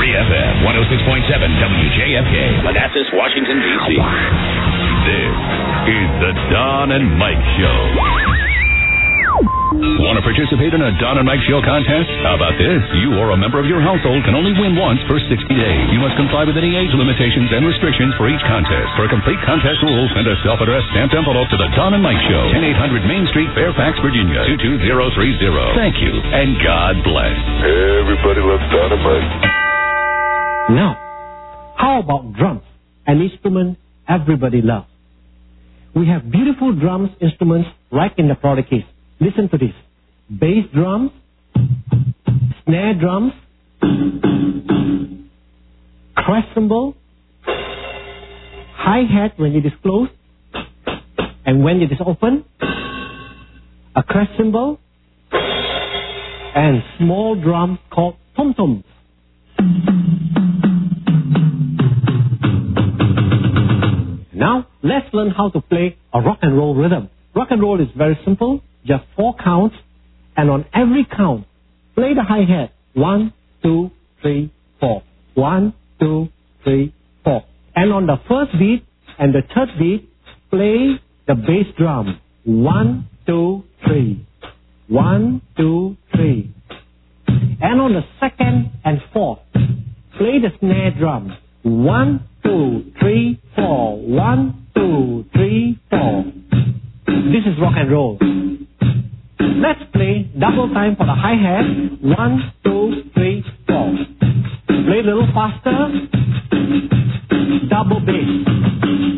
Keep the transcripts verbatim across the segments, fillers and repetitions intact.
Free F M one oh six point seven W J F K, Manassas, Washington, D C This is the Don and Mike Show. Want to participate in a Don and Mike Show contest? How about this? You or a member of your household can only win once for sixty days. You must comply with any age limitations and restrictions for each contest. For complete contest rules, send a self-addressed stamped envelope to the Don and Mike Show, ten eight hundred Main Street, Fairfax, Virginia, two two zero three zero. Thank you, and God bless. Everybody loves Don and Mike. Now, how about drums? An instrument everybody loves. We have beautiful drums instruments right in the product case. Listen to this. Bass drums, snare drums, crash cymbal, hi-hat when it is closed, and when it is open, a crash cymbal, and small drums called tom-toms. Now, let's learn how to play a rock and roll rhythm. Rock and roll is very simple. Just four counts, and on every count, play the hi-hat. One, two, three, four. One, two, three, four. And on the first beat and the third beat, play the bass drum. One, two, three. One, two, three. And on the second and fourth, play the snare drum. One, two, three, four. One, two, three, four. This is rock and roll. Let's play double time for the hi-hat. One, two, three, four. Play a little faster. Double bass.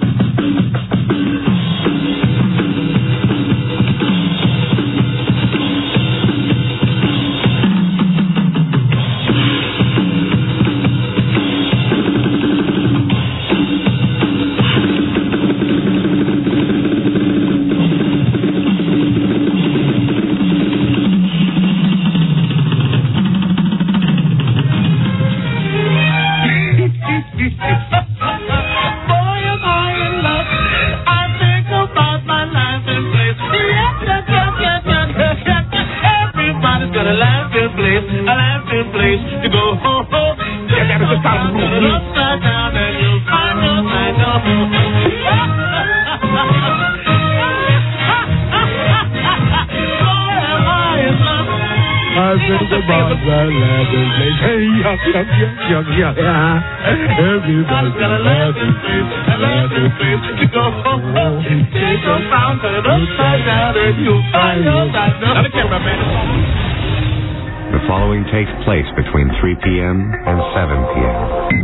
Everybody's gonna laugh and face, laugh and face. You go home, home, take your sound, turn it upside down, and you'll find your side. Now the camera, man. The following takes place between three p.m. and seven p.m.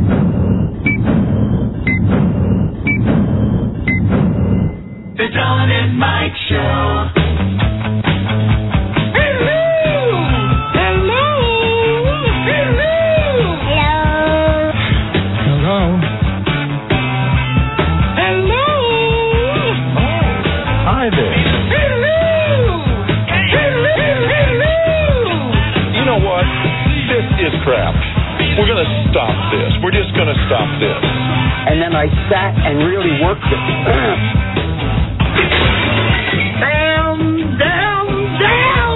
The Don and Mike Show. Crap. We're going to stop this. We're just going to stop this. And then I sat and really worked it. Down, down, down.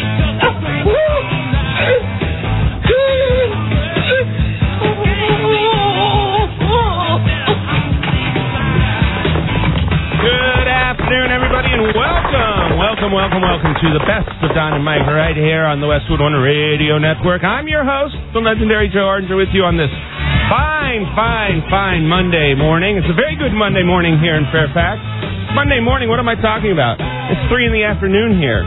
Good afternoon, everybody, and welcome. Welcome, welcome, welcome to the best of Don and Mike right here on the Westwood One Radio Network. I'm your host, the legendary Joe Ardinger, with you on this fine, fine, fine Monday morning. It's a very good Monday morning here in Fairfax. Monday morning, what am I talking about? It's three in the afternoon here.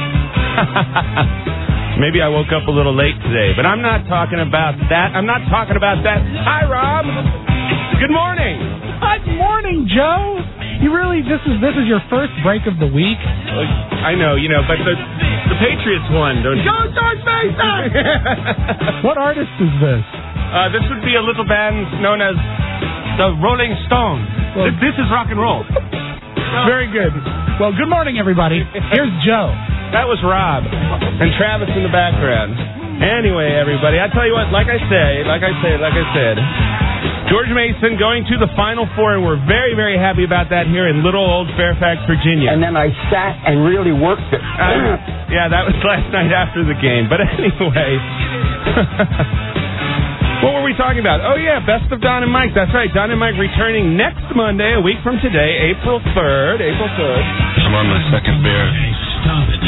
Maybe I woke up a little late today, but I'm not talking about that. I'm not talking about that. Hi, Rob. Good morning. Good morning, Joe. You really, this is this is your first break of the week? I know, you know, but the the Patriots won, don't you? Go, George Mason! What artist is this? Uh, this would be a little band known as the Rolling Stones. Well, this, this is rock and roll. Very good. Well, good morning, everybody. Here's Joe. That was Rob. And Travis in the background. Anyway, everybody, I tell you what, like I say, like I said, like I said, George Mason going to the Final Four, and we're very, very happy about that here in little old Fairfax, Virginia. And then I sat and really worked it. Uh, yeah, that was last night after the game. But anyway, What were we talking about? Oh, yeah, Best of Don and Mike. That's right. Don and Mike returning next Monday, a week from today, April third. April third. I'm on my second beer. Stop it.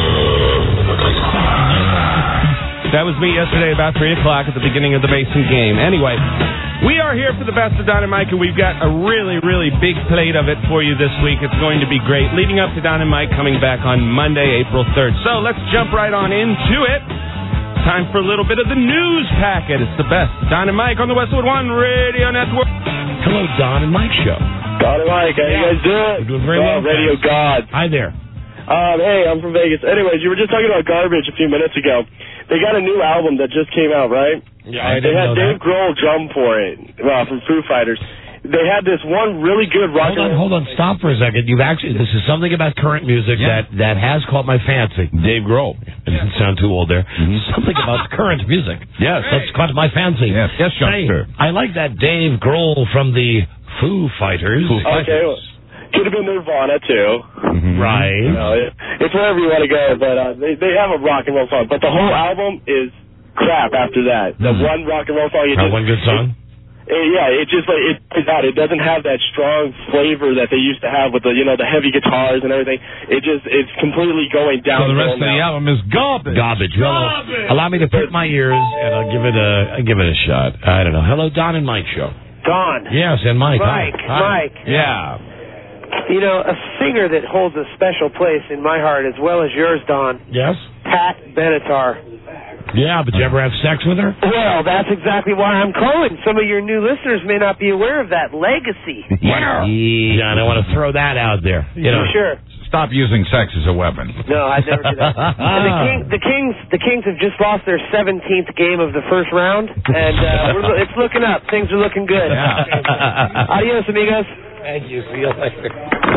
That was me yesterday about three o'clock at the beginning of the Mason game. Anyway, we are here for the Best of Don and Mike, and we've got a really, really big plate of it for you this week. It's going to be great. Leading up to Don and Mike coming back on Monday, April third. So let's jump right on into it. Time for a little bit of the news packet. It's the Best Don and Mike on the Westwood One Radio Network. Hello, Don and Mike Show. Don and Mike, how you guys doing? We're doing very well. Oh, Radio God. Hi there. Um, hey, I'm from Vegas. Anyways, you were just talking about Garbage a few minutes ago. They got a new album that just came out, right? Yeah, I They didn't had know Dave that. Grohl drum for it, uh, from Foo Fighters. They had this one really good rock Hold on, hold on. Stop for a second. You've actually, this is something about current music Yeah. that, that has caught my fancy. Dave Grohl. It doesn't sound too old there. Something about current music. Yes. That's caught my fancy. Yes, yes, youngster. Hey, I like that Dave Grohl from the Foo Fighters. Foo Okay, well, could have been Nirvana, too. Right. You know, it, it's wherever you want to go, but uh, they, they have a rock and roll song. But the whole album is crap after that. The Mhm. one rock and roll song... It Uh, just, one good song? It, it, yeah, it just like it, it's not. It doesn't have that strong flavor that they used to have with the you know the heavy guitars and everything. It just it's completely going down. So the rest of the album is garbage. Garbage. Well, allow me to prick my ears, and I'll give it a I'll give it a shot. I don't know. Hello, Don and Mike Show. Don. Yes, and Mike. Mike, Hi. Mike. Yeah. You know, a singer that holds a special place in my heart as well as yours, Don. Yes? Pat Benatar. Yeah, but you ever have sex with her? Well, that's exactly why I'm calling. Some of your new listeners may not be aware of that legacy. Yeah. Yeah, and I want to throw that out there. You know. Sure. Stop using sex as a weapon. No, I'd never do that. And the, King, the Kings, the Kings have just lost their seventeenth game of the first round, and uh, we're, it's looking up. Things are looking good. Yeah. Adios, amigos. Thank you. See you later.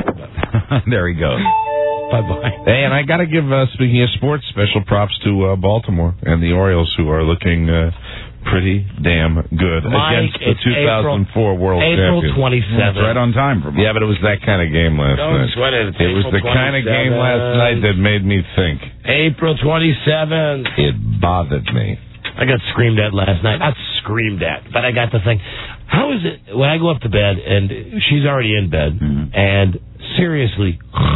There he goes. Bye-bye. Hey, and I got to give, uh, speaking of sports, special props to uh, Baltimore and the Orioles, who are looking uh, pretty damn good Mike, against the it's two thousand four April, World April Champions. twenty-seventh. It's right on time for me. Yeah, but it was that kind of game last Don't night. sweat it. It's It was April the kind of game last night that made me think. April twenty-seventh. It bothered me. I got screamed at last night. Not screamed at, but I got to think, how is it when I go up to bed and she's already in bed, Mm-hmm. and seriously,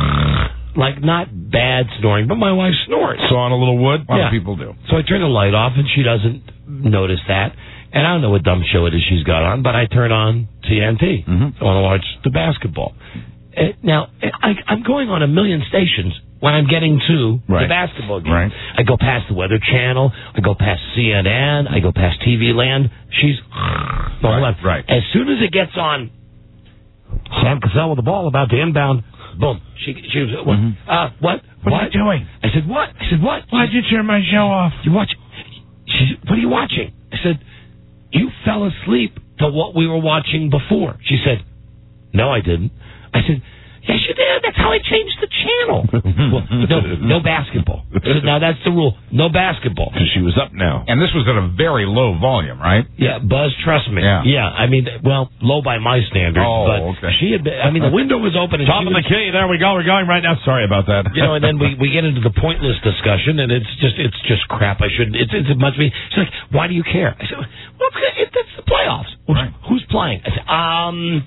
like not bad snoring, but my wife snores. So on a little wood? A lot Yeah. of people do. So I turn the light off, and she doesn't notice that. And I don't know what dumb show it is she's got on, but I turn on T N T. Mm-hmm. I want to watch the basketball. Uh, now, I, I'm going on a million stations when I'm getting to Right. the basketball game. Right. I go past the Weather Channel. I go past C N N. I go past T V Land. She's the whole Right, left. right. As soon as it gets on, Sam Cassell with the ball about to inbound. Boom. She she was what? Mm-hmm. Uh, what? What are you doing? I said what? I said what? Why'd you turn my show off? You watch? She said, what are you watching? I said, you fell asleep to what we were watching before. She said, no, I didn't. I said, yes, you did. That's how I changed the channel. Well, no, no basketball. I said, now that's the rule. No basketball. Because she was up now. And this was at a very low volume, right? Yeah, Buzz, trust me. Yeah. yeah. I mean, well, low by my standards. Oh, but okay. she had been, I mean, the window was open. And Top she of was, the key. There we go. We're going right now. Sorry about that. You know, and then we, we get into the pointless discussion, and it's just it's just crap. I shouldn't. It's it's a much me. She's like, why do you care? I said, well, it's, it's the playoffs. Right. Who's playing? I said, um,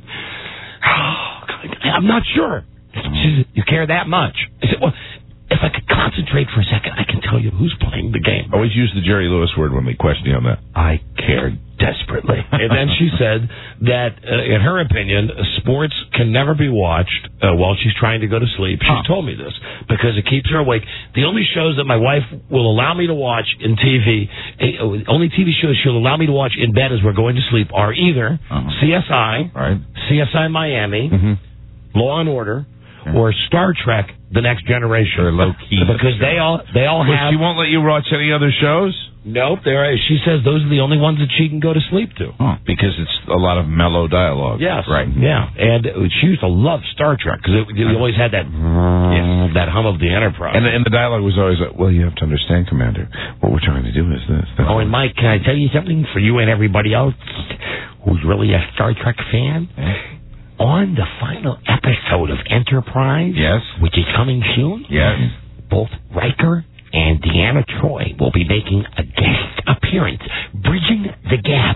I'm not sure. She said, you care that much? I said, well, if I could concentrate for a second, I can tell you who's playing the game. Always use the Jerry Lewis word when we question you on that. I care desperately. And then she said that, uh, in her opinion, sports can never be watched uh, while she's trying to go to sleep. She Huh. told me this because it keeps her awake. The only shows that my wife will allow me to watch in T V, uh, only T V shows she'll allow me to watch in bed as we're going to sleep are either Uh-huh. C S I, Right. C S I Miami, Mm-hmm. Law and Order, or Star Trek: The Next Generation. Or low key. Because they all they all But have. she won't let you watch any other shows? Nope. There. She says those are the only ones that she can go to sleep to. Huh. Because it's a lot of mellow dialogue. Yes. Right. Yeah. And she used to love Star Trek because you always had that that hum of the Enterprise. And the, and the dialogue was always like, well, you have to understand, Commander, what we're trying to do is this. this. Oh, and Mike, can I tell you something for you and everybody else who's really a Star Trek fan? On the final episode of Enterprise, Yes. which is coming soon, Yes. both Riker and Deanna Troi will be making a guest appearance, bridging the gap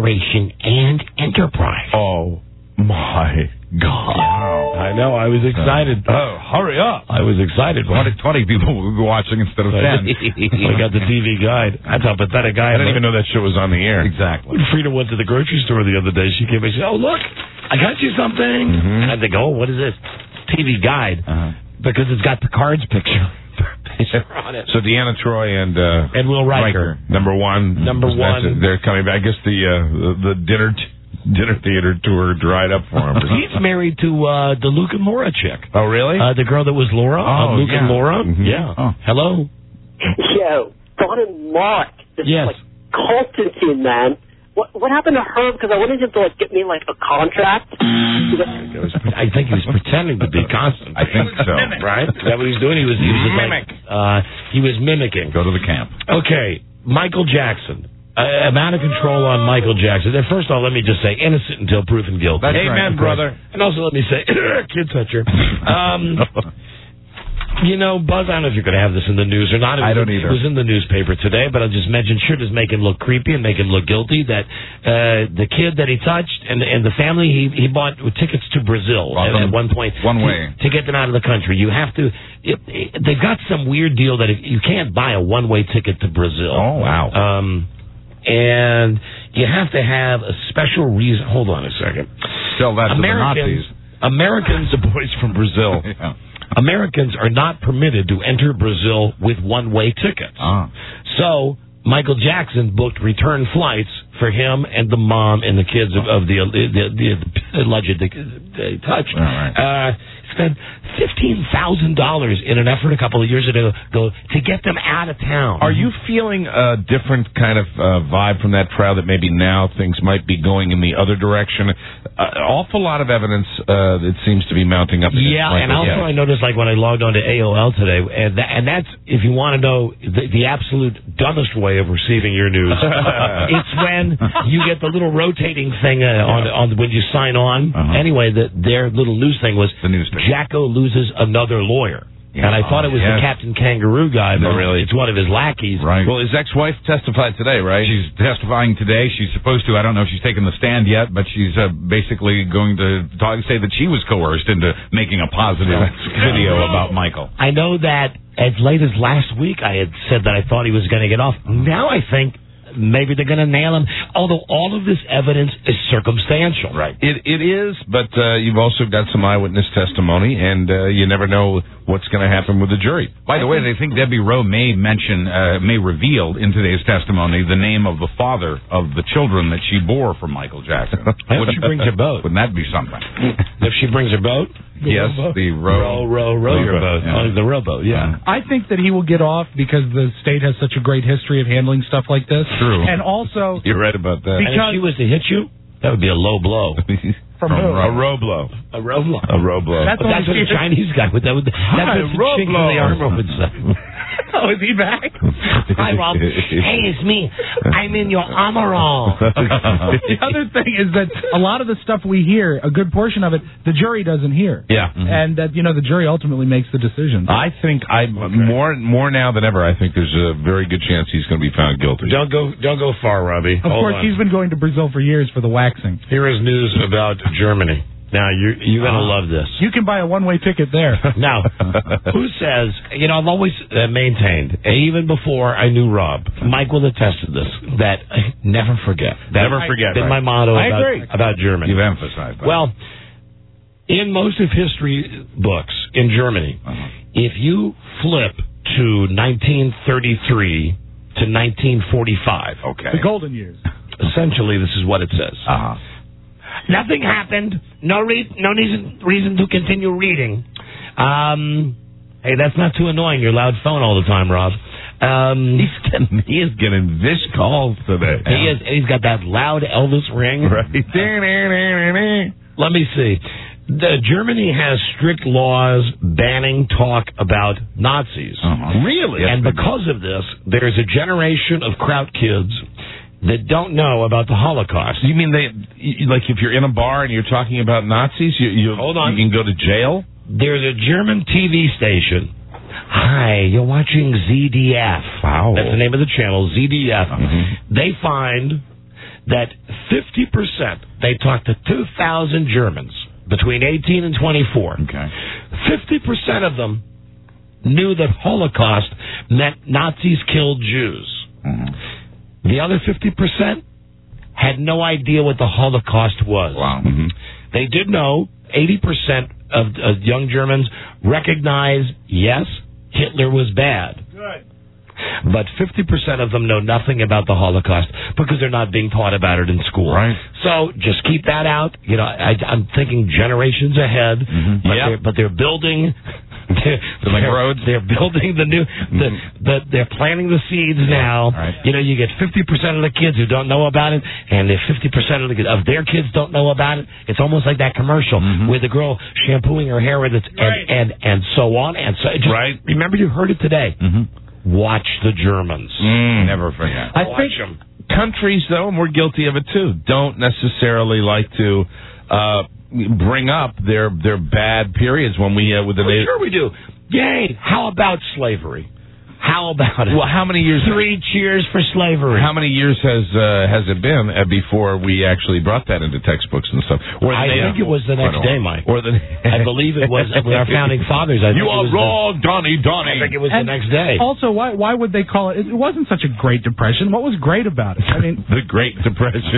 Generation and Enterprise. Oh, my God. I know, I was excited. Uh, oh, hurry up. I was excited. twenty, twenty people will be watching instead of ten. I got the T V guide. That's how pathetic I I am. didn't even know that show was on the air. Exactly. When Frida went to the grocery store the other day, she came and she said, oh, look, I got you something. Mm-hmm. And I think, oh, what is this? T V guide. Uh-huh. Because it's got the cards picture. picture on it. So Deanna Troy and uh, and Will Riker. Number one. Number one. They're coming back. I guess the, uh, the, the dinner... T- dinner theater tour dried up for him. He's married to uh, the Luke and Laura chick. Oh, really? Uh, the girl that was Laura. Oh, uh, Luke yeah. and Laura. Mm-hmm. Yeah. Oh. Hello. Yo, Don and Mark. This Yes. is like Constantine, man. What what happened to Herb? Because I wanted him to like get me like a contract. I think he was pretending to be constant. I think so. Right? Is that what he's doing? He was, he was Mimic. Like, uh, he was mimicking. Go to the camp. Okay, Michael Jackson. Uh, amount of control on Michael Jackson. And first of all, let me just say, innocent until proven guilty. That's Amen, right. brother. And also let me say, kid toucher. Um, you know, Buzz, I don't know if you're going to have this in the news or not. It was, I don't either. It was in the newspaper today, but I'll just mention, sure does make him look creepy and make him look guilty, that uh, the kid that he touched and, and the family, he, he bought tickets to Brazil at, at one point. One to, way. To get them out of the country. You have to, it, it, they've got some weird deal that if, you can't buy a one-way ticket to Brazil. Oh, wow. Um, and you have to have a special reason. Hold on a second. Sell that to Americans, the Nazis. Americans, The boys from Brazil. Yeah. Americans are not permitted to enter Brazil with one-way tickets. Ah. So Michael Jackson booked return flights for him and the mom and the kids of, of the, the, the, the alleged they touched. All right. Uh, spent fifteen thousand dollars in an effort a couple of years ago go, to get them out of town. Are you feeling a different kind of uh, vibe from that trial that maybe now things might be going in the other direction? An uh, awful lot of evidence uh, that seems to be mounting up. against Yeah, Michael and also Jackson. I noticed, like, when I logged on to A O L today, and, that, and that's, if you want to know the, the absolute dumbest way of receiving your news, it's when you get the little rotating thing uh, on, on when you sign on. Uh-huh. Anyway, the, their little news thing was The newspaper. Jacko loses another lawyer. And I thought it was yes. the Captain Kangaroo guy, but No, really. it's one of his lackeys. Right. Well, his ex-wife testified today, right? She's testifying today. She's supposed to. I don't know if she's taken the stand yet, but she's uh, basically going to talk, say that she was coerced into making a positive video about Michael. I know that as late as last week I had said that I thought he was going to get off. Now I think maybe they're going to nail him, although all of this evidence is circumstantial. Right. It it is, but uh, you've also got some eyewitness testimony, and uh, you never know what's going to happen with the jury. By the way, they think Debbie Rowe may mention, uh, may reveal in today's testimony the name of the father of the children that she bore from Michael Jackson. If she brings her boat. Wouldn't that be something? If she brings her boat? The yes, rowboat? the row. Row, row, row your boat. Yeah. Oh, the rowboat, yeah. I think that he will get off because the state has such a great history of handling stuff like this. True. And also, You're right about that. And if she was to hit you, that would be a low blow. from who? A row blow. A row blow. A row blow. That's But that's what only a Chinese guy would. That would. That's Hi, what the row chink in blow. the armor would say. Oh, is he back? Hi, Rob. Hey, it's me. I'm in your armor all. The other thing is that a lot of the stuff we hear, a good portion of it, the jury doesn't hear. Yeah. And that, you know, the jury ultimately makes the decision. I think I more more now than ever. I think there's a very good chance he's going to be found guilty. Don't go. Don't go far, Robbie. Of Hold course, on. he's been going to Brazil for years for the waxing. Here is news about Germany. Now, you're, you're going to love this. You can buy a one-way ticket there. Now, who says, you know, I've always uh, maintained, even before I knew Rob, Mike will attest to this, that uh, never forget. That Never has forget, been right. my motto I about, agree. about Germany. You've emphasized that. Well, in most of history books in Germany, Uh-huh. if you flip to nineteen thirty-three to nineteen forty-five, okay. The golden years. essentially this is what it says. Uh-huh. Nothing happened. No re- no reason reason to continue reading. Um, hey, that's not too annoying. Your loud phone all the time, Rob. Um, He's getting, he is getting this calls today. he is. He's got that loud Elvis ring. Right. Let me see. The, Germany has strict laws banning talk about Nazis. Uh-huh. Really? And because of this, there's a generation of Kraut kids that don't know about the Holocaust. You mean they, you- like if you're in a bar and you're talking about Nazis, you, you, Hold on. you can go to jail? There's a German T V station. Hi, you're watching Z D F. Wow. That's the name of the channel, Z D F. Mhm. They find that fifty percent, they talked to two thousand Germans between eighteen and twenty-four. Okay. fifty percent of them knew that Holocaust meant Nazis killed Jews. Mm-hmm. The other fifty percent had no idea what the Holocaust was. Wow. Mm-hmm. They did know eighty percent of, of young Germans recognize, yes, Hitler was bad. Good. But fifty percent of them know nothing about the Holocaust because they're not being taught about it in school. Right. So just keep that out. You know, I, I'm thinking generations ahead, mm-hmm. but, yep. they're, but they're building... They're, like roads. They're building the new. The, the, they're planting the seeds now. Right. You know, you get fifty percent of the kids who don't know about it, and if fifty percent of, the, of their kids don't know about it, it's almost like that commercial mm-hmm. with the girl shampooing her hair with it, and, right. and and so on and so. Just right. Remember, you heard it today. Mm-hmm. Watch the Germans. Mm. Never forget. I Watch think them. Countries, though, and we're guilty of it too, don't necessarily like to uh, bring up their their bad periods when we uh, with the. Well, sure we do. Yay! How about slavery? How about it? Well, how many years? Three cheers for slavery. How many years has uh, has it been uh, before we actually brought that into textbooks and stuff? Or I think it was the next day, Mike. Or the I believe it was with our founding fathers. I you think are it was wrong, the, Donnie, Donnie. I think it was and the next day. Also, why why would they call it? It wasn't such a Great Depression. What was great about it? I mean, the Great Depression.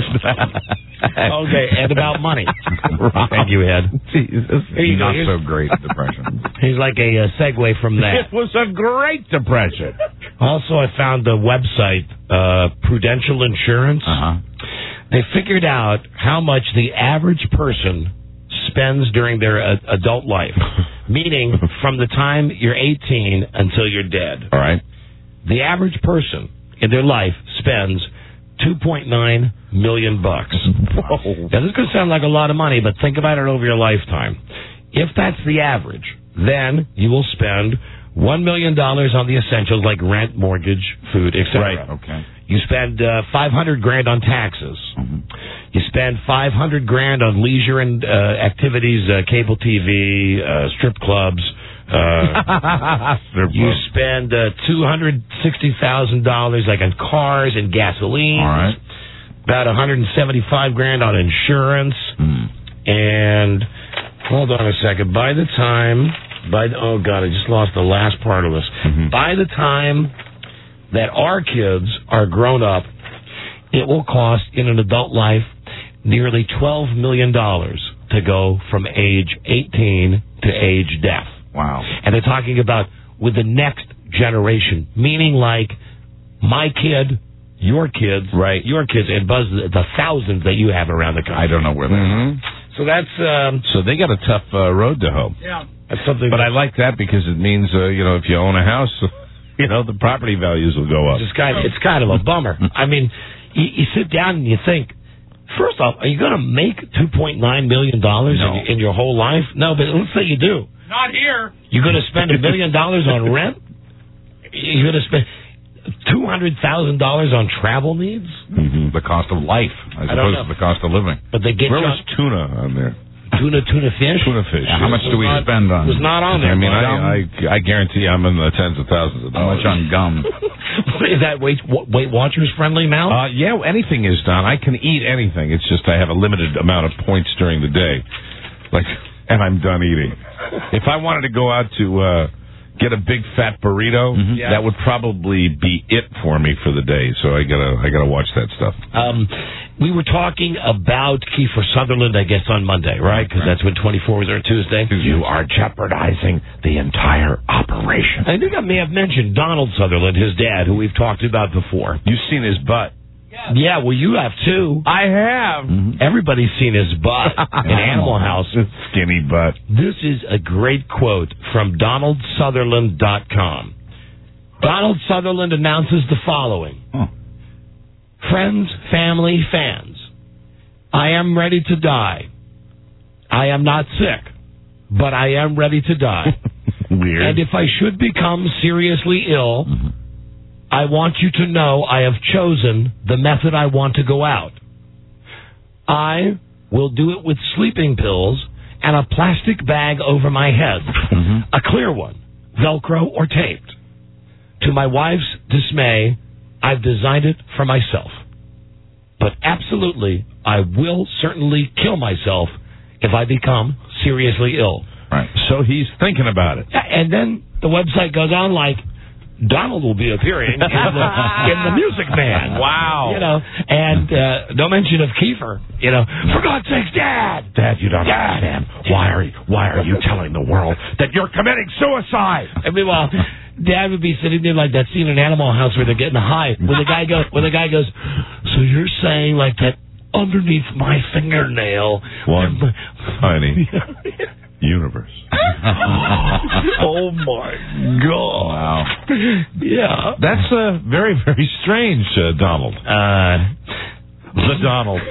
Okay, and about money. Thank you, Ed. Jesus. Here you Not go. so great depression. He's like a uh, segue from that. It was a Great Depression. Also, I found the website, uh, Prudential Insurance. Uh-huh. They figured out how much the average person spends during their uh, adult life, meaning from the time you're eighteen until you're dead. All right. The average person in their life spends two point nine million bucks. Whoa. Now, this could sound like a lot of money, but think about it over your lifetime. If that's the average, then you will spend one million dollars on the essentials like rent, mortgage, food, et cetera. Right, okay. You spend uh, five hundred grand on taxes. Mm-hmm. You spend five hundred grand on leisure and uh, activities, uh, cable T V, uh, strip clubs. Uh, you spend uh, two hundred sixty thousand dollars like on cars and gasoline. All right. About one hundred seventy-five grand on insurance. Mm. And hold on a second. By the time, by the, oh God, I just lost the last part of this. Mm-hmm. By the time that our kids are grown up, it will cost in an adult life nearly twelve million dollars to go from age eighteen to age death. Wow. And they're talking about with the next generation, meaning like my kid, your kids, right? Your kids, and Buzz, the thousands that you have around the country. I don't know where they mm-hmm. are. So that's... Um, so they got a tough uh, road to hoe. yeah. That's something. But I like that because it means, uh, you know, if you own a house, you know, the property values will go up. It's kind of, it's kind of a bummer. I mean, you, you sit down and you think, first off, are you going to make two point nine million dollars No. in, in your whole life? No, but let's say you do. Not here. You're going to spend a million dollars on rent? You're going to spend two hundred thousand dollars on travel needs? Mm-hmm. The cost of life, as I don't opposed know. to the cost of living. But they get Where you was tuna on there? Tuna, tuna fish? Tuna fish. Yeah, how much do we not, spend on? was not on I there. mean, Bob. I, I I guarantee I'm in the tens of thousands of How dollars. much on gum? Is that Weight, Weight Watchers friendly now? Uh, yeah, anything is done. I can eat anything. It's just I have a limited amount of points during the day, like, and I'm done eating. If I wanted to go out to uh, get a big fat burrito, Mm-hmm. Yeah. that would probably be it for me for the day. So I gotta I gotta watch that stuff. Um, we were talking about Kiefer Sutherland, I guess, on Monday, right? Because that's when twenty-four was there Tuesday. You are jeopardizing the entire operation. I think I may have mentioned Donald Sutherland, his dad, who we've talked about before. You've seen his butt. Yeah, well, you have too. I have. Mm-hmm. Everybody's seen his butt in Animal House. Skinny butt. This is a great quote from Donald Sutherland dot com. Donald Sutherland announces the following. Huh. Friends, family, fans, I am ready to die. I am not sick, but I am ready to die. Weird. And if I should become seriously ill, mm-hmm. I want you to know I have chosen the method I want to go out. I will do it with sleeping pills and a plastic bag over my head, mm-hmm. a clear one, Velcro or taped. To my wife's dismay, I've designed it for myself. but absolutely, I will certainly kill myself if I become seriously ill. Right. So he's thinking about it. And then the website goes on like, Donald will be appearing in the, in the Music Man. Wow. You know, and uh, no mention of Kiefer. You know, for God's sakes, Dad! Dad, you don't Dad. understand. Why are you, why are you telling the world that you're committing suicide? I mean, well, Dad would be sitting there like that scene in Animal House where they're getting high. When the guy goes, when the guy goes, so you're saying like that underneath my fingernail, one tiny universe. Oh my God! Wow. Yeah, that's uh, very, very strange, uh, Donald. Uh, the Donald.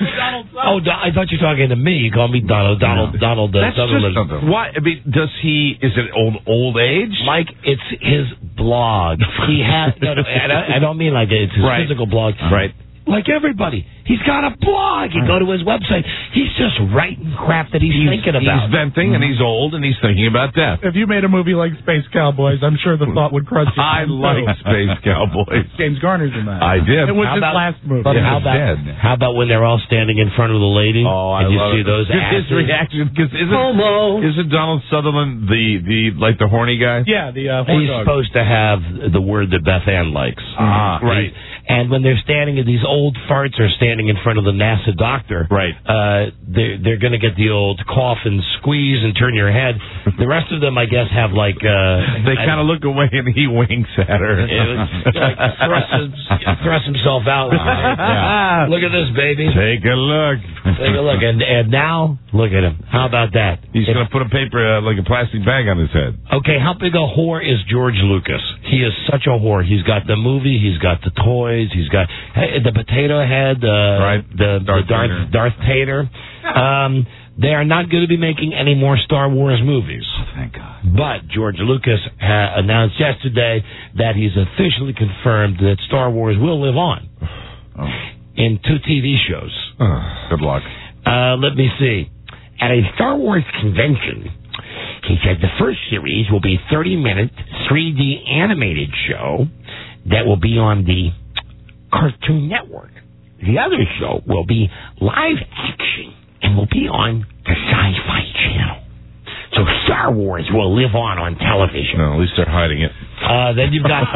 Oh, Do- I thought you were talking to me. You call me Donald. Donald. No. Donald. Uh, That's Sutherland. just something. Why? I mean, does he? Is it old old age? Mike, it's his blog. He has. No, no, I don't- I don't mean like it's his Right. physical blog. Right. Like everybody, he's got a blog. You go to his website. He's just writing crap that he's, He's thinking about. He's venting, and he's old, and he's thinking about death. If you made a movie like Space Cowboys, I'm sure the thought would cross your I mind. like Space Cowboys. James Garner's in that. I did. It was How his about- last movie. But Yeah, how he's about dead. how about when they're all standing in front of the lady? Oh, I and you love see it. those Just his asses? reaction, because isn't Homo. isn't Donald Sutherland the the like the horny guy? Yeah, the uh, horn He's dog. supposed to have the word that Beth Ann likes. Ah, right. And when they're standing, these old farts are standing in front of the NASA doctor. Right. Uh, they're they're going to get the old cough and squeeze and turn your head. The rest of them, I guess, have like. Uh, They kind of look away, and he winks at her. It was like thrust, thrust himself out. Yeah. Look at this, baby. Take a look. Take a look. And and now, look at him. How about that? He's going to put a paper, uh, like a plastic bag on his head. Okay, how big a whore is George Lucas? He is such a whore. He's got the movie, he's got the toys, he's got hey, the potato head, uh, Right. the Darth the Darth, Vader. Darth Tater. Um, they are not going to be making any more Star Wars movies. Thank God. But George Lucas ha- announced yesterday that he's officially confirmed that Star Wars will live on Oh. in two T V shows. Oh, good luck. Uh, let me see. At a Star Wars convention, he said the first series will be a thirty-minute three D animated show that will be on the Cartoon Network. The other show will be live action and will be on the Sci-Fi Channel. So Star Wars will live on on television. No, at least they're hiding it. Uh, then you've got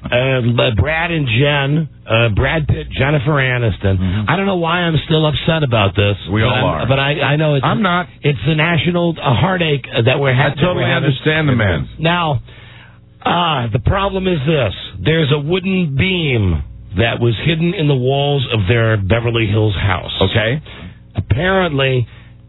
uh, Brad and Jen, uh, Brad Pitt, Jennifer Aniston. Mm-hmm. I don't know why I'm still upset about this. We but all I'm- are. But I, I know it's I'm not. It's the national uh, heartache that we're I having. totally understand the man. Now, ah, the problem is this: there's a wooden beam that was hidden in the walls of their Beverly Hills house. Okay. Apparently,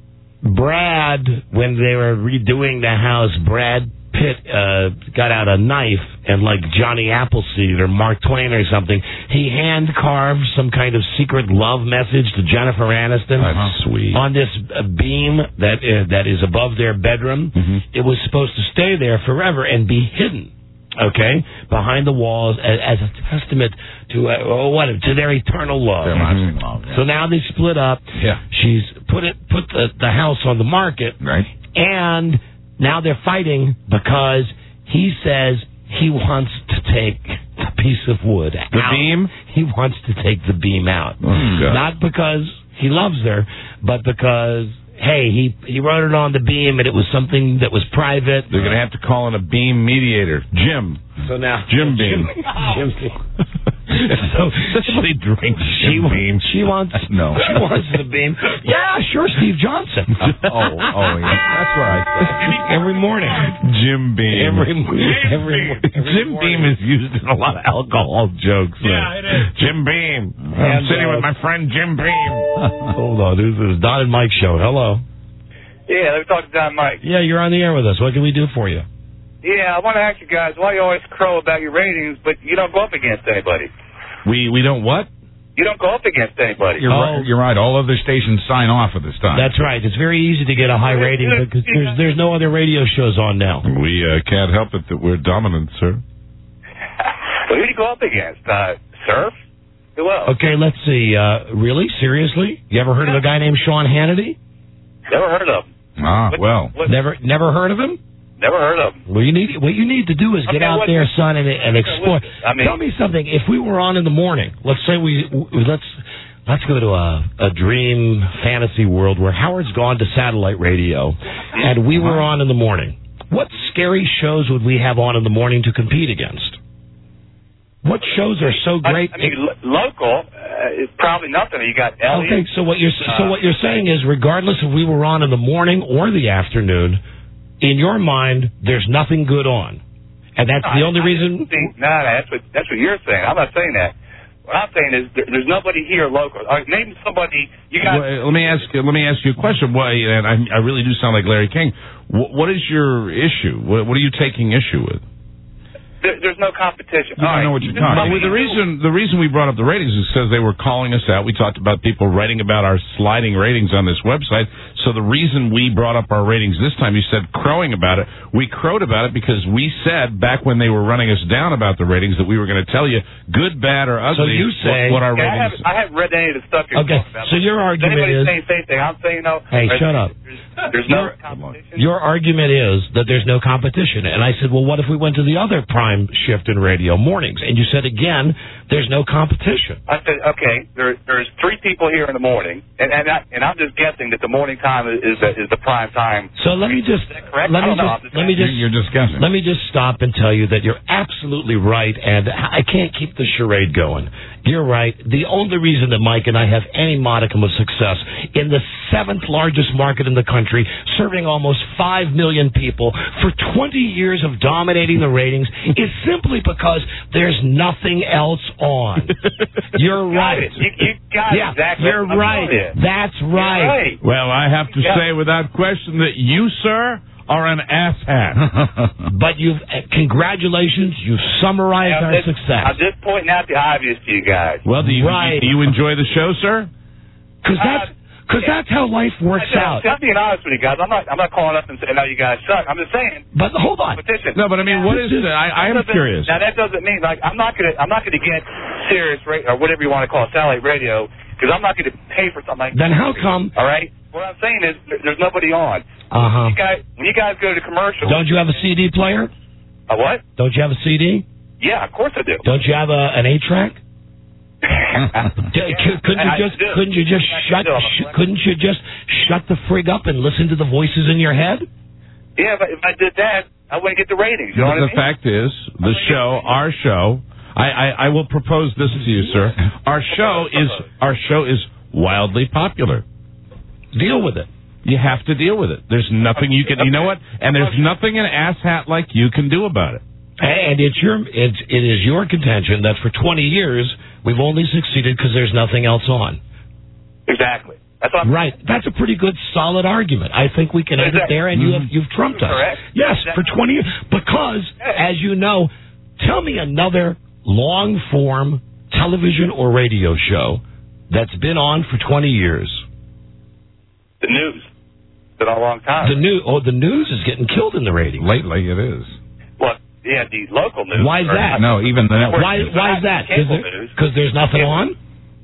Brad, when they were redoing the house, Brad Pitt uh, got out a knife and, like Johnny Appleseed or Mark Twain or something, he hand carved some kind of secret love message to Jennifer Aniston. That's sweet. On this uh, beam that uh, that is above their bedroom. Mm-hmm. It was supposed to stay there forever and be hidden. Okay, behind the walls as, as a testament to uh, oh, what to their eternal love. Their lasting love, yeah. So now they split up. Yeah. She's put it put the, the house on the market, Right. and now they're fighting because he says he wants to take the piece of wood out. The beam? He wants to take the beam out, Oh, God. not because he loves her, but because. Hey, he he wrote it on the beam, and it was something that was private. They're going to have to call in a beam mediator, Jim. So now, Jim Beam. Jim Beam. So Somebody drinks she Jim Beam. She wants No. She wants the beam. Yeah, sure, Steve Johnson. Oh, oh, yeah. That's right. Every morning. Jim Beam. Every every, every Jim Beam is used in a lot of alcohol jokes. Yeah, it is. Jim Beam. And, I'm sitting uh, with my friend Jim Beam. Hold on, this is Don and Mike show. Hello. Yeah, let me talk to Don Mike. Yeah, you're on the air with us. What can we do for you? Yeah, I want to ask you guys why you always crow about your ratings, but you don't go up against anybody. We we don't what? You don't go up against anybody. You're, Oh. right, you're right. All other stations sign off at this time. That's right. It's very easy to get a high rating because there's there's no other radio shows on now. We uh, can't help it that we're dominant, sir. Well, who do you go up against? Uh, Surf? Who else? Okay, let's see. Uh, really? Seriously? You ever heard of a guy named Sean Hannity? Never heard of him. Ah, What- well. what- Never never heard of him? Never heard of him. Well, you need what you need to do is get Okay, out what- there, son, and, and explore. I mean- Tell me something. If we were on in the morning, let's say we let's let's go to a, a dream fantasy world where Howard's gone to satellite radio, and we were on in the morning. What scary shows would we have on in the morning to compete against? What shows are so great? I, I mean, lo- local uh, is probably nothing. You got Elliot. Okay, so what you're so what you're saying is, regardless if we were on in the morning or the afternoon, in your mind, there's nothing good on, and that's no, the I, only I reason. Think, no, no, that's what that's what you're saying. I'm not saying that. What I'm saying is there, there's nobody here local. All right, name somebody. You got. Well, let me ask. Let me ask you a question. Why? And I, I really do sound like Larry King. What, what is your issue? What, what are you taking issue with? There, there's no competition. You don't right. know what you're talking about. Well, the reason the reason we brought up the ratings is because they were calling us out. We talked about people writing about our sliding ratings on this website. So the reason we brought up our ratings this time, you said crowing about it. We crowed about it because we said back when they were running us down about the ratings that we were going to tell you good, bad, or ugly. So you say what, what our yeah, I ratings. haven't, I haven't read any of the stuff you're Okay, talking about. so your argument Anybody's is. saying the same thing. I'm saying no. Hey, there's, shut up. There's, there's no competition. Your argument is that there's no competition. And I said, well, what if we went to the other prime shift in radio, mornings? And you said, again, there's no competition. I said, okay, there, there's three people here in the morning, and and, I, and I'm just guessing that the morning time is, is, the, is the prime time. So let me just correct? let I me don't know. just, I'm just let me just You're discussing. let me just stop and tell you that you're absolutely right, and I can't keep the charade going. You're right. The only reason that Mike and I have any modicum of success in the seventh largest market in the country, serving almost five million people for twenty years of dominating the ratings, is simply because there's nothing else on. You're You got right. it. You, you got Yeah, it, exactly. you're I'm right. telling you. That's You're right. right. Well, I have to Yeah. say without question that you, sir, are an asshat. But you've uh, congratulations, you've summarized I'm our just, success. I'm just pointing out the obvious to you guys. Well, do you, Right. do you enjoy the show, sir? Because that's because that's how life works I'm, out. I'm being honest with you guys. I'm not. I'm not calling up and saying, "No, you guys suck." I'm just saying. But hold on. Competition. No, but I mean, what is it? I, I am That doesn't- curious. Now that doesn't mean like I'm not gonna. I'm not gonna get Sirius radio or whatever you want to call it, satellite radio, because I'm not gonna pay for something like Then that. how come? All right. What I'm saying is there, there's nobody on. Uh huh. You guys, when you guys go to commercial. Don't you have a C D player? A what? Don't you have a C D? Yeah, of course I do. Don't you have a, an eight track? Couldn't you I just do. couldn't you just I shut do. sh- couldn't you just shut the frig up and listen to the voices in your head? Yeah, but if I did that, I wouldn't get the ratings. You know But what the I mean? fact is, the show, our show, I, I, I will propose this to you, sir. Our show is our show is wildly popular. Deal with it. You have to deal with it. There's nothing you can. You know what? And there's nothing an asshat like you can do about it. And it's your it's it is your contention that for twenty years we've only succeeded because there's nothing else on. Exactly. That's what I'm Right. That's a pretty good, solid argument. I think we can end it there, and you have, you've trumped us. Correct. Yes, for twenty years. Because, as you know, tell me another long-form television or radio show that's been on for twenty years. The news. It's been a long time. The new, oh, the news is getting killed in the ratings. Lately, it is. Well, yeah, the local news. Why is or- that? No, even the network. Why, why is that? Cable Because news. there, there's nothing on?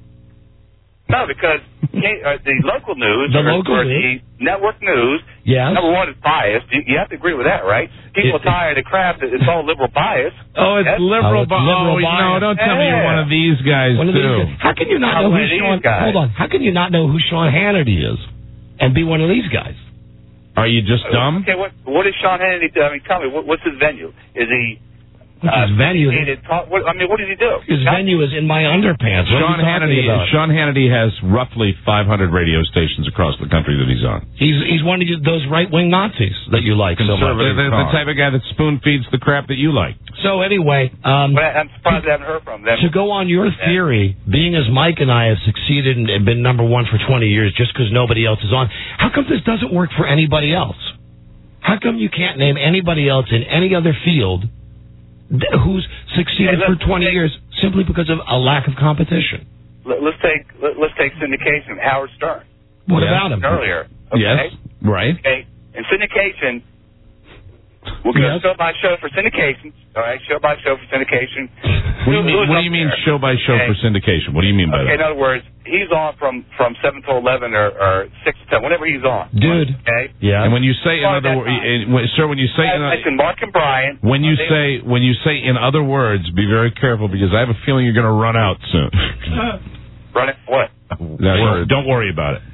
No, because ca- uh, the local news The or, local or news. the network news, Yes. number one, is biased. You, you have to agree with that, right? People It- are tired of crap that it's all liberal bias. Oh, it's Yes. liberal. Oh, it's bi- liberal oh, bias. no, don't tell me you're Yeah. one of these guys One of these too. guys. How can you not I'm know one who of these Sean? guys. Hold on. How can you not know who Sean Hannity is, and be one of these guys? Are you just dumb? Okay, what what is Sean Hannity do? I mean, tell me, what, what's his venue? Is he... What's his venue? syndicated Talk, what, I mean, what does he do? His venue is in my underpants. What Sean are you talking Hannity. about? Sean Hannity has roughly five hundred radio stations across the country that he's on. He's he's one of you- those right wing Nazis that you like so much. The, the, the type of guy that spoon feeds the crap that you like. So anyway, um, But I, I'm surprised I haven't heard from them. to go on your theory, being as Mike and I have succeeded and been number one for twenty years just because nobody else is on, how come this doesn't work for anybody else? How come you can't name anybody else in any other field th- who's succeeded Hey, for let's twenty take- years simply because of a lack of competition? Let, let's take let, let's take syndication. Howard Stern. What Yes. about him? Earlier. Okay? Yes, right. Okay. In syndication, we'll go Yes. show by show for syndication. All right, show by show for syndication. What do you mean, Who's what do up you mean there? show by show Okay. for syndication? What do you mean by Okay, in that? other words, he's on from from seven to eleven or, or six to ten, whenever he's on. Dude. Okay. Yeah. And when you say in Oh, other that's words, fine. sir, when you say in I other, mentioned Mark and Brian. when you They- say when you say in other words, be very careful because I have a feeling you're going to run out soon. run it what? No, don't worry about it.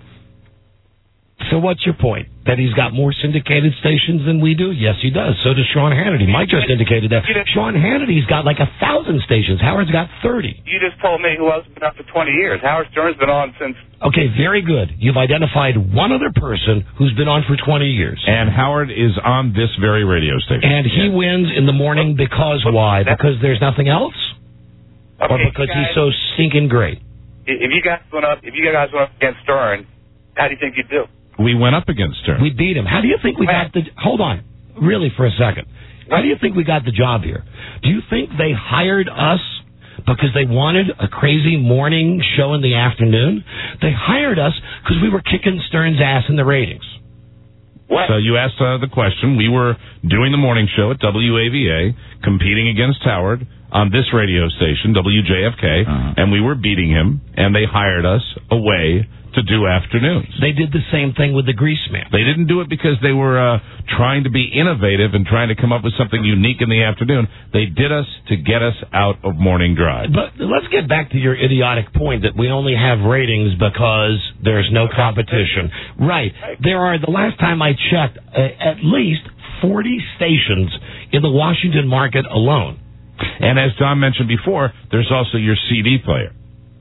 So what's your point? That he's got more syndicated stations than we do? Yes, he does. So does Sean Hannity. Mike just indicated that. Sean Hannity's got like a thousand stations. Howard's got thirty. You just told me who else has been up for twenty years. Howard Stern's been on since... Okay, very good. You've identified one other person who's been on for twenty years. And Howard is on this very radio station. And he yeah. wins in the morning because why? Because there's nothing else? Okay, or because guys, he's so stinking great? If you guys went up, if you guys went up against Stern, how do you think you'd do? We went up against Stern. We beat him. How do you think we got the... Hold on. Really, for a second. How do you think we got the job here? Do you think they hired us because they wanted a crazy morning show in the afternoon? They hired us because we were kicking Stern's ass in the ratings. What? So you asked uh, the question. We were doing the morning show at W A V A, competing against Howard on this radio station, W J F K, uh-huh. and we were beating him, and they hired us away to do afternoons. They did the same thing with the Grease Man. They didn't do it because they were uh, trying to be innovative and trying to come up with something unique in the afternoon. They did us to get us out of morning drive. But let's get back to your idiotic point that we only have ratings because there's no competition. Right. There are, the last time I checked, uh, at least forty stations in the Washington market alone. And as Don mentioned before, there's also your C D player.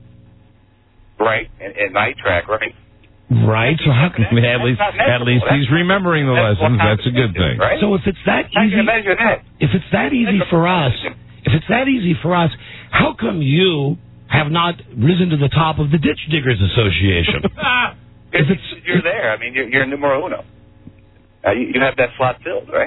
Right, and, and night track, right? Right. So how can at least at least he's remembering the lessons. That's a good thing. Right? So if it's that How easy, can you measure that? if it's that easy for us, if it's that easy for us, how come you have not risen to the top of the Ditch Diggers Association? if it's you're there, I mean, you're, you're numero uno. Uh, you, you have that slot filled, right?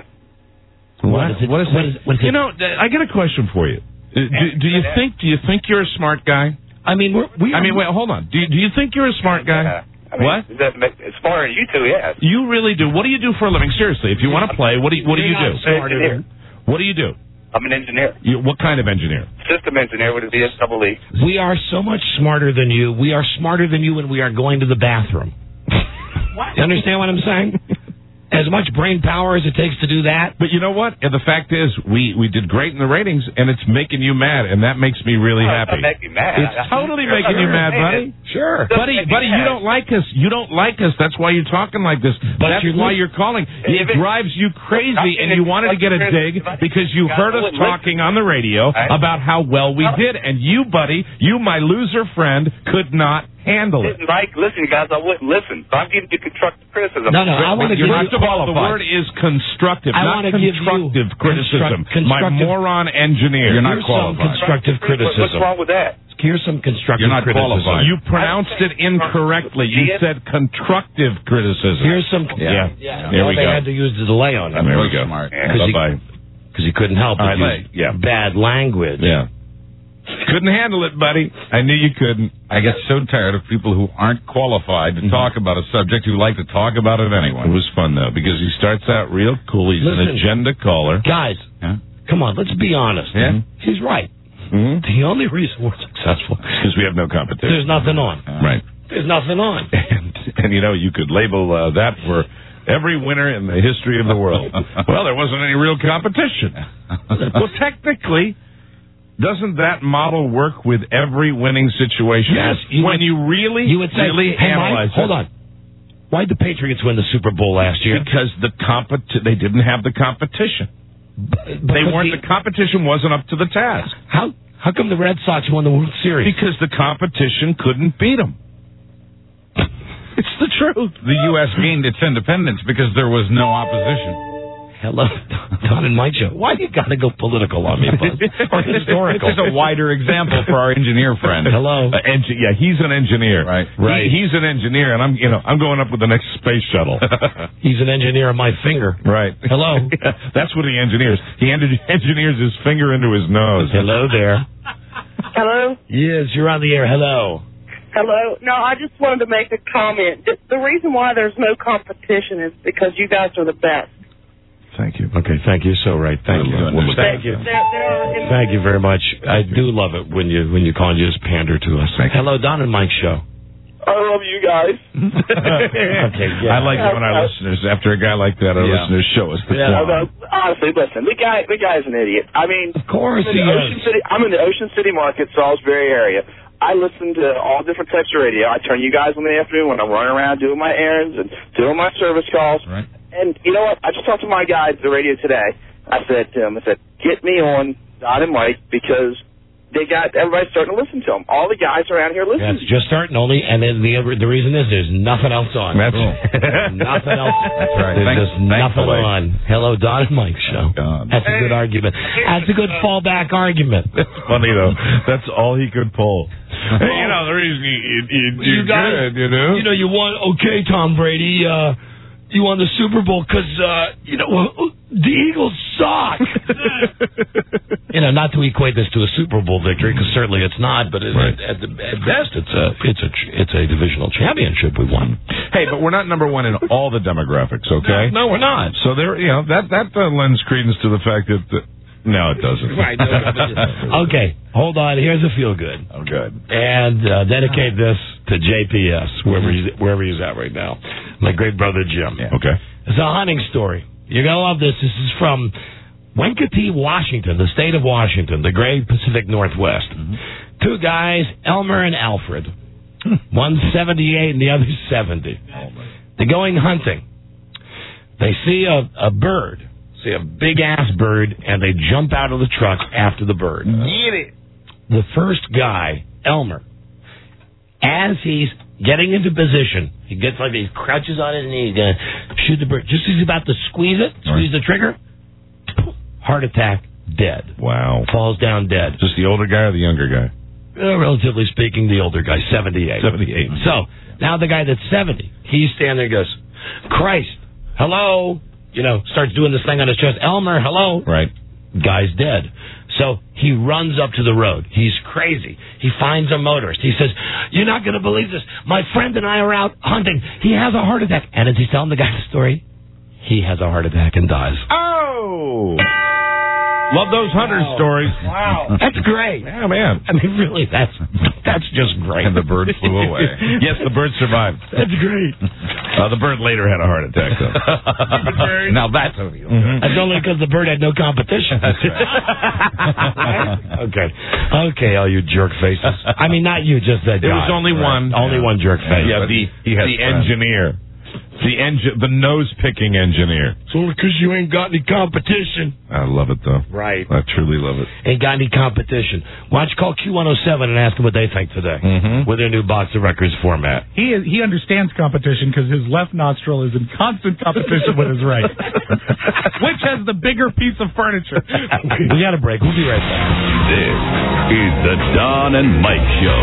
What is it? What is what is, what is you know, I got a question for you. Do, do you think? Do you think you're a smart guy? I mean, we're, we. I mean, wait, hold on. Do you, do you think you're a smart guy? Yeah. I mean, what? That, it's smarter than you two, yes. You really do. What do you do for a living? Seriously, if you want to play, what do you, what do you do? Engineer. What do you do? I'm an engineer. You, what kind of engineer? System engineer with a B S double E. We are so much smarter than you. We are smarter than you when we are going to the bathroom. What? You understand what I'm saying? As much brain power as it takes to do that. But you know what? And the fact is, we, we did great in the ratings, and it's making you mad, and that makes me really oh, happy. It's making you mad. It's totally making you mad, buddy. Sure. Buddy, buddy, you don't like us. You don't like us. That's why you're talking like this. But that's why you're calling. It drives you crazy, and you wanted to get a dig because you heard us talking on the radio about how well we did. And you, buddy, you, my loser friend, could not handle it. Like, listen, guys, I wouldn't listen. So I'm giving you constructive criticism. No, no, I want to give First you... of all, the word is constructive, I not constructive criticism. Construct, My moron engineer. You're not Here's qualified. some constructive criticism. What's wrong with that? Here's some constructive You're not criticism. qualified. You pronounced it incorrectly. You said constructive criticism. Here's some... Yeah. yeah. There we they go. had to use the delay on it. There we go. Smart. Bye-bye. Because he couldn't help All but right, use yeah. bad language. Yeah. Couldn't handle it, buddy. I knew you couldn't. I get so tired of people who aren't qualified to mm-hmm. talk about a subject who like to talk about it anyway. It was fun, though, because he starts out real cool. He's Listen, an agenda caller. Guys, yeah. come on, let's be honest. Yeah. He's right. Mm-hmm. The only reason we're successful is because we have no competition. There's nothing on. Uh, right. There's nothing on. And, and, you know, you could label uh, that for every winner in the history of the world. Well, there wasn't any real competition. Well, technically... Doesn't that model work with every winning situation? Yes. You when would, you really, you would say, really hey, analyze Mike, hold on. Why'd the Patriots win the Super Bowl last year? Because the competi- they didn't have the competition. But, they weren't. The, the competition wasn't up to the task. How how come the Red Sox won the World Series? Because the competition couldn't beat them. It's the truth. The U S gained its independence because there was no opposition. Hello, Don and Mike show. Why do you got to go political on me, Buzz? Or historical? This is a wider example for our engineer friend. Hello. Uh, engi- yeah, he's an engineer. Right. Right. He, he's an engineer, and I'm, you know, I'm going up with the next space shuttle. He's an engineer of my finger. Right. Hello. Yeah, that's what he engineers. He en- engineers his finger into his nose. Hello there. Hello? Yes, you're on the air. Hello. Hello. No, I just wanted to make a comment. The, the reason why there's no competition is because you guys are the best. Thank you. Okay, thank you. So right. Thank you. Well, thank you. There, there Thank you very much. I do love it when you when you call and you just pander to us. Thank Hello, Don and Mike show. I love you guys. Okay, yeah. I like it when our listeners, after a guy like that, our Yeah. listeners show us the Yeah. quality. Honestly, listen, the guy, the guy's an idiot. I mean, Of course I'm he in the is. Ocean City. I'm in the Ocean City market, Salisbury area. I listen to all different types of radio. I turn you guys on in the afternoon when I'm running around doing my errands and doing my service calls. Right. And you know what? I just talked to my guy at the radio today. I said to him, I said, get me on Don and Mike because they got everybody starting to listen to them. All the guys around here listen. That's just starting only, and then the the reason is there's nothing else on. That's nothing else. That's right. There's Thank, just nothing on. Hello, Don and Mike show. God. That's a good argument. That's a good fallback argument. That's funny though. That's all he could pull. Hey, you know the reason you you, you, You guys- good, you know. You know, you won. Okay, Tom Brady. Uh, you won the Super Bowl because uh, you know the Eagles suck. You know, not to equate this to a Super Bowl victory because certainly it's not. But it, Right. at, the, at best, it's a it's a it's a divisional championship we won. Hey, but we're not number one in all the demographics, okay? No, we're not. So there, you know, that that uh, lends credence to the fact that. The, no, it doesn't. Right. No, okay, hold on. Here's a feel good. Oh, good. And uh, dedicate this to J P S, wherever he's, wherever he's at right now. My great brother Jim. Yeah. Okay. It's a hunting story. You're going to love this. This is from Wankatee, Washington, the state of Washington, the great Pacific Northwest. Mm-hmm. Two guys, Elmer and Alfred. One's seventy-eight and the other's seventy. They're going hunting. They see a, a bird, see a big-ass bird, and they jump out of the truck after the bird. Get it. The first guy, Elmer, as he's getting into position, he gets like he crouches on his knee, he's going to shoot the bird. Just as he's about to squeeze it, squeeze the trigger, heart attack, dead. Wow. Falls down dead. Just the older guy or the younger guy? Uh, relatively speaking, the older guy, seventy-eight. seventy-eight. So, now the guy that's seventy, he's standing there and goes, Christ, hello? You know, starts doing this thing on his chest. Elmer, hello? Right. Guy's dead. So he runs up to the road. He's crazy. He finds a motorist. He says, you're not going to believe this. My friend and I are out hunting. He has a heart attack. And as he's telling the guy the story, he has a heart attack and dies. Oh! Love those hunter Wow. stories. Wow. That's great. Yeah, man. I mean, really, that's that's just great. And the bird flew away. Yes, the bird survived. That's great. Uh, the bird later had a heart attack, though. Now that's a deal. Mm-hmm. That's only because the bird had no competition. That's right. Okay. Okay, all you jerk faces. I mean, not you, just that There was guy. only Right. one. Only one jerk face. Yeah, the, He has the friends. engineer. The engine, the nose-picking engineer. It's only because you ain't got any competition. I love it, though. Right. I truly love it. Ain't got any competition. Why don't you call Q one oh seven and ask them what they think today Mm-hmm. with their new box of records format. He is, he understands competition because his left nostril is in constant competition with his right. Which has the bigger piece of furniture? We got a break. We'll be right back. This is the Don and Mike Show.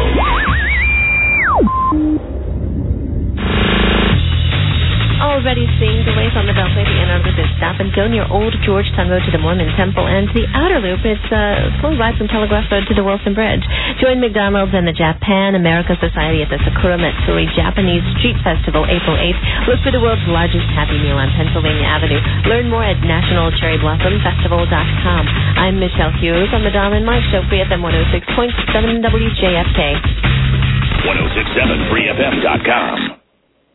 Already seeing the ways on the Beltway, the Ann Arbor Bus Stop and Go near Old Georgetown Road to the Mormon Temple, and the Outer Loop. It's a slow ride from Telegraph Road to the Wilson Bridge. Join McDonald's and the Japan America Society at the Sakura Matsuri Japanese Street Festival April eighth. Look for the world's largest Happy Meal on Pennsylvania Avenue. Learn more at national cherry blossom festival dot com. I'm Michelle Hughes on the Don and Mike Show, Free F M one oh six point seven W J F K. one oh six point seven free f m dot com.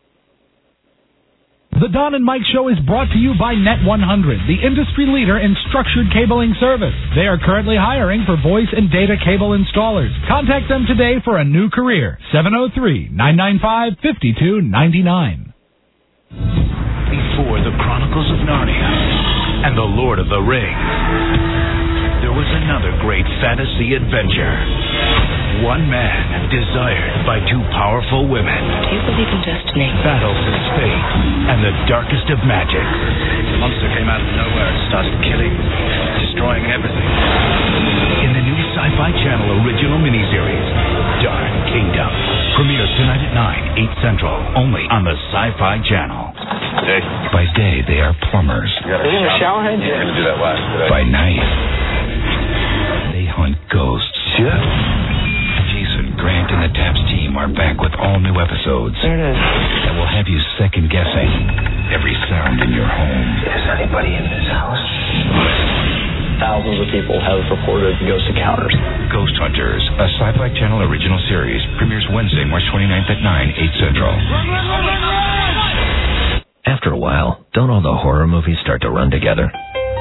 The Don and Mike Show is brought to you by Net one hundred, the industry leader in structured cabling service. They are currently hiring for voice and data cable installers. Contact them today for a new career. seven oh three, nine nine five, five two nine nine. Before the Chronicles of Narnia and the Lord of the Rings, there was another great fantasy adventure. One man desired by two powerful women. Do you believe in destiny? Battles of fate and the darkest of magic. The monster came out of nowhere and started killing, destroying everything. In the new Sci-Fi Channel original miniseries, Dark Kingdom. Premieres tonight at nine, eight Central, only on the Sci-Fi Channel. Day. By day, they are plumbers. You got a shower head? Yeah, I'm going to do that last today. By night, they hunt ghosts. Yeah. Jason, Grant, and the Taps team are back with all new episodes. There it is. That will have you second-guessing every sound in your home. Is anybody in this house? Thousands of people have reported ghost encounters. Ghost Hunters, a Sci-Fi Channel original series, premieres Wednesday, March twenty-ninth at nine, eight Central. After a while, don't all the horror movies start to run together?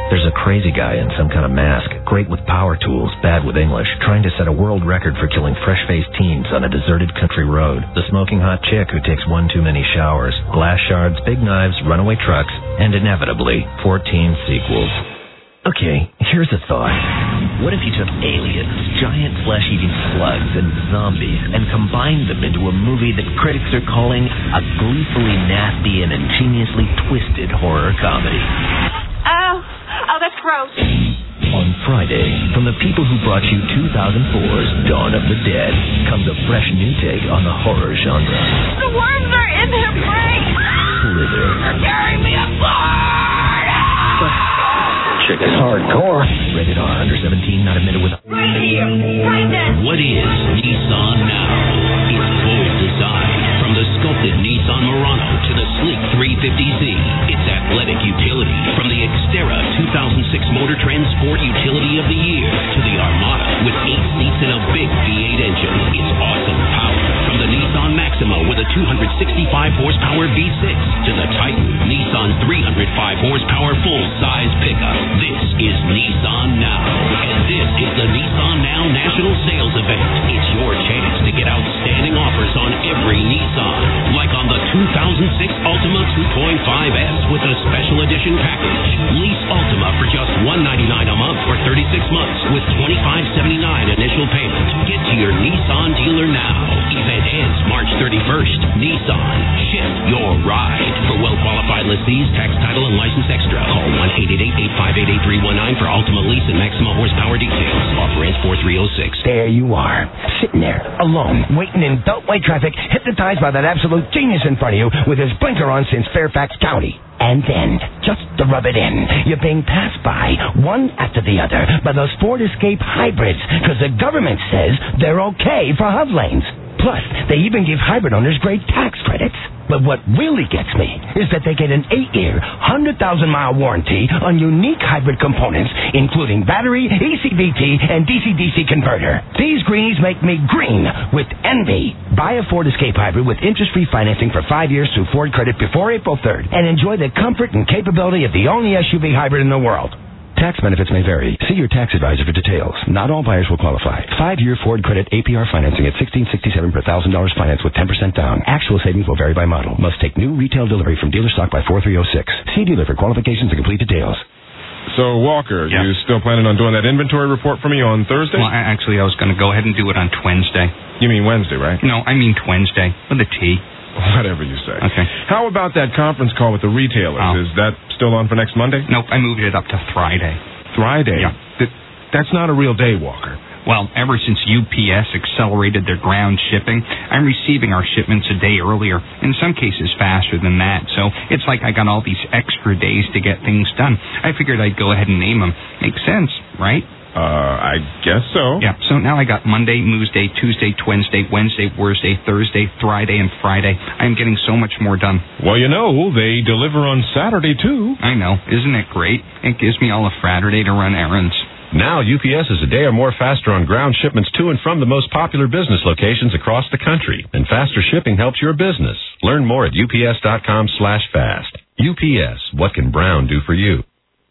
There's a crazy guy in some kind of mask, great with power tools, bad with English, trying to set a world record for killing fresh-faced teens on a deserted country road. The smoking hot chick who takes one too many showers, glass shards, big knives, runaway trucks, and inevitably, fourteen sequels. Okay, here's a thought. What if you took aliens, giant flesh-eating slugs, and zombies, and combined them into a movie that critics are calling a gleefully nasty and ingeniously twisted horror comedy? Oh, oh, that's gross. On Friday, from the people who brought you two thousand four's Dawn of the Dead, comes a fresh new take on the horror genre. The worms are in their brain. Slither. You're tearing me apart. Chick is hardcore. Rated R, under seventeen, not admitted with... Right here, right there. What is Nissan Now? It's bold design. From the sculpted Nissan Murano to the sleek three fifty Z. It's athletic utility. From the Xterra two thousand six Motor Trend Sport Utility of the Year to the Armada with eight seats and a big V eight engine. It's awesome power. From the Nissan Maxima with a two hundred sixty-five horsepower V six to the Titan Nissan three hundred five horsepower full-size pickup. This is Nissan Now. And this is the Nissan Now National Sales Event. It's your chance to get outstanding offers on every Nissan. Like on the two thousand six Altima two point five S with a special edition package. Lease Altima for just one hundred ninety-nine dollars a month for thirty-six months with twenty-five seventy-nine initial payment. Get to your Nissan dealer now. Event ends March thirty-first. Nissan. Shift your ride. For well-qualified lessees, tax, title, and license extra. Call one eight eight eight, eight five eight, eight three one nine for Altima lease and maximum horsepower details. Offer ends four three oh six. There you are, sitting there, alone, waiting in Beltway traffic, hypnotized by that absolute genius in front of you with his blinker on since Fairfax County. And then, just to rub it in, you're being passed by, one after the other, by those Ford Escape hybrids, because the government says they're okay for H U V lanes. Plus, they even give hybrid owners great tax credits. But what really gets me is that they get an eight-year, one hundred thousand mile warranty on unique hybrid components, including battery, E C V T, and D C D C converter. These greenies make me green with envy. Buy a Ford Escape hybrid with interest-free financing for five years through Ford Credit before April third, and enjoy the comfort and capability of the only S U V hybrid in the world. Tax benefits may vary. See your tax advisor for details. Not all buyers will qualify. Five-year Ford Credit A P R financing at sixteen sixty-seven per one thousand dollars financed with ten percent down. Actual savings will vary by model. Must take new retail delivery from dealer stock by four three oh six. See dealer for qualifications and complete details. So, Walker, yeah. you still planning on doing that inventory report for me on Thursday? Well, I, actually, I was going to go ahead and do it on Wednesday. You mean Wednesday, right? No, I mean Wednesday with a T. Whatever you say. Okay. How about that conference call with the retailers? Oh. Is that still on for next Monday? Nope, I moved it up to Friday. Friday? Yeah. That, that's not a real day, Walker. Well, ever since U P S accelerated their ground shipping, I'm receiving our shipments a day earlier, in some cases faster than that. So it's like I got all these extra days to get things done. I figured I'd go ahead and name them. Makes sense, right? Uh, I guess so. Yeah, so now I got Monday, Tuesday, Tuesday, Wednesday, Wednesday, Thursday, Thursday, Friday, and Friday. I'm getting so much more done. Well, you know, they deliver on Saturday, too. I know. Isn't it great? It gives me all a Saturday to run errands. Now, U P S is a day or more faster on ground shipments to and from the most popular business locations across the country. And faster shipping helps your business. Learn more at ups.com slash fast. U P S, what can Brown do for you?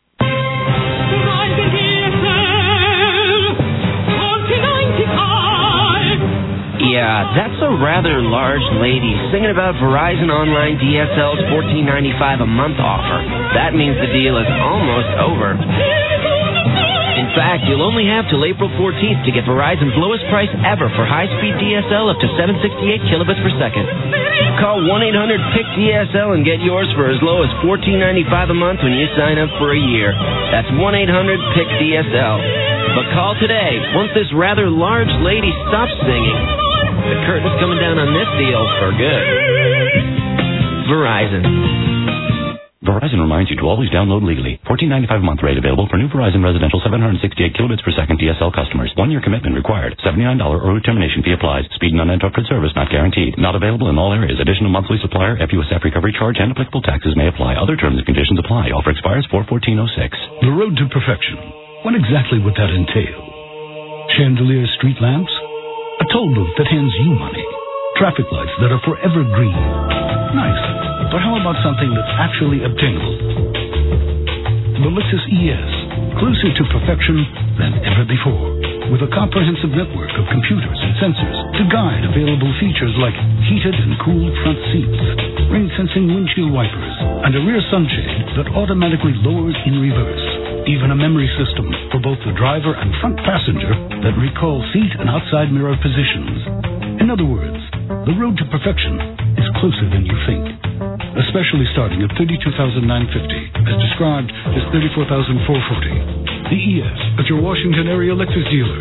Yeah, that's a rather large lady singing about Verizon Online D S L's fourteen ninety-five a month offer. That means the deal is almost over. In fact, you'll only have till April fourteenth to get Verizon's lowest price ever for high-speed D S L up to seven sixty-eight kilobits per second. Call one eight hundred pick D S L and get yours for as low as fourteen ninety-five a month when you sign up for a year. That's one eight hundred pick D S L. But call today once this rather large lady stops singing. The curtain's coming down on this deal for good. Verizon. Verizon reminds you to always download legally. fourteen ninety-five a month rate available for new Verizon residential seven sixty-eight kilobits per second D S L customers. One-year commitment required. seventy-nine dollars early termination fee applies. Speed and uninterrupted service not guaranteed. Not available in all areas. Additional monthly supplier, F U S F recovery charge, and applicable taxes may apply. Other terms and conditions apply. Offer expires four fourteen oh six. The road to perfection. What exactly would that entail? Chandelier street lamps? A toll booth that hands you money. Traffic lights that are forever green. Nice. But how about something that's actually obtainable? the Lexus E S, closer to perfection than ever before. With a comprehensive network of computers and sensors to guide available features like heated and cooled front seats, rain-sensing windshield wipers, and a rear sunshade that automatically lowers in reverse. Even a memory system for both the driver and front passenger that recalls seat and outside mirror positions. In other words, the road to perfection is closer than you think. Especially starting at thirty-two thousand nine hundred fifty dollars, as described as thirty-four thousand four hundred forty dollars. The E S at your Washington area Lexus dealer.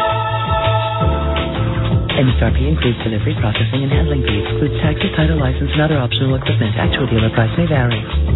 M S R P includes delivery, processing, and handling fees. Includes taxes, title, license, and other optional equipment. Actual dealer price may vary.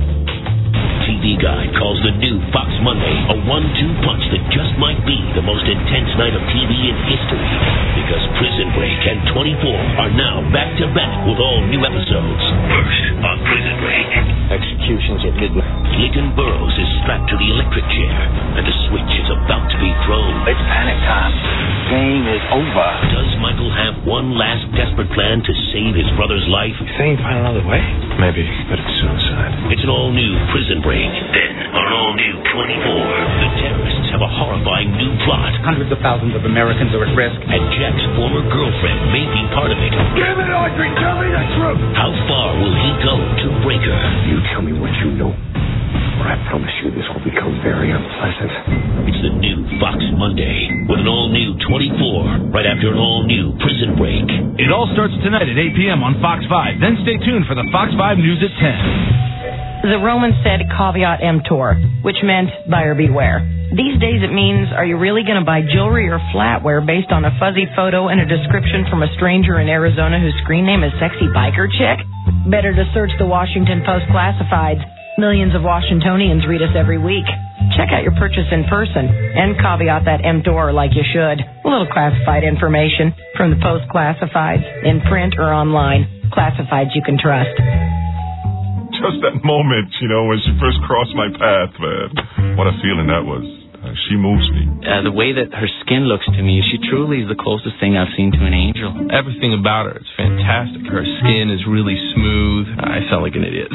T V Guide calls the new Fox Monday a one two punch that just might be the most intense night of T V in history. Because Prison Break and twenty-four are now back-to-back with all new episodes. First on Prison Break. Executions at midnight. Lincoln Burrows is strapped to the electric chair, and a switch is about to be thrown. It's panic time. Game is over. Does Michael have one last desperate plan to save his brother's life? You think he'd find another way? Maybe, but it's suicide. It's an all-new Prison Break. Then, on all-new twenty-four, the terrorists have a horrifying new plot. Hundreds of thousands of Americans are at risk. And Jack's former girlfriend may be part of it. Give it, Audrey! Tell me the truth! How far will he go to break her? You tell me what you know, or I promise you this will become very unpleasant. It's the new Fox Monday with an all-new twenty-four right after an all-new Prison Break. It all starts tonight at eight p.m. on Fox five. Then stay tuned for the Fox five News at ten. The Romans said caveat emptor, which meant buyer beware. These days it means, are you really going to buy jewelry or flatware based on a fuzzy photo and a description from a stranger in Arizona whose screen name is Sexy Biker Chick? Better to search the Washington Post classifieds. Millions of Washingtonians read us every week. Check out your purchase in person and caveat that emptor like you should. A little classified information from the Post classifieds in print or online. Classifieds you can trust. Just that moment, you know, when she first crossed my path, man. What a feeling that was. Uh, she moves me. Uh, the way that her skin looks to me, she truly is the closest thing I've seen to an angel. Everything about her, it's fantastic. Her skin is really smooth. I sound like an idiot.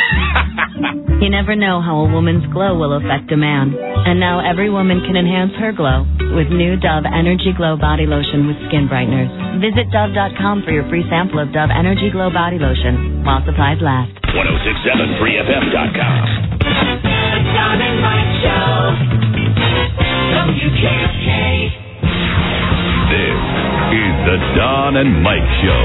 You never know how a woman's glow will affect a man. And now every woman can enhance her glow with new Dove Energy Glow Body Lotion with skin brighteners. Visit Dove dot com for your free sample of Dove Energy Glow Body Lotion while supplies last. one oh six point seven free F M dot com. The Don and Mike Show. W K K. This is the Don and Mike Show.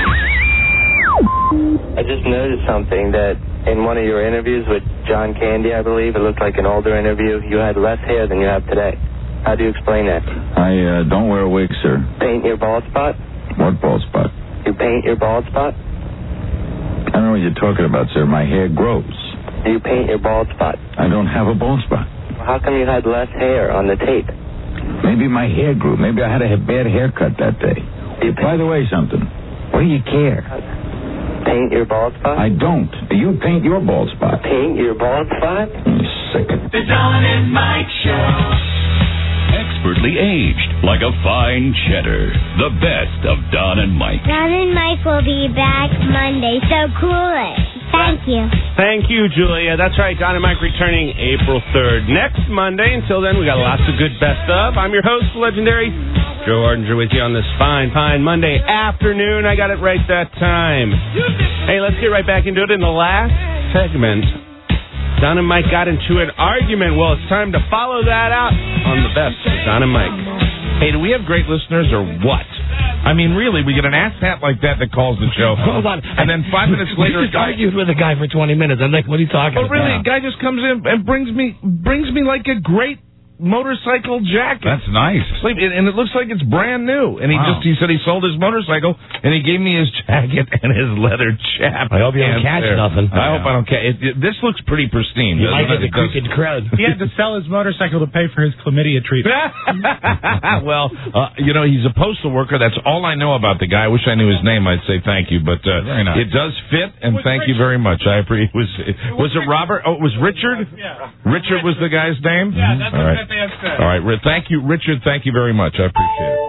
I just noticed something that in one of your interviews with John Candy, I believe, it looked like an older interview, you had less hair than you have today. How do you explain that? I uh, don't wear a wig, sir. Paint your bald spot? What bald spot? You paint your bald spot? I don't know what you're talking about, sir. My hair grows. You paint your bald spot? I don't have a bald spot. How come you had less hair on the tape? Maybe my hair grew. Maybe I had a bad haircut that day. By the way, something. What do you care? Paint your bald spot? I don't. You paint your bald spot. Paint your bald spot? You sick of The Don and Mike Show. Expertly aged like a fine cheddar. The best of Don and Mike. Don and Mike will be back Monday, so cool it. Thank you. Thank you, Julia. That's right, Don and Mike returning April third. Next Monday. Until then, we got lots of good best of. I'm your host, the legendary Joe Ardinger, with you on this fine, fine Monday afternoon. I got it right that time. Hey, let's get right back into it. In the last segment, Don and Mike got into an argument. Well, it's time to follow that out on the best of Don and Mike. Hey, do we have great listeners or what? I mean, really, we get an ass hat like that that calls the show. Hold on. And then five minutes later... We just argued with a guy for twenty minutes. I'm like, what are you talking oh, about? Oh, really? A guy just comes in and brings me brings me like a great motorcycle jacket. That's nice. Sleep, and it looks like it's brand new. And he Wow. just he said he sold his motorcycle, and he gave me his jacket and his leather chap. I hope you don't catch there. nothing. I hope I don't catch it, it. This looks pretty pristine. You might doesn't get the it? It crooked crowd. He had to sell his motorcycle to pay for his chlamydia treatment. Well, uh, you know, he's a postal worker. That's all I know about the guy. I wish I knew his name. I'd say thank you, but uh, Very nice. it does fit, and thank you very much. I appreciate. Was was it Robert? Oh, it was Richard. Yeah. Richard was the guy's name. Yeah, that's all what right. that man said. All right. Thank you, Richard. Thank you very much. I appreciate it.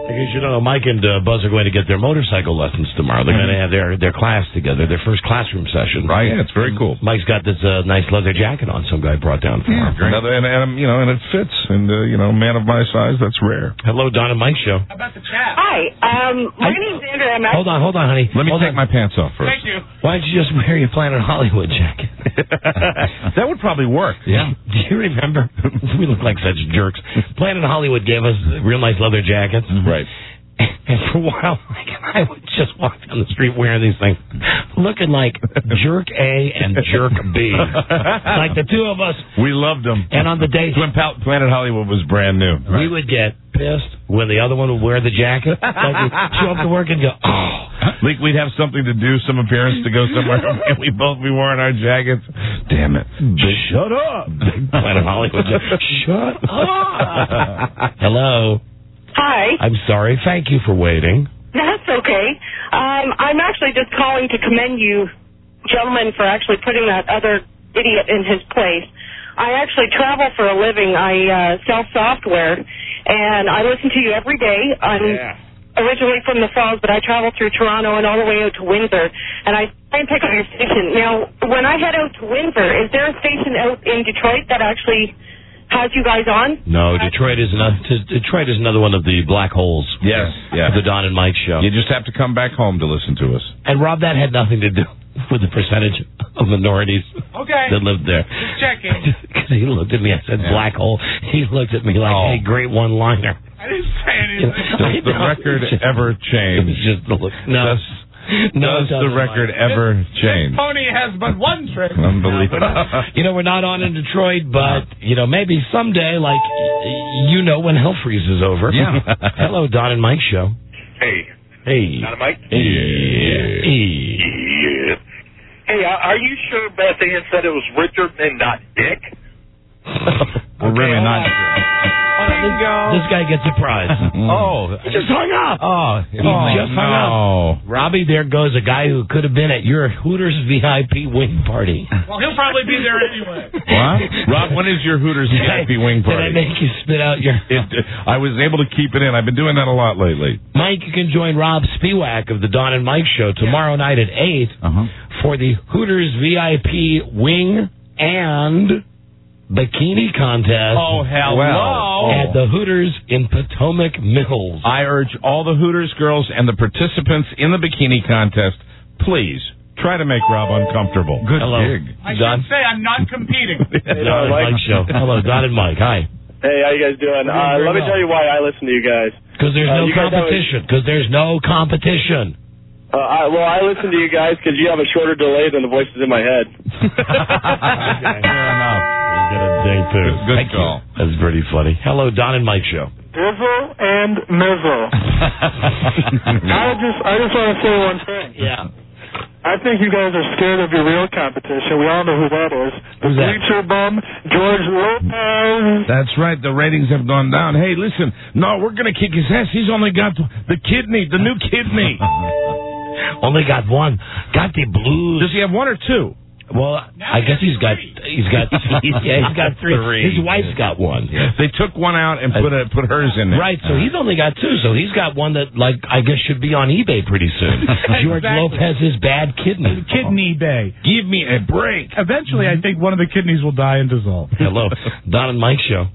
Because you know, Mike and uh, Buzz are going to get their motorcycle lessons tomorrow. They're going to have their, their class together, their first classroom session. Right, yeah, it's very cool. Mike's got this uh, nice leather jacket on some guy brought down for Yeah, him. another, and, and, you know, and it fits. And, uh, you know, man of my size, that's rare. Hello, Don and Mike show. How about the chat? Hi, um, my name's Andrew. I'm Hold on, hold on, honey. Let me hold take on. my pants off first. Thank you. Why don't you just wear your Planet Hollywood jacket? That would probably work. Yeah. Do you remember? We look like such jerks. Planet Hollywood gave us real nice leather jackets. Mm-hmm. Right. And for a while, like, I would just walk down the street wearing these things, looking like Jerk A and Jerk B. Like the two of us. We loved them. And on the days when Planet Hollywood was brand new. We would get pissed when the other one would wear the jacket. Like we'd show up to work and go, oh. Like we'd have something to do, some appearance to go somewhere, and we both be wearing our jackets. Damn it. Shut up. Planet Hollywood. Shut up. Hello. Hi. I'm sorry. Thank you for waiting. That's okay. Um, I'm actually just calling to commend you, gentlemen, for actually putting that other idiot in his place. I actually travel for a living. I uh, sell software, and I listen to you every day. I'm Yeah. originally from the Falls, but I travel through Toronto and all the way out to Windsor, and I try and pick up your station. Now, when I head out to Windsor, is there a station out in Detroit that actually has you guys on? No, Detroit is not. Detroit is another one of the black holes. Yes, yeah. The Don and Mike show. You just have to come back home to listen to us. And Rob, that had nothing to do with the percentage of minorities Okay. that lived there. Just checking. Because he looked at me, I said Yeah. black hole. He looked at me like, Oh. hey, great one-liner. I didn't say anything. I Does the know. record It's just- ever change? It was just the look. No. Does, No, does it the doesn't, record Mike. ever This change? pony has but one trick. Unbelievable. You know, we're not on in Detroit, but, you know, maybe someday, like, y- you know, when hell freezes over. Yeah. Hello, Don and Mike show. Hey. Hey. Not a Mike? Hey. Hey. Yeah. Hey, are are you sure Beth Ann said it was Richard and not Dick? We're really not. This guy gets a prize. Oh. He just hung up. Oh. He just hung up. Robbie, there goes a guy who could have been at your Hooters V I P wing party. Well, he'll probably be there anyway. What? Rob, when is your Hooters V I P wing party? Did I make you spit out your... It, I was able to keep it in. I've been doing that a lot lately. Mike, you can join Rob Spiewak of the Don and Mike show tomorrow night at eight Uh-huh. for the Hooters V I P wing and bikini contest. Oh, hello. At the Hooters in Potomac Mills. I urge all the Hooters girls and the participants in the bikini contest, please try to make Rob uncomfortable. Good Hello. gig. I Don, should say I'm not competing. Don and Mike show. Hello, Don and Mike. Hi. Hey, how you guys doing? Uh, let me tell you why I listen to you guys. Because there's Uh, no you guys have a- competition. Because there's no competition. Uh, I, well, I listen to you guys because you have a shorter delay than the voices in my head. Fair enough. Good, too. Good Thank call. You. That's pretty funny. Hello, Don and Mike show. Dizzle and Mizzle. I just, I just want to say one thing. Yeah. I think you guys are scared of your real competition. We all know who that is. The Who's that? bleacher bum, George Lopez. That's right. The ratings have gone down. Hey, listen. No, we're going to kick his ass. He's only got the kidney, the new kidney. Only got one. Got the blues. Does he have one or two? Well, I guess he's got he's got yeah he's got three. Three. His wife's got one. They took one out and put a, put hers in there. Right, so he's only got two. So he's got one that, like, I guess should be on eBay pretty soon. George Exactly. Lopez's bad kidney. Kidney Bay. Give me a break. Eventually, I think one of the kidneys will die and dissolve. Hello, Don and Mike show.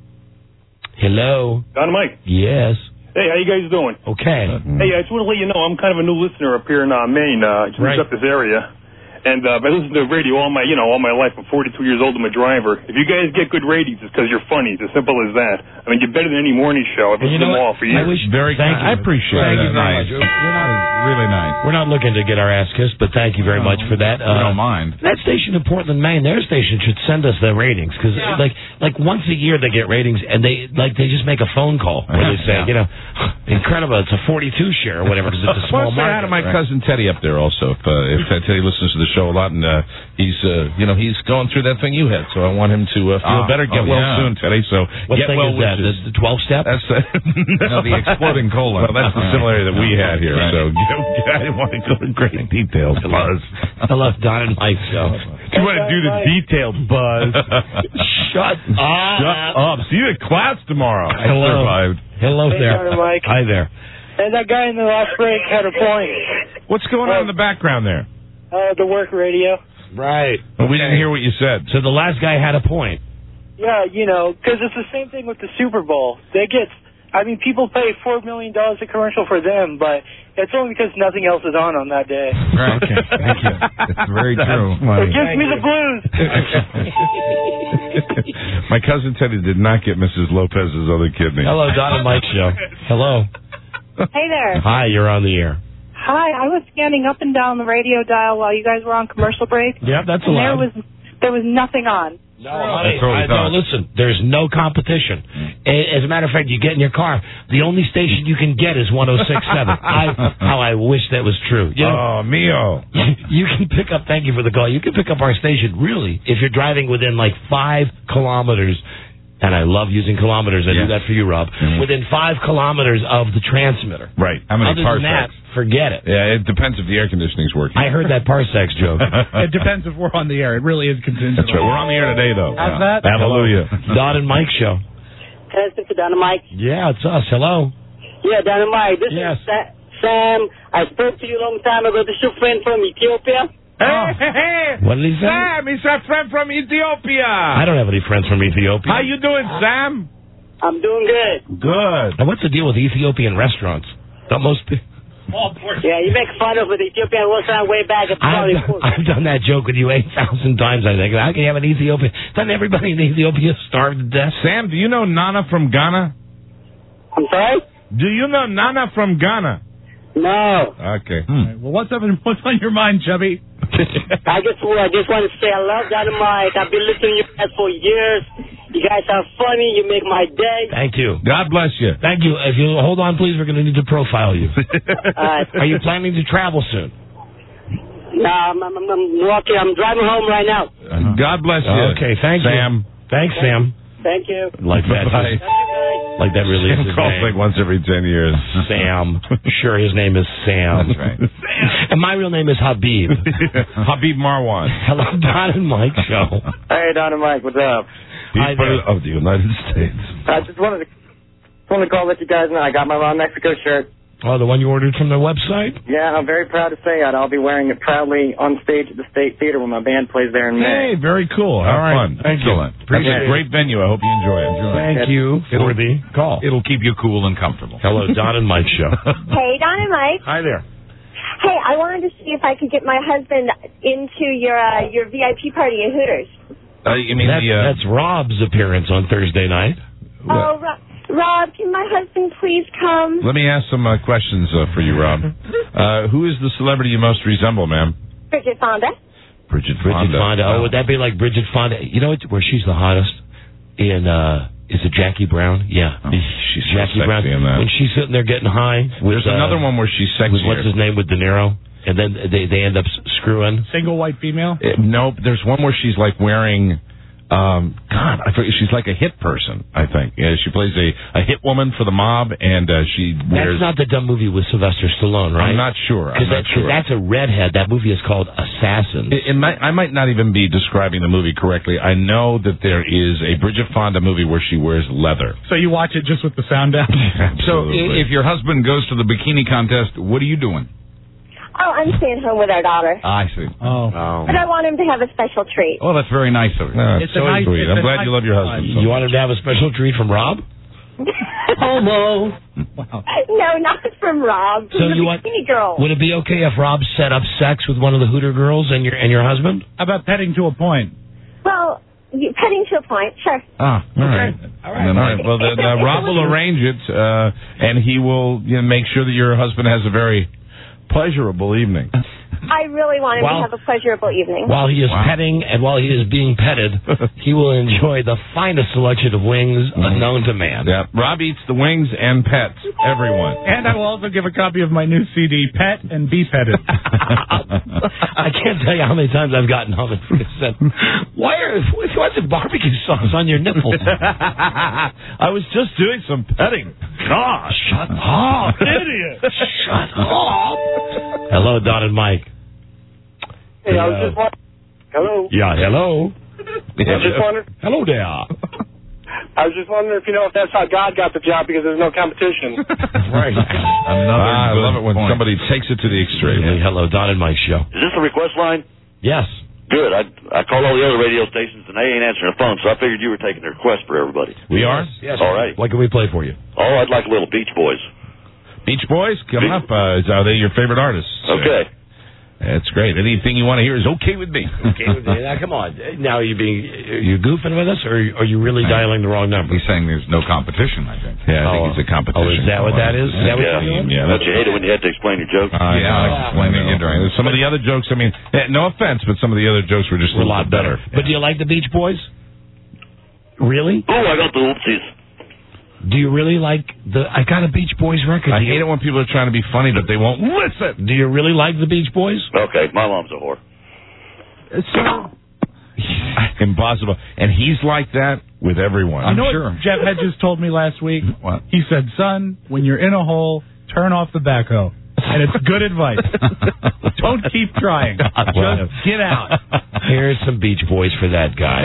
Hello. Don and Mike. Yes. Hey, how you guys doing? Okay. Hey, I just want to let you know I'm kind of a new listener up here in uh, Maine. Uh, I just Right. moved up this area. And uh, I listen to the radio all my, you know, all my life. I'm forty-two years old. I'm a driver. If you guys get good ratings, it's because you're funny. It's as simple as that. I mean, you're better than any morning show. I've Well, you listened to know them all what? for I years. wish. Very thank kind. you. I appreciate Thank that. you very Nice. much. We're not, Really nice. we're not looking to get our ass kissed, but thank you very much for that. We don't mind. That station in Portland, Maine, their station should send us the ratings because, Yeah. like, like once a year they get ratings, and they like they just make a phone call where they say, Yeah. you know, incredible, it's a forty-two share or whatever because it's a small Well, say hi market. to my cousin Teddy up there also. If, uh, if uh, Teddy listens to the show a lot, and uh, he's, uh, you know, he's going through that thing you had, so I want him to uh, feel Ah, better. Get oh, well yeah. soon, Teddy. So What get thing well is that? wishes. The, the twelve step? That's uh, No, the exploding colon. Well, that's the similarity that we had here. Right. So I didn't want to go into great details, Buzz. Hello, Don and Mike show. You want to do the detailed buzz. Shut up. Shut up. See you at class tomorrow. I Hello. survived. Hello Hey, there. Doctor Mike. Hi there. And that guy in the last break had a point. What's going on in the background there? Uh, the work radio. Right. Well, we didn't hear what you said. So the last guy had a point. Yeah, you know, because it's the same thing with the Super Bowl. They get, I mean, people pay four million dollars a commercial for them, but it's only because nothing else is on on that day. Right. Okay. Thank you. It's very true. It gives me the blues. My cousin Teddy did not get Missus Lopez's other kidney. Hello, Don and Mike show. Hello. Hey there. Hi, you're on the air. Hi, I was scanning up and down the radio dial while you guys were on commercial break. Yeah, that's and there allowed. was there was nothing on. No, I, I, no, listen, there's no competition. A- As a matter of fact, you get in your car, the only station you can get is one oh six point seven. I, how I wish that was true. You know, Oh, mio. you can pick up, thank you for the call, you can pick up our station, really, if you're driving within like five kilometers, and I love using kilometers, I Yeah. do that for you, Rob, Mhm. within five kilometers of the transmitter. Right. How many Other than that, parsecs? forget it. Yeah, it depends if the air conditioning's working. I heard that parsecs joke. It depends if we're on the air. It really is contingent. That's right. We're on the air today, though. How's that? Hallelujah. Don and Mike show. Can I speak to Dynamite? Yeah, it's us. Hello. Yeah, Dynamite. This Yes. is Sa- Sam. I spoke to you a long time ago. This is your friend from Ethiopia. Hey, hey, hey. What did he say? Sam, he's our friend from Ethiopia. I don't have any friends from Ethiopia. How you doing, Sam? I'm doing good. Good. And what's the deal with Ethiopian restaurants? Don't most pe- Yeah, you make fun of the Ethiopian restaurant way back at the I've, Charlie done, Ford. I've done that joke with you eight thousand times, I think. How can you have an Ethiopian? Doesn't everybody in Ethiopia starve to death? Sam, do you know Nana from Ghana? I'm sorry? Do you know Nana from Ghana? No. Okay. Hmm. Well, what's up? In, what's on your mind, Chubby? I just, I just want to say I love Dynamite. I've been listening to you guys for years. You guys are funny. You make my day. Thank you. God bless you. Thank you. If you hold on, please, we're going to need to profile you. Uh, Are you planning to travel soon? no, I'm, I'm, I'm walking. I'm driving home right now. Uh, God bless you. Okay, thank Sam. you. Thanks, Sam. Thank you. Like that. Bye. Like that really Sam is his calls name. like once every ten years. Sam. Sure, his name is Sam. That's right. And my real name is Habib. Habib Marwan. Hello, Don and Mike show. Hey, Don and Mike, what's up? Hi People there. of the United States. I just wanted to, just wanted to call and let you guys know I got my Ron Mexico shirt. Oh, the one you ordered from the website? Yeah, I'm very proud to say it. I'll be wearing it proudly on stage at the State Theater when my band plays there in May. Hey, very cool. Have All right. fun. Thank Excellent. you. That's Appreciate a it. great venue. I hope you enjoy it. Thank you for the call. It'll keep you cool and comfortable. Hello, Don and Mike show. Hey, Don and Mike. Hi there. Hey, I wanted to see if I could get my husband into your uh, your V I P party at Hooters. Uh, you mean That, the, uh, that's Rob's appearance on Thursday night. Oh, Rob, Rob, can my husband please come? Let me ask some uh, questions uh, for you, Rob. Uh, who is the celebrity you most resemble, ma'am? Bridget Fonda. Bridget Bridget Fonda. Fonda. Oh, would that be like Bridget Fonda? You know what, where she's the hottest? In, uh, is it Jackie Brown? Yeah. Oh, she's so Jackie sexy Brown. in that. When she's sitting there getting high. With, There's another uh, one where she's with, sexier. what's his name, with De Niro? And then they, they end up s- screwing. Single white female? Uh, nope. There's one where she's like wearing. Um, God, I forget. She's like a hit person, I think. Yeah, she plays a, a hit woman for the mob, and uh, she wears. That's not the dumb movie with Sylvester Stallone, right? I'm not sure. I'm Because not that, sure. that's a redhead. That movie is called Assassins. It, it might, I might not even be describing the movie correctly. I know that there is a Bridget Fonda movie where she wears leather. So you watch it just with the sound down? So Absolutely. i- if your husband goes to the bikini contest, what are you doing? Oh, I'm staying home with our daughter. I see. Oh. But I want him to have a special treat. Oh, that's very nice of you. No, It's it's so a nice- sweet. it's I'm a glad nice you love your husband. so You much. want him to have a special treat from Rob? Homo. Wow. No, not from Rob. From So the you want- bikini girl. Would it be okay if Rob set up sex with one of the Hooter girls and your and your husband? How about petting to a point? Well, you, petting to a point, sure. Ah, all right. All And then, all right. Well, then uh, Rob will arrange it, uh, and he will you know, make sure that your husband has a very pleasurable evening. I really want him While- to have a pleasurable evening. While he is Wow. petting and while he is being petted, he will enjoy the finest selection of wings unknown to man. Yeah, Rob eats the wings and pets everyone. And I will also give a copy of my new C D, Pet and Be Petted. I can't tell you how many times I've gotten home and said, "Why are why is it barbecue sauce on your nipples?" I was just doing some petting. Gosh, shut up, idiot! Shut up. Hello, Don and Mike. Hey, I was just wondering, Hello. Yeah, hello. I was just wondering. Hello there. I was just wondering if you know if that's how God got the job because there's no competition. Right. Another I love it when point. somebody takes it to the extreme. Hey, hello, Don and Mike show. Is this a request line? Yes. Good. I I called all the other radio stations and they ain't answering the phone, so I figured you were taking the request for everybody. We are? Yes. All right. What can we play for you? Oh, I'd like a little Beach Boys. Beach Boys coming Beach. up. Uh, is- are they your favorite artists? Okay. That's great. Anything you want to hear is okay with me. Okay with me. Now, come on. Now, are you being are you goofing with us, or are you really dialing the wrong number? He's saying there's no competition, I think. Yeah, I Oh. think it's a competition. Oh, is that what that is? Is that what Yeah. you're doing? Yeah, Don't you hate it when you have to explain your joke? Uh, Yeah, I like no, explaining I know. it during- Some of the other jokes, I mean, eh, no offense, but some of the other jokes were just We're a lot better. But do you like the Beach Boys? Really? Oh, I got the oopsies. Do you really like the I Got a Beach Boys record? I Do you- hate it when people are trying to be funny, but they won't listen. Do you really like the Beach Boys? Okay, my mom's a whore. It's so impossible. And he's like that with everyone. You know I'm sure. what Jeff Hedges told me last week? What? He said, son, when you're in a hole, turn off the backhoe. And it's good advice. Don't keep trying. Well, Just get out. Here's some Beach Boys for that guy.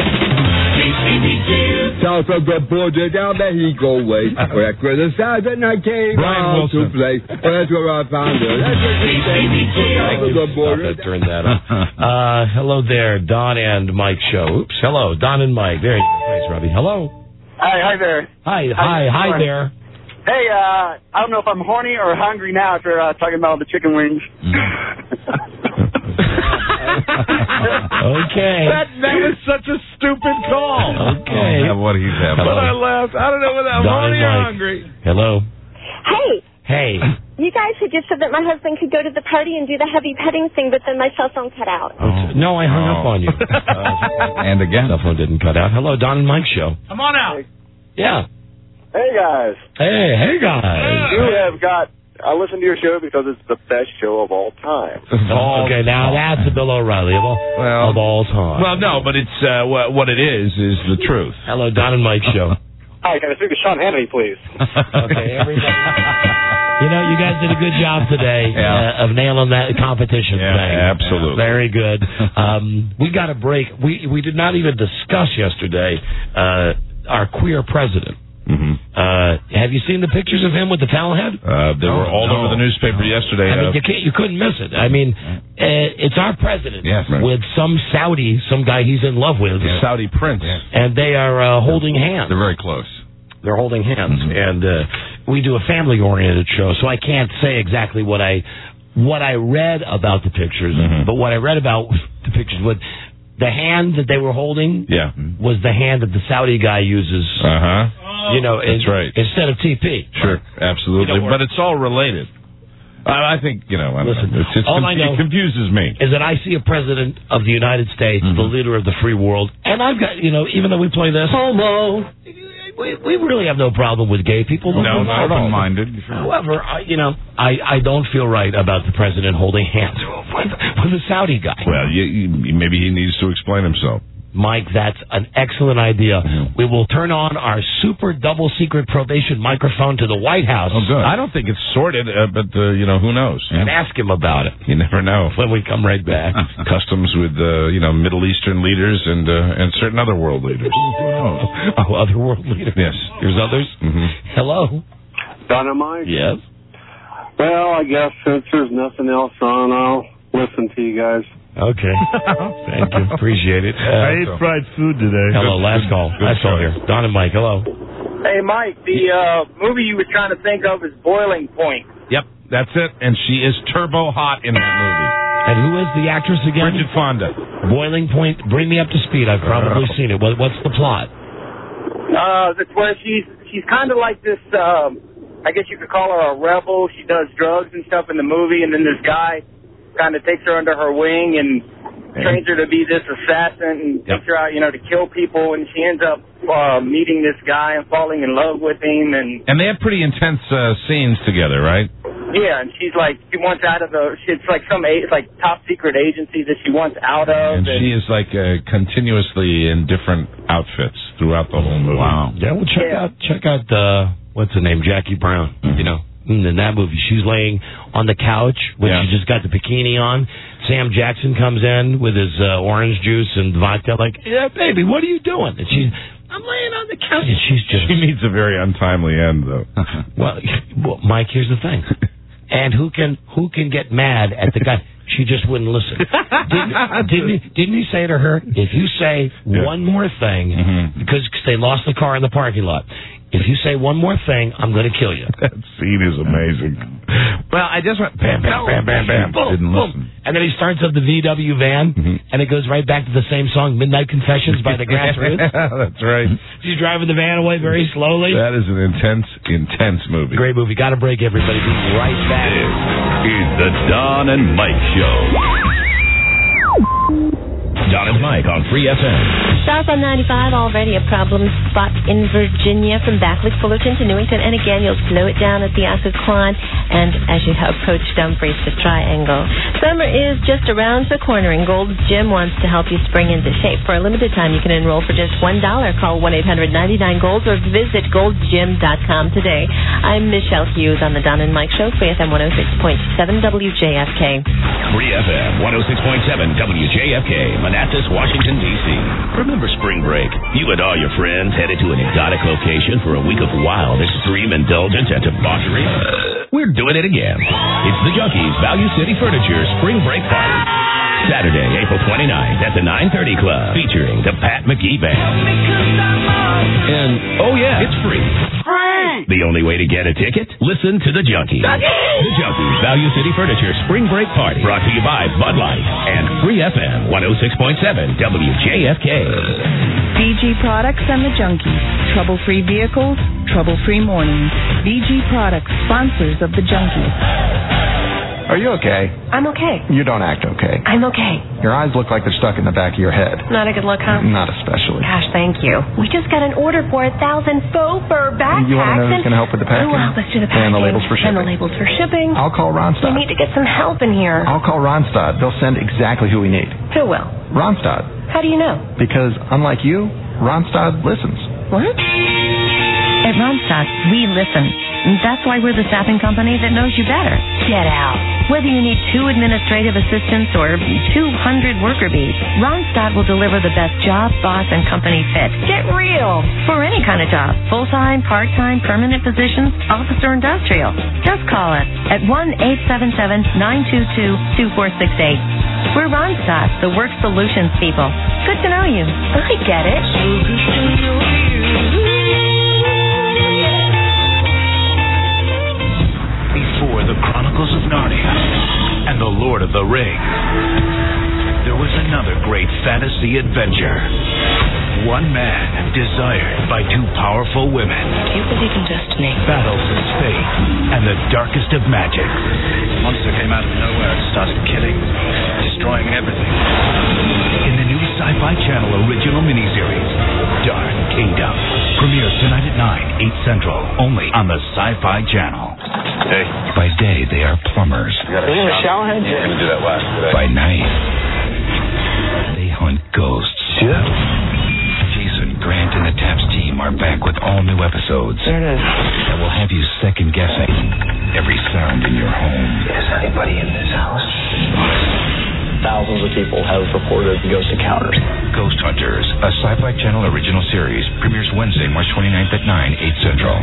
South of the border down Mexico way, where I criticized and I came Brian out Wilson. to play. Well, that's where I found her. That's what they say. South of the border. Stop that, turn that off. Uh, hello there, Don and Mike show. Oops, hello, Don and Mike. There you go. Thanks, Robbie. Hello. Hi, hi there. Hi, hi, hi there. Hey, uh, I don't know if I'm horny or hungry now after uh, talking about the chicken wings. Okay. That, that was such a stupid call. Okay. Oh, what he's having. But I laughed. I don't know whether I'm Don horny and or Mike. hungry. Hello. Hey, Hey. you guys had just said that my husband could go to the party and do the heavy petting thing, but then my cell phone cut out. Oh. No, I hung Oh. up on you. Uh, And again. cell phone didn't cut out. Hello, Don and Mike show. Come on out. Yeah. Hey, guys. Hey, hey guys. You have got... I listen to your show because it's the best show of all time. Oh, okay, now that's a Bill O'Reilly of all, Well, of all time. Well, no, but it's uh, what, what it is is the truth. Hello, Don and Mike show. Hi, can I speak to Sean Hannity, please? Okay, everybody. You know, you guys did a good job today Yeah. uh, of nailing that competition Yeah, thing. absolutely. Very good. Um, we got a break. We we did not even discuss yesterday uh, our queer president. Mm-hmm. Uh, have you seen the pictures of him with the towel head? Uh, they were all no. over the newspaper yesterday. I mean, uh, you, can't, you couldn't miss it. I mean, uh, it's our president Yes, right. with some Saudi, some guy he's in love with, the Saudi prince. and they are uh, holding hands. They're very close. They're holding hands, Mm-hmm. and uh, we do a family-oriented show, so I can't say exactly what I what I read about the pictures, Mhm. but what I read about the pictures was the hand that they were holding Yeah. was the hand that the Saudi guy uses. Uh huh. You know, That's in- right. instead of T P. Sure, absolutely. You know, But it's all related. I, I think you know. I don't Listen, know. It's, it's all conf- I know it confuses me. is that I see a president of the United States, Mm-hmm. the leader of the free world, and I've got, you know, even though we play this, homo, we, we really have no problem with gay people. No, not at all. Open-minded. However, I, you know, I, I don't feel right about the president holding hands with, with a Saudi guy. Well, you, you, maybe he needs to explain himself. Mike, that's an excellent idea. Mm-hmm. We will turn on our super double secret probation microphone to the White House Oh, good. I don't think it's sorted, uh, but uh, you know, who knows? and ask him about it You never know. when we come right back. Customs with uh, you know Middle Eastern leaders and uh, and certain other world leaders. Who knows? Oh, other world leaders. Yes. There's others. Mm-hmm. Hello. Dynamite? Yes. Well, I guess since there's nothing else on, I'll listen to you guys. Okay. Thank you. Appreciate it. Uh, I ate fried food today. Hello. Last call. Good Last call choice. here. Don and Mike. Hello. Hey, Mike, the uh, movie you were trying to think of is Boiling Point. Yep, that's it. And she is turbo hot in that movie. And who is the actress again? Bridget Fonda. Boiling Point. Bring me up to speed. I've probably Uh, seen it. What, what's the plot? Uh, it's where she's she's kind of like this. Um, I guess you could call her a rebel. She does drugs and stuff in the movie, and then this guy kind of takes her under her wing and trains her to be this assassin and takes her out, you know, to kill people. And she ends up uh, meeting this guy and falling in love with him. And And they have pretty intense uh, scenes together, right? yeah, and she's like, she wants out of the. It's like some a- it's like top secret agency that she wants out of. And she is like uh, continuously in different outfits throughout the whole movie. Wow. Yeah, well, check out, check out, uh, what's her name? Jackie Brown. You know, in that movie, she's laying on the couch when Yeah. she just got the bikini on. Sam Jackson comes in with his uh, orange juice and vodka, like, yeah, baby, what are you doing? And she's, I'm laying on the couch. And she's just... She needs a very untimely end, though. well, well, Mike, here's the thing. And who can who can get mad at the guy? She just wouldn't listen. Didn't, didn't, he, didn't he say to her, if you say yeah. one more thing, mm-hmm. because they lost the car in the parking lot, if you say one more thing, I'm going to kill you. That scene is amazing. Well, I just went bam, bam, bam, bam, bam. Boom, Didn't boom. listen. And then he starts up the V W van, mm-hmm. and it goes right back to the same song, Midnight Confessions by the Grassroots. That's right. She's driving the van away very slowly. That is an intense, intense movie. Great movie. Got to break, everybody. Be right back. This is the Don and Mike Show. Don and Mike on Free F M. South on ninety-five, already a problem spot in Virginia from Backlick, Fullerton to Newington, and again, you'll slow it down at the Occoquan, and as you approach Dumfries to Triangle. Summer is just around the corner, and Gold's Gym wants to help you spring into shape. For a limited time, you can enroll for just one dollar. Call one eight hundred ninety-nine gold or visit golds gym dot com today. I'm Michelle Hughes on the Don and Mike Show, Free F M one oh six point seven W J F K. Free F M one oh six point seven W J F K, Manassas, Washington, D C. Remember spring break? You and all your friends headed to an exotic location for a week of wild, extreme indulgence and debauchery? We're doing it again. It's the Junkies Value City Furniture Spring Break Party. Saturday, April twenty-ninth at the nine thirty Club, featuring the Pat McGee Band. And, oh yeah, it's free. Free! The only way to get a ticket? Listen to the Junkies. Junkies! The Junkies Value City Furniture Spring Break Party, brought to you by Bud Light and Free F M one oh six point seven W J F K. B G Products and the Junkies. Trouble-free vehicles, trouble-free mornings. B G Products, sponsors of the Junkies. Are you okay? I'm okay. You don't act okay. I'm okay. Your eyes look like they're stuck in the back of your head. Not a good look, huh? Not especially. Gosh, thank you. We just got an order for a thousand faux fur backpacks. You want to know who's going to help with the packing? Who will help us do the packing? And the labels for shipping. And the labels for shipping. I'll call Ronstadt. We need to get some help in here. I'll call Ronstadt. They'll send exactly who we need. Who will? Ronstadt. How do you know? Because, unlike you, Ronstadt listens. What? At Ronstadt, we listen. That's why we're the staffing company that knows you better. Get out. Whether you need two administrative assistants or two hundred worker bees, Ronstadt will deliver the best job, boss, and company fit. Get real. For any kind of job, full-time, part-time, permanent positions, office or industrial. Just call us at one eight seven seven, nine two two, two four six eight. We're Ronstadt, the work solutions people. Good to know you. I get it. Before the Chronicles of Narnia and the Lord of the Rings, there was another great fantasy adventure. One man desired by two powerful women. Do you believe in destiny? Battles his fate and the darkest of magic. Monster came out of nowhere and started killing, destroying everything. In the new Sci-Fi Channel original miniseries, Dark Kingdom, premieres tonight at nine, eight Central, only on the Sci-Fi Channel. Hey. By day, they are plumbers. You got a shower head? We're going to do that last today. By night, they hunt ghosts. Yeah. Jason, Grant, and the Taps team are back with all new episodes. There it is. That will have you second-guessing every sound in your home. Is anybody in this house? Thousands of people have reported ghost encounters. Ghost Hunters, a Sci-Fi Channel original series, premieres Wednesday, March twenty-ninth at nine, eight Central.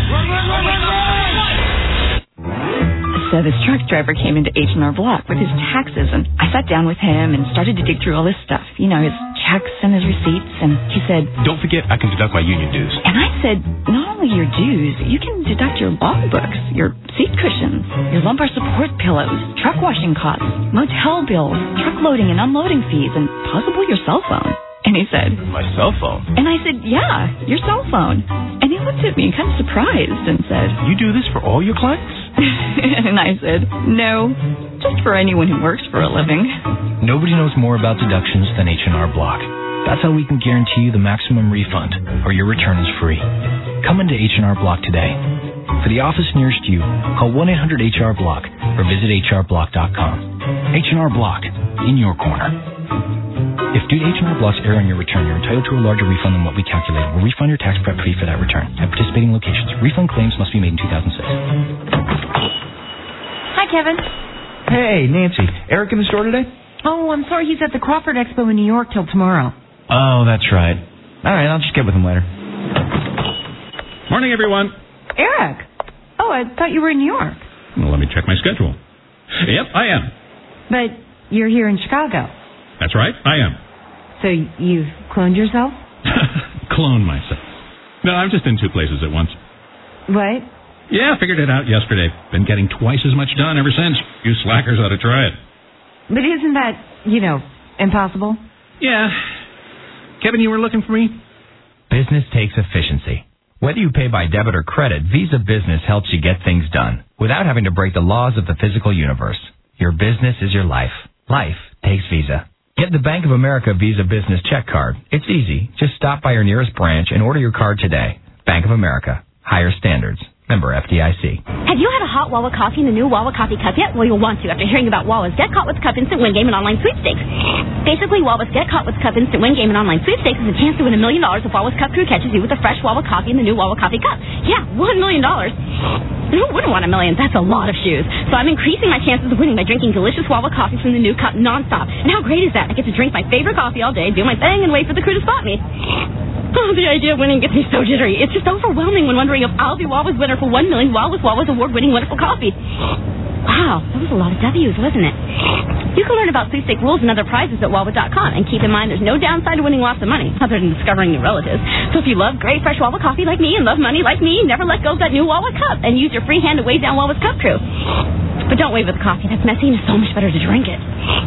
So this truck driver came into H and R Block with his taxes, and I sat down with him and started to dig through all his stuff. You know, his checks and his receipts, and he said, "Don't forget, I can deduct my union dues." And I said, not only your dues, you can deduct your logbooks, your seat cushions, your lumbar support pillows, truck washing costs, motel bills, truck loading and unloading fees, and possibly your cell phone. And he said, "My cell phone?" And I said, "Yeah, your cell phone." And he looked at me kind of surprised and said, "You do this for all your clients?" And I said, "No, just for anyone who works for a living." Nobody knows more about deductions than H and R Block. That's how we can guarantee you the maximum refund, or your return is free. Come into H and R Block today. For the office nearest you, call one eight hundred H R Block or visit H R block dot com. H and R Block, in your corner. If due to H and R Block's error on your return, you're entitled to a larger refund than what we calculated, we'll refund your tax prep fee for that return at participating locations. Refund claims must be made in two thousand six. Hi, Kevin. Hey, Nancy. Eric in the store today? Oh, I'm sorry. He's at the Crawford Expo in New York till tomorrow. Oh, that's right. All right, I'll just get with him later. Morning, everyone. Eric. Oh, I thought you were in New York. Well, let me check my schedule. Yep, I am. But you're here in Chicago. That's right, I am. So you've cloned yourself? Clone myself. No, I'm just in two places at once. What? Yeah, figured it out yesterday. Been getting twice as much done ever since. You slackers ought to try it. But isn't that, you know, impossible? Yeah. Kevin, you were looking for me? Business takes efficiency. Whether you pay by debit or credit, Visa Business helps you get things done without having to break the laws of the physical universe. Your business is your life. Life takes Visa. Get the Bank of America Visa Business Check Card. It's easy. Just stop by your nearest branch and order your card today. Bank of America. Higher standards. Member F D I C. Have you had a hot Wawa coffee in the new Wawa Coffee Cup yet? Well, you'll want to after hearing about Wawa's Get Caught with Cup Instant Win Game and Online Sweepstakes. Basically, Wawa's Get Caught with Cup Instant Win Game and Online Sweepstakes is a chance to win a million dollars if Wawa's Cup crew catches you with a fresh Wawa coffee in the new Wawa Coffee Cup. Yeah, one million dollars. Who wouldn't want a million? That's a lot of shoes. So I'm increasing my chances of winning by drinking delicious Wawa coffee from the new cup nonstop. And how great is that? I get to drink my favorite coffee all day, do my thing, and wait for the crew to spot me. Oh, the idea of winning gets me so jittery. It's just overwhelming when wondering if I'll be Wawa's winner for one million Wawa's Wawa's award-winning wonderful coffee. Wow, that was a lot of W's, wasn't it? You can learn about sweepstake rules and other prizes at Wawa dot com, and keep in mind there's no downside to winning lots of money, other than discovering new relatives. So if you love great fresh Wawa coffee like me and love money like me, never let go of that new Wawa cup and use your free hand to wave down Wawa's Cup crew. But don't wave with the coffee. That's messy and it's so much better to drink it.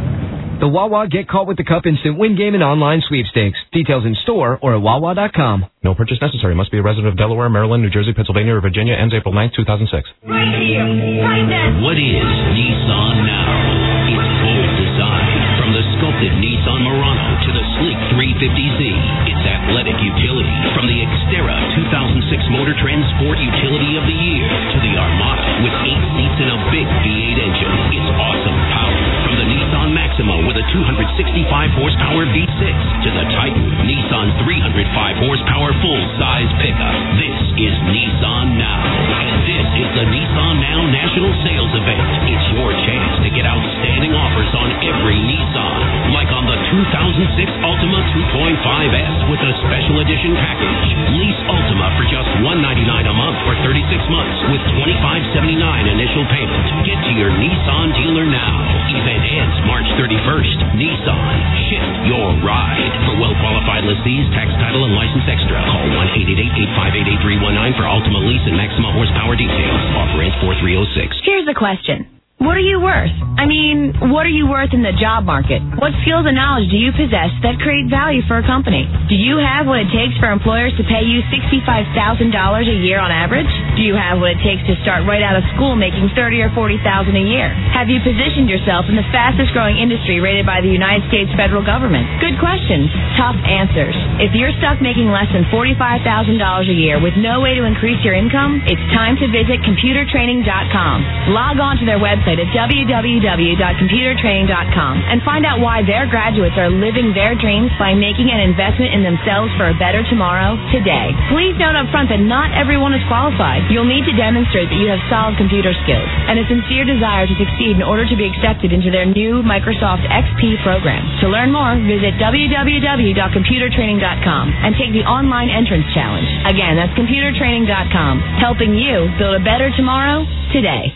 The Wawa Get Caught with the Cup Instant Win Game and Online Sweepstakes. Details in store or at Wawa dot com. No purchase necessary. Must be a resident of Delaware, Maryland, New Jersey, Pennsylvania, or Virginia. Ends April ninth, two thousand six. Right here, right now. What is Nissan Now? It's bold design. From the sculpted Nissan Murano to the sleek three fifty Z. It's athletic utility. From the Xterra two thousand six Motor Trend Sport Utility of the Year to the Armada with eight seats and a big V eight engine. It's awesome power. From the Nissan Maxima with a two hundred sixty-five horsepower V six to the Titan Nissan three hundred five horsepower full-size pickup. This is Nissan Now. And this is the Nissan Now National Sales Event. It's your chance to get outstanding offers on every Nissan. Like on the two thousand six Altima two point five S with a special edition package. Lease Altima for just one hundred ninety-nine dollars a month for thirty-six months with twenty-five seventy-nine initial payment. Get to your Nissan dealer now. Event ends March thirty-first. Nissan. Shift your ride. For well-qualified lessees, tax, title, and license extra. Call one eight eight eight, eight five eight, eight three one nine for Altima lease and maximum horsepower details. Offer ends four three oh six. Here's the question. What are you worth? I mean, what are you worth in the job market? What skills and knowledge do you possess that create value for a company? Do you have what it takes for employers to pay you sixty-five thousand dollars a year on average? Do you have what it takes to start right out of school making thirty thousand dollars or forty thousand dollars a year? Have you positioned yourself in the fastest growing industry rated by the United States federal government? Good questions, tough answers. If you're stuck making less than forty-five thousand dollars a year with no way to increase your income, it's time to visit computer training dot com. Log on to their website at w w w dot computer training dot com and find out why their graduates are living their dreams by making an investment in themselves for a better tomorrow today. Please note up front that not everyone is qualified. You'll need to demonstrate that you have solid computer skills and a sincere desire to succeed in order to be accepted into their new Microsoft X P program. To learn more, visit w w w dot computer training dot com and take the online entrance challenge. Again, that's computer training dot com, helping you build a better tomorrow today.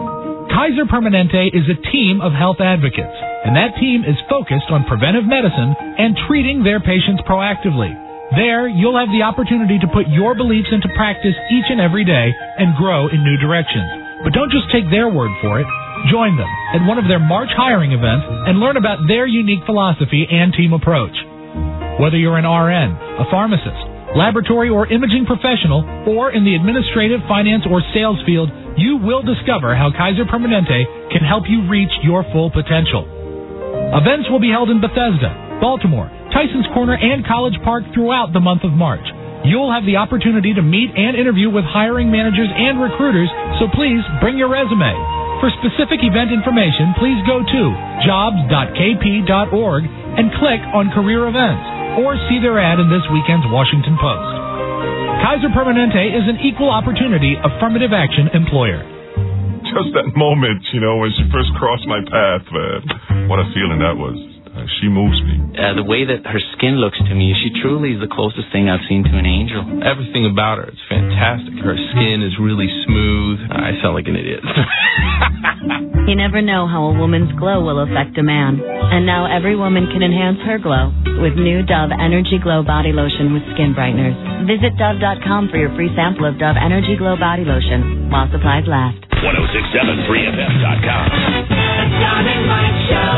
Kaiser Permanente is a team of health advocates, and that team is focused on preventive medicine and treating their patients proactively. There, you'll have the opportunity to put your beliefs into practice each and every day and grow in new directions. But don't just take their word for it. Join them at one of their March hiring events and learn about their unique philosophy and team approach. Whether you're an R N, a pharmacist, laboratory or imaging professional, or in the administrative, finance, or sales field, you will discover how Kaiser Permanente can help you reach your full potential. Events will be held in Bethesda, Baltimore, Tysons Corner, and College Park throughout the month of March. You'll have the opportunity to meet and interview with hiring managers and recruiters, so please bring your resume. For specific event information, please go to jobs dot k p dot org and click on Career Events, or see their ad in this weekend's Washington Post. Kaiser Permanente is an equal opportunity affirmative action employer. just that moment, you know, when she first crossed my path, man. What a feeling that was. Uh, she moves me. Uh, the way that her skin looks to me, she truly is the closest thing I've seen to an angel. Everything about her, it's fantastic. Her skin is really smooth. I sound like an idiot. You never know how a woman's glow will affect a man. And now every woman can enhance her glow with new Dove Energy Glow Body Lotion with skin brighteners. Visit Dove dot com for your free sample of Dove Energy Glow Body Lotion while supplies last. one oh six seven three F M dot com. The Don and Mike Show.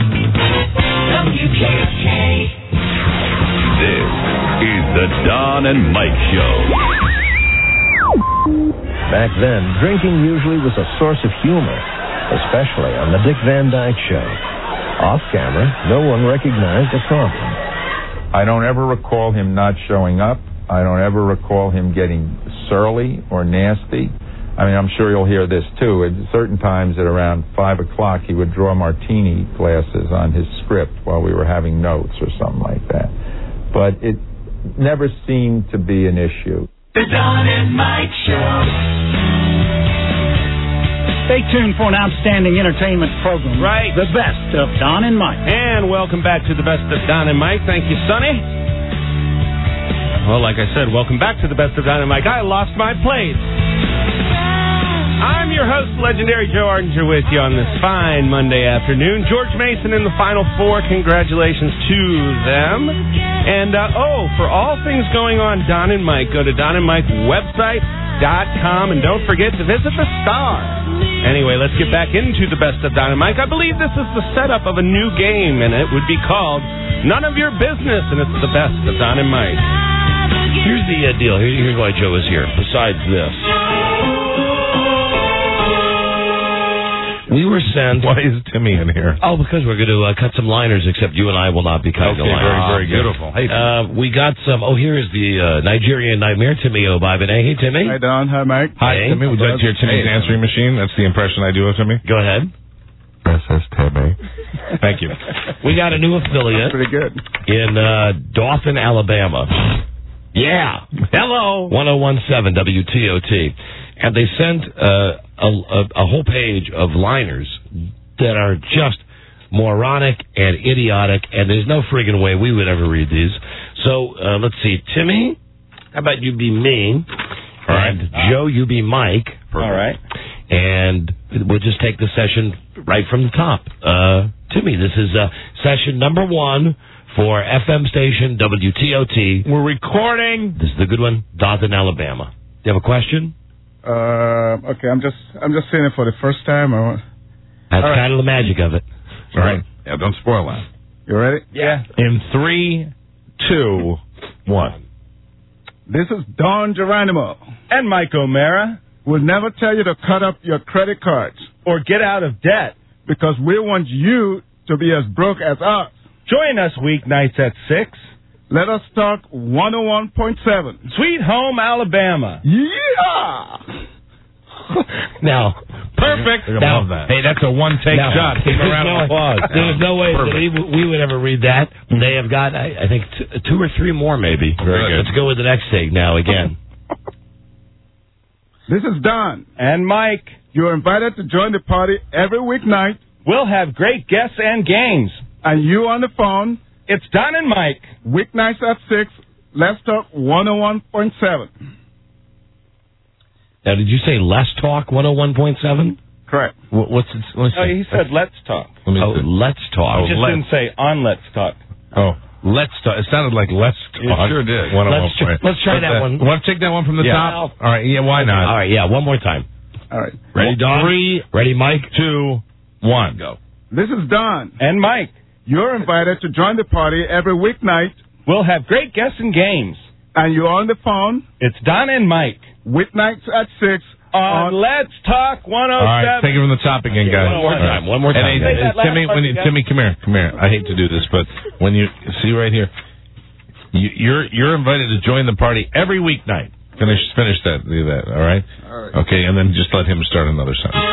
W K K. This is the Don and Mike Show. Back then, drinking usually was a source of humor, especially on the Dick Van Dyke Show. Off camera, no one recognized a problem. I don't ever recall him not showing up. I don't ever recall him getting surly or nasty. I mean, I'm sure you'll hear this, too. At certain times at around five o'clock, he would draw martini glasses on his script while we were having notes or something like that. But it never seemed to be an issue. The Don and Mike Show. Stay tuned for an outstanding entertainment program. Right. The best of Don and Mike. And welcome back to the best of Don and Mike. Thank you, Sonny. Well, like I said, welcome back to the best of Don and Mike. I lost my place. I'm your host, legendary Joe Ardinger, with you on this fine Monday afternoon. George Mason in the Final Four. Congratulations to them. And, uh, oh, for all things going on Don and Mike, go to don and mike website dot com, and don't forget to visit the Star. Anyway, let's get back into the best of Don and Mike. I believe this is the setup of a new game, and it would be called None of Your Business, and it's the best of Don and Mike. Here's the uh, deal. Here, here's why Joe is here, besides this. We were sent... Why is Timmy in here? Oh, because we're going to uh, cut some liners, except you and I will not be cutting okay, the liners. very, very good. Beautiful. Hey, uh, we got some... Oh, here is the uh, Nigerian Nightmare, Timmy Obabene. Hey, Timmy. Hi, Don. Hi, Mike. Hi, hey. Timmy. Would you like to hear Timmy's hey, answering machine? That's the impression I do of Timmy. Go ahead. This is Timmy. Thank you. We got a new affiliate. Pretty good. In uh, Dothan, Alabama. Yeah. Hello. ten seventeen W T O T. And they sent uh, a, a, a whole page of liners that are just moronic and idiotic, and there's no friggin' way we would ever read these. So, uh, let's see. Timmy, how about you be me? All right. And Joe, you be Mike. Perfect. All right. And we'll just take the session right from the top. Uh, Timmy, this is uh, session number one for F M station W T O T. We're recording. This is the good one, Dothan, Alabama. Do you have a question? Uh, okay, I'm just I'm just saying it for the first time. Or... That's All kind right. of the magic of it. All right. Yeah, don't spoil that. You ready? Yeah. In three, two, one. This is Don Geronimo. And Mike O'Mara. We'll never tell you to cut up your credit cards or get out of debt, because we want you to be as broke as us. Join us weeknights at six. Let us talk one oh one point seven. Sweet Home, Alabama. Yeah! Now, perfect. Now, love that. Hey, that's a one-take now, shot. Give a round of applause. There's no way that we, we would ever read that. They have got, I, I think, t- two or three more, maybe. Very good. Let's go with the next take now again. This is Don. And Mike. You're invited to join the party every weeknight. We'll have great guests and games. And you on the phone. It's Don and Mike. Weeknights at six. Let's talk one oh one point seven. Now, did you say Let's Talk one oh one point seven? Correct. What, what's it? What's oh, he said Let's Talk. Let me oh, see. Let's Talk. He just let's. didn't say on Let's Talk. Oh, Let's Talk. It sounded like Let's Talk. It sure did. one oh one Let's, tr- let's try that, that one. Want to take that one from the yeah. top? All right. Yeah, why not? All right, yeah, one more time. All right. Ready, Don? Three. Ready, Mike? Two, one. Go. This is Don. And Mike. You're invited to join the party every weeknight. We'll have great guests and games. And you're on the phone. It's Don and Mike. Weeknights at six. On, on Let's Talk one oh seven. All right, take it from the top again, guys. One more time. One more time. And, and, and, Timmy, when you, Timmy, come here. Come here. I hate to do this, but when you see right here, you, you're you're invited to join the party every weeknight. Finish finish that. Do that. All right? All right. Okay, and then just let him start another sentence.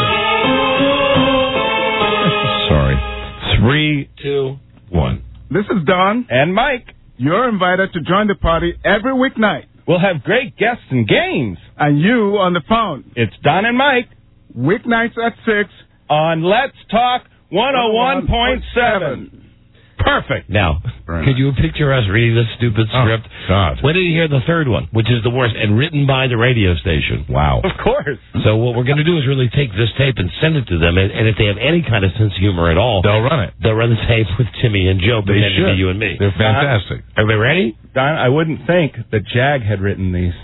Sorry. Three, two, one. This is Don. And Mike. You're invited to join the party every weeknight. We'll have great guests and games. And you on the phone. It's Don and Mike. weeknights at six on Let's Talk one oh one point seven. Perfect. Now, could you picture us reading this stupid script? Oh, God. When did you hear the third one, which is the worst, and written by the radio station? Wow. Of course. So what we're going to do is really take this tape and send it to them, and, and if they have any kind of sense of humor at all, they'll run it. They'll run the tape with Timmy and Joe, They pretending to should. be you and me. They're fantastic. Are they ready? Don, I wouldn't think that Jag had written these.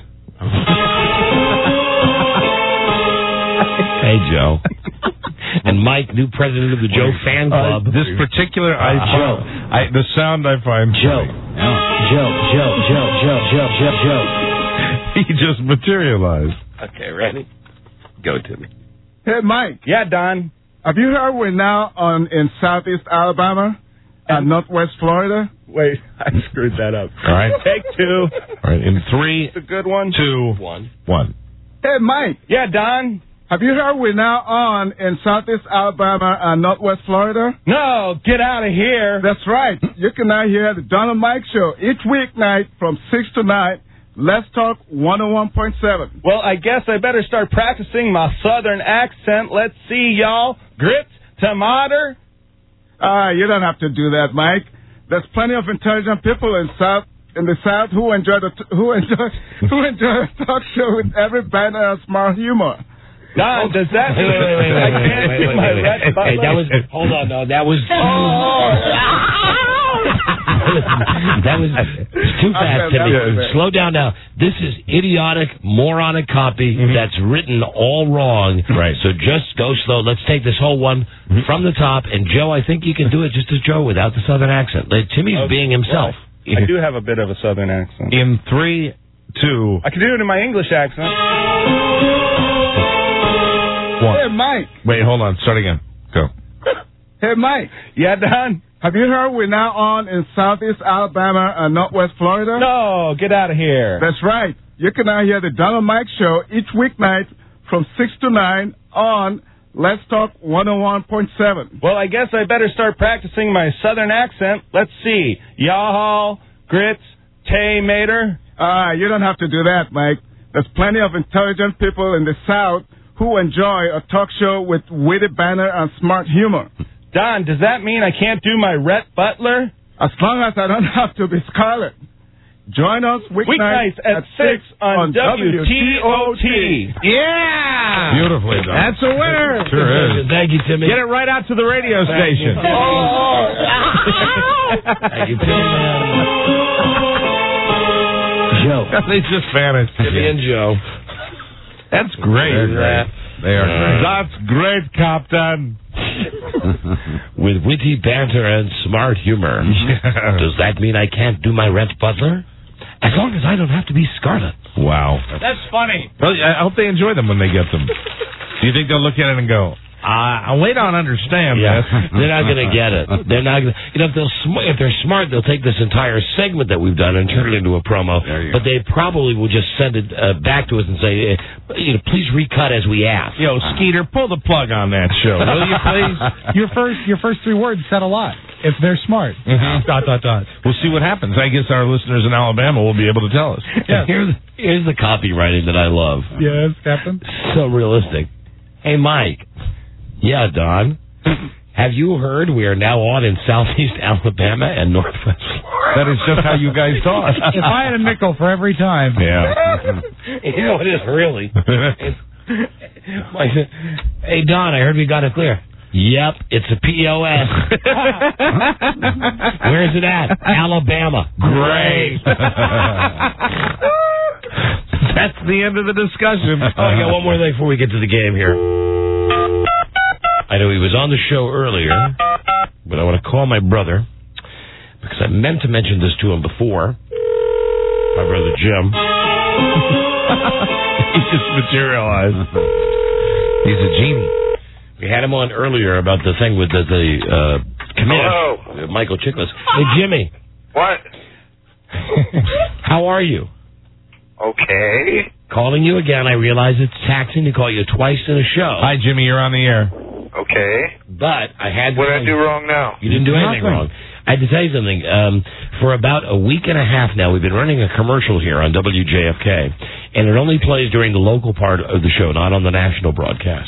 Hey, Joe. And Mike, new president of the Joe fan club. Uh, this particular, I, Uh, Joe. I, the sound I find Joe. Joe, Joe, Joe, Joe, Joe, Joe, Joe. He just materialized. Okay, ready? Go, Timmy. Hey, Mike. Yeah, Don. Have you heard we're now on in Southeast Alabama and Northwest Florida? Wait, I screwed that up. All right. Take two. All right, in three, It's a good one. two, One. one. Hey, Mike. Yeah, Don. Have you heard we're now on in Southeast Alabama and Northwest Florida? No, get out of here. That's right. You can now hear the Don and Mike Show each weeknight from six to nine. Let's Talk one oh one point seven. Well, I guess I better start practicing my southern accent. Let's see, y'all. Grits, tomato. Ah, you don't have to do that, Mike. There's plenty of intelligent people in South in the South who enjoy the t- who enjoy who enjoy a talk show with every band and smart humor. Don, does that Wait, wait, wait, wait, I wait, can't wait, do wait, my wait, Red wait. Hey, that was, Butler? hold on, no, that was, that was too fast, Okay, that Timmy. was it. Slow down now. This is idiotic, moronic copy that's written all wrong. Right. So just go slow. Let's take this whole one from the top. And Joe, I think you can do it just as Joe without the southern accent. Like, Timmy's Okay, being himself. I do have a bit of a southern accent. In three, two, I can do it in my English accent. one. Hey, Mike. Wait, hold on. Start again. Go. Hey, Mike. Yeah, Don. Have you heard we're now on in Southeast Alabama and Northwest Florida? No, get out of here. That's right. You can now hear the Don and Mike Show each weeknight from six to nine on Let's Talk one oh one point seven. Well, I guess I better start practicing my southern accent. Let's see. Y'all, grits, tay mater. Ah, you don't have to do that, Mike. There's plenty of intelligent people in the South who enjoy a talk show with witty banter and smart humor. Don, does that mean I can't do my Rhett Butler? As long as I don't have to be Scarlet. Join us weeknights, Weeknights at six on W T O T. Yeah! Beautifully done. That's a winner. Sure is. Thank you, Timmy. Get it right out to the radio station. Thank you, Timmy. Joe. They just vanished. Timmy and Joe. That's great. They're great. They are great. That's great, Captain. With witty banter and smart humor. Does that mean I can't do my Rhett Butler? As long as I don't have to be Scarlet. Wow. That's funny. Well, I hope they enjoy them when they get them. Do you think they'll look at it and go, Uh, we don't understand Yeah, this. they're not going to get it. They're not. Gonna, you know, if they'll sm- if they're smart, they'll take this entire segment that we've done and turn it into a promo. But they probably will just send it uh, back to us and say, uh, you know, please recut as we ask. Yo, Skeeter, pull the plug on that show, will you please? Your first your first three words said a lot. If they're smart. Mhm. Dot, dot, dot. We'll see what happens. I guess our listeners in Alabama will be able to tell us. Yeah. Here's here's the copywriting that I love. Yes, Captain. So realistic. Hey, Mike. Yeah, Don. Have you heard we are now on in Southeast Alabama and Northwest Florida? That is just how you guys talk. If I had a nickel for every time. Yeah. You know, it is really. It's, like, hey, Don, I heard we got it clear. Yep, it's a P O S. Where's it at? Alabama. Great. That's the end of the discussion. Oh, I got one more thing before we get to the game here. I know he was on the show earlier, but I want to call my brother because I meant to mention this to him before. My brother Jim. He just materialized. He's a genie. We had him on earlier about the thing with the, the uh, commish, Hello. uh, Michael Chiklis. Hey, Jimmy. What? How are you? Okay. Calling you again. I realize it's taxing to call you twice in a show. Hi, Jimmy. You're on the air. Okay. But I had to What did tell I do you- wrong now? You didn't do anything Nothing. wrong. I had to tell you something. Um, for about a week and a half now, we've been running a commercial here on W J F K, and it only plays during the local part of the show, not on the national broadcast.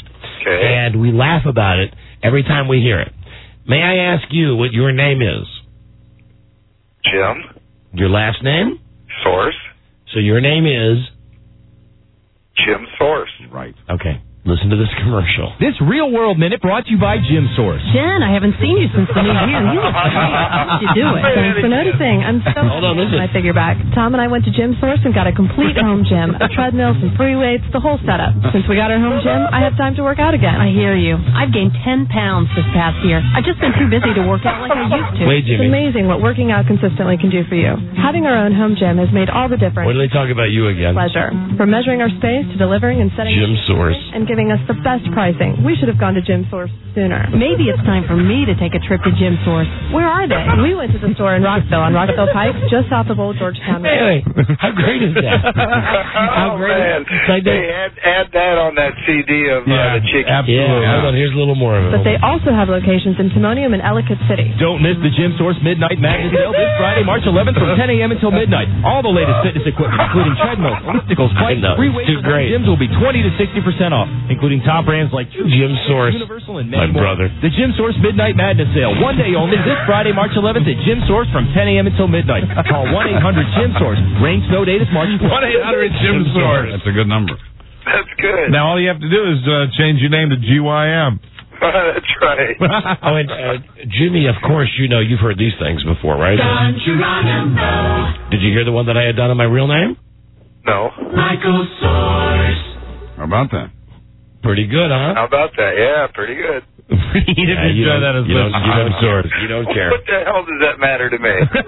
Okay. And we laugh about it every time we hear it. May I ask you what your name is? Jim. Your last name? Source. So your name is? Jim Source. Right. Okay. Listen to this commercial. This Real World Minute brought to you by Gym Source. Jen, I haven't seen you since the new year. You look great. How did you do it? Thanks for noticing. I'm so Hold on, listen. I figure back. Tom and I went to Gym Source and got a complete home gym, a treadmill, some free weights, the whole setup. Since we got our home gym, I have time to work out again. I hear you. I've gained ten pounds this past year. I've just been too busy to work out like I used to. Wait, It's Jimmy. amazing what working out consistently can do for you. Having our own home gym has made all the difference. What do they talk about you again? Pleasure. From measuring our space to delivering and setting Gym Source. and giving us the best pricing. We should have gone to Gym Source sooner. Maybe it's time for me to take a trip to Gym Source. Where are they? We went to the store in Rockville on Rockville Pike, just south of Old Georgetown. Hey, wait. How great is that? How oh, great man. is that? Hey, add, add that on that C D of uh, the chicken. Yeah, hold on. Here's a little more of it. But they also have locations in Timonium and Ellicott City. Don't miss the Gym Source Midnight Magnet Sale this Friday, March eleventh from ten a.m. until midnight. All the latest fitness equipment, including treadmills, ellipticals, bikes, know. free weights, Too great. gyms will be twenty to sixty percent off, including top brands like Gym Source. Universal and My many more. brother. The Gym Source Midnight Madness Sale, one day only, this Friday, March eleventh at Gym Source from ten a.m. until midnight. Call one eight hundred Gym Source. Rain snow date is March twelfth. one eight hundred Gym Source. That's a good number. That's good. Now all you have to do is uh, change your name to G Y M. That's right. Oh, and uh, Jimmy, of course, you know, you've heard these things before, right? Don Geronimo. Did you hear the one that I had done on my real name? No. Michael Source. How about that? Pretty good, huh? How about that? Yeah, pretty good. Yeah, you don't, that as you don't, you don't, Source. you don't care. What the hell does that matter to me?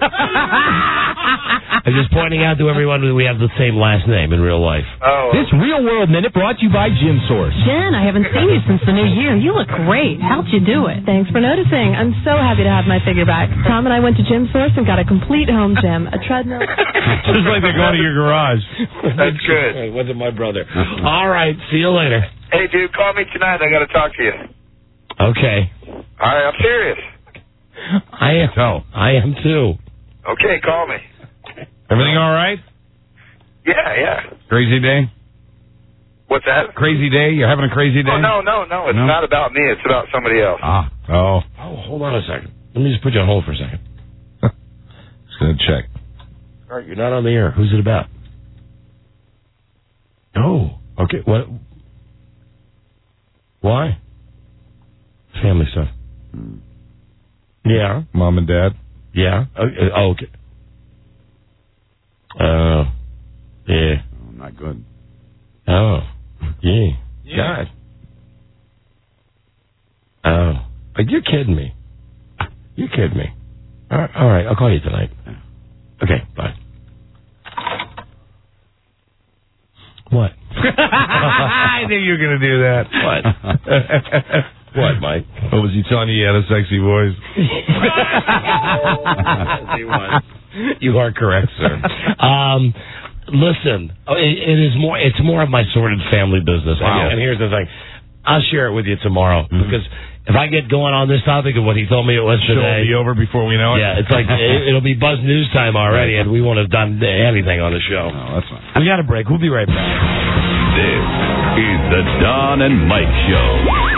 I'm just pointing out to everyone that we have the same last name in real life. Oh. This Real World Minute brought to you by Gym Source. Jen, I haven't seen you since the new year. You look great. How'd you do it? Thanks for noticing. I'm so happy to have my figure back. Tom and I went to Gym Source and got a complete home gym, a treadmill. Just like they're going to your garage. That's good. It wasn't my brother. All right, see you later. Hey, dude, call me tonight. I got to talk to you. Okay. All right, I'm serious. I am. Tell. I am too. Okay, call me. Everything all right? Yeah, yeah. Crazy day? What's that? Crazy day? You're having a crazy day? Oh, no, no, no. It's No? not about me. It's about somebody else. Ah. Oh. Oh, hold on a second. Let me just put you on hold for a second. Just going to check. All right, you're not on the air. Who's it about? Oh, okay. What? Why? Family stuff. Yeah. Mom and Dad? Yeah. Okay. Oh, okay. Oh. Yeah. Oh, not good. Oh. Yeah. God. Oh. But you're kidding me. You're kidding me. All right. All right. I'll call you tonight. Okay. Bye. What? I knew you were going to do that. What? What, Mike? What was he telling you? He had a sexy voice. Yes, he was. You are correct, sir. Um, listen, it, it is more. It's more of my sordid family business. Wow. And, and here's the thing: I'll share it with you tomorrow Mm-hmm. because if I get going on this topic of what he told me it was Show will today, be over before we know it. yeah, it's like it, it'll be Buzz News time already, and we won't have done anything on the show. No, that's fine. We got a break. We'll be right back. This is the Don and Mike Show.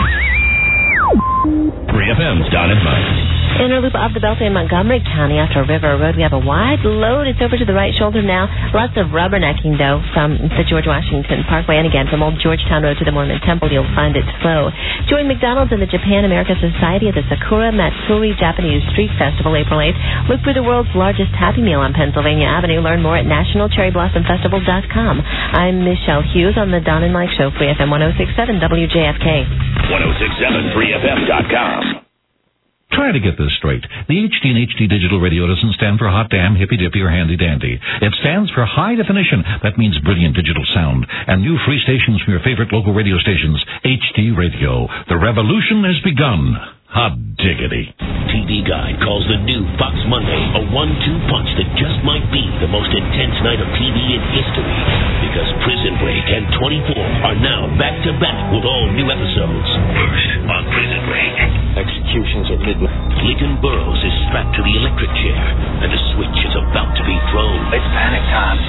three F M's Don and Mike. Inner loop of the Beltway in Montgomery County after River Road. We have a wide load. It's over to the right shoulder now. Lots of rubbernecking, though, from the George Washington Parkway. And again, from Old Georgetown Road to the Mormon Temple, you'll find it slow. Join McDonald's and the Japan America Society at the Sakura Matsuri Japanese Street Festival April eighth. Look for the world's largest Happy Meal on Pennsylvania Avenue. Learn more at national cherry blossom festival dot com. I'm Michelle Hughes on the Don and Mike Show, three F M one oh six point seven W J F K. one oh six point seven three F M dot com. Try to get this straight. The H D and H D Digital Radio doesn't stand for hot damn, hippy dippy, or handy dandy. It stands for high definition. That means brilliant digital sound. And new free stations from your favorite local radio stations. H D Radio. The revolution has begun. Hot diggity. T V Guide calls the new Fox Monday a one two punch that just might be the most intense night of T V in history. Because Prison Break and twenty-four are now back-to-back with all new episodes. First on Prison Break. Executions at midnight. Lincoln Burrows is strapped to the electric chair, and a switch is about to be thrown. It's panic time.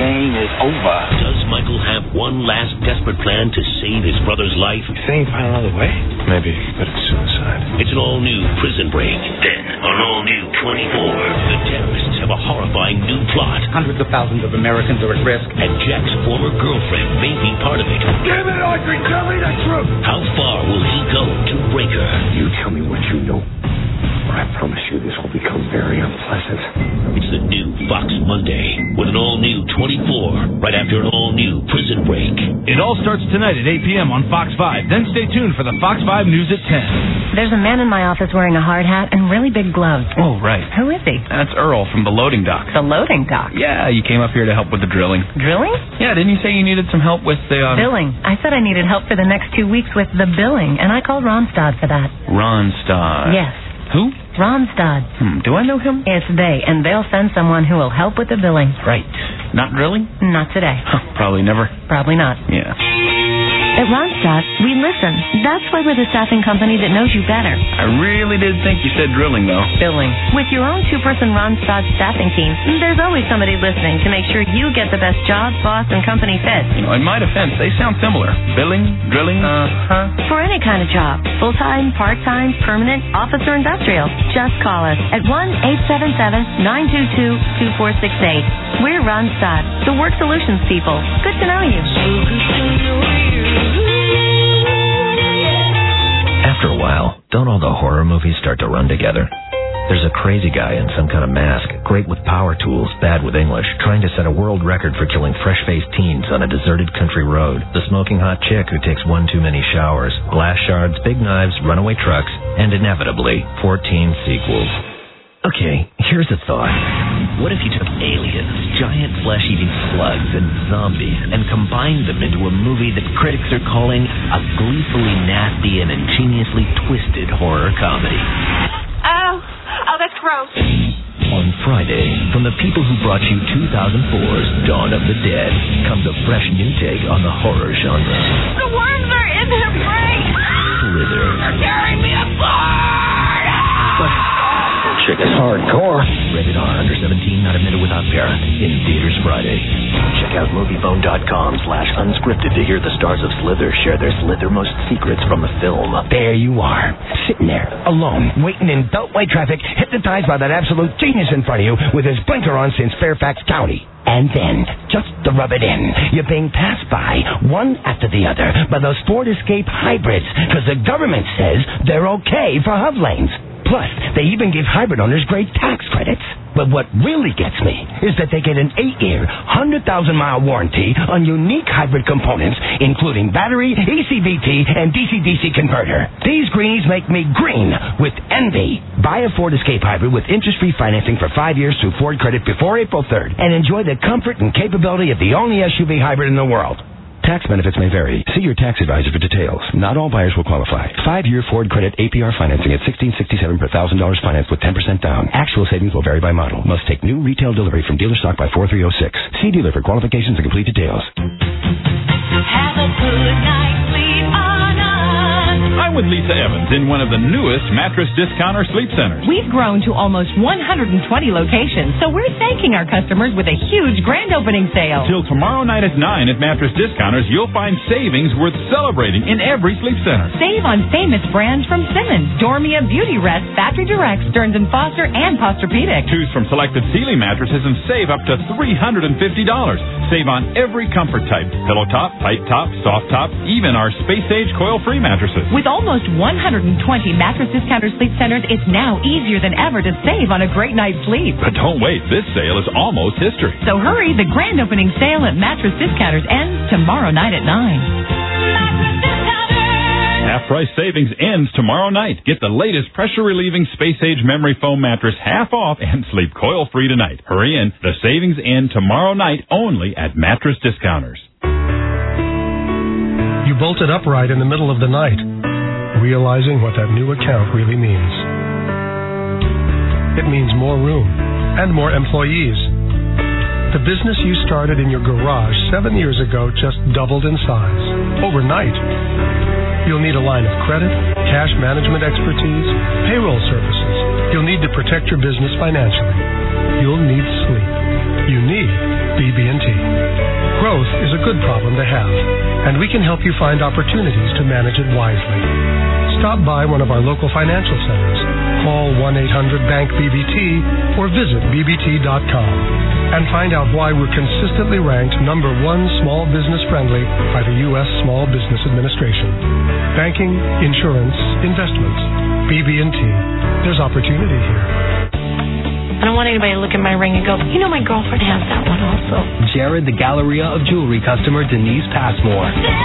game is over. Does Michael have one last desperate plan to save his brother's life? You think he'd find another way? Maybe, but it's suicide. It's an all-new Prison Break. Then, on all-new twenty-four, the terrorists have a horrifying new plot. Hundreds of thousands of Americans are at risk. And Jack's former girlfriend may be part of it. Damn it, Audrey, tell me the truth! How far will he go to break her? You tell me what you know, or I promise you this will become very unpleasant. It's the new Fox Monday with an all-new twenty-four, right after an all-new Prison Break. It all starts tonight at eight p.m. on Fox five. Then stay tuned for the Fox five News at ten. There's a man in my office wearing a hard hat and really big gloves. Oh, right. Who is he? That's Earl from the loading dock. The loading dock? Yeah, you came up here to help with the drilling. Drilling? Yeah, didn't you say you needed some help with the... Um... Billing. I said I needed help for the next two weeks with the billing, and I called Ronstadt for that. Ronstadt? Yes. Who? Ronstadt. Hmm, do I know him? It's they, and they'll send someone who will help with the billing. Right. Not drilling? Not today. Huh, probably never. Probably not. Yeah. At Ronstadt, we listen. That's why we're the staffing company that knows you better. I really did think you said drilling, though. Billing. With your own two-person Ronstadt staffing team, there's always somebody listening to make sure you get the best job, boss, and company fit. You know, in my defense, they sound similar. Billing, drilling, uh-huh. For any kind of job, full-time, part-time, permanent, office, or industrial, just call us at one eight seven seven, nine two two, two four six eight. We're Ronstadt, the work solutions people. Good to know you. After a while, don't all the horror movies start to run together? There's a crazy guy in some kind of mask, great with power tools, bad with English, trying to set a world record for killing fresh-faced teens on a deserted country road. The smoking hot chick who takes one too many showers, glass shards, big knives, runaway trucks, and inevitably, fourteen sequels. Okay, here's a thought. What if you took aliens, giant flesh-eating slugs, and zombies, and combined them into a movie that critics are calling a gleefully nasty and ingeniously twisted horror comedy? Oh, oh, that's gross. On Friday, from the people who brought you two thousand four's Dawn of the Dead, comes a fresh new take on the horror genre. The worms are in her brain. Slither. They're tearing me apart. But chick is hardcore. Rated R, under seventeen, not admitted without parent. In theaters Friday. Check out moviebone.com slash unscripted to hear the stars of Slither share their Slithermost secrets from the film. There you are, sitting there, alone, waiting in beltway traffic, hypnotized by that absolute genius in front of you with his blinker on since Fairfax County. And then, just to rub it in, you're being passed by, one after the other, by those Ford Escape hybrids, because the government says they're okay for hub lanes. Plus, they even give hybrid owners great tax credits. But what really gets me is that they get an eight-year, one hundred thousand mile warranty on unique hybrid components, including battery, E C V T, and D C D C converter. These greenies make me green with envy. Buy a Ford Escape hybrid with interest-free financing for five years through Ford Credit before April third, and enjoy the comfort and capability of the only S U V hybrid in the world. Tax benefits may vary. See your tax advisor for details. Not all buyers will qualify. Five-year Ford Credit A P R financing at sixteen sixty-seven per one thousand dollars financed with ten percent down. Actual savings will vary by model. Must take new retail delivery from dealer stock by four three oh six. See dealer for qualifications and complete details. Have a good night's sleep on us. I'm with Lisa Evans in one of the newest Mattress Discounter Sleep Centers. We've grown to almost one hundred twenty locations, so we're thanking our customers with a huge grand opening sale. Till tomorrow night at nine at Mattress Discounters, you'll find savings worth celebrating in every sleep center. Save on famous brands from Simmons, Dormia, Beauty Rest, Factory Direct, Stearns and Foster, and Posturepedic. Choose from selected Sealy mattresses and save up to three hundred fifty dollars. Save on every comfort type, pillow top, tight top, soft top, even our space-age coil-free mattresses. With almost one hundred twenty Mattress Discounter Sleep Centers, it's now easier than ever to save on a great night's sleep. But don't wait, this sale is almost history. So hurry, the grand opening sale at Mattress Discounters ends tomorrow night at nine. Half price savings ends tomorrow night. Get the latest pressure-relieving space-age memory foam mattress half off and sleep coil-free tonight. Hurry in. The savings end tomorrow night only at Mattress Discounters. You bolted upright in the middle of the night, realizing what that new account really means. It means more room and more employees. The business you started in your garage seven years ago just doubled in size overnight. You'll need a line of credit, cash management expertise, payroll services. You'll need to protect your business financially. You'll need sleep. you need B B and T. Growth is a good problem to have, and we can help you find opportunities to manage it wisely. Stop by one of our local financial centers, call one eight hundred bank B B T, or visit b b t dot com and find out why we're consistently ranked number one small business friendly by the U S Small Business Administration. Banking, insurance, investments, B B and T. There's opportunity here. I don't want anybody to look at my ring and go, you know, my girlfriend has that one also. Jared, the Galleria of Jewelry customer, Denise Passmore.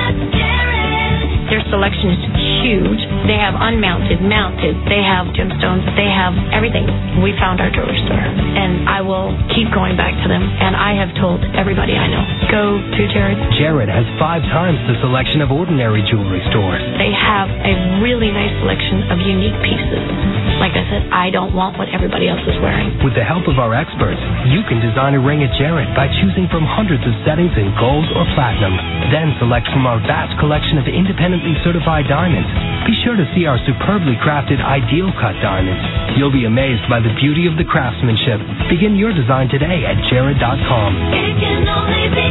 Their selection is huge. They have unmounted, mounted. They have gemstones. They have everything. We found our jewelry store, and I will keep going back to them. And I have told everybody I know, go to Jared. Jared has five times the selection of ordinary jewelry stores. They have a really nice selection of unique pieces. Like I said, I don't want what everybody else is wearing. With the help of our experts, you can design a ring at Jared by choosing from hundreds of settings in gold or platinum. Then select from our vast collection of independently certified diamonds. Be sure to see our superbly crafted Ideal Cut diamonds. You'll be amazed by the beauty of the craftsmanship. Begin your design today at jared dot com. It can only be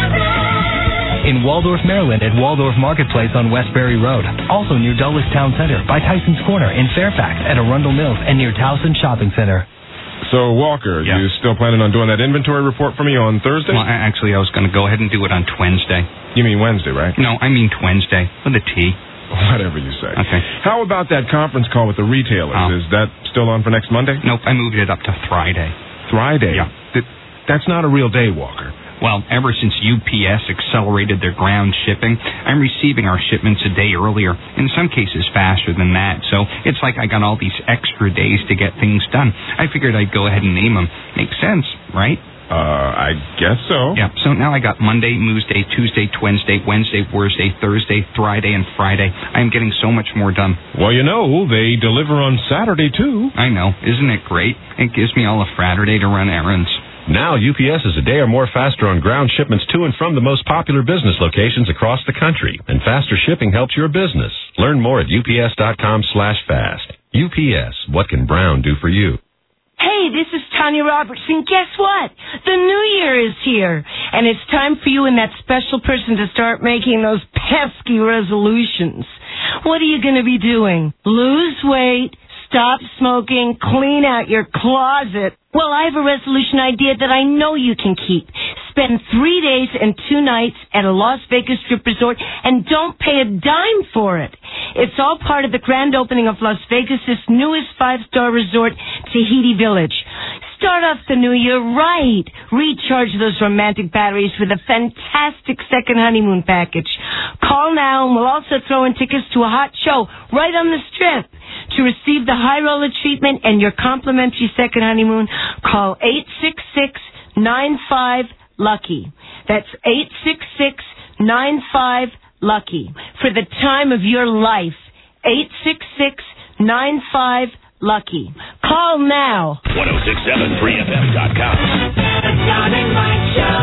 Jared. In Waldorf, Maryland at Waldorf Marketplace on Westbury Road. Also near Dulles Town Center by Tyson's Corner in Fairfax at Arundel Mills and near Towson Shopping Center. So, Walker, yeah. you still planning on doing that inventory report for me on Thursday? Well, actually, I was going to go ahead and do it on Wednesday. You mean Wednesday, right? No, I mean Wednesday with a T. Whatever you say. Okay. How about that conference call with the retailers? Oh. Is that still on for next Monday? Nope, I moved it up to Friday. Friday? Yeah. That, that's not a real day, Walker. Well, ever since U P S accelerated their ground shipping, I'm receiving our shipments a day earlier, in some cases faster than that. So it's like I got all these extra days to get things done. I figured I'd go ahead and name them. Makes sense, right? Uh, I guess so. Yeah, so now I got Monday, Tuesday, Tuesday, Wednesday, Wednesday, Thursday, Thursday, Friday, and Friday. I'm getting so much more done. Well, you know, they deliver on Saturday, too. I know. Isn't it great? It gives me all a Friday to run errands. Now, U P S is a day or more faster on ground shipments to and from the most popular business locations across the country. And faster shipping helps your business. Learn more at U P S dot com slash fast. U P S, what can Brown do for you? Hey, this is Tanya Roberts, and guess what? The new year is here, and it's time for you and that special person to start making those pesky resolutions. What are you going to be doing? Lose weight, stop smoking, clean out your closet. Well, I have a resolution idea that I know you can keep. Spend three days and two nights at a Las Vegas strip resort and don't pay a dime for it. It's all part of the grand opening of Las Vegas' newest five-star resort, Tahiti Village. Start off the new year right. Recharge those romantic batteries with a fantastic second honeymoon package. Call now and we'll also throw in tickets to a hot show right on the strip. To receive the high roller treatment and your complimentary second honeymoon, call eight six six, nine five, lucky. That's eight six six, nine five, lucky. For the time of your life, eight six six, nine five, lucky. Call now. ten sixty-seven three F M dot com. The Don and Mike Show.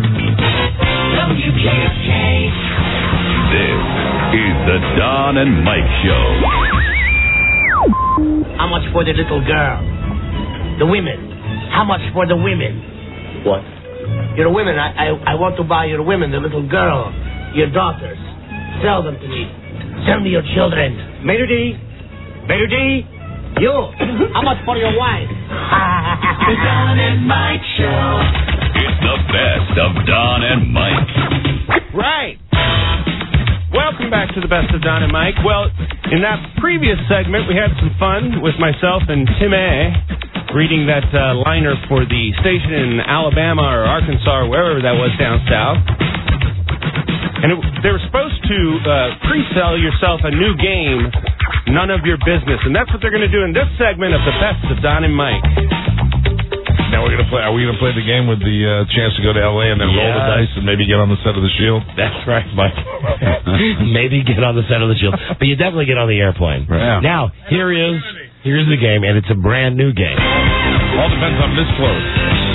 W K S K. This is the Don and Mike Show. How much for the little girl? The women. How much for the women? What? Your women. I, I I want to buy your women, the little girl, your daughters. Sell them to me. Sell me your children. Mater D. Mater D. You. How much for your wife? The Don and Mike Show. It's the best of Don and Mike. Right. Welcome back to the best of Don and Mike. Well, in that previous segment, we had some fun with myself and Tim A. reading that uh, liner for the station in Alabama or Arkansas or wherever that was down south. And it, they were supposed to uh, pre-sell yourself a new game, None of Your Business. And that's what they're going to do in this segment of the best of Don and Mike. Now we're gonna play. Are we gonna play the game with the uh, chance to go to L A and then yes. roll the dice and maybe get on the set of the Shield? That's right, Mike. Maybe get on the set of the Shield, but you definitely get on the airplane. Right. Yeah. Now here is here's the game, and it's a brand new game. All depends on this close.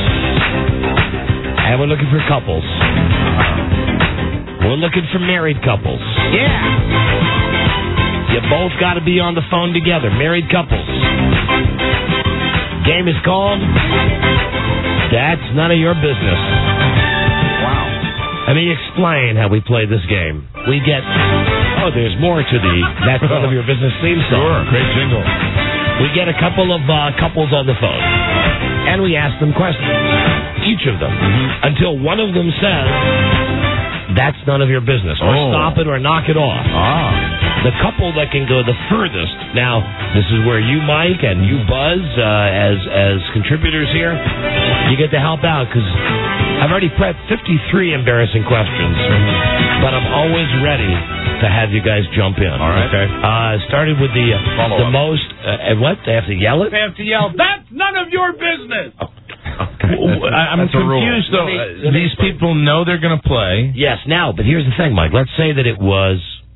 And we're looking for couples. We're looking for married couples. Yeah. You both got to be on the phone together. Married couples. Game is called That's none of your business. Wow. Let me explain how we play this game. We get, oh, there's more to the That's None of Your Business theme song. Sure, great jingle. We get a couple of uh, couples on the phone, and we ask them questions, each of them, mm-hmm. until one of them says, that's none of your business, or oh. stop it, or knock it off. Ah. The couple that can go the furthest. Now, this is where you, Mike, and you, Buzz, uh, as as contributors here, you get to help out, because I've already prepped fifty-three embarrassing questions, but I'm always ready to have you guys jump in. All right. Okay. Uh, started with the uh, the up. most. Uh, what? They have to yell it? They have to yell, that's none of your business. Oh. Okay. I'm That's confused, though. me, Uh, these people know they're going to play. Yes. Now, but here's the thing, Mike. Let's say that it was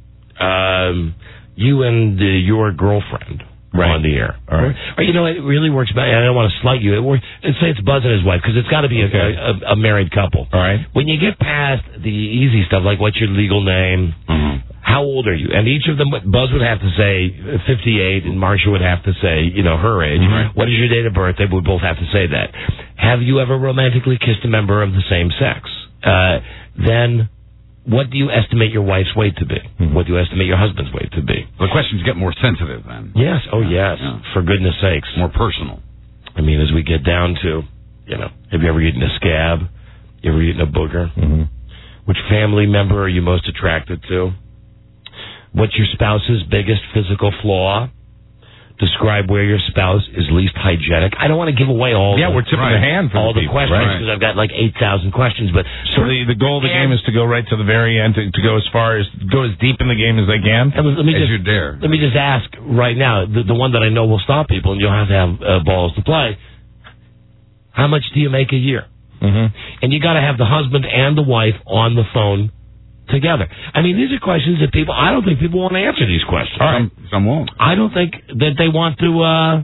um, you and uh, your girlfriend right. on the air. All right. Or, or, you know, it really works better. I don't want to slight you. It works, let's say it's Buzz and his wife, because it's got to be a, Okay. a, a married couple. All right. When you get past the easy stuff, like what's your legal name, Mm-hmm. how old are you? And each of them, Buzz would have to say fifty-eight, and Marcia would have to say, you know, her age. Right. What is your date of birth? They would both have to say that. Have you ever romantically kissed a member of the same sex? Uh, then, what do you estimate your wife's weight to be? Mm-hmm. What do you estimate your husband's weight to be? The questions get more sensitive then. Yes. Oh, yes. Yeah. For goodness sakes. More personal. I mean, as we get down to, you know, have you ever eaten a scab? You ever eaten a booger? Mm-hmm. Which family member are you most attracted to? What's your spouse's biggest physical flaw? Describe where your spouse is least hygienic. I don't want to give away all Yeah, the, we're tipping right, the hand for all the the people, questions, right. because I've got like eight thousand questions. But So the, the goal of the game is to go right to the very end, to, to go as far as, go as deep in the game as they can? And let me As just, you dare. Let me just ask right now, the, the one that I know will stop people, and you'll have to have uh, balls to play. How much do you make a year? Mm-hmm. And you got to have the husband and the wife on the phone together. I mean, these are questions that people, I don't think people want to answer these questions. All right. Some, some won't. I don't think that they want to, uh,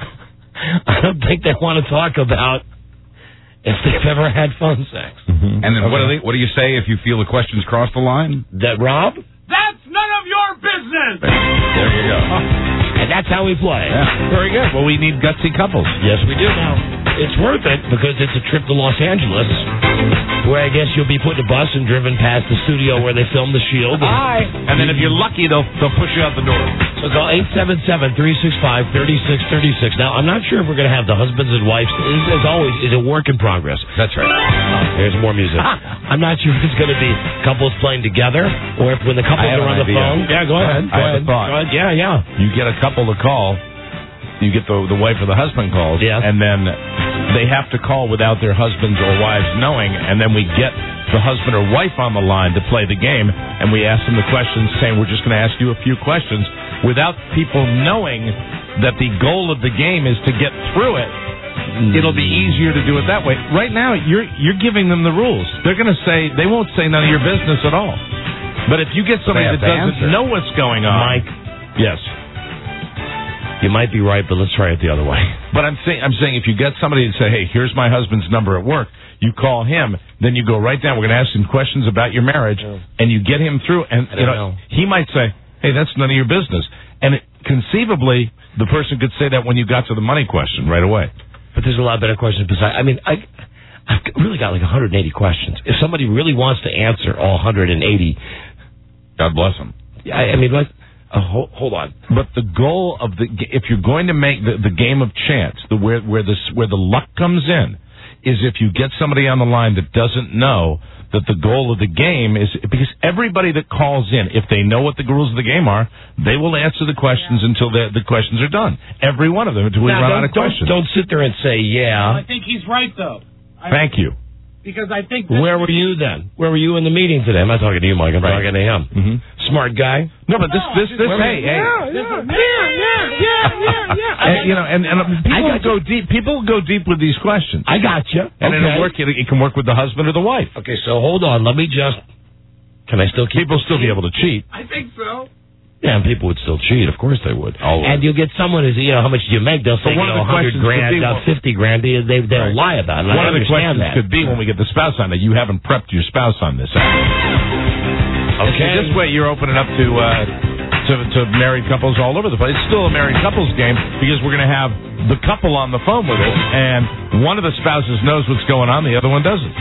I don't think they want to talk about if they've ever had phone sex. Mm-hmm. And then okay. what, do they, what do you say if you feel the questions cross the line? That, Rob? That's none of your business! There you go. And that's how we play. Yeah. Very good. Well, we need gutsy couples. Yes, we do now. It's worth it because it's a trip to Los Angeles, where I guess you'll be put in a bus and driven past the studio where they filmed The Shield. Hi. And then if you're lucky, they'll they'll push you out the door. So call eight seven seven, three six five, three six three six. Now, I'm not sure if we're going to have the husbands and wives. As always, is a work in progress. That's right. Oh, there's more music. I'm not sure if it's going to be couples playing together or if when the couples are on the idea. phone. Yeah, go ahead. Go I ahead. have a thought. Go ahead. Yeah, yeah. You get a couple to call. You get the the wife or the husband calls, yeah. and then they have to call without their husbands or wives knowing, and then we get the husband or wife on the line to play the game, and we ask them the questions, saying we're just going to ask you a few questions, without people knowing that the goal of the game is to get through it. Mm. It'll be easier to do it that way. Right now, you're you're giving them the rules. They're going to say they won't say none of your business at all. But if you get somebody that doesn't answer. know what's going on, Mike, yes. You might be right, but let's try it the other way. But I'm saying, I'm saying, if you get somebody to say, "Hey, here's my husband's number at work," you call him, then you go right down. We're going to ask him questions about your marriage, yeah. and you get him through. And you know, know, he might say, "Hey, that's none of your business." And it, conceivably, the person could say that when you got to the money question right away. But there's a lot better questions besides. I mean, I, I've really got like one hundred eighty questions. If somebody really wants to answer all one hundred eighty, God bless them. I, I mean, like. Uh, hold, hold on. But the goal of the, if you're going to make the, the game of chance, the where where the where the luck comes in, is if you get somebody on the line that doesn't know that the goal of the game is, because everybody that calls in, if they know what the rules of the game are, they will answer the questions until the the questions are done. Every one of them until we now, run out of questions. Don't, don't sit there and say yeah. Well, I think he's right though. I Thank you. Because I think. Where were you then? Where were you in the meeting today? I'm not talking to you, Mike. I'm right. talking to him. Mm-hmm. Smart guy. No, but this, this, this. Hey, hey. Yeah, yeah, yeah, yeah, yeah, yeah. And, you know, and, and people go deep. People go deep with these questions. I got you. And okay. it'll work. It, it can work with the husband or the wife. Okay, so hold on. Let me just. Can I still keep? People still be able to cheat. I think so. Yeah, and people would still cheat. Of course they would. Always. And you'll get someone who's, you know, how much do you make? They'll say, one you of know, the one hundred grand, be, uh, fifty grand. They, they, they'll right. lie about it. One I of the questions that. could be when we get the spouse on that you haven't prepped your spouse on this. Okay. Okay, this way you're opening up to uh, to, to married couples all over the place. It's still a married couples game because we're going to have the couple on the phone with us, and one of the spouses knows what's going on, the other one doesn't.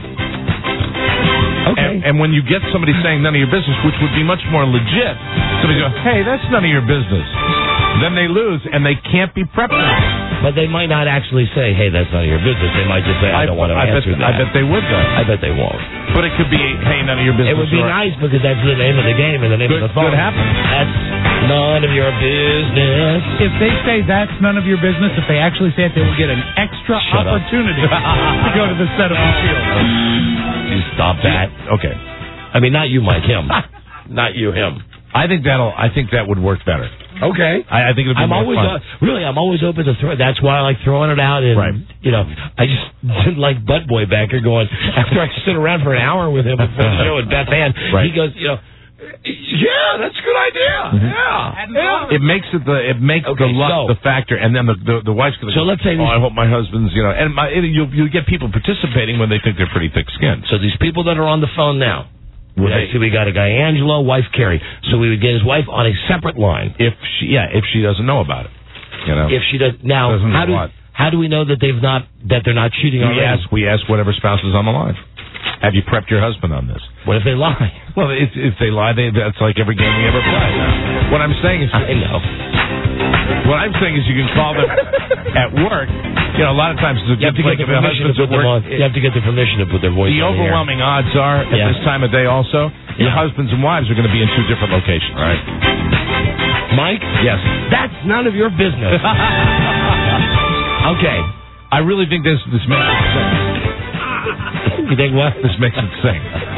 Okay. And, and when you get somebody saying none of your business, which would be much more legit, somebody goes, hey, that's none of your business. Then they lose, and they can't be prepped. But they might not actually say, hey, that's none of your business. They might just say, I, I don't want to I answer bet, that. I bet they would, though. I bet they won't. But it could be, hey, none of your business. It would be or, nice because that's the name of the game and the name could, of the phone. Could happen. That's none of your business. If they say that's none of your business, if they actually say it, they will get an extra Shut opportunity to go to the set of the field. You stop that. Okay. I mean, not you, Mike, him. Not you, him. I think that'll. I think that would work better. Okay. I, I think it'd be I'm more always fun. Uh, really, I'm always open to throw. That's why I like throwing it out. And right. you know, I just didn't like Butt Boy back here going after I stood around for an hour with him before the show with Beth Ann. Right. He goes, you know, yeah, that's a good idea. Mm-hmm. Yeah, yeah. It makes it the it makes Okay, the luck so- the factor, and then the the, the wife's gonna. So go, let's say oh, these- I hope my husband's, you know, and my, you'll you'll get people participating when they think they're pretty thick-skinned. So these people that are on the phone now. Would Yeah, they- see, we got a guy Angelo, wife Carrie. So we would get his wife on a separate line. If she, yeah, if she doesn't know about it, you know. If she does now, Doesn't how know do what. how do we know that they've not that they're not cheating we already? ask we ask whatever spouse is on the line. Have you prepped your husband on this? What if they lie? Well, if, if they lie, they, that's like every game we ever play. What I'm saying is, I know. What I'm saying is, you can call them at work. You know, a lot of times it's a You have good to get thing the if the permission to husband's put at them work. on. You have to get the permission to put their voice. The on the air. overwhelming odds are at Yeah. this time of day also, your husbands and wives are going to be in two different locations. Right. Mike? Yes. That's none of your business. Okay. I really think this this makes it sing. You think what? This makes it sing.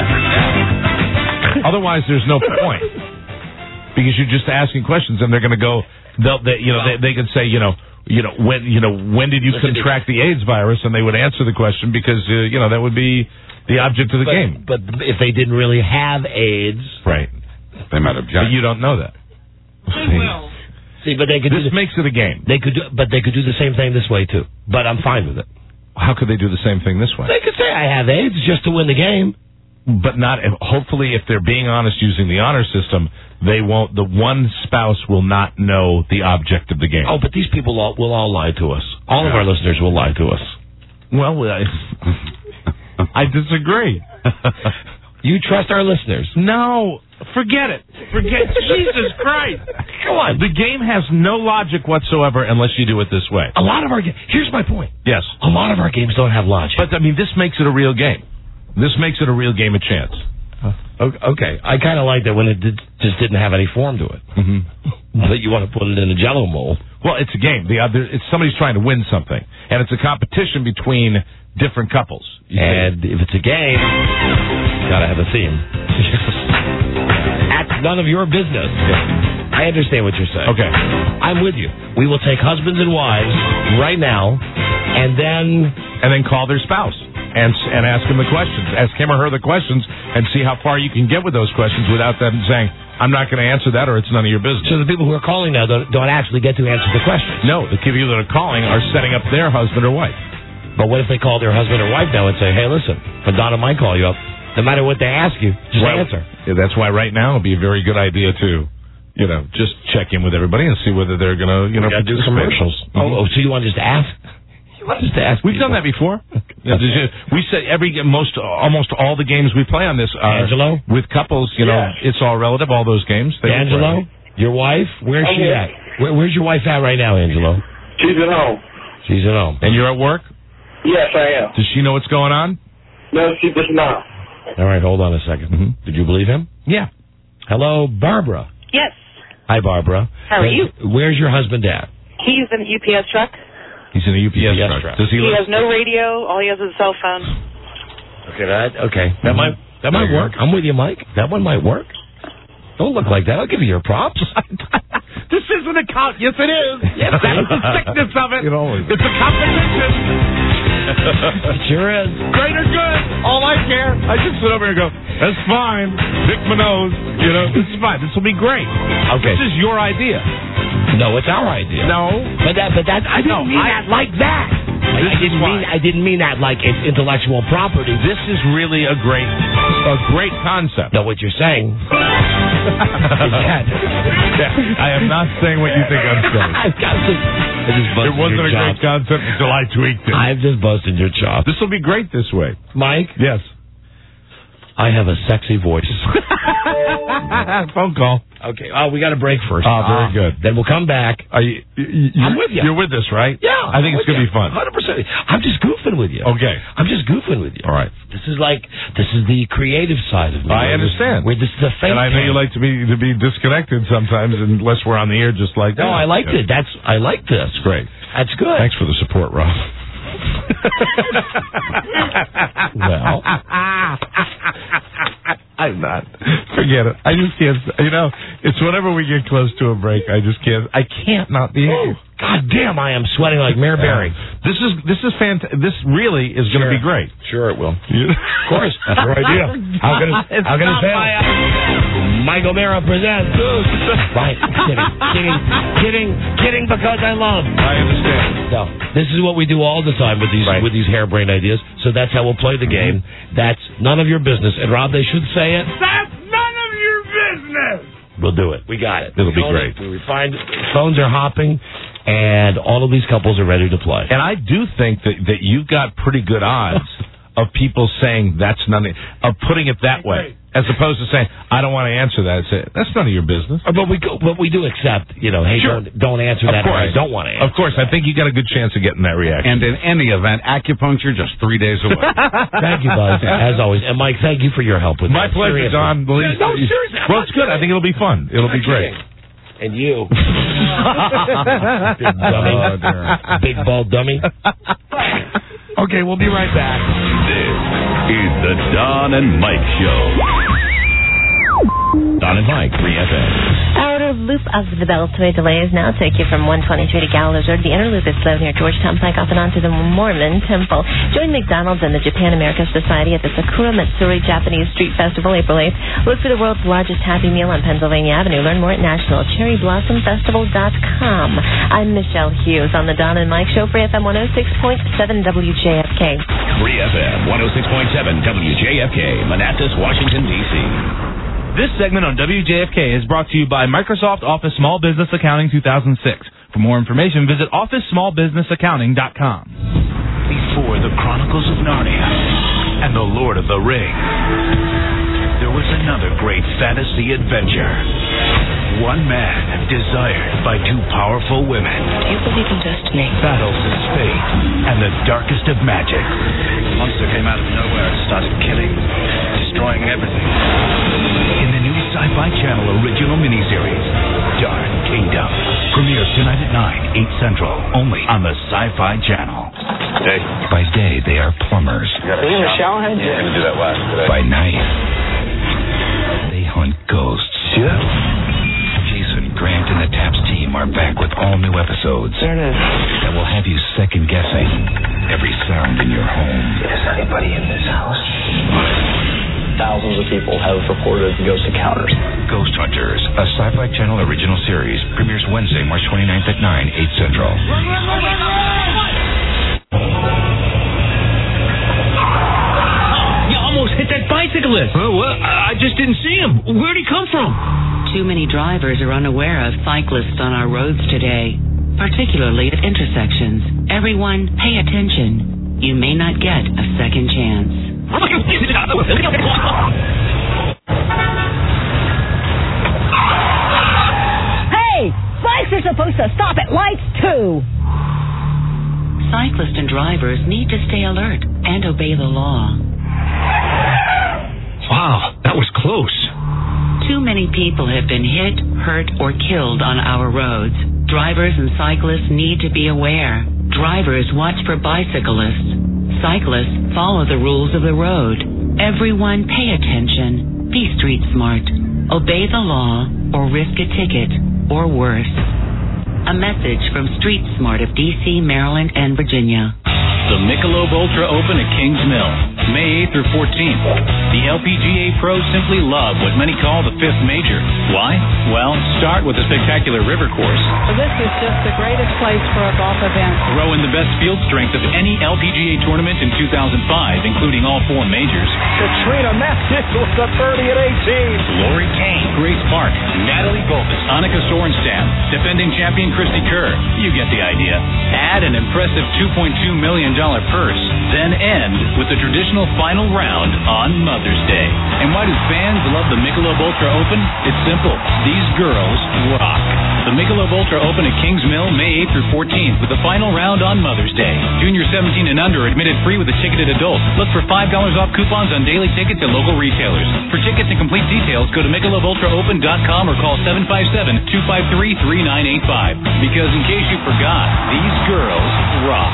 Otherwise, there's no point because you're just asking questions, and they're going to go. They'll, they, you know, they, they could say, you know, you know, when, you know, when did you Listen, contract the AIDS virus, and they would answer the question because, uh, you know, that would be the object of the but, game. But if they didn't really have AIDS, right? They might object. But you don't know that. They will. See, but they could. This do the, makes it a game. They could, do, but they could do the same thing this way too. But I'm fine with it. How could they do the same thing this way? They could say I have AIDS just to win the game. But not. Hopefully, if they're being honest using the honor system, they won't. The one spouse will not know the object of the game. Oh, but these people all, will all lie to us. All yeah. of our listeners will lie to us. Well, I, I disagree. You trust our listeners? No, forget it. Forget Jesus Christ. Come on. The game has no logic whatsoever unless you do it this way. A lot of our games. Here's my point. Yes. A lot of our games don't have logic. But I mean, this makes it a real game. This makes it a real game of chance. Uh, okay, I kind of like that when it did, just didn't have any form to it. Mm-hmm. But you want to put it in a Jello mold. Well, it's a game. The other, it's somebody's trying to win something, and it's a competition between different couples. And if it's a game, you gotta have a theme. That's none of your business. Yeah. I understand what you're saying. Okay, I'm with you. We will take husbands and wives right now, and then and then call their spouse. And, and ask him the questions. Ask him or her the questions and see how far you can get with those questions without them saying, I'm not going to answer that or it's none of your business. So the people who are calling now don't, don't actually get to answer the questions? No, the people that are calling are setting up their husband or wife. But what if they call their husband or wife now and say, hey, listen, when Donna might call you up, no matter what they ask you, just well, answer. Yeah, that's why right now it would be a very good idea to, you know, just check in with everybody and see whether they're going to, you know, do commercials. Mm-hmm. Oh, oh, so you want to just ask? Just ask We've people. done that before. Yeah, we say every most almost all the games we play on this are Angelo? with couples. You know, Yeah. it's all relative. All those games. They Angelo, your wife, where's I'm she here. at? Where, where's your wife at right now, Angelo? She's at home. She's at home. And you're at work. Yes, I am. Does she know what's going on? No, she does not. All right, hold on a second. Mm-hmm. Did you believe him? Yeah. Hello, Barbara. Yes. Hi, Barbara. How are you? Where's your husband at? He's in a U P S truck. He's in a U P S, U P S truck. truck. Does he? He live- has no radio. All he has is a cell phone. Okay, that okay. That might that might work. I'm with you, Mike. That one might work. Don't look like that. I'll give you your props. This isn't a count. Yes, it is. Yes, that's the sickness of it. It always it's a competition. It sure is. Greater good. All I care. I just sit over here and go, that's fine. Pick my nose. You know, this is fine. This will be great. Okay. This is your idea. No, it's our idea. No. But that, but that, I don't No, mean I- that like that. I, I didn't mean I didn't mean that like it's intellectual property. This is really a great, a great concept. Know what you're saying? Yeah, I am not saying what you think I'm saying. I've got to. I just busted It wasn't your a great chops. concept until I tweaked it. I've just busted your chops. This will be great this way. Mike? Yes. I have a sexy voice. Phone call. Okay. Oh, we got a break first. Oh, very Ah, good. Then we'll come back. Are you, you, you, I'm with you. You're with us, right? Yeah. I think I'm it's going to with be fun. you. one hundred percent. I'm just goofing with you. Okay. I'm just goofing with you. All right. This is like, this is the creative side of me. I understand. Where this is the fake And I know part. you like to be to be disconnected sometimes unless we're on the air just like that. No, I liked Yeah. it. That's, I like this. That's great. That's good. Thanks for the support, Rob. Well. I'm not. Forget it. I just can't. You know, it's whenever we get close to a break, I just can't. I can't not be. Oh, God damn, I am sweating like Mayor Barry. This is this is fantastic. This really is going to be great. Sure, it will. You- Of course. That's our idea. How can it, how can it fail? Mike O'Mara presents. Right. Kidding. Kidding. Kidding. Kidding because I love. I understand. No. This is what we do all the time with these Right. with these harebrained ideas. So that's how we'll play the game. That's none of your business. And Rob, they should say it. That's none of your business. We'll do it. We got it. It'll be We great. We find phones are hopping, and all of these couples are ready to play. And I do think that that you've got pretty good odds of people saying that's none of, of putting it that way, as opposed to saying I don't want to answer that. Say that's none of your business. Uh, But we go, but we do accept, you know, hey, Sure. don't don't answer Of that. course. Or I don't want to answer. Of course, I think you got a good chance of getting that reaction. And in any event, acupuncture just three days away. Thank you, Buzz, as always. And Mike, thank you for your help with My that. pleasure, Seriously. Don. Believe No, seriously. I'm Well, not it's good. I think it'll be fun. It'll be great. And you, big dummy, Oh, dear. big bald dummy. Okay, we'll be right back. This is the Don and Mike Show. Don and Mike, three F M. Outer loop of the Beltway delays now take you from one twenty-three to Gallows Road. The inner loop is slow near Georgetown Pike off and onto the Mormon Temple. Join McDonald's and the Japan America Society at the Sakura Matsuri Japanese Street Festival April eighth. Look for the world's largest Happy Meal on Pennsylvania Avenue. Learn more at national cherry blossom festival dot com. I'm Michelle Hughes on the Don and Mike Show for F M one oh six point seven W J F K. three F M, one oh six point seven W J F K, Manassas, Washington, D C This segment on W J F K is brought to you by Microsoft Office Small Business Accounting two thousand six. For more information, visit office small business accounting dot com. Before the Chronicles of Narnia and the Lord of the Rings, there was another great fantasy adventure. One man desired by two powerful women. Do you believe in destiny? Battles his fate and the darkest of magic. The monster came out of nowhere and started killing, destroying everything. In the new Sci-Fi Channel original miniseries, Dark Kingdom. Premieres tonight at nine, eight Central, only on the Sci-Fi Channel. Hey. By day, they are plumbers. You got a shower head? Yeah, I'm gonna do that last today. By night, they hunt ghosts. Yeah. Jason, Grant, and the Taps team are back with all new episodes. There it is. That will have you second guessing every sound in your home. Is anybody in this house? Thousands of people have reported ghost encounters. Ghost Hunters, a Sci-Fi Channel original series, premieres Wednesday, March twenty-ninth at nine, eight Central. You almost hit that bicyclist. Oh, what? I just didn't see him. Where'd he come from? Too many drivers are unaware of cyclists on our roads today, particularly at intersections. Everyone, pay attention. You may not get a second chance. Hey! Bikes are supposed to stop at lights, too! Cyclists and drivers need to stay alert and obey the law. Wow, that was close. Too many people have been hit, hurt, or killed on our roads. Drivers and cyclists need to be aware. Drivers watch for bicyclists. Cyclists follow the rules of the road. Everyone pay attention. Be street smart. Obey the law or risk a ticket or worse. A message from Street Smart of D C, Maryland, and Virginia. The the Michelob Ultra Open at Kings Mill, May eighth through fourteenth. The L P G A pros simply love what many call the fifth major. Why? Well, start with the spectacular river course. This is just the greatest place for a golf event. Throw in the best field strength of any L P G A tournament in two thousand five, including all four majors. Katrina Matthews the thirty at eighteen. Lori Kane, Grace Park, Natalie Golfus, Annika Sorenstam, defending champion Christy Kerr. You get the idea. Add an impressive two point two million dollars purse, then end with the traditional final round on Mother's Day. And why do fans love the Michelob Ultra Open? It's simple. These girls rock. The Michelob Ultra Open at Kings Mill, May eighth through fourteenth, with the final round on Mother's Day. Junior seventeen and under admitted free with a ticketed adult. Look for five dollars off coupons on daily tickets at local retailers. For tickets and complete details, go to Michelob Ultra Open dot com or call seven five seven, two five three, three nine eight five. Because in case you forgot, these girls rock.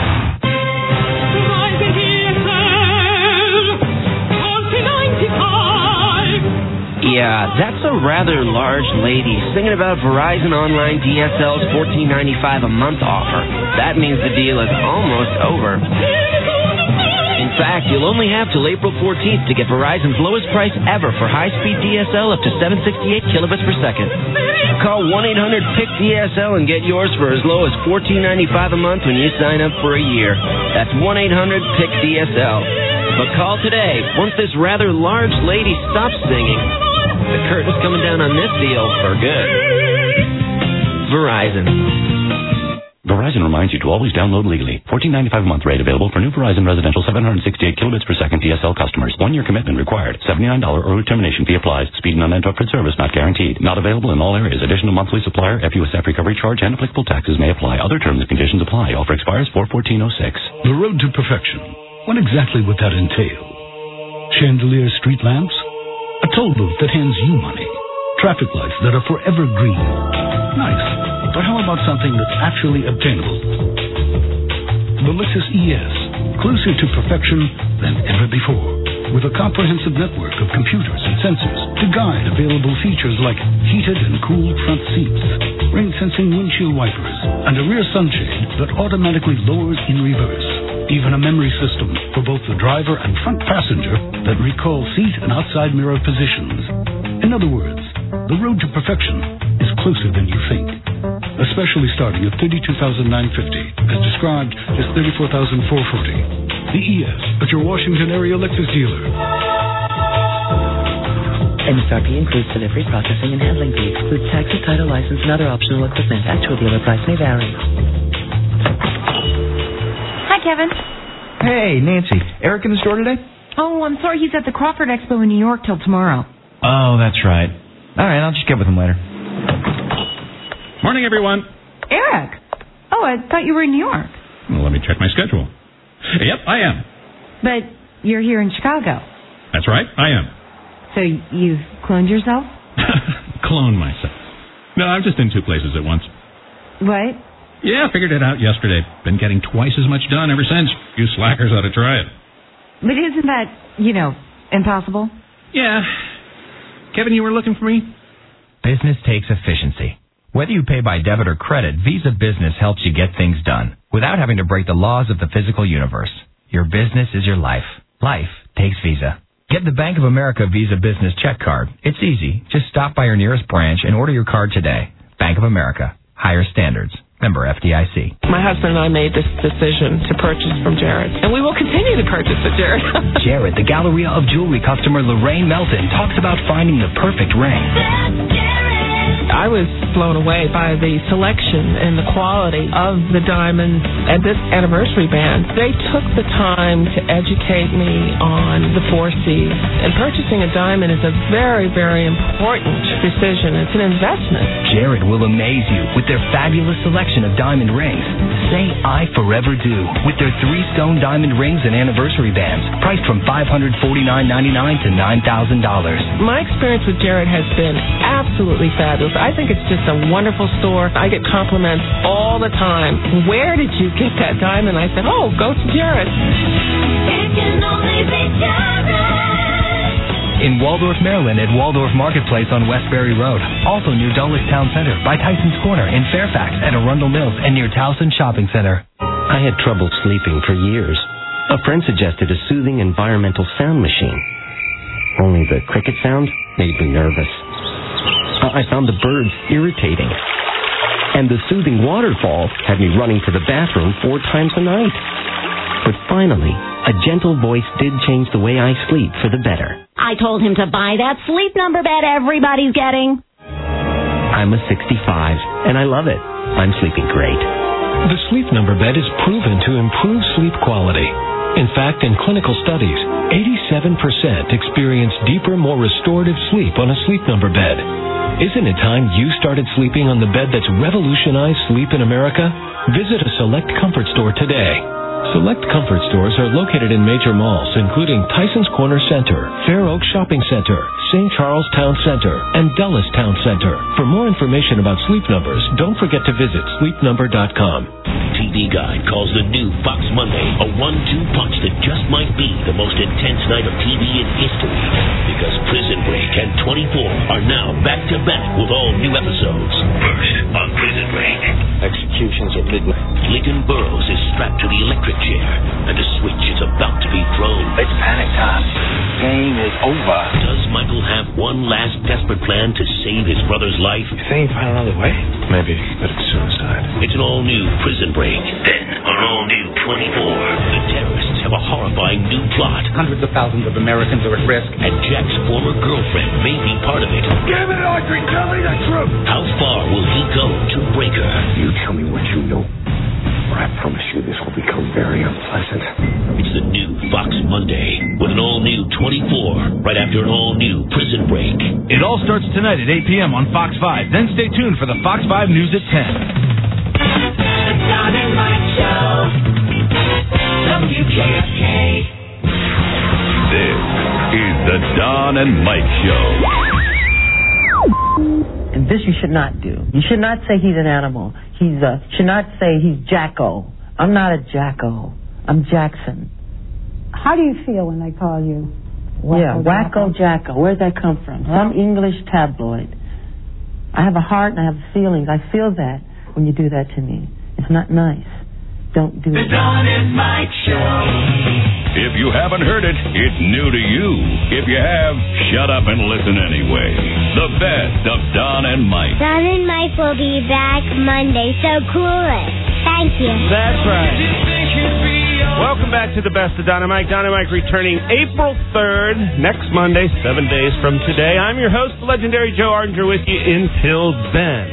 Yeah, that's a rather large lady singing about Verizon Online D S L's fourteen ninety-five a month offer. That means the deal is almost over. In fact, you'll only have till April fourteenth to get Verizon's lowest price ever for high-speed D S L up to seven sixty-eight kilobits per second. Call one eight hundred pick D S L and get yours for as low as fourteen ninety-five a month when you sign up for a year. That's one eight hundred pick D S L. But call today, once this rather large lady stops singing. The curtain's coming down on this deal for good. Verizon. Verizon reminds you to always download legally. fourteen ninety-five a month rate available for new Verizon residential seven sixty-eight kilobits per second D S L customers. One-year commitment required. seventy-nine dollars early termination fee applies. Speed and uninterrupted service not guaranteed. Not available in all areas. Additional monthly supplier, F U S F recovery charge, and applicable taxes may apply. Other terms and conditions apply. Offer expires four fourteen oh six. The road to perfection. What exactly would that entail? Chandelier street lamps? A toll booth that hands you money. Traffic lights that are forever green. Nice. But how about something that's actually obtainable? The Lexus E S. Closer to perfection than ever before. With a comprehensive network of computers and sensors to guide available features like heated and cooled front seats, rain-sensing windshield wipers, and a rear sunshade that automatically lowers in reverse. Even a memory system for both the driver and front passenger that recalls seat and outside mirror positions. In other words, the road to perfection is closer than you think. Especially starting at thirty-two thousand nine hundred fifty dollars, as described as thirty-four thousand four hundred forty dollars. The E S at your Washington area Lexus dealer. M S R P includes delivery, processing, and handling fees. Includes taxes, title, license, and other optional equipment. Actual dealer price may vary. Hi, Kevin. Hey, Nancy. Eric in the store today? Oh, I'm sorry. He's at the Crawford Expo in New York till tomorrow. Oh, that's right. All right, I'll just get with him later. Morning, everyone. Eric. Oh, I thought you were in New York. Well, let me check my schedule. Yep, I am. But you're here in Chicago. That's right, I am. So you've cloned yourself? Clone myself. No, I'm just in two places at once. What? Yeah, figured it out yesterday. Been getting twice as much done ever since. You slackers ought to try it. But isn't that, you know, impossible? Yeah. Kevin, you were looking for me? Business takes efficiency. Whether you pay by debit or credit, Visa Business helps you get things done without having to break the laws of the physical universe. Your business is your life. Life takes Visa. Get the Bank of America Visa Business Check Card. It's easy. Just stop by your nearest branch and order your card today. Bank of America. Higher standards. Member F D I C. My husband and I made this decision to purchase from Jared, and we will continue to purchase at Jared. Jared, the Galleria of Jewelry customer Lorraine Melton, talks about finding the perfect ring. I was blown away by the selection and the quality of the diamonds at this anniversary band. They took the time to educate me on the four C's. And purchasing a diamond is a very, very important decision. It's an investment. Jared will amaze you with their fabulous selection of diamond rings. Say I forever do with their three-stone diamond rings and anniversary bands, priced from five hundred forty-nine ninety-nine to nine thousand dollars. My experience with Jared has been absolutely fabulous. I think it's just a wonderful store. I get compliments all the time. Where did you get that diamond? I said, oh, go to Jared. It can only be Jared. In Waldorf, Maryland at Waldorf Marketplace on Westbury Road. Also near Dulles Town Center by Tyson's Corner in Fairfax at Arundel Mills and near Towson Shopping Center. I had trouble sleeping for years. A friend suggested a soothing environmental sound machine. Only the cricket sound made me nervous. I found the birds irritating. And the soothing waterfall had me running to the bathroom four times a night. But finally, a gentle voice did change the way I sleep for the better. I told him to buy that Sleep Number bed everybody's getting. I'm a sixty-five, and I love it. I'm sleeping great. The Sleep Number bed is proven to improve sleep quality. In fact, in clinical studies, eighty-seven percent experience deeper, more restorative sleep on a Sleep Number bed. Isn't it time you started sleeping on the bed that's revolutionized sleep in America? Visit a Select Comfort store today. Select Comfort stores are located in major malls, including Tyson's Corner Center, Fair Oak Shopping Center, Saint Charles Town Center, and Dulles Town Center. For more information about Sleep Numbers, don't forget to visit sleep number dot com. T V Guide calls the new Fox Monday a one two punch that just might be the most intense night of T V in history. Because Prison Break and twenty-four are now back-to-back with all new episodes. First on Prison Break. Executions at midnight. Lincoln Burrows is strapped to the electric chair, and a switch is about to be thrown. It's panic time. Game is over. Does Michael have one last desperate plan to save his brother's life? You think you find another way? Maybe, but it's suicide. It's an all-new Prison Break. Then, an all-new twenty-four. The terrorists have a horrifying new plot. Hundreds of thousands of Americans are at risk. And Jack's former girlfriend may be part of it. Damn it, Audrey, tell me the truth! How far will he go to break her? You tell me what you know, or I promise you this will become very unpleasant. It's the new Fox Monday with an all-new twenty-four, right after an all-new Prison Break. It all starts tonight at eight p.m. on Fox five. Then stay tuned for the Fox five News at ten. The Don and Mike Show. W K S K. This is the Don and Mike Show. And this you should not do. You should not say he's an animal. He's a, should not say he's Jacko. I'm not a Jacko. I'm Jackson. How do you feel when they call you Wacko Yeah, Wacko Jacko. Where'd that come from? Some English tabloid. I have a heart and I have feelings. I feel that when you do that to me. It's not nice. Don't do the it. The Don and Mike Show. If you haven't heard it, it's new to you. If you have, shut up and listen anyway. The best of Don and Mike. Don and Mike will be back Monday, so cool it. Thank you. That's right. Welcome back to the best of Don and Mike. Don and Mike returning April third, next Monday, seven days from today. I'm your host, the legendary Joe Ardinger, with you until then.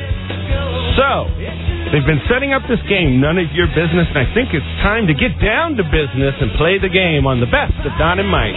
So, they've been setting up this game, None of Your Business, and I think it's time to get down to business and play the game on the best of Don and Mike.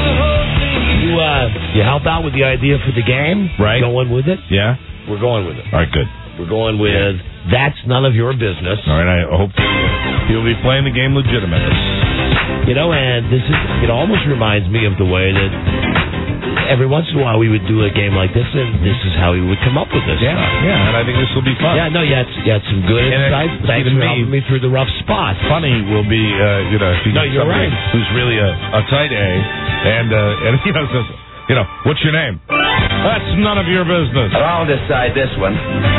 You, uh, you help out with the idea for the game? Right. Going with it? Yeah. We're going with it. All right, good. We're going with That's None of Your Business. All right, I hope he'll be playing the game legitimately. You know, and this is, it almost reminds me of the way that every once in a while we would do a game like this, and this is how we would come up with this yeah, stuff. Yeah, and I think this will be fun. Yeah, no, you had, you had some good and insights. It, Thanks even for me, helping me through the rough spots. Funny will be, uh, you know, if you no, get you're somebody right. who's really a, a tight A, and, uh, and you know, says, you know, what's your name? That's none of your business. I'll decide this one.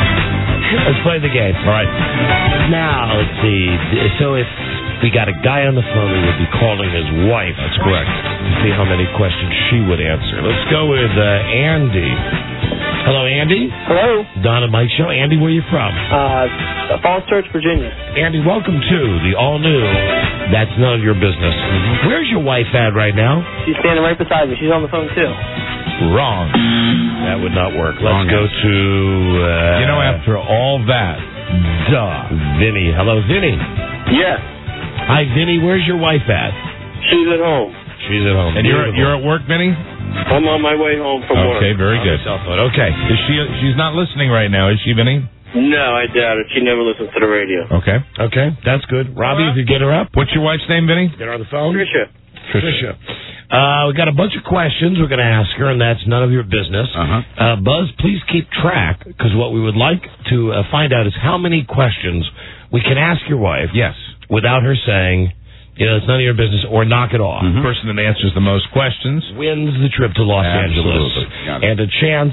Let's play the game. All right. Now, let's see. So if we got a guy on the phone who would be calling his wife. That's correct. See how many questions she would answer. Let's go with uh, Andy. Hello, Andy. Hello. Don and Mike Show. Andy, where are you from? Uh, Falls Church, Virginia. Andy, welcome to the all-new That's None of Your Business. Mm-hmm. Where's your wife at right now? She's standing right beside me. She's on the phone, too. Wrong. That would not work. Let's Wrong go to... Uh, you know, after all that, duh. Vinny. Hello, Vinny. Yeah. Hi, Vinny. Where's your wife at? She's at home. She's at home. And you're you're at work, Vinny? I'm on my way home from okay, work. Okay, very good. Cell phone. Okay. Is she? She's not listening right now, is she, Vinny? No, I doubt it. She never listens to the radio. Okay. Okay, that's good. Robbie, if you get her up. What's your wife's name, Vinny? Get her on the phone. Tricia. Tricia. Uh, we got a bunch of questions we're going to ask her, and that's none of your business. Uh-huh. Uh, Buzz, please keep track, because what we would like to uh, find out is how many questions we can ask your wife. Yes. Without her saying, you know, it's none of your business, or knock it off. Mm-hmm. The person that answers the most questions wins the trip to Los Absolutely. Angeles. And a chance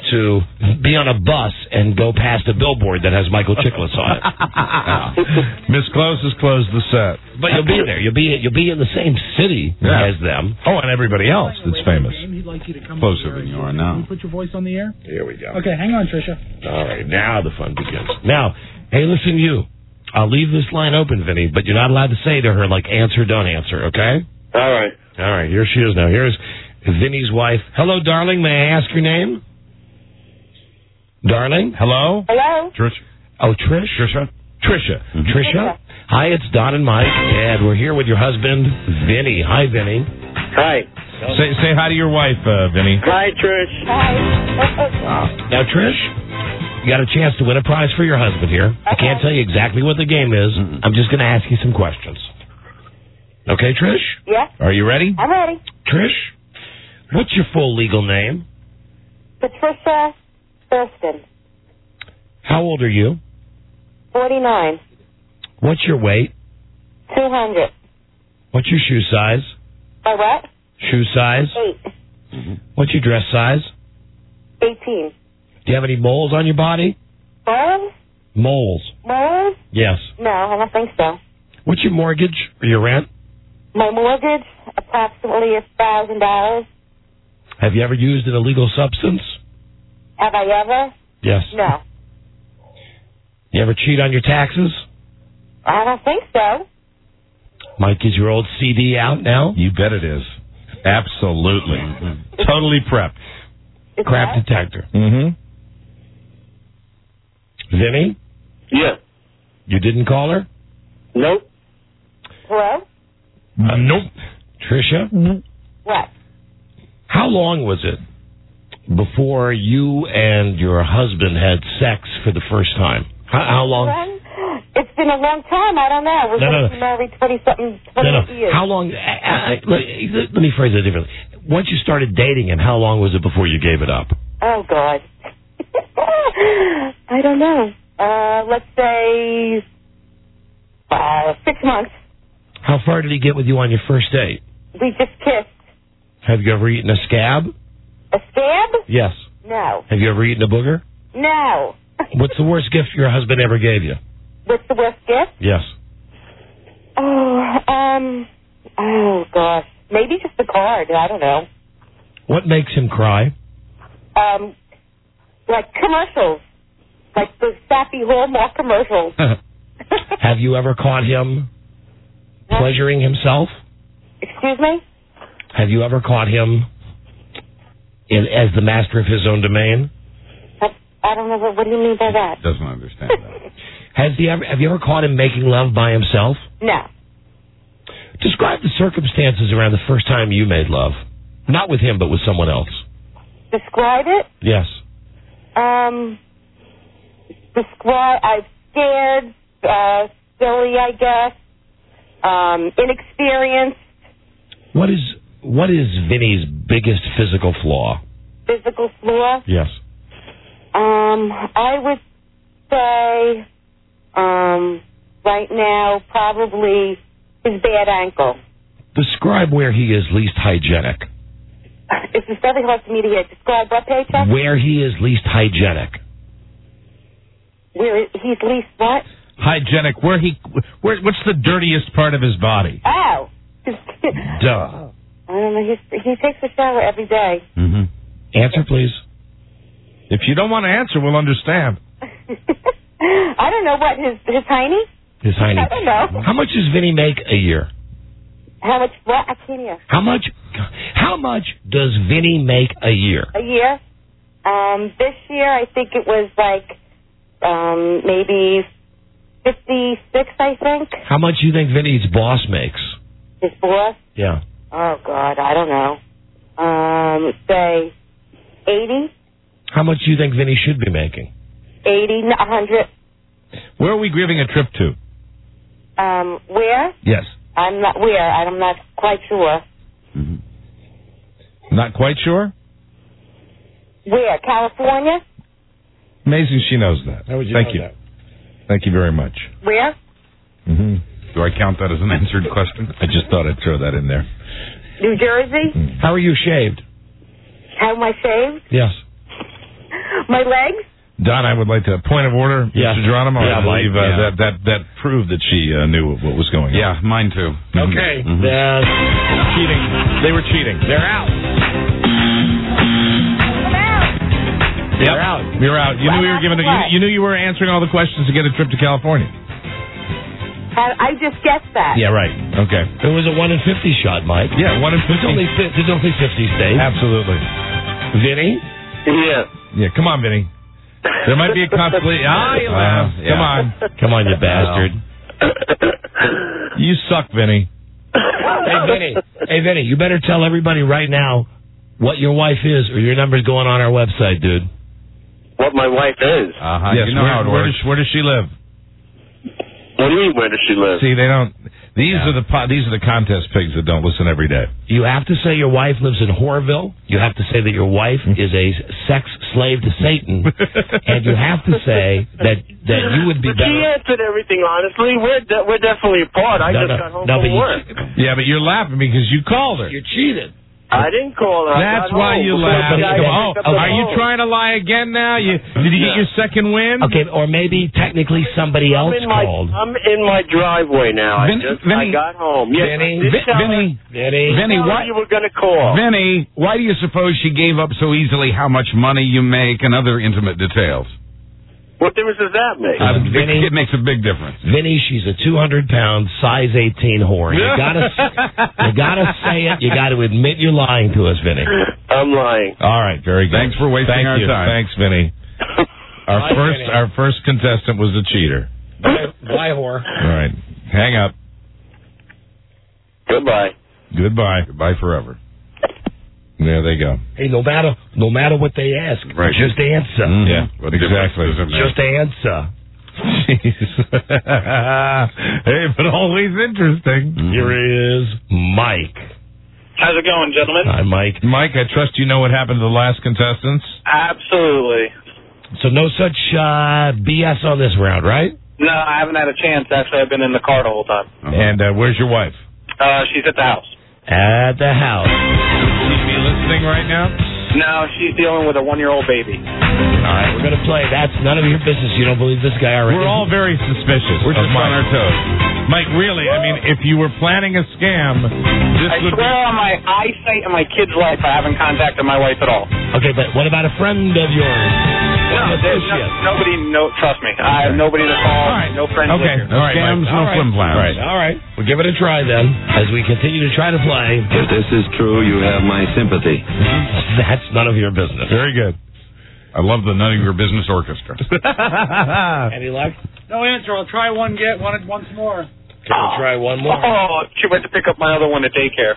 to be on a bus and go past a billboard that has Michael Chiklis on it. Miss Close has closed the set. But you'll be there. You'll be you'll be in the same city Yeah. as them. Oh, and everybody else that's famous. He'd like you to come Closer than you are now. Can you put your voice on the air? Here we go. Okay, hang on, Tricia. All right, now the fun begins. Now, hey, listen, you. I'll leave this line open, Vinny, but you're not allowed to say to her, like, answer, don't answer, okay? All right. All right, here she is now. Here's Vinny's wife. Hello, darling. May I ask your name? Darling? Hello? Hello? Trish. Oh, Trish? Trisha? Trisha. Mhm. Trisha? Hi, it's Don and Mike, and we're here with your husband, Vinny. Hi, Vinny. Hi. Say say hi to your wife, uh, Vinny. Hi, Trish. Hi. Now, Trish, you got a chance to win a prize for your husband here. I can't tell you exactly what the game is. Mm-mm. I'm just going to ask you some questions. Okay, Trish? Yeah. Are you ready? I'm ready. Trish, what's your full legal name? Patricia Thurston, How old are you? forty-nine, What's your weight? two hundred. What's your shoe size? My what? Shoe size? Eight. What's your dress size? eighteen. Do you have any moles on your body? Moles? Moles. Moles? Yes. No, I don't think so. What's your mortgage or your rent? My mortgage, approximately a thousand dollars. Have you ever used an illegal substance? Have I ever? Yes. No. You ever cheat on your taxes? I don't think so. Mike, is your old C D out now? You bet it is. Absolutely. Totally prepped. Is Crap that? detector. Mm-hmm. Vinny, Yeah. you didn't call her? Nope. Hello? Uh, nope. Trisha, What? how long was it before you and your husband had sex for the first time? How, how long? When? It's been a long time. I don't know. We're No, no, going to be married twenty-something, No, no. twenty years. How long? I, I, let, let me phrase it differently. Once you started dating him, how long was it before you gave it up? Oh, God. I don't know. Uh, let's say uh, six months. How far did he get with you on your first date? We just kissed. Have you ever eaten a scab? A scab? Yes. No. Have you ever eaten a booger? No. What's the worst gift your husband ever gave you? What's the worst gift? Yes. Oh, um, oh, gosh. Maybe just a card. I don't know. What makes him cry? Um, like commercials. Like the sappy Hallmark commercials. Have you ever caught him pleasuring himself? Excuse me? Have you ever caught him in, as the master of his own domain? I, I don't know. What, what do you mean by that? Doesn't understand that. Has he ever, have you ever caught him making love by himself? No. Describe the circumstances around the first time you made love. Not with him, but with someone else. Describe it? Yes. Um, describe, I'm scared, uh, silly, I guess, um, inexperienced. What is what is Vinny's biggest physical flaw? Physical flaw? Yes. Um, I would say, um, right now, probably his bad ankle. Describe where he is least hygienic. It's very hard for me to hear. Describe what, paycheck? Where he is least hygienic. Where he's least what? Hygienic. Where he? Where? What's the dirtiest part of his body? Oh. Duh. I don't know. He's, he takes a shower every day. Mm-hmm. Answer, please. If you don't want to answer, we'll understand. I don't know what his his hiney. His hiney. I don't know. How much does Vinny make a year? How much? What? I can't hear. How much? How much does Vinny make a year? A year. Um, this year I think it was like um, maybe fifty-six. I think. How much do you think Vinny's boss makes? His boss. Yeah. Oh God, I don't know. Um, say eighty. How much do you think Vinny should be making? Eighty, a hundred. Where are we giving a trip to? Um, where? Yes. I'm not where. I'm not quite sure. Mm-hmm. Not quite sure? Where? California? Amazing she knows that. How would you Thank know you. that? Thank you very much. Where? Mm-hmm. Do I count that as an answered question? I just thought I'd throw that in there. New Jersey? Mm. How are you shaved? How am I shaved? Yes. My legs? Don, I would like to point of order, Yeah. Mister Geronimo. Yeah, I believe Mike, uh, yeah. that that that proved that she uh, knew what was going on. Yeah, mine too. Okay. Mhm. Then Cheating. They were cheating. they're out. Yep. They're out. You're out. You knew you were giving. You, What? you knew you were answering all the questions to get a trip to California. I I just guessed that. Yeah. Right. Okay. It was a one in fifty shot, Mike. Yeah. One in There's fifty. only fi- there's only fifty states. Absolutely. Vinny. Yeah. Yeah. Come on, Vinny. There might be a conflict. Ah, you laugh. yeah. Come on. Come on, you bastard. You suck, Vinny. Hey, Vinny. Hey, Vinny. You better tell everybody right now what your wife is, or your number's going on our website, dude. What my wife is. Uh-huh. Yes. You know where, how it where works. does where does she live? What do you mean, where does she live? See, they don't. These are the po- these are the contest pigs that don't listen every day. You have to say your wife lives in Horville. You have to say that your wife is a sex slave to Satan, and you have to say that that you would be But she better. answered everything honestly. We're de- we're definitely apart. I No, just no, got home no, but from you- work. Yeah, but you're laughing because you called her. You cheated. I didn't call her. I That's got why home you before laughed. the guy Come picked on. up Oh, the are you phone. trying to lie again now? You did you get your second win? Okay, or maybe technically somebody I'm else in my called. I'm in my driveway now. Vin- I just Vinny- I got home. Yes, Vinny- I did Vin- tell her- Vinny, Vinny. Vinny, tell her why? you were going to call? Vinny, why do you suppose she gave up so easily how much money you make and other intimate details? What difference does that make? Uh, Vinny- it makes a big difference. Vinny, she's a two hundred pound, size eighteen whore. You gotta, you gotta say it. You gotta admit you're lying to us, Vinny. I'm lying. All right, very good. Thanks for wasting Thank our you. time. Thanks, Vinny. Our Bye, first Vinny. our first contestant was a cheater. Bye, bye, whore. All right, hang up. Goodbye. Goodbye. Goodbye forever. There they go. Hey, no matter, no matter what they ask, Right. just answer. Mhm. Yeah, What difference exactly. does it make? Just answer. Jeez. Hey, but always interesting. Here is Mike. How's it going, gentlemen? Hi, Mike. Mike, I trust you know what happened to the last contestants. Absolutely. So no such uh, B S on this round, right? No, I haven't had a chance. Actually, I've been in the car the whole time. And uh, where's your wife? Uh, she's at the house. At the house. Is she listening right now? No, she's dealing with a one-year-old baby. All right, we're gonna play. That's none of your business. You don't believe this guy already? We're all very suspicious. We're of just Mike. on our toes. Mike, really, I mean, if you were planning a scam, this I would swear on my eyesight and my kid's life, I haven't contacted my wife at all. Okay, but what about a friend of yours? No, An there's associate? no, nobody. No, trust me. I have nobody to call. All right. No friends. Okay. live here. All right, Scams, Mike. no All right. flim-flams. All right. All right, we'll give it a try then. As we continue to try to play, If this is true, you have my sympathy. that's none of your business. Very good. I love the None of Your Business Orchestra. Any luck? No answer. I'll try one. Get one once more. Can we try one more? Oh, she went to pick up my other one at daycare.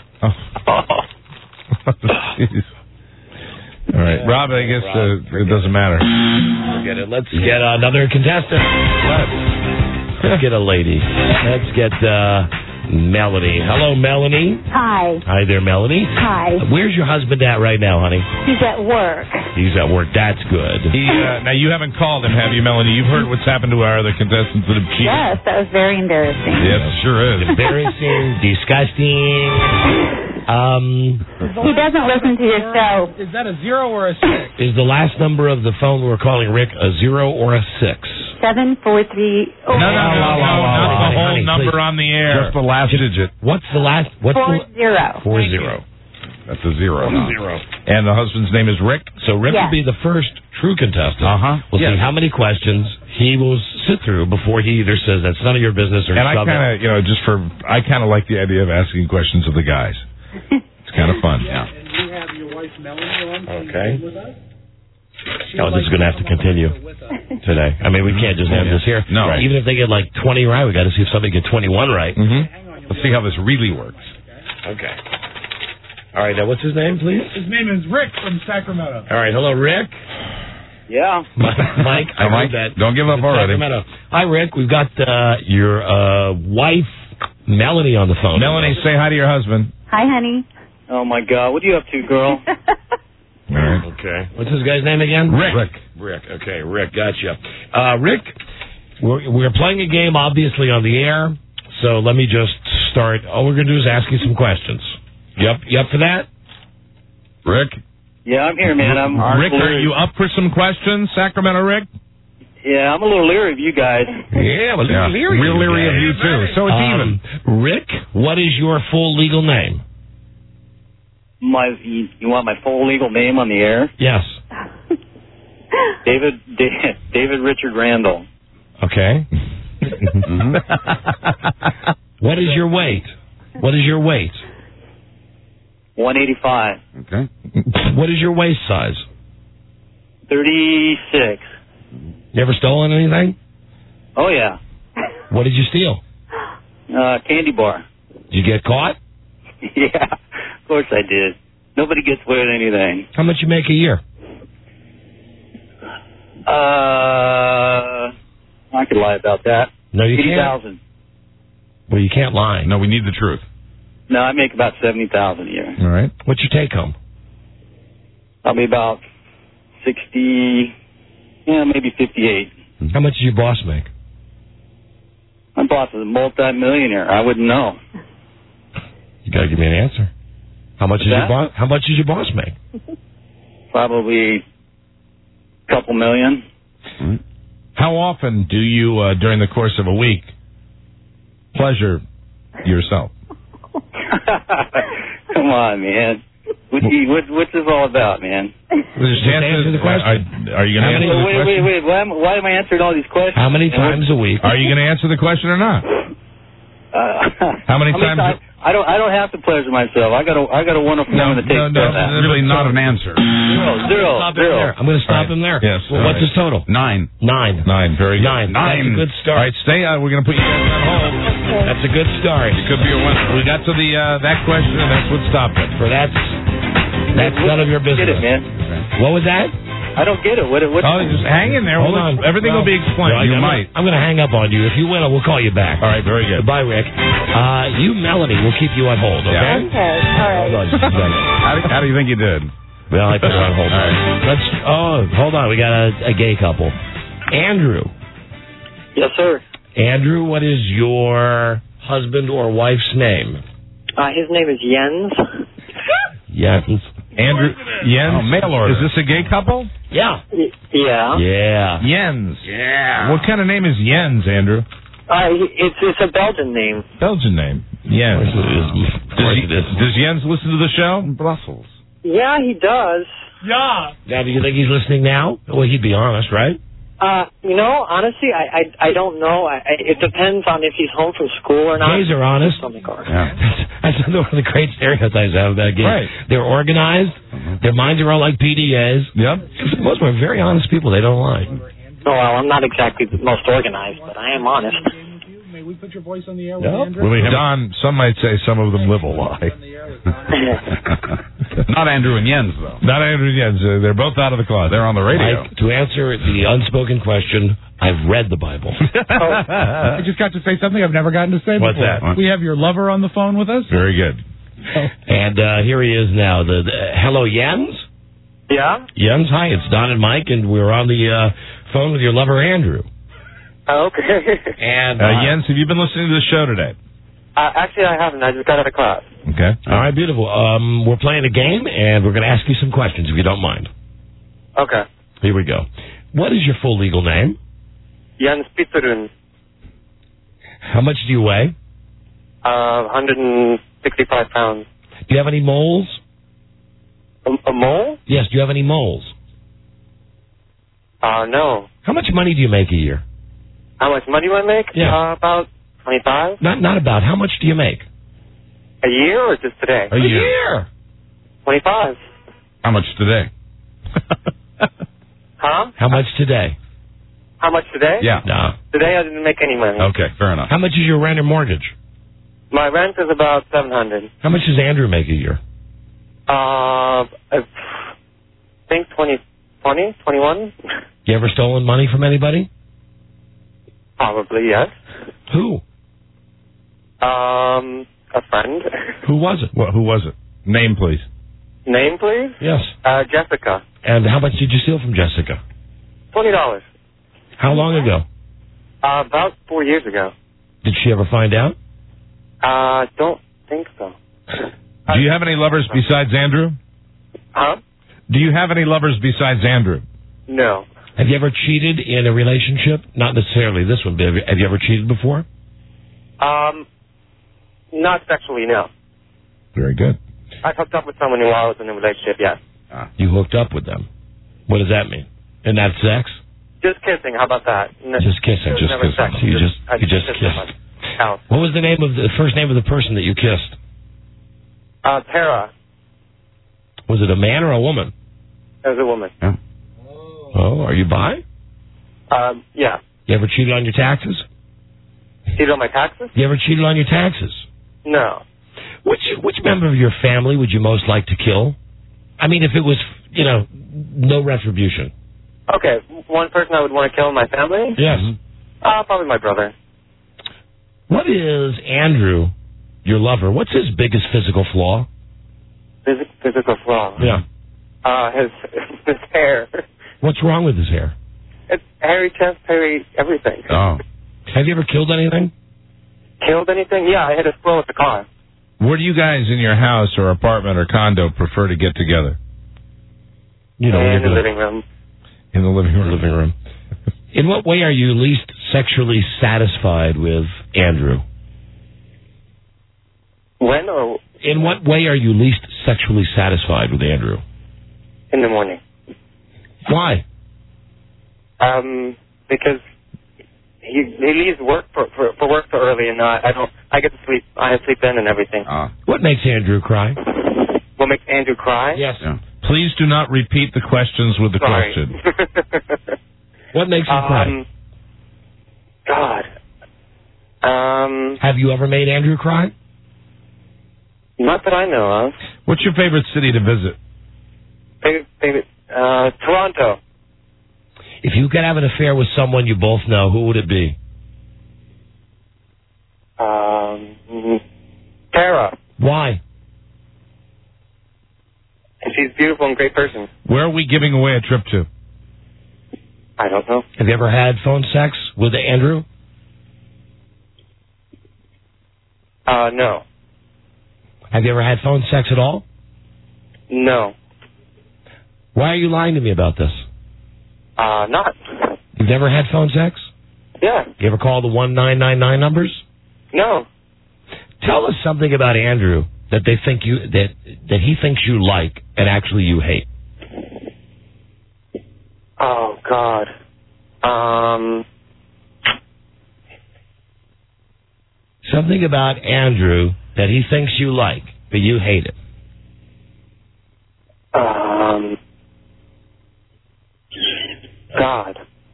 Jeez. All right, Rob. I guess uh, it doesn't matter. Forget it. Let's get another contestant. Let's, let's get a lady. Let's get uh, Melanie. Hello, Melanie. Hi. Hi there, Melanie. Hi. Where's your husband at right now, honey? He's at work. He's at work. That's good. He, uh, now you haven't called him, have you, Melanie? You've heard what's happened to our other contestants that have cheated. Yes, that was very embarrassing. Yes, sure is. Embarrassing, disgusting. Um, He doesn't listen to your show. Is that a zero or a six? is the last number of the phone we're calling Rick a zero or a six? Seven four three. No, no, no, no, no, not the honey, whole honey, number please. on the air. Just the last digit. What's the last? What's Four the zero. four zero? That's a zero. Zero. And the husband's name is Rick. So Rick Yes. will be the first true contestant. Uh-huh. We'll Yes. see how many questions he will sit through before he either says that's none of your business or And I shove it. kind of, you know, just for, I kind of like the idea of asking questions of the guys. It's kind of fun. Yeah. And you have your wife Melanie on. Okay. With us? Oh, this is going to have to continue today. I mean, we can't just end this here. No. Even if they get like twenty right, we got to see if somebody get twenty-one right. Mm-hmm. Let's see how this really works. Okay. All right. Now, what's his name, please? His name is Rick from Sacramento. All right. Hello, Rick. Yeah. Mike, I Hi, Mike. heard that. Don't give up It's already. Sacramento. Hi, Rick. We've got uh, your uh, wife, Melanie, on the phone. Melanie, say hi to your husband. Hi, honey. Oh my God, what are you up to, girl? All right. Okay. What's this guy's name again? Rick. Rick. Rick. Okay, Rick. Gotcha. Uh, Rick, we're, we're playing a game, obviously, on the air. So let me just start. All we're going to do is ask you some questions. You up, you up for that? Rick? Yeah, I'm here, man. I'm Rick, are you up for some questions, Sacramento Rick? Yeah, I'm a little leery of you guys. Yeah, well, Yeah, leery. real leery of you, too. So it's Um, Rick, what is your full legal name? My, you, you want my full legal name on the air? Yes. David da- David Richard Randall. Okay. What is your weight? What is your weight? one eighty-five. Okay. What is your waist size? thirty-six. You ever stolen anything? Oh, yeah. What did you steal? Uh, candy bar. Did you get caught? Yeah, of course I did. Nobody gets away with anything. How much you make a year? Uh, I could lie about that. No, you eighty can't. thousand. Well, you can't lie. No, we need the truth. No, I make about seventy thousand a year. All right. What's your take home? I'll be about sixty, yeah, maybe fifty-eight. How much does your boss make? My boss is a multi-millionaire. I wouldn't know. You gotta give me an answer. How much What's is your that? boss? How much does your boss make? Probably a couple million. How often do you, uh, during the course of a week, pleasure yourself? Come on, man. What, you, what, what's this all about, man? Just answer the question. Are, are you going to How answer many- the wait, question? wait, wait. Why am, why am I answering all these questions? How many And times a week? Are you going to answer the question or not? Uh, How many times? times? I don't. I don't have to pleasure myself. I got a. I got a wonderful No, woman that takes no, no, care of that. no, Really not an answer. Zero, zero, Stop him zero. there. I'm going to stop All right. him there. Yes, Well, all what's right. his total? Nine. Nine. Nine. Very good. Nine. That's a good All start. right, stay. Uh, we're going to put you guys on hold. That's a good start. It could be a winner. We got to the uh, that question, and that's what stopped it. For that's that's none of your business. Get it, man. What was that? I don't get it. What? What? Oh, just hang in there. Hold We'll- on. Everything Well, will be explained. well, you I'm might. Gonna, I'm going to hang up on you. If you win, we'll call you back. All right, very good. Goodbye, Rick. Uh, you, Melanie, we'll keep you on hold, okay? Yeah. Okay, all right. Hold on just a second. How do, how do you think you did? Well, I put her on hold. All right. Let's. Oh, hold on. We got a, a gay couple. Andrew. Yes, sir. Andrew, what is your husband or wife's name? Uh, his name is Jens. Jens. Andrew Jens. Oh, mail order. Is this a gay couple? Yeah. Yeah. Yeah. Jens. Yeah. What kind of name is Jens, Andrew? Uh, it's it's a Belgian name. Belgian name. Jens. Of course it is. Does Jens listen to the show? Brussels. Yeah, he does. Yeah. Now, do you think he's listening now? Well, he'd be honest, right? Uh, you know, honestly, I I, I don't know. I, I, it depends on if he's home from school or not. Gays are honest. Oh my God. Yeah. That's another one of the great stereotypes I have about gays. Right. They're organized. Their minds are all like P D As. Yep. For the most part, very honest people. They don't lie. Oh, well, I'm not exactly the most organized, but I am honest. May we put your voice on the air No. with Andrew? Well, Don, some might say some of them live a lie. Not Andrew and Jens, though. Not Andrew and Jens. Uh, they're both out of the closet. They're on the radio. I, to answer the unspoken question, I've read the Bible. I just got to say something I've never gotten to say What's before. that? We have your lover on the phone with us. Very good. And uh, here he is now. The, the hello, Jens. Yeah. Jens, hi. It's Don and Mike, and we're on the uh, phone with your lover Andrew. Okay. And Uh, uh, Jens, have you been listening to the show today? Uh, actually, I haven't. I just got out of class. Okay. all right, beautiful. Um, we're playing a game, and we're going to ask you some questions if you don't mind. Okay. Here we go. What is your full legal name? Jens Pitterun, How much do you weigh? uh, one hundred sixty-five pounds. Do you have any moles? A, a mole? Yes. Do you have any moles? Uh, no. How much money do you make a year? How much money do I make? Yeah. Uh, about twenty-five. Not not about. How much do you make? A year or just today? A year. twenty-five. How much today? Huh? How much today? How much today? Yeah. No. Today I didn't make any money. Okay, fair enough. How much is your rent or mortgage? My rent is about seven hundred. How much does Andrew make a year? Uh, I think twenty, twenty, twenty-one. You ever stolen money from anybody? Probably, yes. Who? Um, a friend. Who was it? What, who was it? Name, please. Name, please? Yes. Uh, Jessica. And how much did you steal from Jessica? twenty dollars. How long ago? Uh, about four years ago. Did she ever find out? Uh, don't think so. Do you have any lovers besides Andrew? Huh? Do you have any lovers besides Andrew? No. Have you ever cheated in a relationship? Not necessarily this one, but have you, have you ever cheated before? Um, not sexually, no. Very good. I've hooked up with someone while I was in a relationship, yes. Ah. You hooked up with them. What does that mean? And that's sex? Just kissing. How about that? No, Just kissing. Just Just kissing. kissing. So you just, I you just kissed kissed. someone else. What was the name of the first name of the person that you kissed? Uh, Tara. Was it a man or a woman? It was a woman. Yeah. Oh, are you bi? Um, yeah. You ever cheated on your taxes? Cheated on my taxes? You ever cheated on your taxes? No. Which which member of your family would you most like to kill? I mean, if it was, you know, no retribution. Okay, one person I would want to kill in my family? Yes. Uh, probably my brother. What is Andrew, your lover, what's his biggest physical flaw? Phys- physical flaw? Yeah. Uh, his, his hair. What's wrong with his hair? It's hairy chest, hairy everything. Oh. Have you ever killed anything? Killed anything? Yeah, I hit a squirrel with the car. Where do you guys in your house or apartment or condo prefer to get together? You know, in the gonna, living room. In the living room. Living room. In what way are you least sexually satisfied with Andrew? When or? In what way are you least sexually satisfied with Andrew? In the morning. Why? Um, because he he leaves work for for, for work so early, and uh, I don't. I get to sleep. I have sleep in and everything. Uh, What makes Andrew cry? What makes Andrew cry? Yes. yeah. Please do not repeat the questions with the Sorry. question. What makes him cry? Um, God. Um, Have you ever made Andrew cry? not that I know of. What's your favorite city to visit? Favorite, favorite, uh, Toronto. If you could have an affair with someone you both know, who would it be? Um, Tara. Why? She's beautiful and great person. Where are we giving away a trip to? I don't know. Have you ever had phone sex with Andrew? Uh, no. Have you ever had phone sex at all? No. Why are you lying to me about this? Uh, not. You've never had phone sex? Yeah. You ever call the one nine nine nine numbers? No. Tell us something about Andrew that they think you that that he thinks you like and actually you hate. Oh, God. Um, Something about Andrew that he thinks you like, but you hate it. um, God.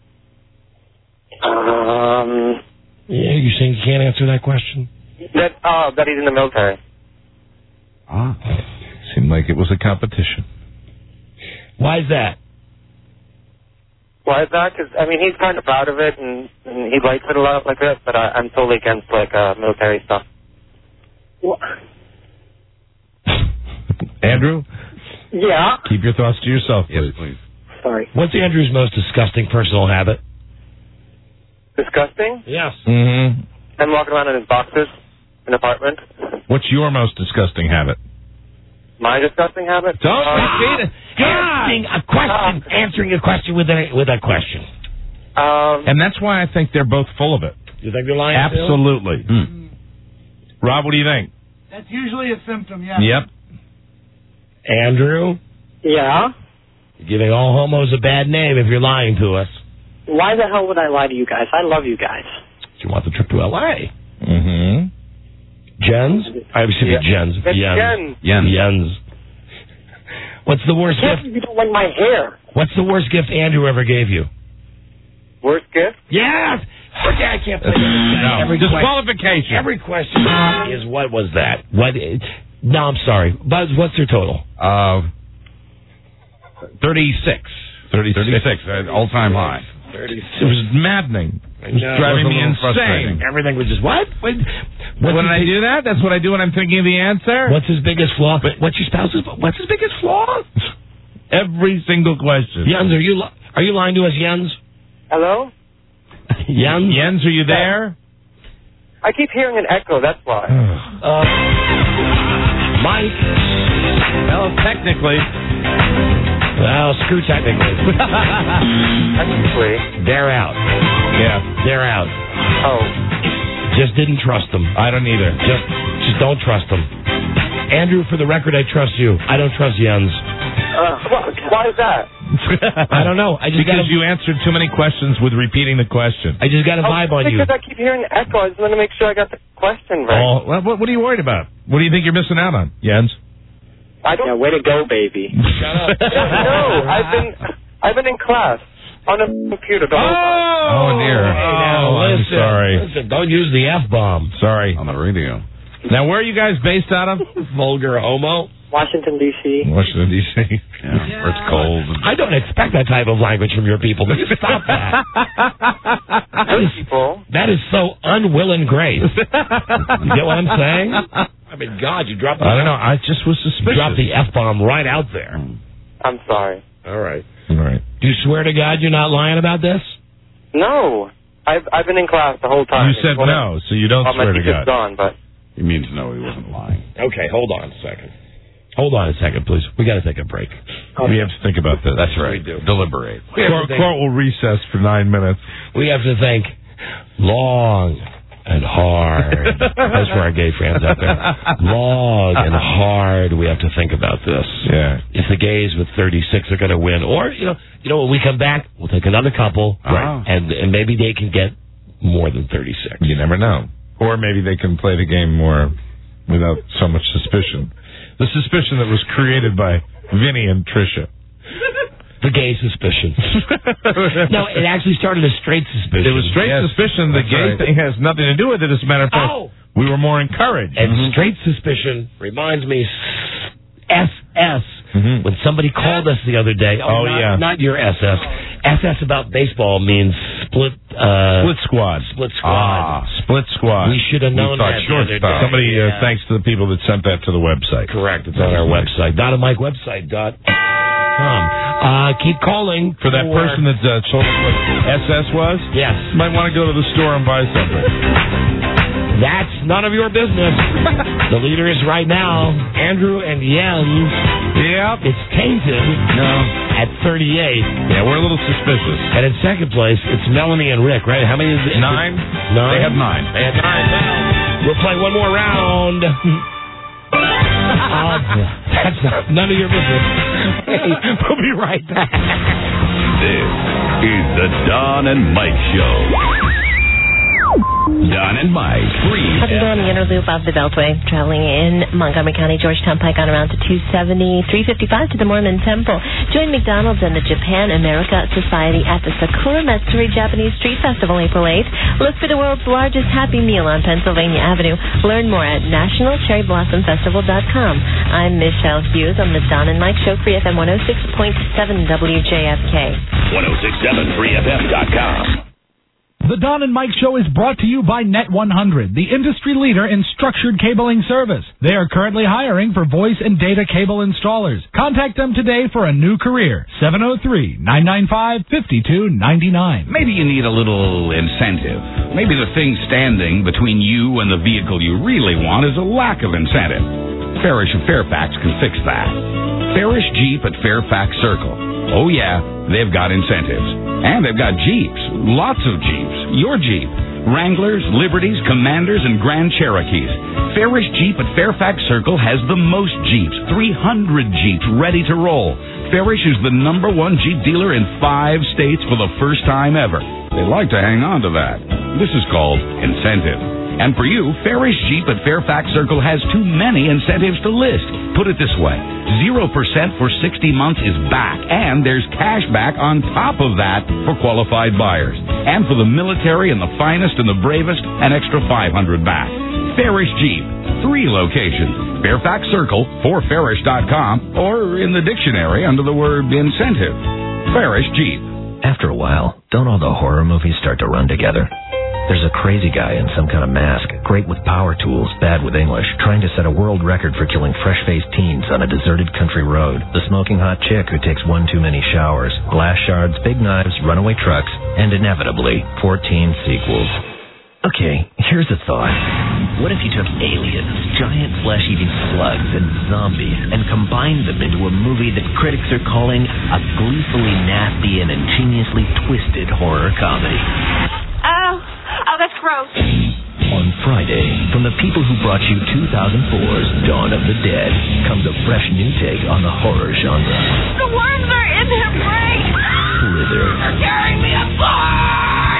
Um, Yeah, you saying you can't answer that question? that, uh, that he's in the military. Ah. Seemed like it was a competition. Why is that? Why is that? Because, I mean, he's kind of proud of it, and, and he likes it a lot like that, but I, I'm totally against, like, uh, military stuff. What? Andrew? Yeah? Keep your thoughts to yourself, please. Yes, please. Sorry. What's Andrew's most disgusting personal habit? Disgusting? Yes. Mm-hmm. I'm walking around in his boxes in an apartment. What's your most disgusting habit? My disgusting habit? Don't Uh, repeat it. Asking a question, answering a question with a with a question. Um, And that's why I think they're both full of it. You think they're lying? Phil? Absolutely. Mm. Rob, what do you think? That's usually a symptom, yeah. Yep. Andrew, Yeah? you're giving all homos a bad name if you're lying to us. Why the hell would I lie to you guys? I love you guys. You want the trip to L A? Mm-hmm. Jens? I was thinking Yeah. Jens. It's Jens. Jens. Jens. Jens. What's the worst Yes, gift? you don't like my hair. What's the worst gift Andrew ever gave you? Worst gift? Yes. Okay, I can't play this. No. Every Disqualification. Question, every question is what was that? What? No, I'm sorry. Buzz, what's their total? Uh, thirty-six. thirty-six. thirty-six, uh, all-time high. It was maddening. It was know. driving It was a me little insane. frustrating. Everything was just what? what what's When his I big- do that, that's what I do when I'm thinking of the answer. What's his biggest flaw? What's your spouse's? What's his biggest flaw? Every single question. Jens, are you li- are you lying to us, Jens? Hello? Jens? Jens, are you there? I keep hearing an echo, that's why. Uh, Mike. Well, technically. Well, screw technically. Technically. They're out. Yeah. They're out. Oh. Just didn't trust them. I don't either. Just, just don't trust them. Andrew, for the record, I trust you. I don't trust Jens. Uh, why is that? I don't know. I just because got a, you answered too many questions with repeating the question. I just got a oh, vibe on you. Because I keep hearing the echo. I just want to make sure I got the question right. Oh, well, what, what are you worried about? What do you think you're missing out on, Jens? I don't. Yeah, way to go, baby. Shut up. No, I've been, I've been in class on a computer the whole time. Oh, dear. Hey, now, oh, I'm listen, sorry. Listen, don't use the F-bomb. Sorry. On the radio. Now, where are you guys based out of? Vulgar homo. Washington, D C Washington, D C Yeah, where it's cold. I don't expect that type of language from your people. Will you stop that? that, is, people. that is so unwilling grace. You get what I'm saying? I mean, God, you dropped the I don't know. I just was suspicious. dropped the F-bomb right out there. I'm sorry. All right. All right. Do you swear to God you're not lying about this? No. I've, I've been in class the whole time. You said no, so you don't well, swear my to teacher's God. gone, but... You mean to know he wasn't lying. Okay, hold on a second. Hold on a second, please. We got to take a break. Okay. We have to think about this. That's right. We do. Deliberate. We have Court, to think- court will recess for nine minutes. We have to think long and hard. That's for our gay fans out there. Long and hard. We have to think about this. Yeah. If the gays with thirty-six are going to win, or you know, you know, when we come back, we'll take another couple, Right. and and maybe they can get more than thirty-six. You never know. Or maybe they can play the game more without so much suspicion. The suspicion that was created by Vinny and Tricia. The gay suspicion. No, it actually started as straight suspicion. It was straight Yes, suspicion. The gay right. thing has nothing to do with it. As a matter of fact, Oh! we were more encouraged. And mm-hmm. straight suspicion reminds me S S. Mm-hmm. When somebody called us the other day, Oh, oh, not, yeah. not your S S. S S about baseball means split uh, Split squad. Split squad. Ah, split squad. We should have known we thought that the short other stop. day. Somebody, Yeah. uh, thanks to the people that sent that to the website. Correct. It's on our website. Dot and Mike website. Dot com. Uh, keep calling For that person that uh, told us what S S was, Yes. you might want to go to the store and buy something. That's none of your business. The leader is right now Andrew and Jens. Yep. It's tainted. No. At thirty-eight. Yeah, we're a little suspicious. And in second place, it's Melanie and Rick, right? How many is it? Nine? Nine? They have nine. They have nine. Well, we'll play one more round. uh, that's not, none of your business. Hey, we'll be right back. This is the Don and Mike Show. Don and Mike, free. How's it going? The inner loop of the Beltway, traveling in Montgomery County, Georgetown Pike on around to two seventy, three fifty-five to the Mormon Temple. Join McDonald's and the Japan America Society at the Sakura Matsuri Japanese Street Festival April eighth. Look for the world's largest Happy Meal on Pennsylvania Avenue. Learn more at national cherry blossom festival dot com. I'm Michelle Hughes on the Don and Mike Show, Free F M one oh six point seven W J F K. ten sixty-seven free f m dot com. The Don and Mike Show is brought to you by Net one hundred, the industry leader in structured cabling service. They are currently hiring for voice and data cable installers. Contact them today for a new career. seven oh three, nine nine five, five two nine nine. Maybe you need a little incentive. Maybe the thing standing between you and the vehicle you really want is a lack of incentive. Farish of Fairfax can fix that. Farish Jeep at Fairfax Circle. Oh, yeah, they've got incentives. And they've got Jeeps. Lots of Jeeps. Your Jeep. Wranglers, Liberties, Commanders, and Grand Cherokees. Farish Jeep at Fairfax Circle has the most Jeeps. three hundred Jeeps ready to roll. Farish is the number one Jeep dealer in five states for the first time ever. They like to hang on to that. This is called incentive. And for you, Farish Jeep at Fairfax Circle has too many incentives to list. Put it this way, zero percent for sixty months is back, and there's cash back on top of that for qualified buyers. And for the military and the finest and the bravest, an extra five hundred back. Farish Jeep, three locations. Fairfax Circle, for farish dot com, or in the dictionary under the word incentive. Farish Jeep. After a while, don't all the horror movies start to run together? There's a crazy guy in some kind of mask, great with power tools, bad with English, trying to set a world record for killing fresh-faced teens on a deserted country road. The smoking hot chick who takes one too many showers, glass shards, big knives, runaway trucks, and inevitably, fourteen sequels. Okay, here's a thought. What if you took aliens, giant flesh-eating slugs, and zombies, and combined them into a movie that critics are calling a gleefully nasty and ingeniously twisted horror comedy? Oh, oh, that's gross. On Friday, from the people who brought you two thousand four's Dawn of the Dead, comes a fresh new take on the horror genre. The worms are in their brain. Slither. You're tearing me apart.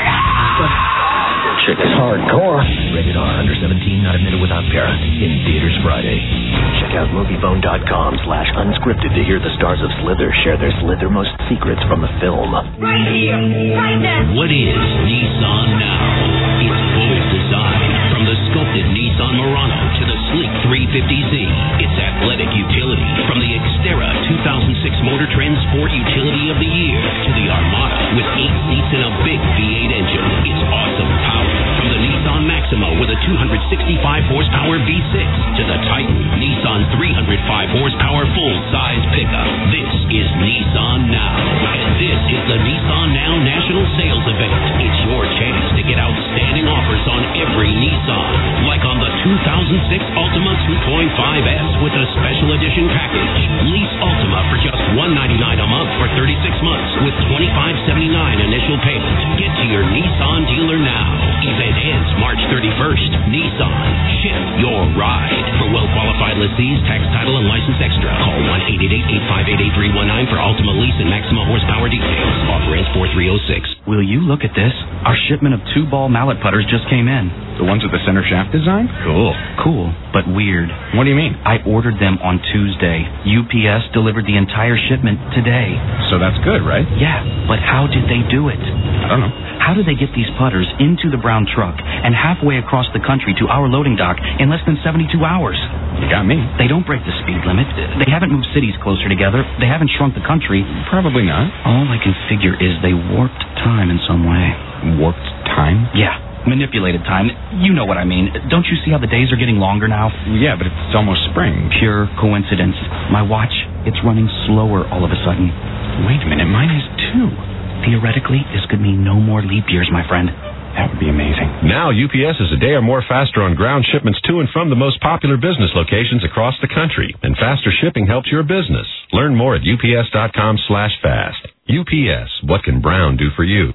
Chick is hardcore. Rated R, under seventeen, not admitted without parent. In theaters Friday. Check out moviebone dot com slash unscripted to hear the stars of Slither share their Slithermost secrets from the film. Right here, right now. What is Nissan Now? It's full design. From the sculpted Nissan Murano to the sleek three fifty Z. It's athletic utility. From the Xterra two thousand six Motor Trend Sport Utility of the Year to the Armada with eight seats and a big V eight engine. It's awesome power. From the Nissan Maxima with a two hundred sixty-five horsepower V six to the Titan Nissan three hundred five horsepower full-size pickup. This is Nissan Now. And this is the Nissan Now National Sales Event. It's your chance to get outstanding offers on every Nissan. Like on the two thousand six Altima two point five S with a special edition package. Lease Altima for just one hundred ninety-nine dollars a month for thirty-six months with twenty-five seventy-nine initial payment. Get to your Nissan dealer now. Event ends March thirty-first. Nissan. Shift your ride. For well-qualified lessees, tax, title, and license extra. Call one eight eight eight, eight five eight, eight three one nine for Altima Lease and Maxima horsepower details. Offer ends four three oh six. Will you look at this? Our shipment of two-ball mallet putters just came in. The ones with the center shaft design? Cool. Cool, but weird. What do you mean? I ordered them on Tuesday. U P S delivered the entire shipment today. So that's good, right? Yeah, but how did they do it? I don't know. How did they get these putters into the brown truck and halfway across the country to our loading dock in less than seventy-two hours? You got me. They don't break the speed limit. They haven't moved cities closer together. They haven't shrunk the country. Probably not. All I can figure is they warped time in some way. Warped time? Yeah. Manipulated time. You know what I mean. Don't you see how the days are getting longer now? Yeah, but it's almost spring. Pure coincidence. My watch, it's running slower all of a sudden. Wait a minute, mine is too. Theoretically, this could mean no more leap years, my friend. That would be amazing. Now, U P S is a day or more faster on ground shipments to and from the most popular business locations across the country. And faster shipping helps your business. Learn more at ups.com slash fast. U P S, what can Brown do for you?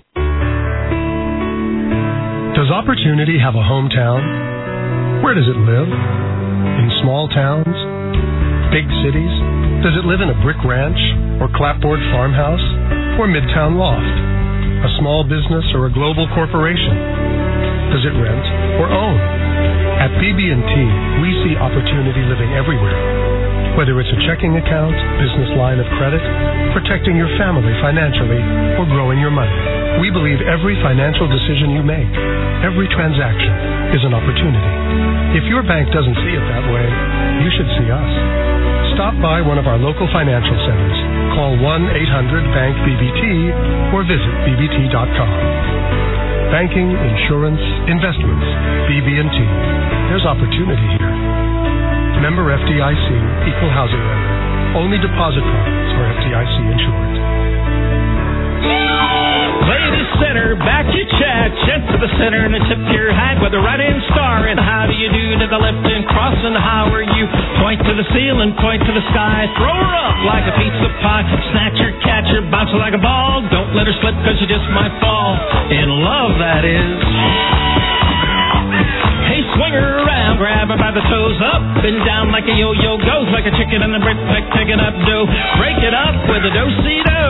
Does opportunity have a hometown? Where does it live? In small towns? Big cities? Does it live in a brick ranch or clapboard farmhouse or midtown loft? A small business or a global corporation? Does it rent or own? At B B and T, we see opportunity living everywhere. Whether it's a checking account, business line of credit, protecting your family financially, or growing your money. We believe every financial decision you make, every transaction, is an opportunity. If your bank doesn't see it that way, you should see us. Stop by one of our local financial centers. Call one eight hundred bank B B T or visit b b t dot com. Banking, insurance, investments, B B and T. There's opportunity here. Member F D I C, Equal Housing Lender. Only deposit products are F D I C insured. Ladies center, back your chat, jet to the center and a tip to your hat with a right in star. And how do you do to the left and cross and how are you? Point to the ceiling, point to the sky, throw her up like a pizza pie. Snatch her, catch her, bounce her like a ball. Don't let her slip cause you just might fall. In love, that is. Hey, swing her around, grab her by the toes, up and down like a yo-yo, goes like a chicken in the brick, pick, picking up dough. Break it up with a do-si-do.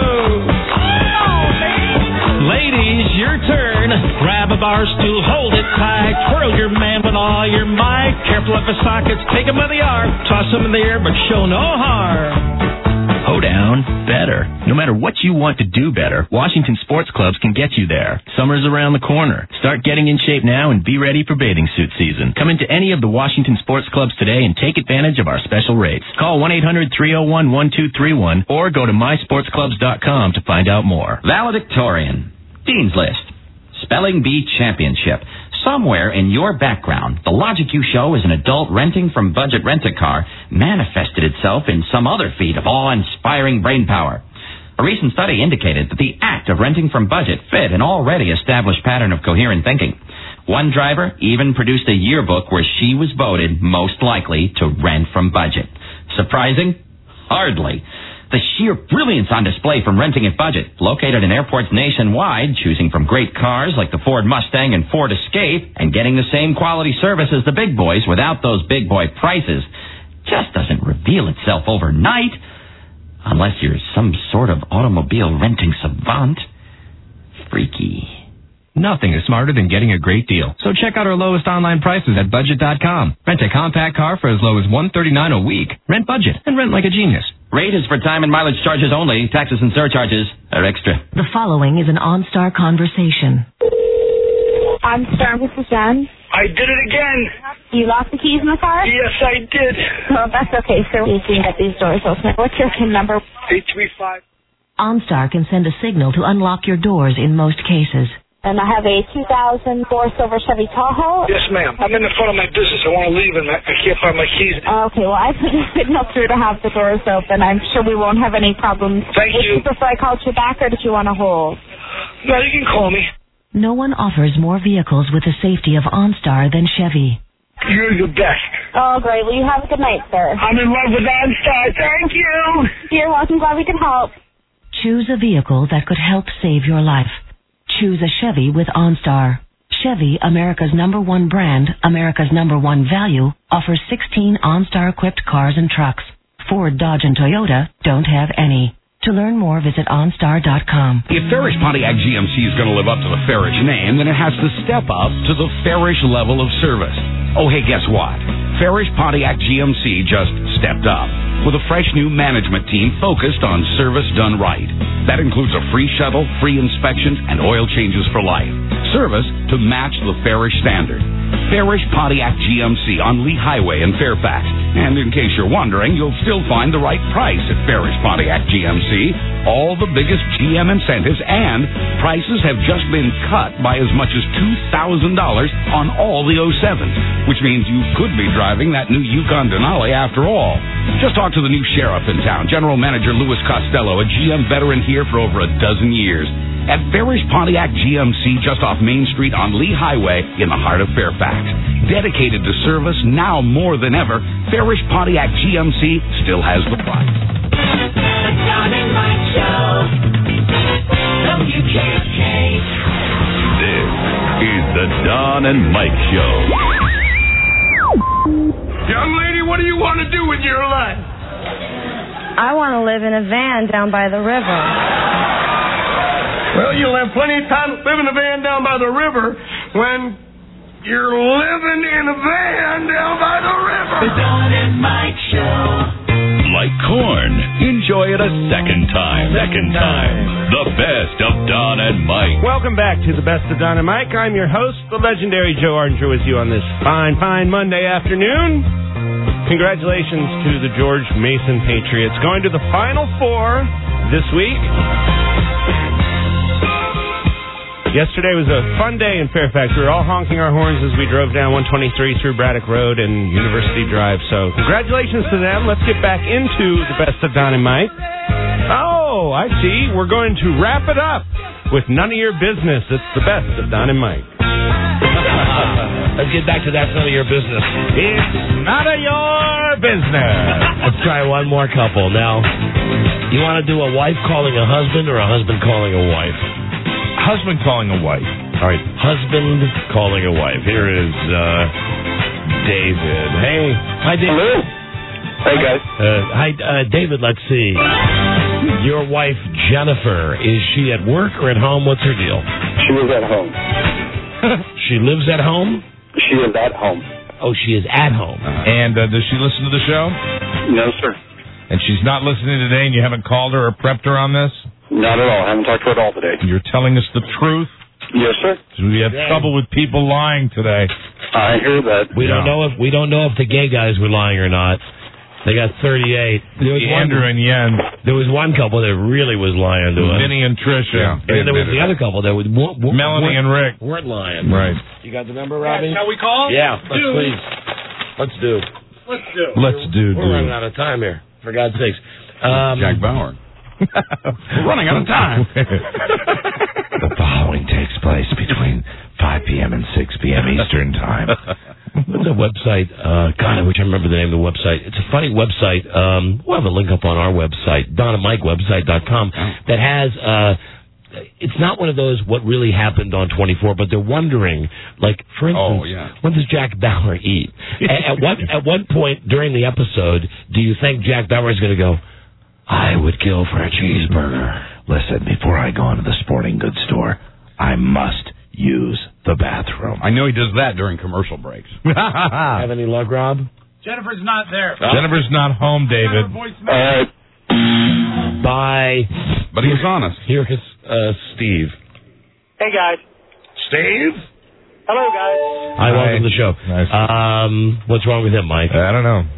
Ladies, your turn. Grab a bar stool, hold it tight. Twirl your man with all your might. Careful of his sockets, take him by the arm. Toss him in the air, but show no harm. Hoedown, better. No matter what you want to do better, Washington Sports Clubs can get you there. Summer's around the corner. Start getting in shape now and be ready for bathing suit season. Come into any of the Washington Sports Clubs today and take advantage of our special rates. Call one eight hundred three oh one one two three one or go to my sports clubs dot com to find out more. Valedictorian. Dean's List. Spelling Bee Championship. Somewhere in your background, the logic you show as an adult renting from Budget Rent-A-Car manifested itself in some other feat of awe-inspiring brain power. A recent study indicated that the act of renting from Budget fit an already established pattern of coherent thinking. One driver even produced a yearbook where she was voted most likely to rent from budget. Surprising? Hardly. The sheer brilliance on display from Renting at Budget, located in airports nationwide, choosing from great cars like the Ford Mustang and Ford Escape, and getting the same quality service as the big boys without those big boy prices, just doesn't reveal itself overnight, unless you're some sort of automobile renting savant. Freaky. Nothing is smarter than getting a great deal. So check out our lowest online prices at budget dot com. Rent a compact car for as low as one hundred thirty-nine dollars a week. Rent budget and rent like a genius. Rate is for time and mileage charges only. Taxes and surcharges are extra. The following is an OnStar conversation. OnStar, this is Jen. I did it again. You lost the keys in the car? Yes, I did. Well, that's okay, sir. You can get these doors open. What's your PIN number? eight three five. OnStar can send a signal to unlock your doors in most cases. And I have a two thousand four silver Chevy Tahoe. Yes, ma'am. I'm in the front of my business. I want to leave, and I, I can't find my keys. Okay, well, I put a signal through to have the doors open. I'm sure we won't have any problems. Thank Would you. you prefer I called you back, or did you want to hold? No, you can call me. No one offers more vehicles with the safety of OnStar than Chevy. You're the best. Oh, great. Well, you have a good night, sir. I'm in love with OnStar. Thank you. You're welcome. Glad we can help. Choose a vehicle that could help save your life. Choose a Chevy with OnStar. Chevy, America's number one brand, America's number one value, offers sixteen OnStar-equipped cars and trucks. Ford, Dodge, and Toyota don't have any. To learn more, visit OnStar dot com. If Farish Pontiac G M C is going to live up to the Farish name, then it has to step up to the Farish level of service. Oh, hey, guess what? Farish Pontiac G M C just stepped up with a fresh new management team focused on service done right. That includes a free shuttle, free inspections, and oil changes for life. Service to match the Farish standard. Farish Pontiac G M C on Lee Highway in Fairfax. And in case you're wondering, you'll still find the right price at Farish Pontiac G M C. All the biggest G M incentives, and prices have just been cut by as much as two thousand dollars on all the oh sevens, which means you could be driving that new Yukon Denali after all. Just talk to the new sheriff in town, General Manager Louis Costello, a G M veteran here for over a dozen years. At Farish Pontiac G M C just off Main Street on Lee Highway in the heart of Fairfax. Dedicated to service now more than ever, Farish Pontiac G M C still has the price. The Don and Mike Show. W K K. This is the Don and Mike Show. Young lady, what do you want to do with your life? I want to live in a van down by the river. Well, you'll have plenty of time to live in a van down by the river when you're living in a van down by the river. The Don and Mike Show. Like corn, enjoy it a second time. Second time. The best of Don and Mike. Welcome back to the best of Don and Mike. I'm your host, the legendary Joe Ardinger, with you on this fine, fine Monday afternoon. Congratulations to the George Mason Patriots going to the Final Four this week. Yesterday was a fun day in Fairfax. We were all honking our horns as we drove down one twenty-three through Braddock Road and University Drive. So congratulations to them. Let's get back into the best of Don and Mike. Oh, I see. We're going to wrap it up with none of your business. It's the best of Don and Mike. Let's get back to that's none of your business. It's none of your business. Let's try one more couple. Now, you want to do a wife calling a husband or a husband calling a wife? Husband calling a wife. All right, husband calling a wife. Here is uh, David. Hey. Hi, David. Hello. Hey, guys. Uh, hi, uh, David, let's see. Your wife, Jennifer, is she at work or at home? What's her deal? She is at home. She lives at home? She is at home. Oh, she is at home. And uh, does she listen to the show? No, sir. And she's not listening today, and you haven't called her or prepped her on this? Not at all. I haven't talked to her at all today. You're telling us the truth? Yes, sir. We have Yeah. trouble with people lying today. I hear that. We don't know if we don't know if the gay guys were lying or not. They got thirty-eight. There was Andrew one, and Yen. There was one couple that really was lying to us. Vinny and Tricia. And then there was the other couple that would, w- w- Melanie and Rick. weren't lying. Right. You got the number, Robbie? Shall we call? Yeah, let's Do. please. Let's do. Let's do. Let's do, We're do. running out of time here, for God's sakes. Um, Jack Bauer. We're running out of time. The following takes place between five p.m. and six p.m. Eastern Time. What's the website? Uh, God, I wish I remember the name of the website. It's a funny website. Um, we'll have a link up on our website, don and mike website dot com, that has... Uh, it's not one of those what really happened on twenty-four, but they're wondering, like, for instance, Oh, yeah. when does Jack Bauer eat? at, at, what, at what point during the episode do you think Jack Bauer is going to go, I would kill for a cheeseburger? Listen, before I go into the sporting goods store, I must use the bathroom. I know he does that during commercial breaks. Have any luck, Rob? Jennifer's not there. Jennifer's not home, David. All right. Bye. But he was honest. Here is uh, Steve. Hey, guys. Steve? Hello, guys. Hi, welcome to the show. Nice. Um, what's wrong with him, Mike? I don't know.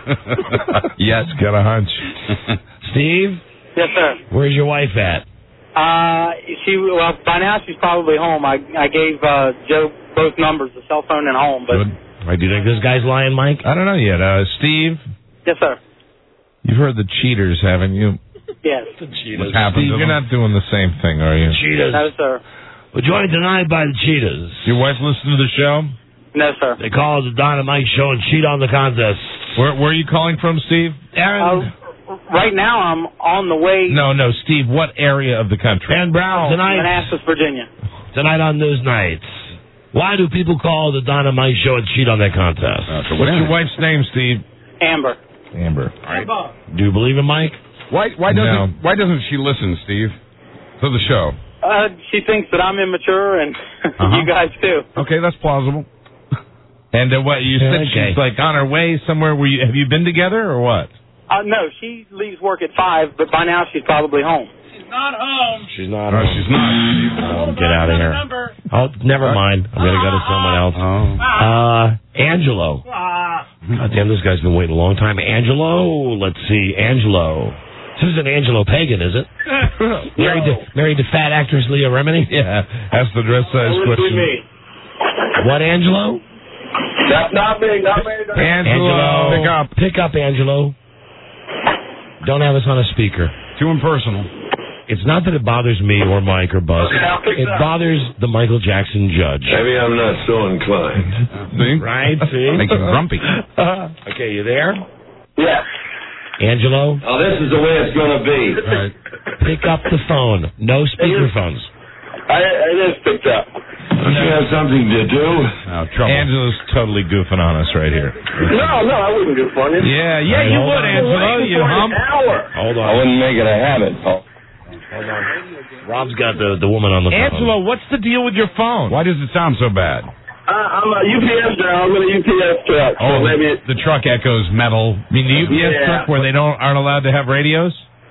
Yes. Got a hunch. Steve? Yes, sir. Where's your wife at? Uh, she, well, by now she's probably home. I, I gave, uh, Joe both numbers, the cell phone and home, but... Right, do you think this guy's lying, Mike? I don't know yet. Uh, Steve? Yes, sir. You've heard the cheaters, haven't you? Yes. The cheetahs. What's happened Steve, you're not doing the same thing, are you? Cheetahs. No, sir. Well, joined tonight by the cheetahs. Your wife listen to the show? No, sir. They call it the Don and Mike Show and cheat on the contest. Where, where are you calling from, Steve? Aaron. Uh, right now I'm on the way... No, no, Steve, what area of the country? Dan Brown, oh, tonight. Manassas, Virginia. Tonight on News Nights. Why do people call the Don and Mike Show and cheat on that contest? Uh, so what's your wife's name, Steve? Amber. Amber. All right. Do you believe in Mike? Why why doesn't No. why doesn't she listen, Steve, to the show? Uh, she thinks that I'm immature, and Uh-huh. you guys too. Okay, that's plausible. And uh, what, you said Okay. she's like on her way somewhere. Where you, have you been together or what? Uh, no, she leaves work at five, but by now she's probably home. She's not home. She's not. No, she's not. Oh, get out of here. Number. Oh, never mind. I'm going to go to someone else. Oh. Uh, Angelo. Ah. God damn, this guy's been waiting a long time. Angelo. Let's see. Angelo. This isn't Angelo Pagan, is it? married, to, married to fat actress Leah Remini? Yeah, ask the dress size question. What, Angelo? That's not me. Not me. Angelo. Pick up. Pick up, Angelo. Don't have us on a speaker. Too impersonal. It's not that it bothers me or Mike or Buzz. Okay, I'll pick It it up. bothers the Michael Jackson judge. Maybe I'm not so inclined. See? Right? See? Makes you grumpy. Okay, you there? Yes. Angelo? Oh, this is the way it's going to be. All right. Pick up the phone. No speakerphones. I, it is picked up. Don't you have something to do? Oh, trouble. Angelo's totally goofing on us right here. No, no, I wouldn't do fun. Yeah, yeah, you Hold would, on. Angelo. You hump. Hold on. I wouldn't make it a habit. Oh. Hold on. Rob's got the, the woman on the phone. Angelo, what's the deal with your phone? Why does it sound so bad? Uh, I'm a U P S driver. I'm in a U P S truck. So Oh, maybe the, the truck echoes metal. I mean, the U P S Yeah. truck where they don't aren't allowed to have radios?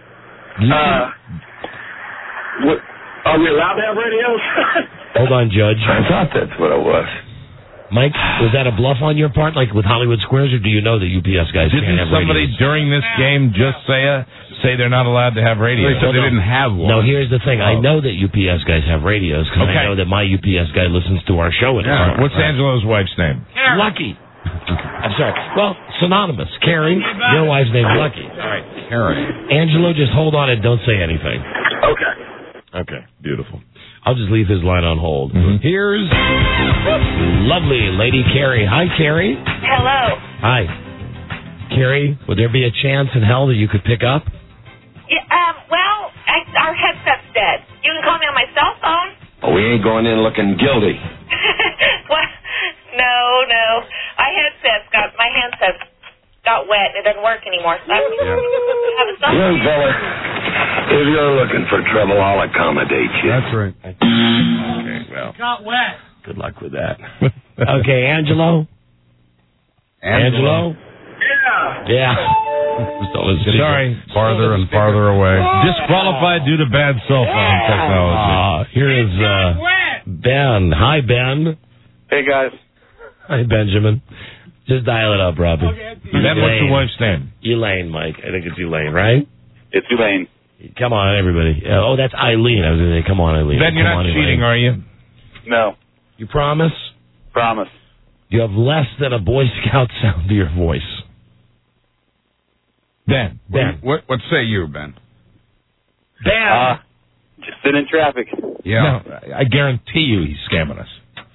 Uh, what, are we allowed to have radios? Hold on, Judge. I thought that's what it was. Mike, was that a bluff on your part, like with Hollywood Squares, or do you know that U P S guys Didn't can't have somebody radios? during this game just say uh, say they're not allowed to have radios? They said they didn't have one. No, here's the thing. I Oh. know that U P S guys have radios because Okay. I know that my U P S guy listens to our show. In his Yeah. car. What's Angelo's wife's name? Lucky. I'm sorry. Well, synonymous. Carrie, your wife's name's Lucky. All right. Carrie. Angelo, just hold on and don't say anything. Okay. Okay, beautiful. I'll just leave his line on hold. Mm-hmm. Here's lovely Lady Carrie. Hi, Carrie. Hello. Hi. Carrie, would there be a chance in hell that you could pick up? Yeah, um, well, I, our headset's dead. You can call me on my cell phone. Oh, we ain't going in looking guilty. What? No, no. My headset's got, my handset got wet. It doesn't work anymore. So I have a cell Young phone. fella, if you're looking for trouble, I'll accommodate you. That's right. Okay, well, Got wet. good luck with that. Okay, Angelo? Angelo? Yeah. Yeah. Sorry. Farther and farther away. Disqualified due to bad cell phone technology. Uh, here is uh, Ben. Hi, Ben. Hey, guys. Hi, Benjamin. Just dial it up, Robbie. Ben, what's your wife's name? Elaine, Mike. I think it's Elaine, right? It's Elaine. Come on, everybody. Uh, oh, that's Eileen. I was going to say, come on, Eileen. Ben, you're Come not on, cheating, Elaine. are you? No. You promise? Promise. You have less than a Boy Scout sound to your voice. Ben. Ben. What what say you, Ben? Ben! Uh, just been in traffic. Yeah. No, I guarantee you he's scamming us.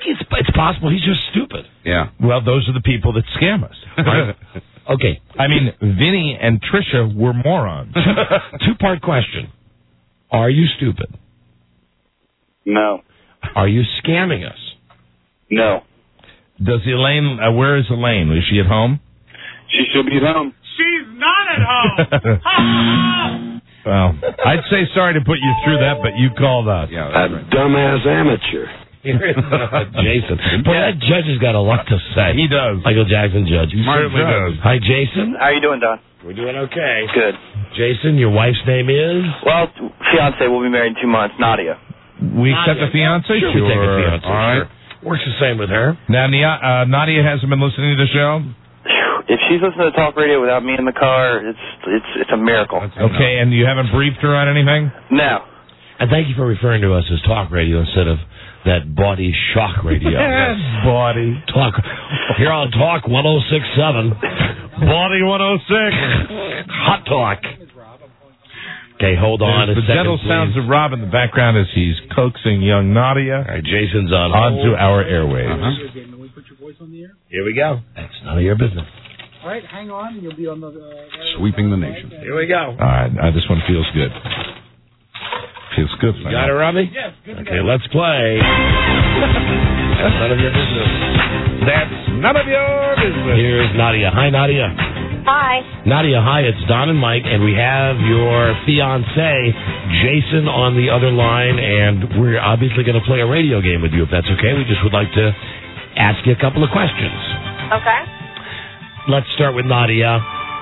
think it's it's possible he's just stupid. Yeah. Well, those are the people that scam us. Right? Okay. I mean, Vinny and Trisha were morons. Two-part question. Are you stupid? No. Are you scamming us? No. Does Elaine, uh, where is Elaine? Is she at home? She should be at home. She's not at home. Well, I'd say sorry to put you through that, but you called us. Yeah, A dumbass amateur. Jason. Boy, that judge has got a lot to say. He does. Michael Jackson judge. He certainly does. Hi, Jason. How you doing, Don? We're doing okay. Good. Jason, your wife's name is? Well, fiance will be married in two months, Nadia. We accept the fiance? Sure, we take a fiance. All right. Sure. Works the same with her. Now, Nia- uh, Nadia hasn't been listening to the show? If she's listening to talk radio without me in the car, it's it's it's a miracle. Okay, and you haven't briefed her on anything? No. And thank you for referring to us as talk radio instead of that body shock radio. Yes, body. Talk. Here on Talk one oh six point seven. Body one oh six. Hot Talk. Okay, hold on There's a the second, gentle please. sounds of Rob in the background as he's coaxing young Nadia. All right, Jason's on onto hold. our airwaves. Uh-huh. Here we go. That's none of your business. All right, hang on. You'll be on the... Uh, Sweeping the nation. Here we go. All right, uh, this one feels good. Feels good. You got it, Robbie? Yes, good. Okay, let's play. That's none of your business. That's none of your business. Here's Nadia. Hi, Nadia. Hi. Nadia, hi, it's Don and Mike, and we have your fiancé, Jason, on the other line, and we're obviously going to play a radio game with you, if that's okay. We just would like to ask you a couple of questions. Okay. Let's start with Nadia.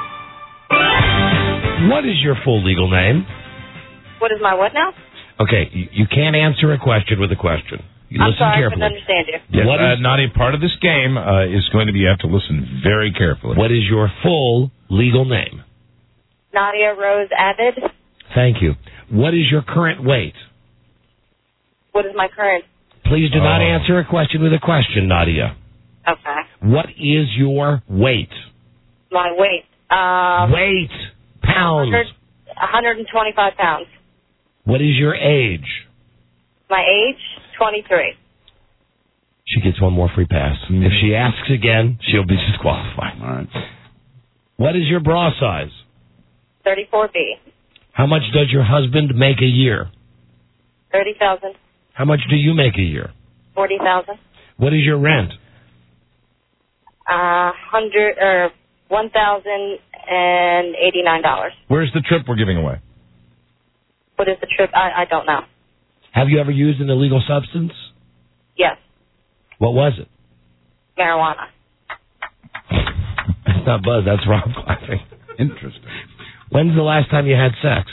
What is your full legal name? What is my what now? Okay, you, you can't answer a question with a question. You I'm listen sorry, carefully. I couldn't understand you. Yes, What uh, is- Nadia, part of this game uh, is going to be you have to listen very carefully. What is your full legal name? Nadia Rose Avid. Thank you. What is your current weight? What is my current? Please do not Oh. answer a question with a question, Nadia. Okay. What is your weight? My weight. Um, Weight. Pounds. one hundred twenty-five pounds. What is your age? My age, twenty-three. She gets one more free pass. If she asks again, she'll be disqualified. All right. What is your bra size? thirty-four B. How much does your husband make a year? thirty thousand. How much do you make a year? forty thousand. What is your rent? Uh, hundred or one thousand and eighty-nine dollars. Where's the trip we're giving away? What is the trip? I, I don't know. Have you ever used an illegal substance? Yes, What was it? marijuana. That's not Buzz, that's Rob clapping. Interesting. When's the last time you had sex?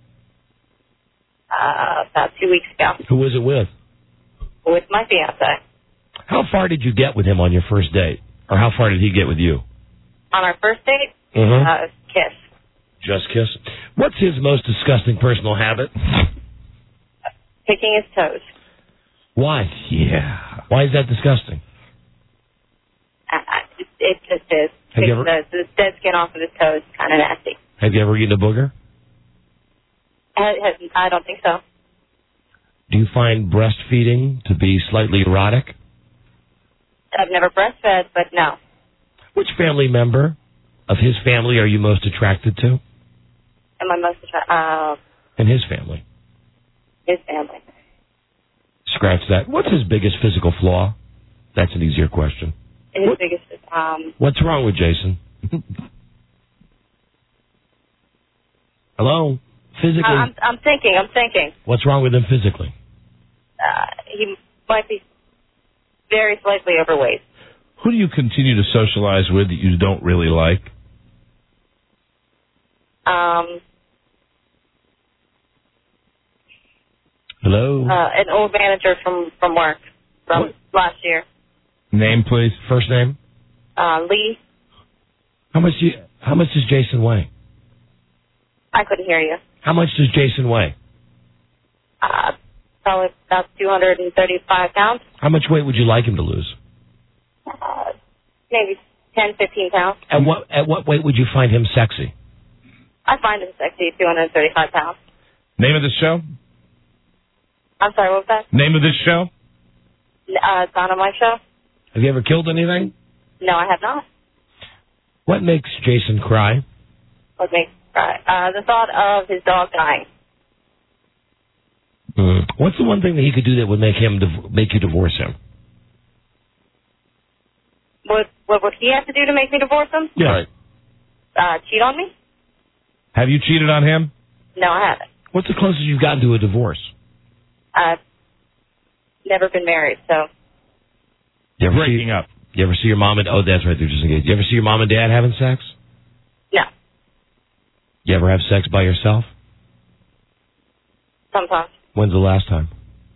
Uh, about two weeks ago Who was it with? with my fiance. How far did you get with him on your first date? Or how far did he get with you? On our first date, Mhm. uh, kiss. Just kiss. What's his most disgusting personal habit? Picking his toes. Why? Yeah. Why is that disgusting? Uh, uh, it, it just is. Have you Picking ever- the, the dead skin off of his toes, kind of nasty. Have you ever eaten a booger? Uh, I don't think so. Do you find breastfeeding to be slightly erotic? I've never breastfed, but no. Which family member of his family are you most attracted to? Am I most attra- uh, In his family. his family? Scratch that. What's his biggest physical flaw? That's an easier question. His biggest, um, What's wrong with Jason? Hello? Physically, I- I'm, I'm thinking, I'm thinking. what's wrong with him physically? Uh, he might be very slightly overweight. Who do you continue to socialize with that you don't really like? Um, Hello? uh, an old manager from, from work from What? last year. Name, please. First name? Uh, Lee, How much do you, how much does Jason weigh? I couldn't hear you. How much does Jason weigh? Uh, probably about two hundred thirty-five pounds. How much weight would you like him to lose? Uh, maybe ten, fifteen pounds. At what at what weight would you find him sexy? I find him sexy, two hundred thirty-five pounds. Name of this show? I'm sorry, what was that? Name of this show? Uh, it's not on my show. Have you ever killed anything? No, I have not. What makes Jason cry? What makes cry? Uh, the thought of his dog dying. Mm. What's the one thing that he could do that would make him div- make you divorce him? What What would he have to do to make me divorce him? Yeah. Right. Uh, cheat on me? Have you cheated on him? No, I haven't. What's the closest you've gotten to a divorce? I've never been married, so. You ever Breaking see, up. You ever see your mom and... Oh, that's right, they're just engaged. You ever see your mom and dad having sex? No. You ever have sex by yourself? Sometimes. When's the last time?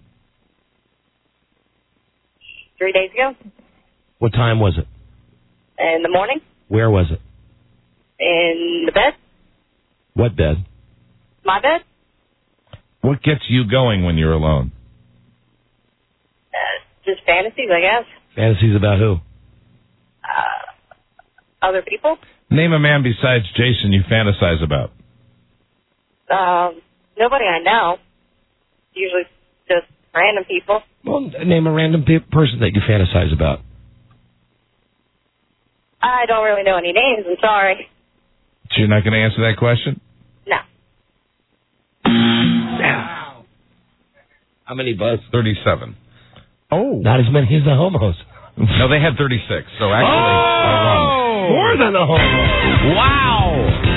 Three days ago. What time was it? In the morning. Where was it? In the bed. What bed? My bed. What gets you going when you're alone? Uh, just fantasies, I guess. Fantasies about who? Uh, other people. Name a man besides Jason you fantasize about. Um, nobody I know. Usually just random people. Well, name a random pe- person that you fantasize about. I don't really know any names. I'm sorry. So you're not going to answer that question? No. Wow. How many buzz? thirty-seven. Oh. Not as many as the homos. No, they had thirty-six. So actually, I won. More than the homos. Wow.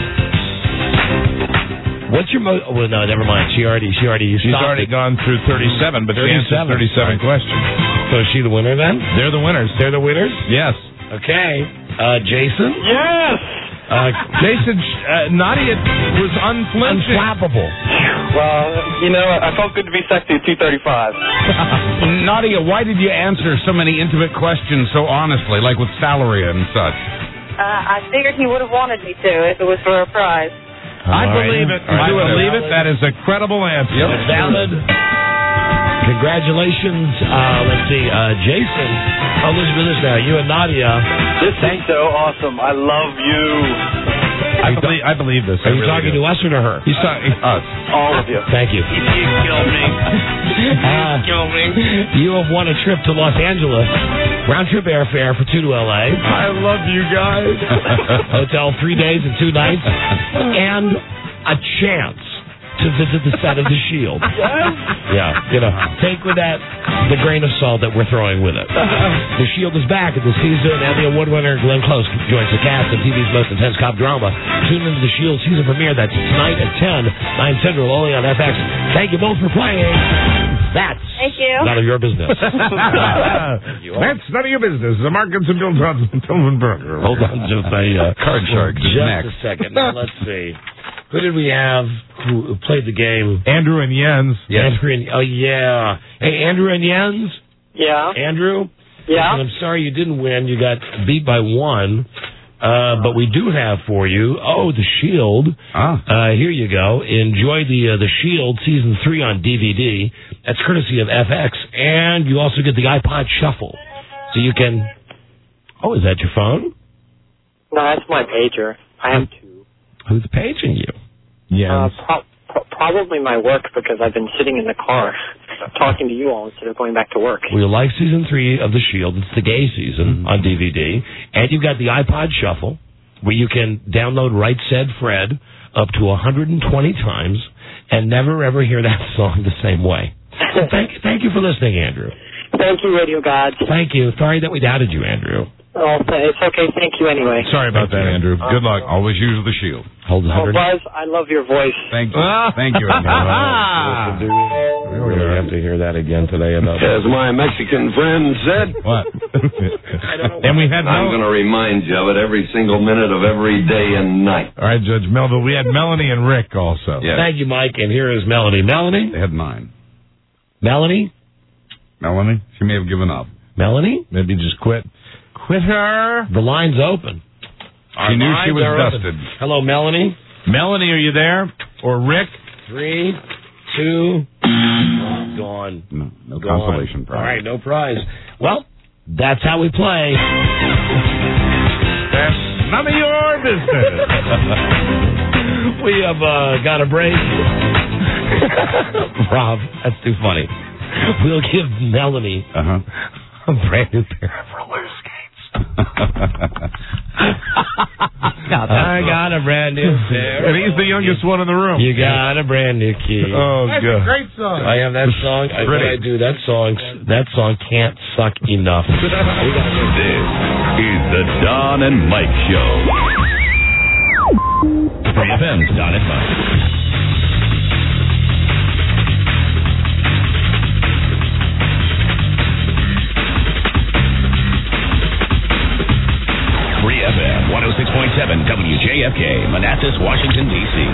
What's your mo? Well, no, never mind. She already, she already, She's stopped already it. gone through thirty-seven, but she answered thirty-seven questions. So is she the winner then? They're the winners. They're the winners? Yes. Okay. Uh, Jason? Yes! Uh, Jason, uh, Nadia was unflinching. Unflappable. Well, you know, I felt good to be sexy at two thirty-five. Nadia, why did you answer so many intimate questions so honestly, like with salary and such? Uh, I figured he would have wanted me to if it was for a prize. I All right. believe it. All right. I believe it. That is a credible answer. Yep. Valid. Congratulations. Uh, let's see. Uh, Jason. Oh, listen to this now. You and Nadia. This is so awesome. I love you. I believe, I believe this. Are I you really talking do. to us or to her? He's talking us. All of you. Thank you. You kill me. Uh, kill me. You have won a trip to Los Angeles. Round trip airfare for two to L A. I love you guys. Hotel three days and two nights. And a chance to visit the set of The Shield. Yes. Yeah, you know, take with that the grain of salt that we're throwing with it. The Shield is back at the season, and the award winner Glenn Close joins the cast of T V's most intense cop drama. Tune into The Shield season premiere. That's tonight at ten, nine Central, only on F X. Thank you both for playing. That's Thank you. none of your business. That's none of your business. The Markets and Bill Tillman Burger. Hold on just a uh, Card Shark is just next. a second. Now, let's see. Who did we have who played the game? Andrew and Jens. Yes. Andrew and, oh, yeah. Hey, Andrew and Jens? Yeah. Andrew? Yeah. And I'm sorry you didn't win. You got beat by one. Uh, but we do have for you, oh, The Shield. Ah. Uh, here you go. Enjoy the uh, The Shield Season three on D V D. That's courtesy of F X. And you also get the iPod Shuffle. So you can... Oh, is that your phone? No, that's my pager. I have two. Who's paging you? Uh, Jens. pro- pro- probably my work because I've been sitting in the car talking to you all instead of going back to work. We like season three of The Shield. It's the gay season on D V D. And you've got the iPod Shuffle, where you can download Right Said Fred up to one hundred twenty times and never, ever hear that song the same way. So thank, thank you for listening, Andrew. Thank you, Radio Gods. Thank you. Sorry that we doubted you, Andrew. Oh, th- it's okay. Thank you anyway. Sorry about that, Andrew. Good luck. Always use the Shield. Hold Oh, on. Buzz, I love your voice. Thank you. Thank you, Andrew. We're going to have to hear that again today. About As my Mexican friend said, What? And we had I'm Mel- going to remind you of it every single minute of every day and night. All right, Judge Melville. We had Melanie and Rick also. Yes. Thank you, Mike. And here is Melanie. Melanie? They had nine. Melanie? Melanie? She may have given up. Melanie? Maybe just quit. Quit her. The line's open. She knew she Lines was are open. dusted. Hello, Melanie. Melanie, are you there? Or Rick? Three, two, gone. No, no Gone. consolation prize. All right, no prize. Well, that's how we play. That's none of your business. We have uh, got a break. Rob, that's too funny. we'll give Melanie uh-huh. a brand new pair of roller skates. I got a brand new pair. And he's the youngest one in the room. You got a brand new key. Oh, That's God. a great song. I have that song. I, what I do, that song, that song can't suck enough. This is the Don and Mike Show. Free F M's Don and Mike. Free F M one oh six point seven W J F K, Manassas, Washington, D C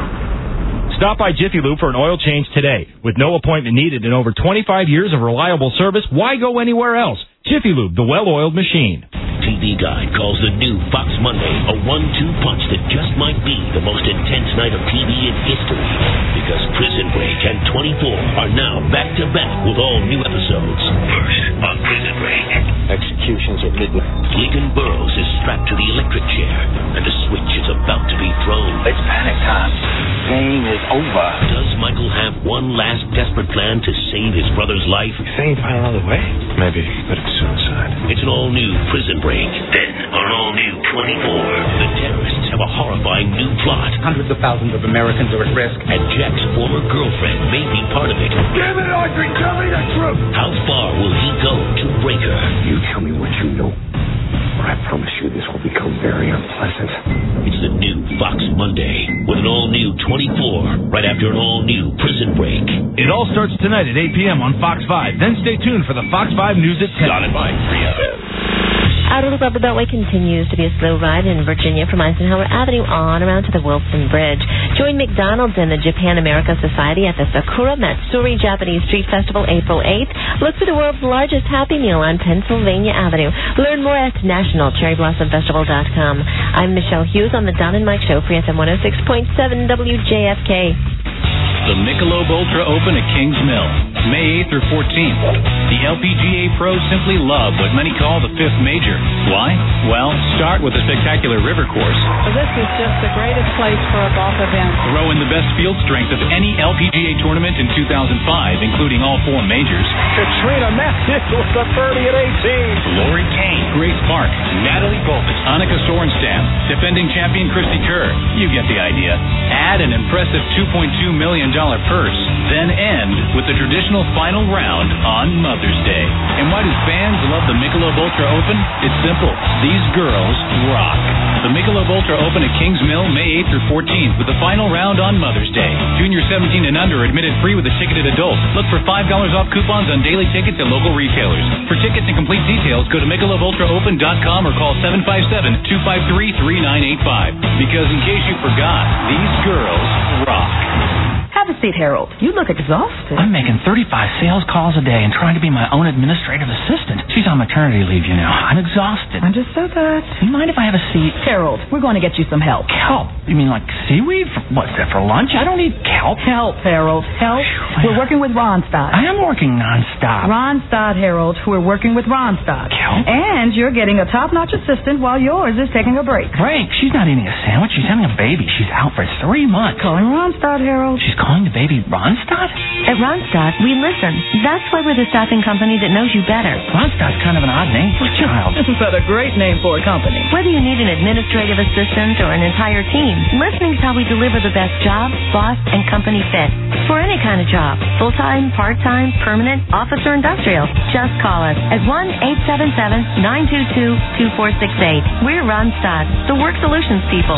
Stop by Jiffy Lube for an oil change today. With no appointment needed and over twenty-five years of reliable service, why go anywhere else? Jiffy Lube, the well-oiled machine. T V Guide calls the new Fox Monday a one two punch that just might be the most intense night of T V in history. Because Prison Break and twenty-four are now back-to-back with all new episodes. First on Prison Break. Executions at midnight. Lincoln Burrows is strapped to the electric chair, and a switch is about to be thrown. It's panic time. Game is over. Does Michael have one last desperate plan to save his brother's life? You think he'd find another way? Maybe, but it's suicide. It's an all-new Prison Break. Then, on an all-new twenty-four, the terrorists have a horrifying new plot. Hundreds of thousands of Americans are at risk. And Jack's former girlfriend may be part of it. Damn it, Audrey, tell me the truth! How far will he go to break her? You tell me what you know. Or I promise you this will become very unpleasant. It's the new Fox Monday with an all-new twenty-four right after an all-new Prison Break. It all starts tonight at eight p.m. on Fox five. Then stay tuned for the Fox five News at ten. Don and Mike, Free F M. Outer Loop of the Beltway continues to be a slow ride in Virginia from Eisenhower Avenue on around to the Wilson Bridge. Join McDonald's and the Japan America Society at the Sakura Matsuri Japanese Street Festival April eighth. Look for the world's largest Happy Meal on Pennsylvania Avenue. Learn more at national cherry blossom festival dot com. I'm Michelle Hughes on the Don and Mike Show, Free F M one oh six point seven W J F K. The Michelob Ultra Open at Kings Mill, May eighth through fourteenth. The L P G A pros simply love what many call the fifth major. Why? Well, start with a spectacular river course. This is just the greatest place for a golf event. Throw in the best field strength of any L P G A tournament in two thousand five, including all four majors. Katrina Matthews with the birdie at eighteen. Lori Kane, Grace Mark, Natalie Volkes, Annika Sorenstam, defending champion Christy Kerr. You get the idea. Add an impressive two point two million dollars purse. Then end with the traditional final round on Mother's Day. And why do fans love the Michelob Ultra Open? It's simple. These girls rock. The Michelob Ultra Open at Kings Mill, May eighth through fourteenth, with the final round on Mother's Day. Junior seventeen and under are admitted free with a ticketed adult. Look for five dollars off coupons on daily tickets at local retailers. For tickets and complete details, go to Michelob Ultra Open dot com or call seven five seven, two five three, three nine eight five. Because in case you forgot, these girls rock. Have a seat, Harold. You look exhausted. I'm making thirty-five sales calls a day and trying to be my own administrative assistant. She's on maternity leave, you know. I'm exhausted. Understood that. Do you mind if I have a seat? Harold, we're going to get you some help. Kelp? You mean like seaweed? For, what's that, for lunch? I don't need kelp. Help, Harold. Help. We're working with Ronstadt. I am working nonstop. Ronstadt, Harold. We're working with Ronstadt. Kelp? And you're getting a top-notch assistant while yours is taking a break. Break? She's not eating a sandwich. She's having a baby. She's out for three months. Calling Ronstadt, Harold. She's calling the baby Ronstadt? At Ronstadt, we listen. That's why we're the staffing company that knows you better. Ronstadt's kind of an odd name for a child. Isn't that a great name for a company? Whether you need an administrative assistant or an entire team, listening's how we deliver the best job, boss, and company fit. For any kind of job, full-time, part-time, permanent, office, or industrial, just call us at one eight seven seven, nine two two, two four six eight. We're Ronstadt, the work solutions people.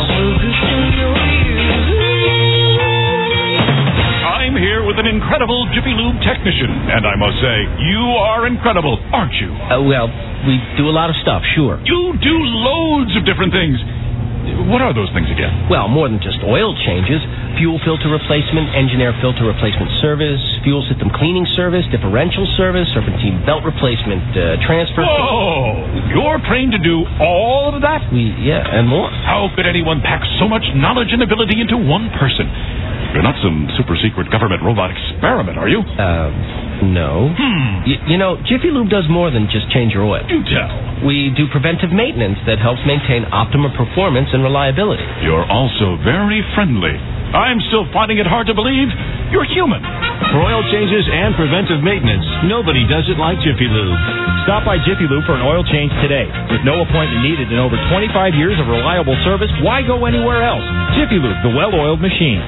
I'm here with an incredible Jiffy Lube technician, and I must say, you are incredible, aren't you? Uh, well, we do a lot of stuff, sure. You do loads of different things. What are those things again? Well, more than just oil changes. Fuel filter replacement, engine air filter replacement service, fuel system cleaning service, differential service, serpentine belt replacement, uh, transfer... Whoa! You're trained to do all of that? We, yeah, and more. How could anyone pack so much knowledge and ability into one person? You're not some super-secret government robot experiment, are you? Uh, no. Hmm. Y- you know, Jiffy Lube does more than just change your oil. Do tell. We do preventive maintenance that helps maintain optimum performance and reliability. You're also very friendly. I'm still finding it hard to believe you're human. For oil changes and preventive maintenance, nobody does it like Jiffy Lube. Stop by Jiffy Lube for an oil change today. With no appointment needed and over twenty-five years of reliable service, why go anywhere else? Jiffy Lube, the well-oiled machine.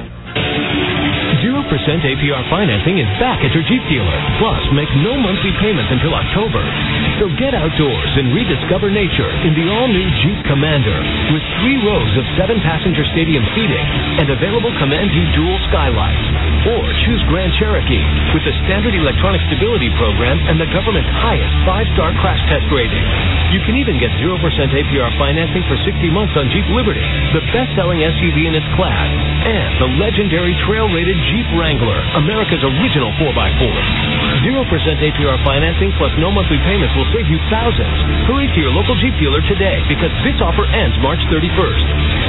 zero percent A P R financing is back at your Jeep dealer. Plus, make no monthly payments until October. So get outdoors and rediscover nature in the all-new Jeep Commander with three rows of seven-passenger stadium seating and available Command View dual skylights. Or choose Grand Cherokee with the standard electronic stability program and the government's highest five-star crash test rating. You can even get zero percent A P R financing for sixty months on Jeep Liberty, the best-selling S U V in its class, and the legendary trail-rated Jeep Wrangler, America's original four by four. zero percent A P R financing plus no monthly payments will save you thousands. Hurry to your local Jeep dealer today because this offer ends March thirty-first.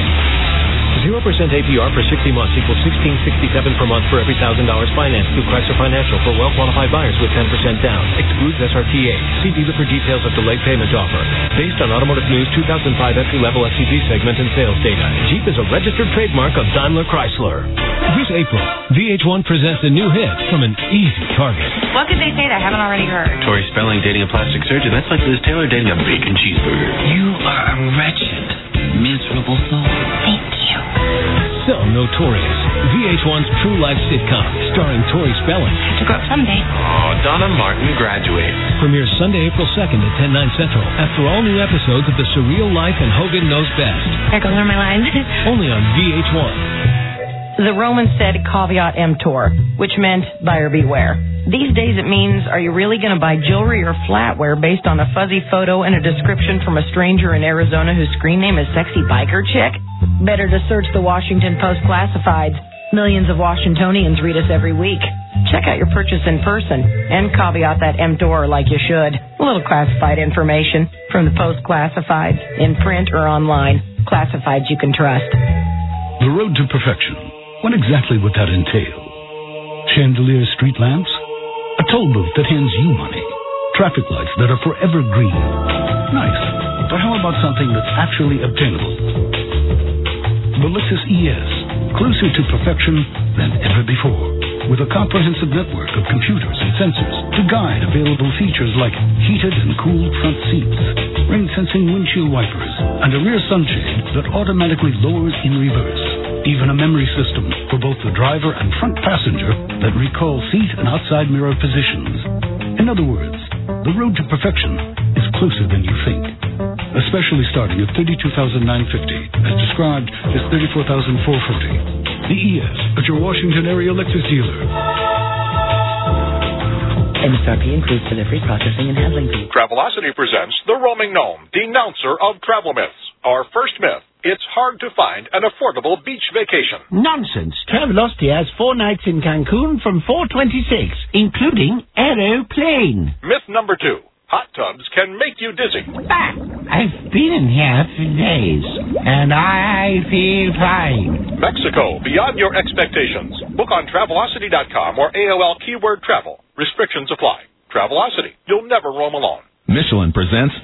zero percent A P R for sixty months equals sixteen sixty-seven per month for every one thousand dollars financed through Chrysler Financial for well-qualified buyers with ten percent down. Excludes S R T A. See dealer for details of delayed payment offer. Based on Automotive News two thousand five entry-level S U V segment and sales data. Jeep is a registered trademark of Daimler Chrysler. This April, V H one presents a new hit from an easy target. What could they say that I haven't already heard? Tori Spelling dating a plastic surgeon. That's like Liz Taylor dating a bacon cheeseburger. You are a wretched, miserable soul. Thank you. So notorious. V H one's true life sitcom starring Tori Spelling. To grow up someday. Oh, Donna Martin graduates. Premieres Sunday, April second at ten, nine Central after all new episodes of The Surreal Life and Hogan Knows Best. There goes one of my lines. Only on V H one. The Romans said caveat emptor, which meant buyer beware. These days it means, are you really going to buy jewelry or flatware based on a fuzzy photo and a description from a stranger in Arizona whose screen name is Sexy Biker Chick? Better to search the Washington Post classifieds. Millions of Washingtonians read us every week. Check out your purchase in person and caveat that emptor like you should. A little classified information from the Post classifieds, in print or online. Classifieds you can trust. The road to perfection. What exactly would that entail? Chandelier street lamps? A toll booth that hands you money? Traffic lights that are forever green? Nice. But how about something that's actually obtainable? The Lexus E S. Closer to perfection than ever before. With a comprehensive network of computers and sensors to guide available features like heated and cooled front seats, rain-sensing windshield wipers, and a rear sunshade that automatically lowers in reverse. Even a memory system for both the driver and front passenger that recalls seat and outside mirror positions. In other words, the road to perfection is closer than you think. Especially starting at thirty-two thousand nine hundred fifty dollars, as described as thirty-four thousand four hundred fifty dollars. The E S at your Washington area Lexus dealer. M S R P includes delivery, processing, and handling fees. Travelocity presents The Roaming Gnome, denouncer of travel myths. Our first myth: it's hard to find an affordable beach vacation. Nonsense. Travelocity has four nights in Cancun from four twenty-six, including aeroplane. Myth number two: hot tubs can make you dizzy. Ah, I've been in here for days, and I feel fine. Mexico, beyond your expectations. Book on Travelocity dot com or A O L keyword travel. Restrictions apply. Travelocity. You'll never roam alone. Michelin presents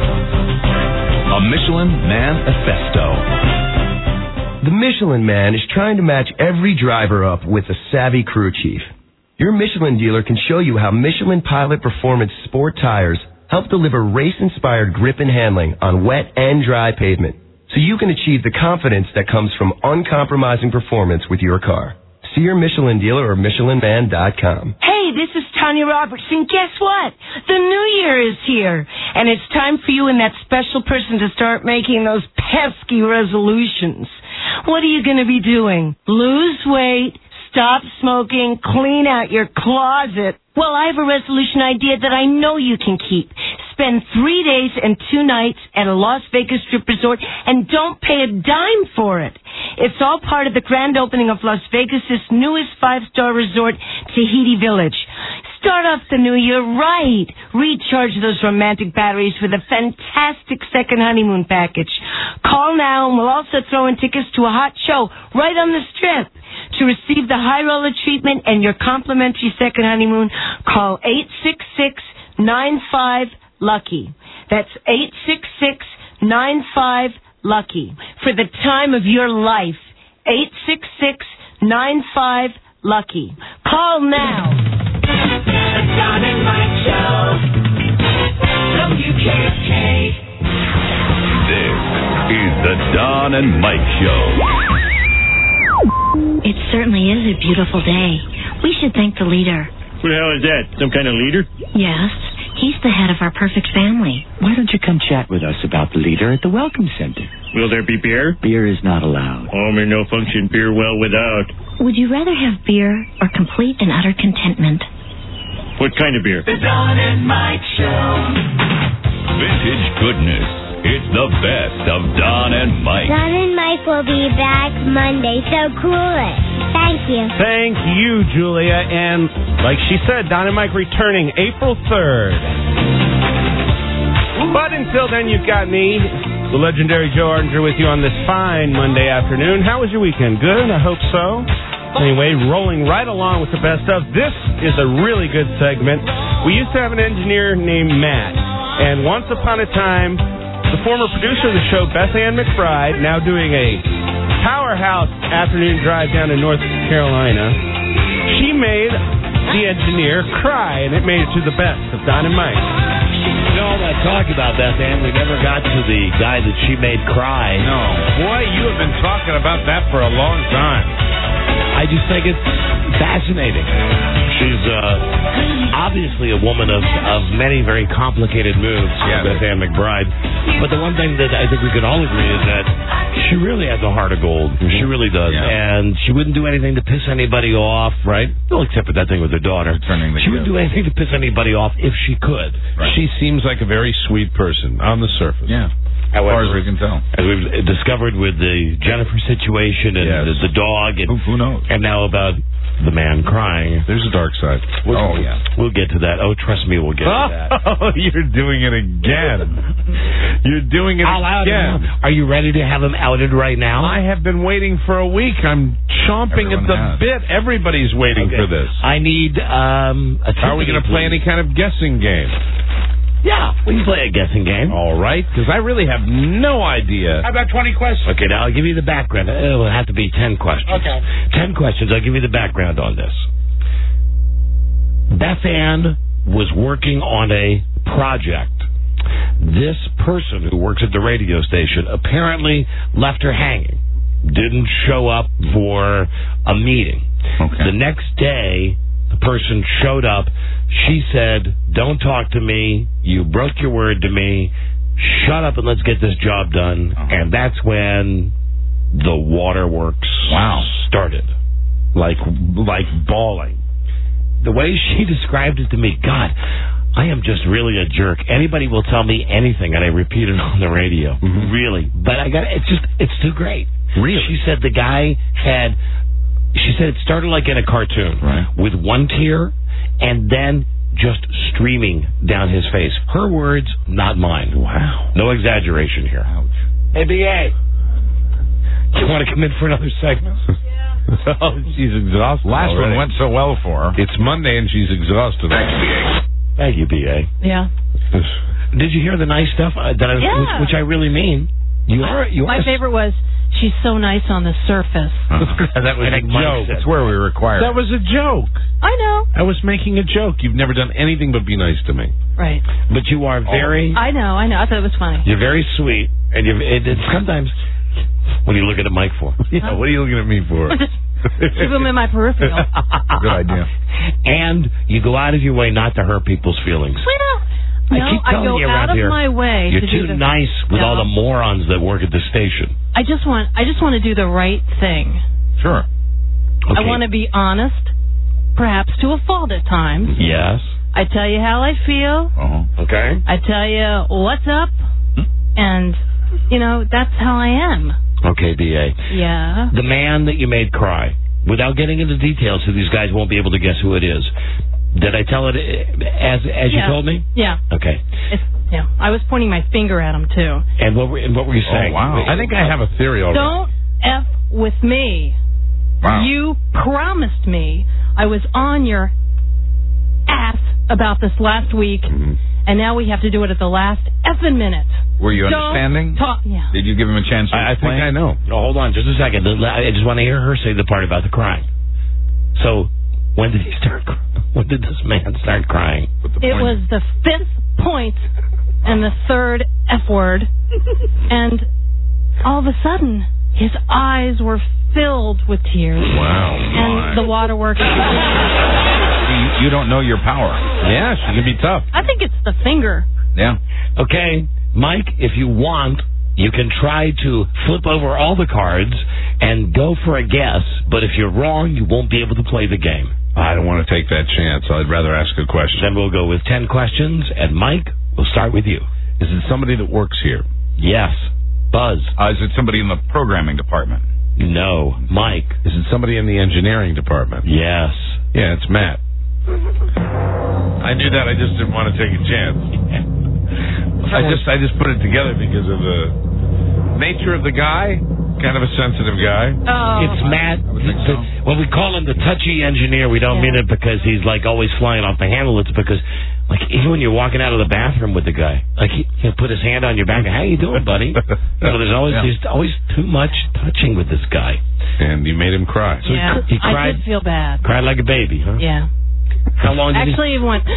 a Michelin Manifesto. The Michelin Man is trying to match every driver up with a savvy crew chief. Your Michelin dealer can show you how Michelin Pilot Performance Sport tires help deliver race-inspired grip and handling on wet and dry pavement, so you can achieve the confidence that comes from uncompromising performance with your car. See your Michelin dealer or Michelin Man dot com. Hey, this is Tanya Robertson. Guess what? The new year is here, and it's time for you and that special person to start making those pesky resolutions. What are you going to be doing? Lose weight, stop smoking, clean out your closet. Well, I have a resolution idea that I know you can keep. Spend three days and two nights at a Las Vegas strip resort and don't pay a dime for it. It's all part of the grand opening of Las Vegas' newest five-star resort, Tahiti Village. Start off the new year right. Recharge those romantic batteries with a fantastic second honeymoon package. Call now and we'll also throw in tickets to a hot show right on the strip. To receive the high roller treatment and your complimentary second honeymoon, call eight six six, nine five, lucky. That's eight six six, nine five, lucky. For the time of your life, eight six six, nine five, lucky. Call now. The Don and Mike Show. W K S K. This is the Don and Mike Show. It certainly is a beautiful day. We should thank the leader. Who the hell is that? Some kind of leader? Yes, he's the head of our perfect family. Why don't you come chat with us about the leader at the Welcome Center? Will there be beer? Beer is not allowed. Oh, may no function beer well without. Would you rather have beer or complete and utter contentment? What kind of beer? The Don and Mike Show. Vintage goodness. It's the best of Don and Mike. Don and Mike will be back Monday, so cool it. Thank you. Thank you, Julia. And like she said, Don and Mike returning April third. But until then, you've got me, the legendary Joe Ardinger, with you on this fine Monday afternoon. How was your weekend? Good? I hope so. Anyway, rolling right along with the best of. This is a really good segment. We used to have an engineer named Matt. And once upon a time, the former producer of the show, Beth Ann McBride, now doing a powerhouse afternoon drive down to North Carolina, she made the engineer cry, and it made it to the best of Don and Mike. You know, all that talk about Beth Ann, we never got to the guy that she made cry. No. Boy, you have been talking about that for a long time. I just think it's fascinating. She's uh, obviously a woman of, of many very complicated moves, yeah, Beth Ann McBride. But the one thing that I think we can all agree is that she really has a heart of gold. Mm-hmm. She really does. Yeah. And she wouldn't do anything to piss anybody off, right? Well, except for that thing with her daughter. Turning the she wouldn't do anything to piss anybody off if she could. Right. She seems like a very sweet person on the surface. Yeah. However, as far as we can tell. As we've discovered with the Jennifer situation and yes. the, the dog. And, who, who knows? And now about the man crying. There's a dark side. We'll, oh, yeah. We'll get to that. Oh, trust me, we'll get to that. Oh, you're doing it again. You're doing it I'll again. Are you ready to have him outed right now? I have been waiting for a week. I'm chomping Everyone at the has. bit. Everybody's waiting okay. for this. I need um, a Are we going to play any kind of guessing game? Yeah, we can play a guessing game. All right, because I really have no idea. How about twenty questions? Okay, now I'll give you the background. It will have to be ten questions. Okay. Ten questions. I'll give you the background on this. Beth Ann was working on a project. This person who works at the radio station apparently left her hanging. Didn't show up for a meeting. Okay. The next day, the person showed up. She said, "Don't talk to me. You broke your word to me. Shut up and let's get this job done." Uh-huh. And that's when the waterworks wow. started. Like, like bawling. The way she described it to me, God, I am just really a jerk. Anybody will tell me anything, and I repeat it on the radio. Mm-hmm. Really. But I got it's just, it's too great. Really? She said the guy had, she said it started like in a cartoon. Right. With one tear, and then just streaming down his face. Her words, not mine. Wow. No exaggeration here. Ouch. Hey, B A, you want to come in for another segment? Oh, she's exhausted. Last already. one went so well for her. It's Monday and she's exhausted. Thanks, B A. Thank you, B A. Yeah. Did you hear the nice stuff uh, that I, yeah. which, which I really mean? You are. You My are favorite was, she's so nice on the surface. Uh-huh. That was a joke. That's where we were required. That was a joke. I know. I was making a joke. You've never done anything but be nice to me. Right. But you are very. I know. I know. I thought it was funny. You're very sweet, and you. It, it, sometimes. What are you looking at Mike for? Yeah. Huh? What are you looking at me for? Keep him in my peripheral. Good idea. And you go out of your way not to hurt people's feelings. Why not? I no, keep telling I go you around out of here, my way. You're to too do the, nice with no. all the morons that work at the station. I just want. I just want to do the right thing. Sure. I Okay. want to be honest, perhaps to a fault at times. Yes. I tell you how I feel. Uh-huh. Okay. I tell you what's up, and you know that's how I am. Okay, B A. Yeah. The man that you made cry, without getting into details, so these guys won't be able to guess who it is. Did I tell it as as yeah. you told me? Yeah. Okay. It's, yeah. I was pointing my finger at him too. And what were and what were you saying? Oh, wow. I think I have a theory already. Don't F with me. Wow. You promised me I was on your ass about this last week, mm-hmm. and now we have to do it at the last effing minute. Were you Don't understanding? Talk, yeah. Did you give him a chance to I, I think explain? I know. No, hold on just a second. I just want to hear her say the part about the crying. So, When did he start? cr- When did this man start crying? It was the fifth point and the third F word, and all of a sudden, his eyes were filled with tears. Wow. And the waterworks. You, you don't know your power. Yeah, she can be tough. I think it's the finger. Yeah. Okay, Mike, if you want, you can try to flip over all the cards and go for a guess, but if you're wrong, you won't be able to play the game. I don't want to take that chance. I'd rather ask a question. Then we'll go with ten questions, and Mike, we'll start with you. Is it somebody that works here? Yes. Buzz. Uh, is it somebody in the programming department? No. Mike. Is it somebody in the engineering department? Yes. Yeah, it's Matt. I knew that. I just didn't want to take a chance. I just I just put it together because of the nature of the guy. Kind of a sensitive guy. Oh. It's Matt. So. When we call him the touchy engineer, we don't Yeah. mean it because he's like always flying off the handle. It's because, like, even when you're walking out of the bathroom with the guy, like he, he'll put his hand on your back. How you doing, buddy? So there's always Yeah. there's always too much touching with this guy. And you made him cry. So Yeah, he, he I cried. did feel bad. Cried like a baby, huh? Yeah. How long did Actually, it went.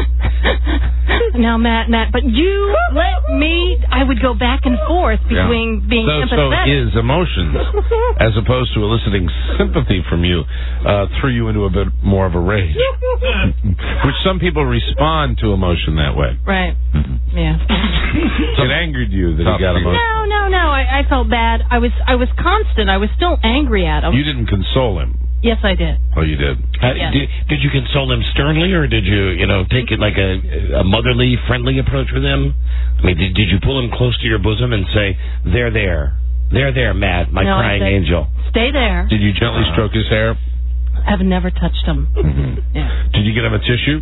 Now, Matt, Matt, but you let me. I would go back and forth between Yeah. being so, so sympathetic. his emotions, as opposed to eliciting sympathy from you, uh, threw you into a bit more of a rage. Which some people respond to emotion that way. Right. Yeah. So it angered you that he got emotional. No, no, no. I, I felt bad. I was, I was constant. I was still angry at him. You didn't console him. Yes, I did. Oh, you did. Uh, Yes. did, did you console him sternly, or did you, you know, take it like a, a motherly, friendly approach with him? I mean, did, did you pull him close to your bosom and say, "There, there, there, there, Matt, my No, I crying said, angel"? Stay there. Did you gently stroke his hair? I've never touched him. Mm-hmm. Yeah. Did you get him a tissue?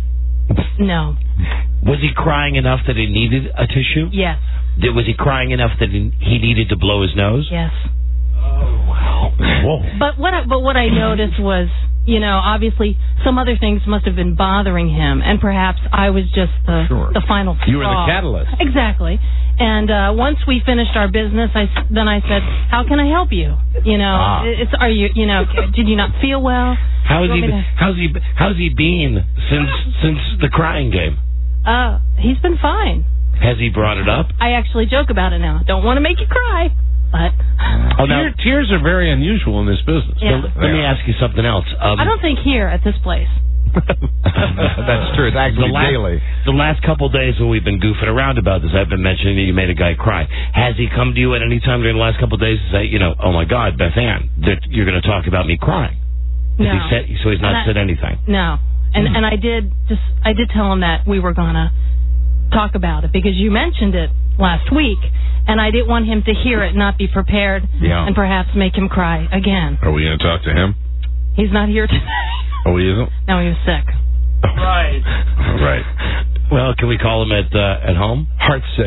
No. Was he crying enough that he needed a tissue? Yes. Did, was he crying enough that he, he needed to blow his nose? Yes. Oh, wow. Whoa. But what I, but what I noticed was, you know, obviously some other things must have been bothering him, and perhaps I was just the Sure. the final straw. You were the catalyst. Exactly. And uh, once we finished our business, I s- then I said, "How can I help you? You know, Ah. it's are you you know, did you not feel well? How's You he? want me to- How's he? How's he been since since the crying game? Uh, he's been fine. Has he brought it up? I actually joke about it now. Don't want to make you cry, but Oh, now, Tear, tears are very unusual in this business. Yeah. Let, let me ask you something else. Um, I don't think here at this place. That's true. It's actually the last, daily. The last couple days when we've been goofing around about this, I've been mentioning that you made a guy cry. Has he come to you at any time during the last couple of days to say, you know, oh my God, Beth Ann, that you're going to talk about me crying? Has No. he said, so he's not And I- said anything. No, and Hmm. and I did just I did tell him that we were gonna talk about it because you mentioned it last week, and I didn't want him to hear it and not be prepared, Yeah. and perhaps make him cry again. Are we going to talk to him? He's not here today. Oh, he isn't? No, he was sick. Right. All right. Well, can we call him at uh, at home? Heart sick.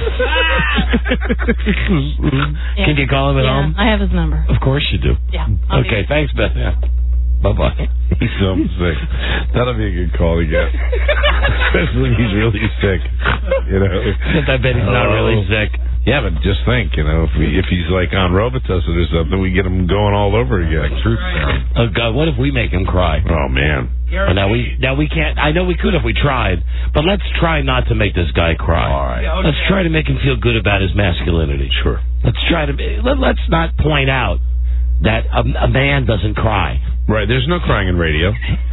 Can you call him at Yeah, home? I have his number. Of course you do. Yeah. I'll be- Okay, thanks, Beth. Yeah. Bye-bye. He's so sick. That'll be a good call to get. Especially when he's really sick. You know. I bet he's not really sick. Yeah, but just think, you know, if we, if he's like on Robitussin or something, we get him going all over again. Like truth serum. Oh God, what if we make him cry? Oh man. Well, now we now we can't. I know we could if we tried, but let's try not to make this guy cry. All right. Let's try to make him feel good about his masculinity. Sure. Let's try to. Let, let's not point out that a, a man doesn't cry. Right. There's no crying in radio.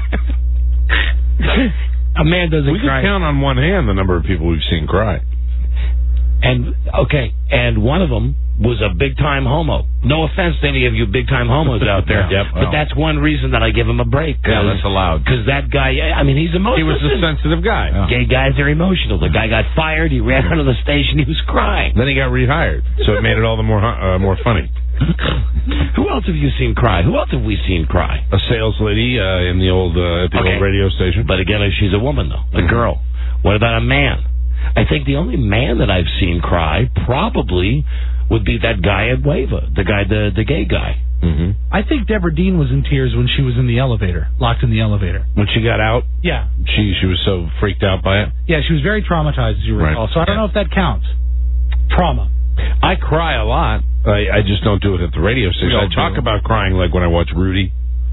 A man doesn't We cry. can count on one hand the number of people we've seen cry. And okay, and one of them was a big time homo. No offense to any of you big time homos out there, Yep. but that's one reason that I give him a break. Yeah, that's allowed. Because that guy, I mean, he's emotional. He was a sensitive guy. Gay guys are emotional. The guy got fired. He ran out of the station. He was crying. Then he got rehired, so it made it all the more uh, more funny. Who else have you seen cry? Who else have we seen cry? A sales lady uh, in the old uh, at the Okay. old radio station. But again, she's a woman though, a Mhm. girl. What about a man? I think the only man that I've seen cry probably would be that guy at Wava, the guy, the the gay guy. Mm-hmm. I think Deborah Dean was in tears when she was in the elevator, locked in the elevator. When she got out, Yeah. she she was so freaked out by it. Yeah, she was very traumatized, as you Right. recall. So I don't know if that counts. Trauma. I cry a lot. I, I just don't do it at the radio station. We all I talk do. about crying like when I watch Rudy.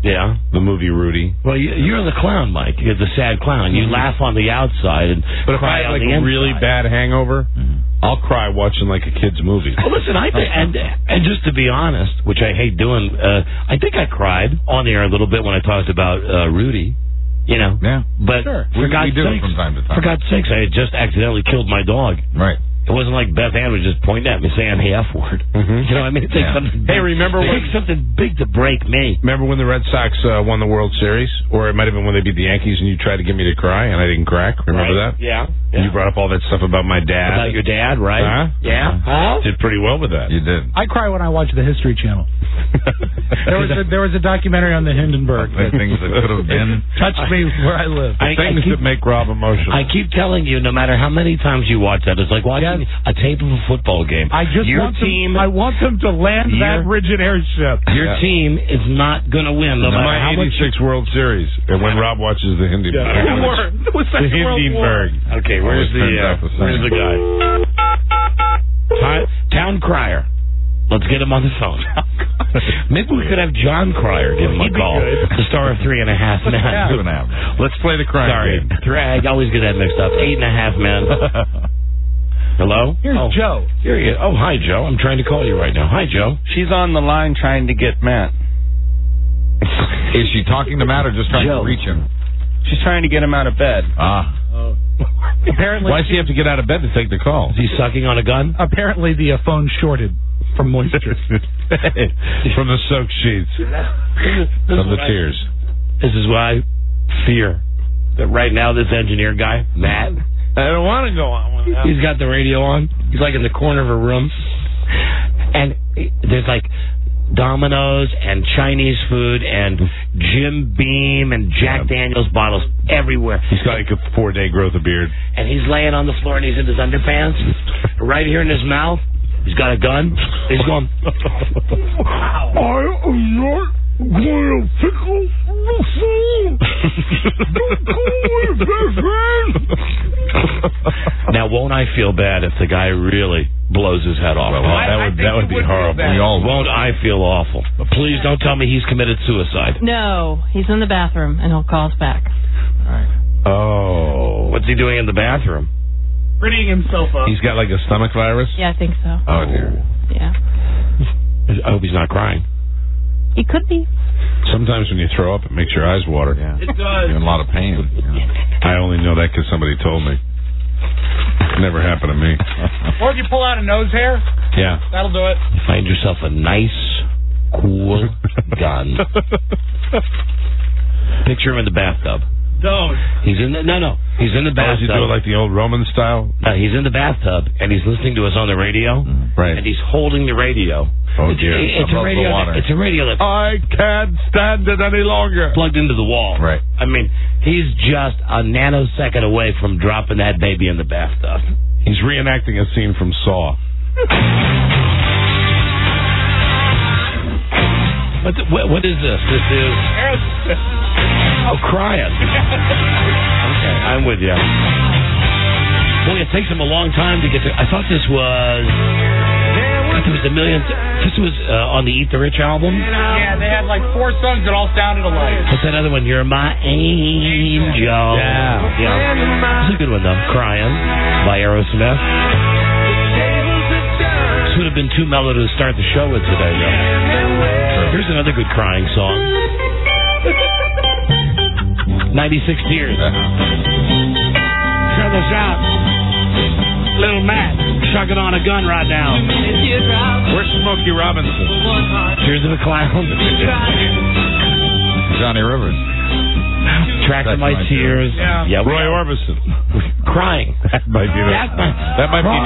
Yeah. The movie Rudy. Well, you, you're the clown, Mike. You're the sad clown. You laugh on the outside and But if cry I had on like the a inside. really bad hangover, I'll cry watching like a kid's movie. Well, listen, I think, and and just to be honest, which I hate doing, uh, I think I cried on the air a little bit when I talked about uh, Rudy. You know, Yeah. but Sure. for We- God's we do it sakes, from time to time. for God's sakes, I had just accidentally killed my dog. Right. It wasn't like Beth Ann was just pointing at me saying the F word. Mm-hmm. You know, what I mean, it takes Yeah. something. Hey, big- remember it when- takes something big to break me? Remember when the Red Sox uh, won the World Series? Or it might have been when they beat the Yankees and you tried to get me to cry and I didn't crack? Remember Right? that? Yeah. And you brought up all that stuff about my dad. About your dad, right? Huh? Yeah. Huh? Did pretty well with that. You did. I cry when I watch the History Channel. there was a, there was a documentary on the Hindenburg The that things that could have been. touched me where I live. I- Things I keep- that make Rob emotional. I keep telling you, no matter how many times you watch that, it's like watching Yes. a tape of a football game. I just your want team, them, I want them to land Your- that rigid airship. your Yeah. team is not going to win, no matter my how much. eighty-six World Series. And when Rob watches the Hindenburg. Yeah. War. It was The Second World War. Hindenburg. Okay, where's Always the turns uh, out the same. where's the guy? Town, Town Crier. Let's get him on the phone. Maybe we could have John Cryer give him a He'd be call. good. The star of Three and a Half Men. Two and a half. Let's play the crime Sorry, game. Three, I always get that mixed up. Eight and a Half Men. Hello? Here's oh. Joe. Here he is. Oh, hi, Joe. I'm trying to call you right now. Hi, Joe. She's on the line trying to get Matt. Is she talking to Matt or just trying Joe. to reach him? She's trying to get him out of bed. Ah. Apparently, Why does he have to get out of bed to take the call? Is he sucking on a gun? apparently the uh, phone shorted from moisture. From the soak sheets. From the tears. This is why I fear that right now this engineer guy, Matt, I don't want to go on without. he's got the radio on. He's like in the corner of a room. And there's like Domino's and Chinese food and Jim Beam and Jack Daniels bottles everywhere. He's got like a four-day growth of beard. And he's laying on the floor and he's in his underpants. Right here in his mouth, he's got a gun. He's going, I am not going to pickle the phone. Don't call me, best friend. now won't I feel bad if the guy really blows his head off? Well, that would that would be horrible. We all Won't I feel awful? But please don't tell me he's committed suicide. No, he's in the bathroom, and he'll call us back. Oh. What's he doing in the bathroom? Prettying himself up. He's got like a stomach virus. Yeah, I think so. Oh, dear. Yeah. I hope he's not crying. He could be. Sometimes when you throw up, it makes your eyes water. Yeah. It does. You're in a lot of pain. Yeah. I only know that because somebody told me. Never happened to me. Or if you pull out a nose hair, Yeah. that'll do it. You find yourself a nice, cool gun. Picture him in the bathtub. Don't. He's in the no no. He's in the Oh, does he bathtub. do it like the old Roman style? Uh, he's in the bathtub and he's listening to us on the radio. Right. And he's holding the radio. Oh, dear. It's a Above the radio. water. That, it's a radio that's I can't stand it any longer. plugged into the wall. Right. I mean, he's just a nanosecond away from dropping that baby in the bathtub. He's reenacting a scene from Saw. What, the, what, what is this? This is oh, crying. Okay, I'm with you. Boy, it takes him a long time to get to. I thought this was. God, there was a million. This was uh, on the Eat the Rich album. Yeah, they had like four songs that all sounded alike. What's that other one? You're my angel. Yeah. Yeah. It's a good one, though. Crying by Aerosmith. This would have been too mellow to start the show with today, though. Here's another good crying song. ninety-six Tears. Trouble Shout. Little Matt chugging on a gun right now. Where's Smokey Robinson? Tears of a Clown. Johnny Rivers. Tracking my, my tears. Yeah. Yeah, Roy Orbison. crying. That might be the. That might, That might be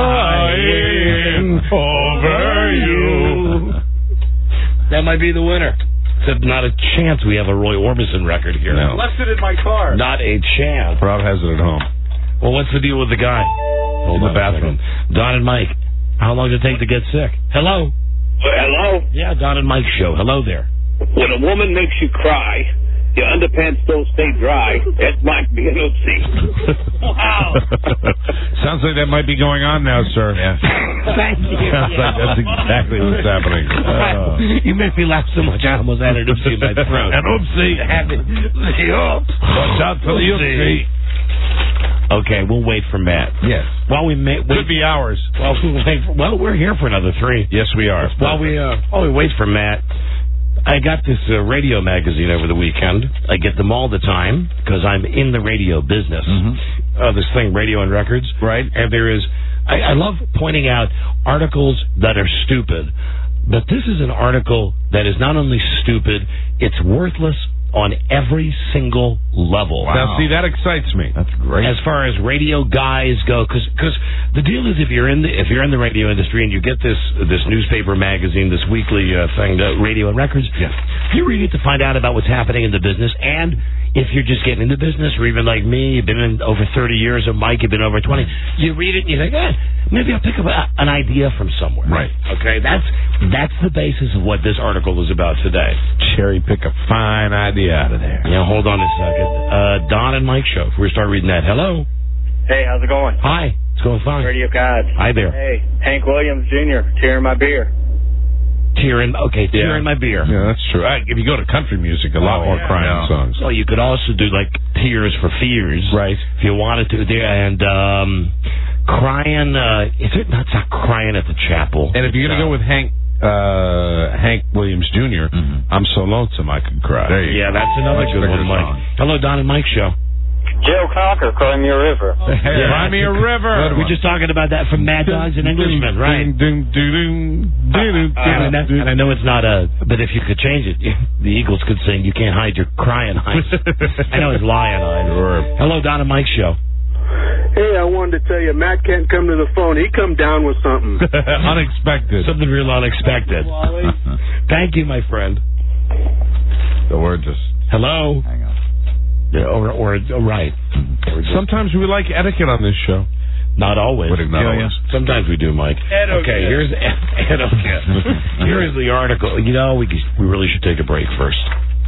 the. Crying over you. That might be the winner. Except not a chance we have a Roy Orbison record here. No. Left it in my car. Not a chance. Rob has it at home. Well, what's the deal with the guy? Hold in the on a bathroom. Don and Mike. How long did it take to get sick? Hello? Hello? Yeah, Don and Mike show. Hello there. When a woman makes you cry, your underpants don't stay dry. That might be an oopsie. Wow. Sounds like that might be going on now, sir. Yeah. Thank you. Sounds like that's exactly what's happening. Uh, You make me laugh so much, I almost had an oopsie in my throat. An oopsie. Had it. Watch out for the oopsie. Okay, we'll wait for Matt. Yes. While we may, wait, Could be hours. Well, we wait for, well, we're here for another three. Yes, we are. While we uh, while we wait for Matt, I got this uh, radio magazine over the weekend. I get them all the time because I'm in the radio business. Mm-hmm. Uh, this thing, Radio and Records. Right. And there is, I, I love pointing out articles that are stupid, but this is an article that is not only stupid, it's worthless on every single level. Wow. Now, see, that excites me. That's great. As far as radio guys go, because the deal is, if you're in the if you're in the radio industry and you get this this newspaper magazine, this weekly uh, thing, uh, Radio and Records, yeah. you read it to find out about what's happening in the business. And if you're just getting into business, or even like me, you've been in over thirty years, or Mike, you've been over twenty, you read it and you think, eh, maybe I'll pick up a, an idea from somewhere. Right. Okay, that's that's the basis of what this article is about today. Cherry pick a fine idea out of there. Yeah, hold on a second. Uh, Don and Mike show. If we start reading that. Hello. Hey, how's it going? Hi. It's going fine. Radio Gods. Hi there. Hey, Hank Williams Junior Tear in my beer. Tear in, okay, tear Yeah. in my beer. Yeah, that's true. I, if you go to country music, a lot Oh, more yeah. crying Yeah. songs. So you could also do like Tears for Fears. Right. If you wanted to. There and um, crying, uh, is it not, it's not crying at the chapel? And if you're going to go with Hank uh, Hank Williams Junior, mm-hmm. I'm So Lonesome I Could Cry. There you Yeah, go. that's another Much good bigger one, Mike. song. Hello, Don and Mike show. Joe Cocker, Crimea River. Hey, Crimea River. We're just talking about that from Mad Dogs and Englishmen, right? Ding, ding, ding, ding, ding, And, that, and I know it's not a, but if you could change it, the Eagles could sing, "You Can't Hide Your Crying Eyes." I know it's Lion Eyes. Sure. Hello, Don and Mike show. Hey, I wanted to tell you, Matt can't come to the phone. He come down with something. Unexpected. Something real unexpected. Thank you, my friend. So we're just... Hello. Hang on. Yeah, or, or, or right. Or just, Sometimes we like etiquette on this show. not always. What, not always? Sometimes we do, Mike. Etiquette. Okay, here's etiquette. Here is the article. You know, we we really should take a break first.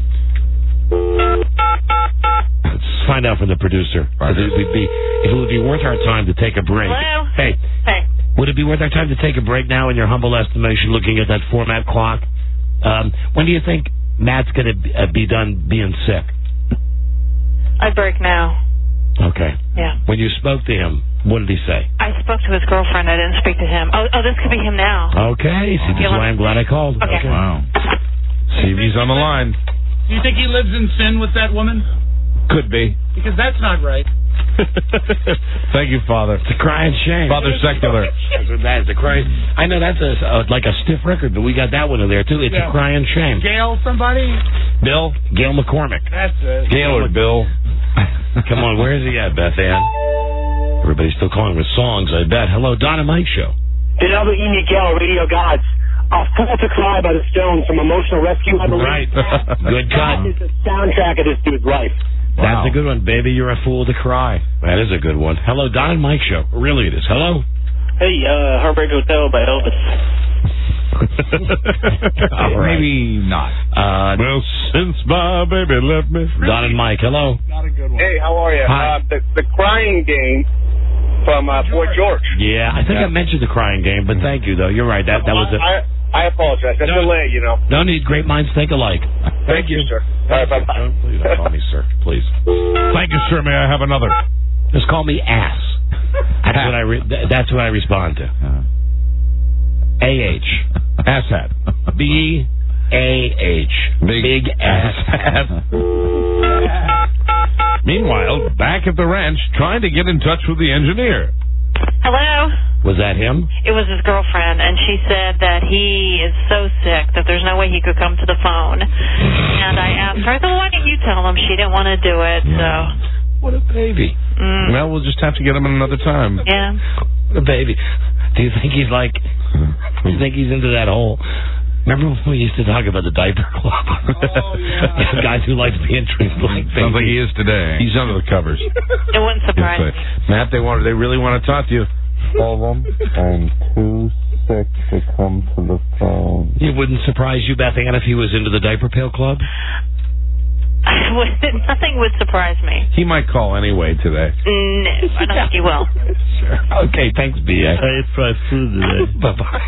Let's find out from the producer. If it would be, if it would be worth our time to take a break. Hello? Hey. Hey. Would it be worth our time to take a break now, in your humble estimation, looking at that format clock? Um, when do you think Matt's going to be, uh, be done being sick? I break now. Okay. Yeah. When you spoke to him, what did he say? I spoke to his girlfriend. I didn't speak to him. Oh, oh, this could be him now. Okay. See, this is why I'm glad I called. Okay. Wow. See if he's on the line. Do you think he lives in sin with that woman? Could be. Because that's not right. Thank you, Father. It's a crying shame. Father Secular. That's what that is. A crying. I know that's a, uh, like a stiff record, but we got that one in there too. It's Yeah. a crying shame. Gail, somebody? Bill, Gail McCormick. That's it. Gail or Bill. Come on, where is he at, Beth Ann? Everybody's still calling with songs, I bet. Hello, Don and Mike show. The W E Miguel, Radio Gods. A Fool to Cry by the Stones from Emotional Rescue, I believe. Right. Good cut. That is the soundtrack of this dude's life. That's a good one, baby. You're a fool to cry. That is a good one. Hello, Don and Mike show. Really, it is. Hello. Hey, uh, Heartbreak Hotel by Elvis. All right. Maybe not. Uh, Well, since my baby left me. Don and Mike, hello. Not a good one. Hey, how are you? Hi. Uh, the, the Crying Game from uh, Fort George. Yeah, I think I mentioned the crying game, but thank you, though. You're right. That that was a... I, I apologize. That's No. delay, you know. No need. Great minds think alike. Thank you, sir. All right, bye-bye. Don't, please don't call me sir. Please. Thank you, sir. May I have another? Just call me ass. That's what I re- th- that's what I respond to. A H. Ass hat. B A H. Big, Big ass hat. Meanwhile, back at the ranch, trying to get in touch with the engineer. Hello? Was that him? It was his girlfriend, and she said that he is so sick that there's no way he could come to the phone. And I asked her, I said, well, why didn't you tell him? She didn't want to do it, so... What a baby. Mm. Well, we'll just have to get him another time. Yeah. What a baby. Do you think he's like... Do you think he's into that whole... Remember when we used to talk about the diaper club? Oh, yeah. Guys who like being treated like babies. Sounds like he is today. He's under the covers. It wouldn't surprise me. Matt, they want. They really want to talk to you. Tell them I'm too sick to come to the phone. It wouldn't surprise you, Beth Ann, if he was into the diaper pail club? would, nothing would surprise me. He might call anyway today. No, I don't think he will. Sure. Okay, thanks, B A. I ate fried food today. Bye-bye.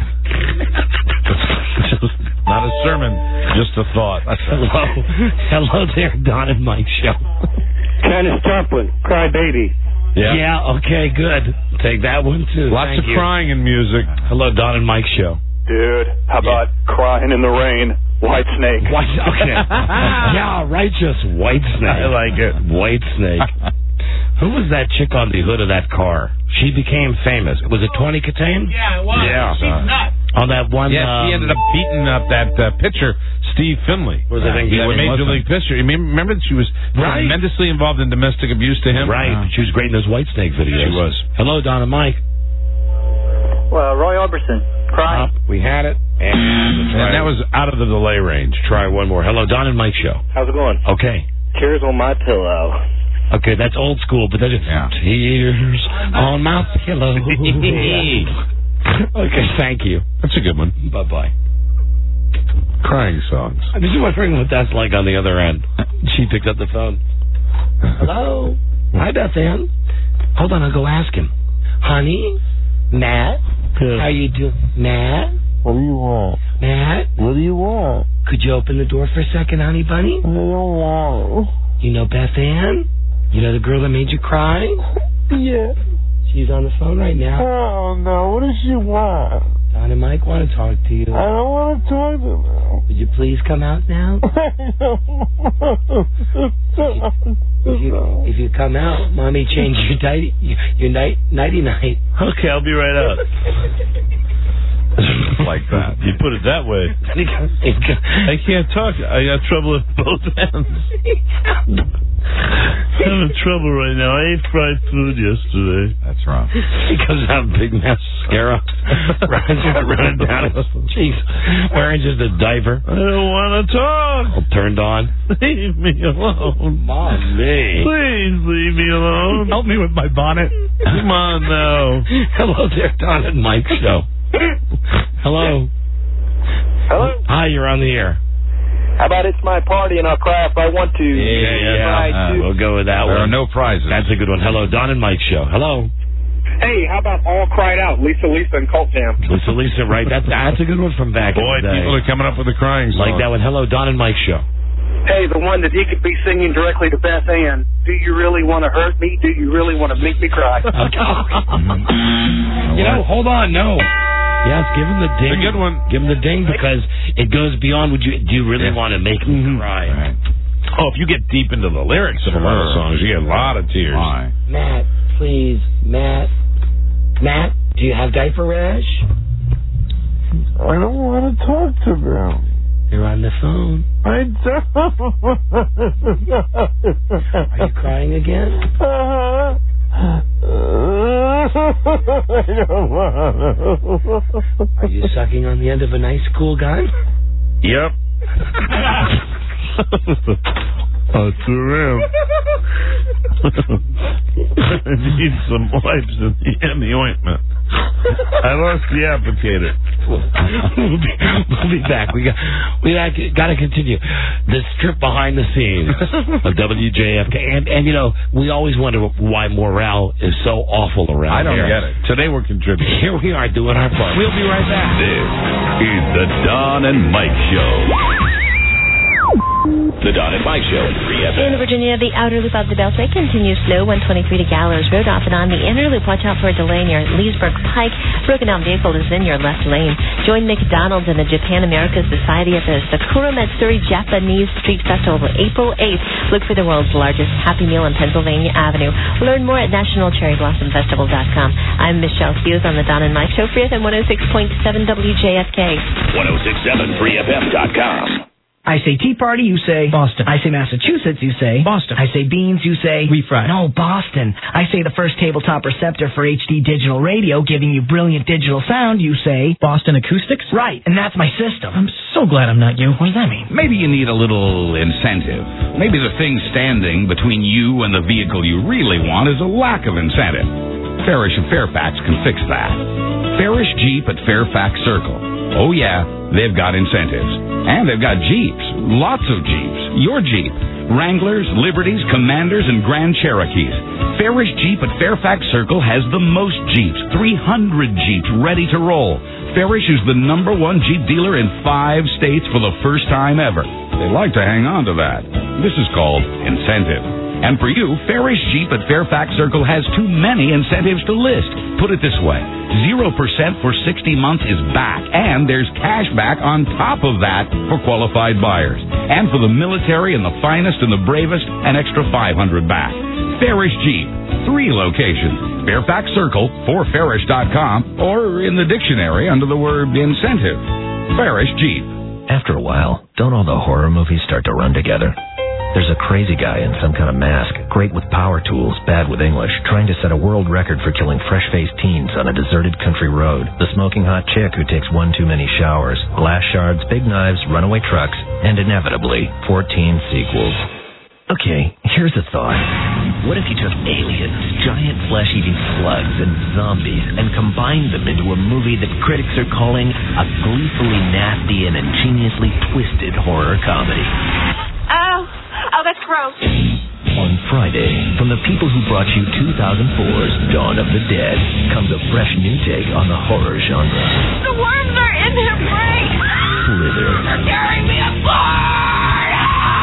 Not a sermon, just a thought. Hello. Hello there, Don and Mike show. Janis Joplin, Cry Baby. Yeah. Yeah, okay, good. Take that one, too. Lots Thank of you. crying in music. Hello, Don and Mike show. Dude, how about Crying in the Rain, White Snake? White, okay. Yeah, righteous White Snake. I like it. White Snake. Who was that chick on the hood of that car? She became famous. Was it Tawny Katane? Yeah, it was. Yeah. She's nuts. On that one... Yeah, um, she ended up beating up that uh, pitcher, Steve Finley. Was it yeah, England? Major League pitcher. You mean- remember that she was Right. tremendously involved in domestic abuse to him? Right. Wow. She was great in those White Snake videos. She was. Hello, Don and Mike. Well, Roy Orbison, Crying. Uh, we had it. And, And that was out of the delay range. Try one more. Hello, Don and Mike show. How's it going? Okay. Tears on My Pillow. Okay, that's old school, but that's Yeah. tears on my pillow. Okay, thank you. That's a good one. Bye-bye. Crying songs. I'm just wondering what that's like on the other end. She picked up the phone. Hello? Hi, Beth Ann. Hold on, I'll go ask him. Honey? Matt? How you doing? Matt? What do you want? Matt? What do you want? Could you open the door for a second, honey bunny? I don't want. You know Beth Ann? You know the girl that made you cry? Yeah. She's on the phone right now. Oh, no. What does she want? Don and Mike want to talk to you. I don't want to talk to her. Would you please come out now? If you, if you come out, Mommy changed your night, your night, nighty night. Okay, I'll be right out. Like that. You put it that way. I can't talk. I got trouble with both ends. I'm having trouble right now. I ate fried food yesterday. That's wrong. Because of that big mascara running, running down. Jeez, wearing just a diaper. I don't want to talk. All turned on. Leave me alone. Mommy. Please leave me alone. Help me with my bonnet. Come on now. Hello there, Don and Mike show. Hello. Hello? Hi, you're on the air. How about it's my party and I'll cry if I want to? Yeah, yeah. Cry Uh, too. we'll go with that There one. are no prizes. That's a good one. Hello, Don and Mike show. Hello. Hey, how about All Cried Out, Lisa Lisa and Cult Jam? Lisa, Lisa, right? That's that's a good one from back Boy, in the day. people are coming up with the crying song. Like that one. Hello, Don and Mike show. Hey, the one that he could be singing directly to Beth Ann. Do you really want to hurt me? Do you really want to make me cry? You know, hold on, no. Yes, give him the ding. It's a good one. Give him the ding because it goes beyond. Would you? Do you really Yeah. want to make him cry? Right. Oh, if you get deep into the lyrics of a lot of songs, you get a lot of tears. Why? Matt, please, Matt. Matt, do you have diaper rash? I don't want to talk to them. They're on the phone. I don't. Are you crying again? Uh-huh. I don't want to. Are you sucking on the end of a nice, cool gun? Yep. Oh, through him. I need some wipes and the, and the ointment. I lost the applicator. we'll, be, we'll be back. We got we got to continue this trip behind the scenes of W J F K, and and you know we always wonder why morale is so awful around I don't here. get it. Today we're contributing. Here we are doing our part. We'll be right back. This is the Don and Mike Show. The Don and Mike Show, three F M. In Virginia, the outer loop of the Beltway continues slow, one twenty-three to Gallows Road. Off and on the inner loop, watch out for a delay near Leesburg Pike. Broken down vehicle is in your left lane. Join McDonald's and the Japan America Society at the Sakura Matsuri Japanese Street Festival April eighth. Look for the world's largest Happy Meal on Pennsylvania Avenue. Learn more at national cherry blossom festival dot com. I'm Michelle Hughes on the Don and Mike Show, free F M one oh six point seven W J F K. one oh six point seven free F M dot com. I say Tea Party, you say Boston. I say Massachusetts, you say Boston. I say Beans, you say Refresh. No, Boston. I say the first tabletop receptor for H D digital radio, giving you brilliant digital sound, you say Boston Acoustics. Right, and that's my system. I'm so glad I'm not you. What does that mean? Maybe you need a little incentive. Maybe the thing standing between you and the vehicle you really want is a lack of incentive. Farish of Fairfax can fix that. Farish Jeep at Fairfax Circle. Oh, yeah, they've got incentives. And they've got Jeeps. Lots of Jeeps. Your Jeep. Wranglers, Liberties, Commanders, and Grand Cherokees. Farish Jeep at Fairfax Circle has the most Jeeps. three hundred Jeeps ready to roll. Farish is the number one Jeep dealer in five states for the first time ever. They like to hang on to that. This is called incentive. And for you, Farish Jeep at Fairfax Circle has too many incentives to list. Put it this way, zero percent for sixty months is back, and there's cash back on top of that for qualified buyers. And for the military and the finest and the bravest, an extra five hundred back. Farish Jeep, three locations. Fairfax Circle, for farish dot com, or in the dictionary under the word incentive. Farish Jeep. After a while, don't all the horror movies start to run together? There's a crazy guy in some kind of mask, great with power tools, bad with English, trying to set a world record for killing fresh-faced teens on a deserted country road. The smoking hot chick who takes one too many showers, glass shards, big knives, runaway trucks, and inevitably, fourteen sequels. Okay, here's a thought. What if you took aliens, giant flesh-eating slugs, and zombies, and combined them into a movie that critics are calling a gleefully nasty and ingeniously twisted horror comedy? Oh, oh, that's gross. On Friday, from the people who brought you two thousand four's Dawn of the Dead, comes a fresh new take on the horror genre. The worms are in her brain. Slither. They're tearing me apart.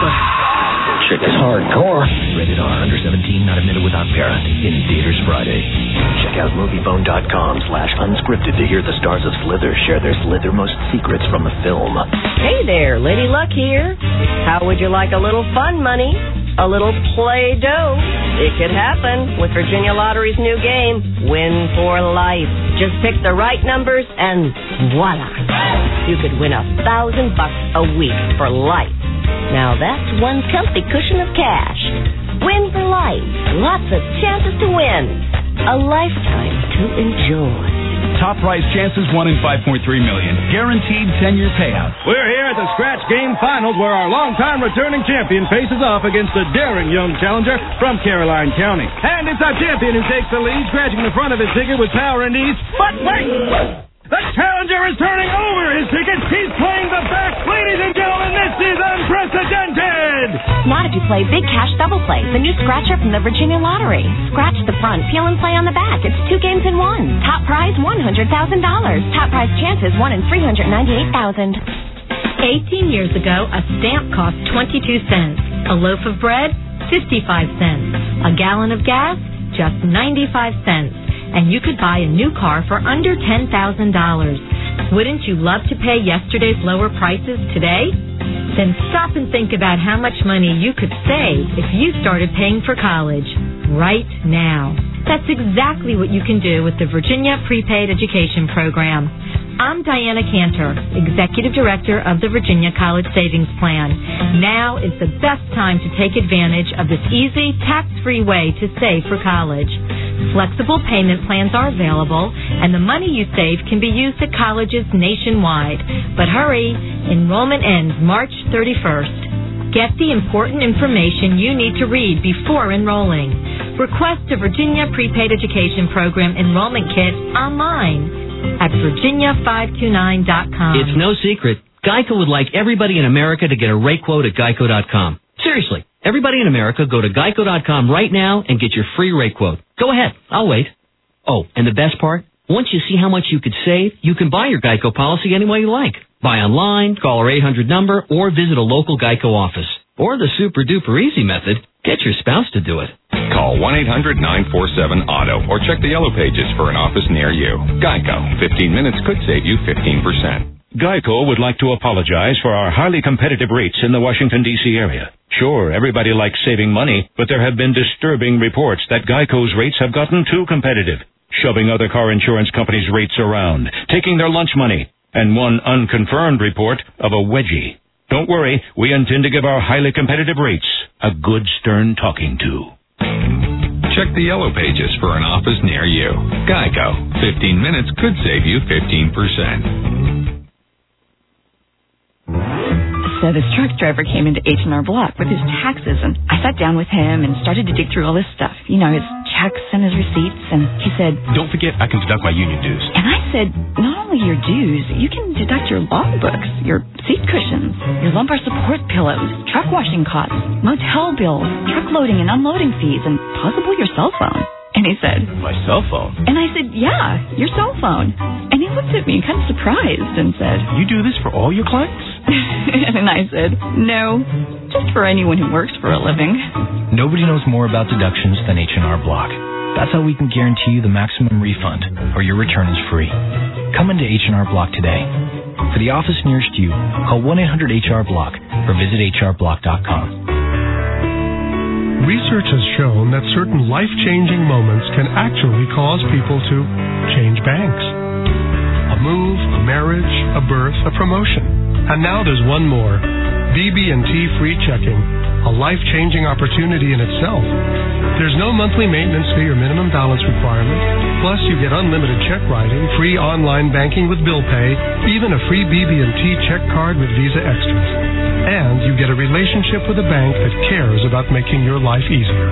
Chick is hardcore. Rated R, under seventeen, not admitted without parent. In theaters Friday. Check out moviebone dot com slash unscripted to hear the stars of Slither share their Slithermost secrets from the film. Hey there, Lady Luck here. How would you like a little fun money? A little Play-Doh? It could happen with Virginia Lottery's new game, Win for Life. Just pick the right numbers and voila. You could win a thousand bucks a week for life. Now that's one comfy cushion of cash. Win for life. Lots of chances to win. A lifetime to enjoy. Top prize chances, one in five point three million. Guaranteed ten-year payout. We're here at the Scratch Game Finals where our longtime returning champion faces off against the daring young challenger from Caroline County. And it's our champion who takes the lead, scratching the front of his ticket with power and ease. But wait! The challenger is turning over his tickets. He's playing the back. Ladies and gentlemen, this is unprecedented. Not if you play Big Cash Double Play, the new scratcher from the Virginia Lottery. Scratch the front, peel and play on the back. It's two games in one. Top prize, one hundred thousand dollars. Top prize chances, one in three hundred ninety-eight thousand. Eighteen years ago, a stamp cost twenty-two cents. A loaf of bread, fifty-five cents. A gallon of gas, just ninety-five cents. And you could buy a new car for under ten thousand dollars. Wouldn't you love to pay yesterday's lower prices today? Then stop and think about how much money you could save if you started paying for college right now. That's exactly what you can do with the Virginia Prepaid Education Program. I'm Diana Cantor, Executive Director of the Virginia College Savings Plan. Now is the best time to take advantage of this easy, tax-free way to save for college. Flexible payment plans are available, and the money you save can be used at colleges nationwide. But hurry, enrollment ends March thirty-first. Get the important information you need to read before enrolling. Request a Virginia Prepaid Education Program enrollment kit online at virginia five two nine dot com. It's no secret. Geico would like everybody in America to get a rate quote at geico dot com. Seriously, everybody in America, go to geico dot com right now and get your free rate quote. Go ahead. I'll wait. Oh, and the best part? Once you see how much you could save, you can buy your Geico policy any way you like. Buy online, call our eight hundred number, or visit a local Geico office. Or the super-duper easy method, get your spouse to do it. Call one eight hundred nine four seven auto or check the yellow pages for an office near you. Geico. fifteen minutes could save you fifteen percent. Geico would like to apologize for our highly competitive rates in the Washington, D C area. Sure, everybody likes saving money, but there have been disturbing reports that Geico's rates have gotten too competitive, shoving other car insurance companies' rates around, taking their lunch money, and one unconfirmed report of a wedgie. Don't worry, we intend to give our highly competitive rates a good stern talking to. Check the yellow pages for an office near you. Geico. fifteen minutes could save you fifteen percent. So this truck driver came into H and R Block with his taxes, and I sat down with him and started to dig through all this stuff. You know, his checks and his receipts, and he said, Don't forget, I can deduct my union dues. and I said, not only your dues, you can deduct your logbooks, your seat cushions, your lumbar support pillows, truck washing costs, motel bills, truck loading and unloading fees, and possibly your cell phone. And he said, My cell phone? and I said, yeah, your cell phone. And he looked at me kind of surprised and said, You do this for all your clients? and I said, no, just for anyone who works for a living. Nobody knows more about deductions than H and R Block. That's how we can guarantee you the maximum refund, or your return is free. Come into H and R Block today. For the office nearest you, call one eight hundred H R Block or visit H R block dot com. Research has shown that certain life-changing moments can actually cause people to change banks. A move, a marriage, a birth, a promotion. And now there's one more. B B and T Free Checking. A life-changing opportunity in itself. There's no monthly maintenance fee or minimum balance requirement. Plus, you get unlimited check writing, free online banking with bill pay, even a free B B and T check card with Visa Extras. And you get a relationship with a bank that cares about making your life easier.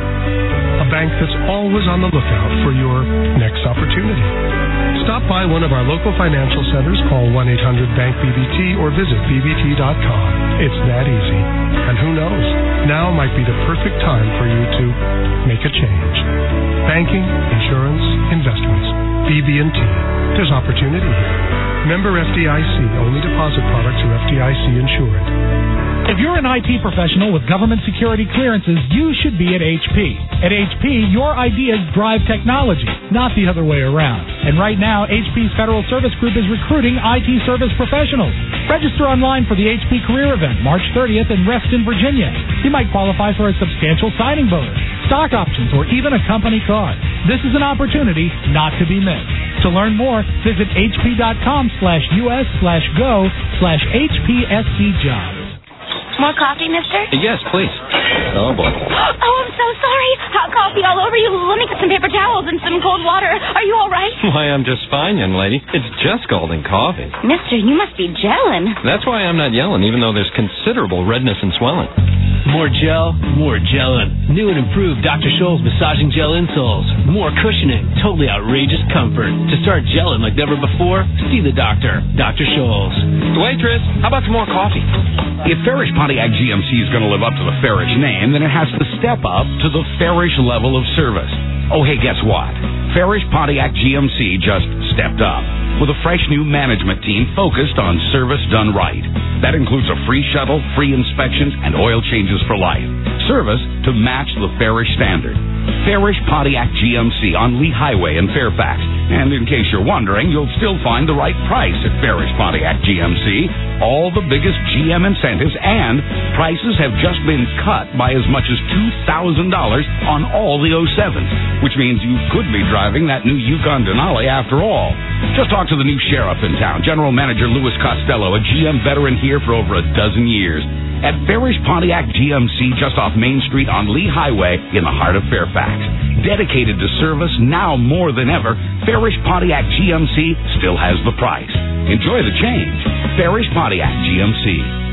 A bank that's always on the lookout for your next opportunity. Stop by one of our local financial centers, call one eight hundred bank B B T or visit B B T dot com. It's that easy. And who knows, now might be the perfect time for you to make a change. Banking, insurance, investments, B B and T. There's opportunity here. Member F D I C. Only deposit products are F D I C insured. If you're an I T professional with government security clearances, you should be at H P. At H P, your ideas drive technology, not the other way around. And right now, H P's Federal Service Group is recruiting I T service professionals. Register online for the H P Career Event, March thirtieth in Reston, Virginia. You might qualify for a substantial signing bonus, stock options, or even a company car. This is an opportunity not to be missed. To learn more, visit hp.com slash us slash go slash hpsc jobs. More coffee, mister? Yes, please. Oh, boy. Oh, I'm so sorry. Hot coffee all over you. Let me get some paper towels and some cold water. Are you all right? Why, I'm just fine, young lady. It's just scalding coffee. Mister, you must be gelling. That's why I'm not yelling, even though there's considerable redness and swelling. More gel, more gelling. New and improved Doctor Scholl's massaging gel insoles. More cushioning, totally outrageous comfort. To start gelling like never before, see the doctor, Doctor Scholl's. Waitress, how about some more coffee? If Farish Pontiac G M C is going to live up to the Farish name, then it has to step up to the Farish level of service. Oh, hey, guess what? Farish Pontiac G M C just stepped up with a fresh new management team focused on service done right. That includes a free shuttle, free inspections, and oil changes for life. Service to match the Farish standard. Farish Pontiac G M C on Lee Highway in Fairfax. And in case you're wondering, you'll still find the right price at Farish Pontiac G M C. All the biggest G M incentives, and prices have just been cut by as much as two thousand dollars on all the oh sevens, which means you could be driving that new Yukon Denali after all. Just talk to the new sheriff in town, General Manager Louis Costello, a G M veteran here for over a dozen years. At Farish Pontiac G M C just off Main Street on Lee Highway in the heart of Fairfax. Dedicated to service now more than ever, Farish Pontiac G M C still has the price. Enjoy the change. Farish Pontiac G M C.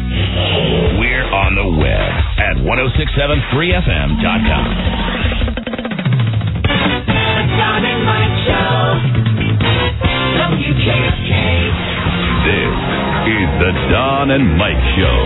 We're on the web at ten sixty-seven free f m dot com. The Don and Mike Show. W K S K. This is the Don and Mike Show.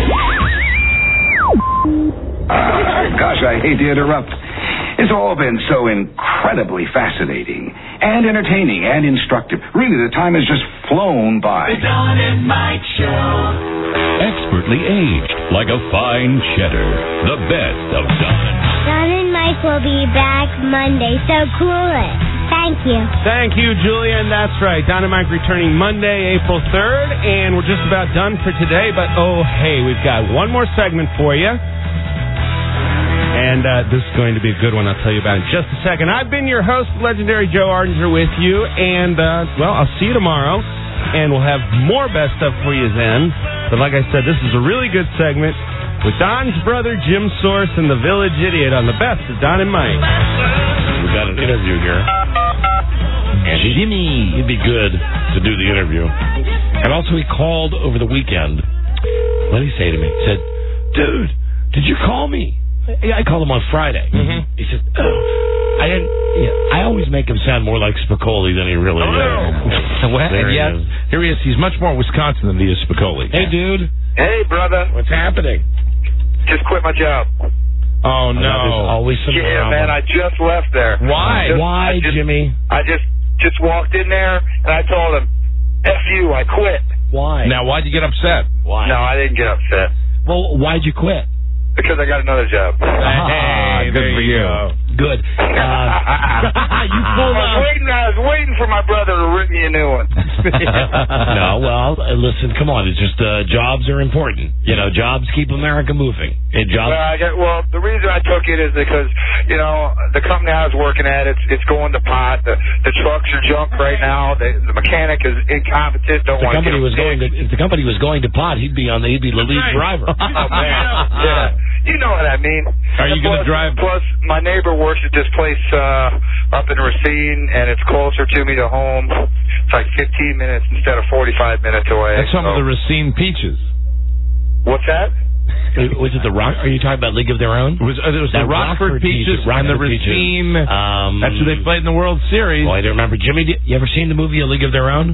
Uh, gosh, I hate to interrupt. It's all been so incredibly fascinating and entertaining and instructive. Really, the time has just flown by. The Don and Mike Show. Expertly aged like a fine cheddar. The best of Don. Don and Mike will be back Monday, so cool it. Thank you. Thank you, Julian. That's right. Don and Mike returning Monday, April third, and we're just about done for today. But, oh, hey, we've got one more segment for you. And uh, this is going to be a good one. I'll tell you about it in just a second. I've been your host, legendary Joe Ardinger, with you. And, uh, well, I'll see you tomorrow. And we'll have more best stuff for you then. But like I said, this is a really good segment with Don's brother, Jim Source, and the Village Idiot on the best of Don and Mike. We've got an interview here. And Jimmy. He'd be good to do the interview. And also he called over the weekend. What did he say to me? He said, dude, did you call me? I called him on Friday. Mm-hmm. He said, oh, I didn't. Yeah, I always make him sound more like Spicoli than he really Oh, is. well, There and he yet, is. here he is. He's much more Wisconsin than he is Spicoli. Hey, dude. Hey, brother. What's happening? Just quit my job. Oh, no. There's always some Yeah, drama. man, I just left there. Why? I just, Why, I just, Jimmy? I just just walked in there, and I told him, F you, I quit. Why? Now, why'd you get upset? Why? No, I didn't get upset. Well, why'd you quit? Because I got another job. Hey, good for you. Good. Uh, you pulled I was up. waiting. I was waiting for my brother to rip me a new one. No, well, uh, listen, come on. It's just uh, jobs are important. You know, jobs keep America moving. And jobs. Well, I got, well, the reason I took it is because you know the company I was working at, it's it's going to pot. The the trucks are junk right now. The, the mechanic is incompetent. Don't If the want to company get was going to, if the company was going to pot, he'd be on the, he'd be the lead driver. Oh man, yeah. You know what I mean. Are you going to drive? Plus, my neighbor works at this place uh, up in Racine, and it's closer to me to home. It's like fifteen minutes instead of forty-five minutes away. That's some so. of the Racine Peaches. What's that? Was it the Rock? Are you talking about League of Their Own? It was, uh, it was the That Rockford, Rockford Peaches, Peaches, and the Rockford Peaches. Racine. Um, That's who they played in the World Series. Oh, I don't remember. Jimmy, did, you ever seen the movie A League of Their Own?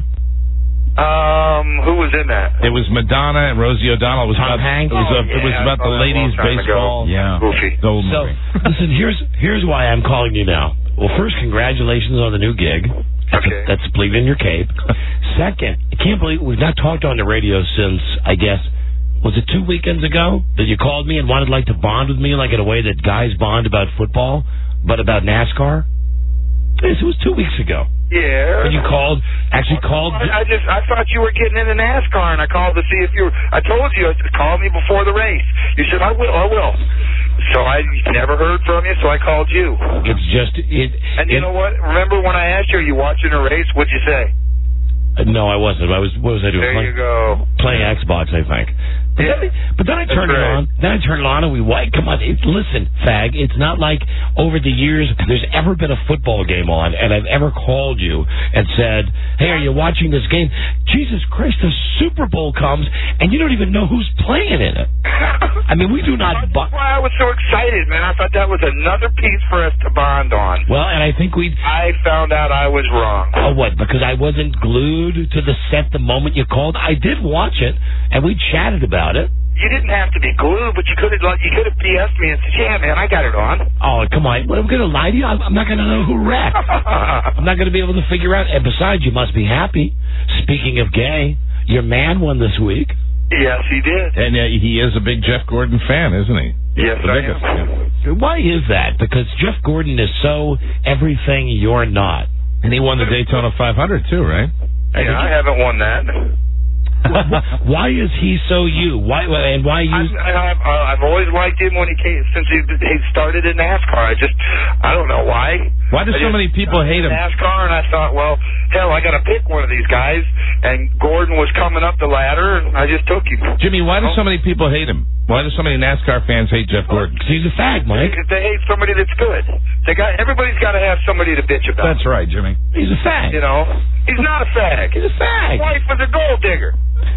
Um, who was in that? It was Madonna and Rosie O'Donnell. It was Tom about, Hanks? It was, a, Oh, it was yeah, about I the saw that a ladies' long time baseball. ago. Yeah. Goofy. The old So, movie. listen, here's here's why I'm calling you now. Well, first, congratulations on the new gig. That's, Okay. a, that's bleeding in your cape. Second, I can't believe we've not talked on the radio since, I guess, was it two weekends ago that you called me and wanted like to bond with me like in a way that guys bond about football, but about NASCAR? Yes, it was two weeks ago. Yeah. When you called, actually called. I, I just, I thought you were getting into NASCAR, and I called to see if you were, I told you, I said, call me before the race. You said, I will, I will. So I never heard from you, so I called you. It's just, it. And you it, know what? Remember when I asked you, are you watching a race? What'd you say? Uh, no, I wasn't. I was. What was I doing? There playing, you go. Playing Xbox, I think. But, Yeah. then, but then I That's turned it right. on. Then I turned it on, and we white. Come on, it, listen, fag. It's not like over the years there's ever been a football game on, and I've ever called you and said, "Hey, are you watching this game?" Jesus Christ, the Super Bowl comes, and you don't even know who's playing in it. I mean, we do not. That's Bu- why I was so excited, man. I thought that was another piece for us to bond on. well, and I think we. I found out I was wrong. Oh, what? Because I wasn't glued to the set the moment you called. I did watch it, and we chatted about it. You didn't have to be glued, but you could have you could have B S'd me and said, "Yeah, man, I got it on." Oh, come on. What, I'm going to lie to you? I'm I'm not going to know who wrecked. I'm not going to be able to figure out. And besides, you must be happy. Speaking of gay, your man won this week. Yes, he did. And uh, he is a big Jeff Gordon fan, isn't he? Yes, The I biggest, am. yeah. Why is that? Because Jeff Gordon is so everything you're not. And he won the Daytona five hundred, too, right? Yeah, I haven't won that. Why is he so you? Why and why you? I've, I've, uh, I've always liked him when he came since he, he started in NASCAR. I just I don't know why. Why do I so just many people started hate him? in NASCAR, and I thought, well, hell, I got to pick one of these guys. And Gordon was coming up the ladder, and I just took him. Jimmy, why do so many people hate him? Why do so many NASCAR fans hate Jeff Gordon? Because he's a fag, Mike. They hate somebody that's good. They got everybody's got to have somebody to bitch about. That's right, Jimmy. He's a fag. You know, he's not a fag. He's a fag. His wife was a gold digger.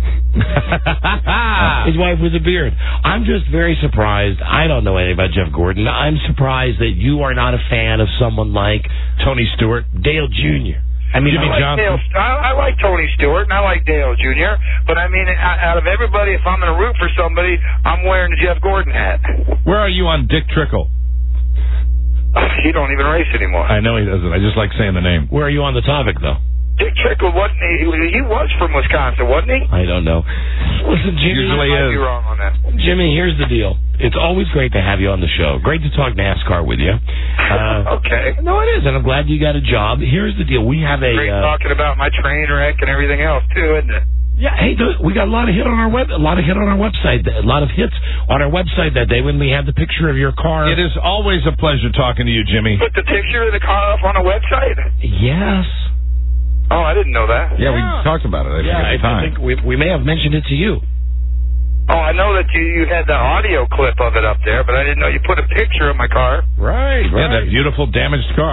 His wife with a beard. I'm just very surprised. I don't know anything about Jeff Gordon. I'm surprised that you are not a fan of someone like Tony Stewart, Dale Junior I mean, Jimmy I like Johnson. Dale, I, I like Tony Stewart and I like Dale Junior But I mean, out of everybody, if I'm going to root for somebody, I'm wearing the Jeff Gordon hat. Where are you on Dick Trickle? He don't even race anymore. I know he doesn't. I just like saying the name. Where are you on the topic, though? Dick Trickle wasn't he? He was from Wisconsin, wasn't he? I don't know. Listen, Jimmy. I might be wrong on that. Jimmy, here's the deal. It's always great to have you on the show. Great to talk NASCAR with you. Uh, okay. No, it is, and I'm glad you got a job. Here's the deal. We have a... Great uh, talking about my train wreck and everything else, too, isn't it? Yeah, hey, th- we got a lot of hit on our web, a lot of hit on our website, a lot of hits on our website that day when we had the picture of your car. It is always a pleasure talking to you, Jimmy. Put the picture of the car up on a website? Yes. Oh, I didn't know that. Yeah, we talked about it. I yeah, think at the I, I time. think we, we may have mentioned it to you. Oh, I know that you, you had the audio clip of it up there, but I didn't know you put a picture of my car. Right, Yeah, that beautiful damaged car.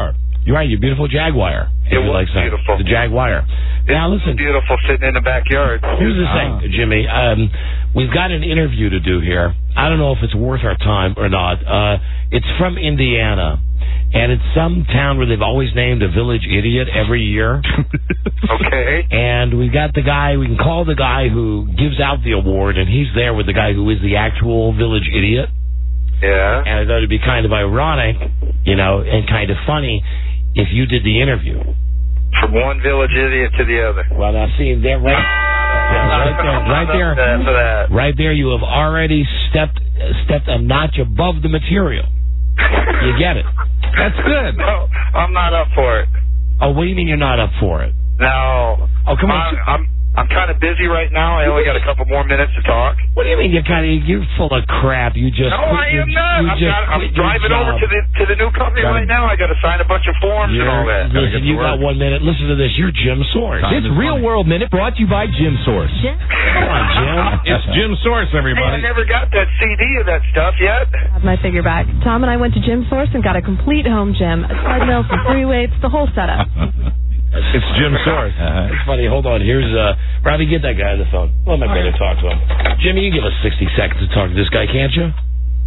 You're right, your beautiful Jaguar. It was beautiful. The Jaguar. Now, listen. Beautiful sitting in the backyard. Here's the thing, Jimmy. Um, we've got an interview to do here. I don't know if it's worth our time or not. Uh, it's from Indiana, and it's some town where they've always named a village idiot every year. Okay. And we got the guy, we can call the guy who gives out the award, and he's there with the guy who is the actual village idiot. Yeah. And I thought it'd be kind of ironic, you know, and kind of funny if you did the interview. From one village idiot to the other. Well, now, see, there, right, right there, right there, for that. right there, you have already stepped stepped a notch above the material. You get it? That's good. No, I'm not up for it. Oh, what do you mean you're not up for it? No. Oh, come on. I'm I'm, I'm kind of busy right now. I only got a couple more minutes to talk. What do you mean you're kind of you're full of crap? You just no, quit I your, am not. You I'm, just not, I'm quit your driving job. over to the to the new company Gotta, right now. I got to sign a bunch of forms and all that. Listen, you got one minute. Listen to this. You're Jim Source. This Real World Minute brought to you by Jim Source. Come on, Jim. It's Jim Source, everybody. Hey, I never got that C D of that stuff yet. I have my figure back. Tom and I went to Gym Source and got a complete home gym, a treadmill, some free weights, the whole setup. It's Jim Source. Uh, it's funny. Hold on. Here's uh, Robbie. Get that guy on the phone. Let my brother talk to him. Jimmy, you give us sixty seconds to talk to this guy, can't you?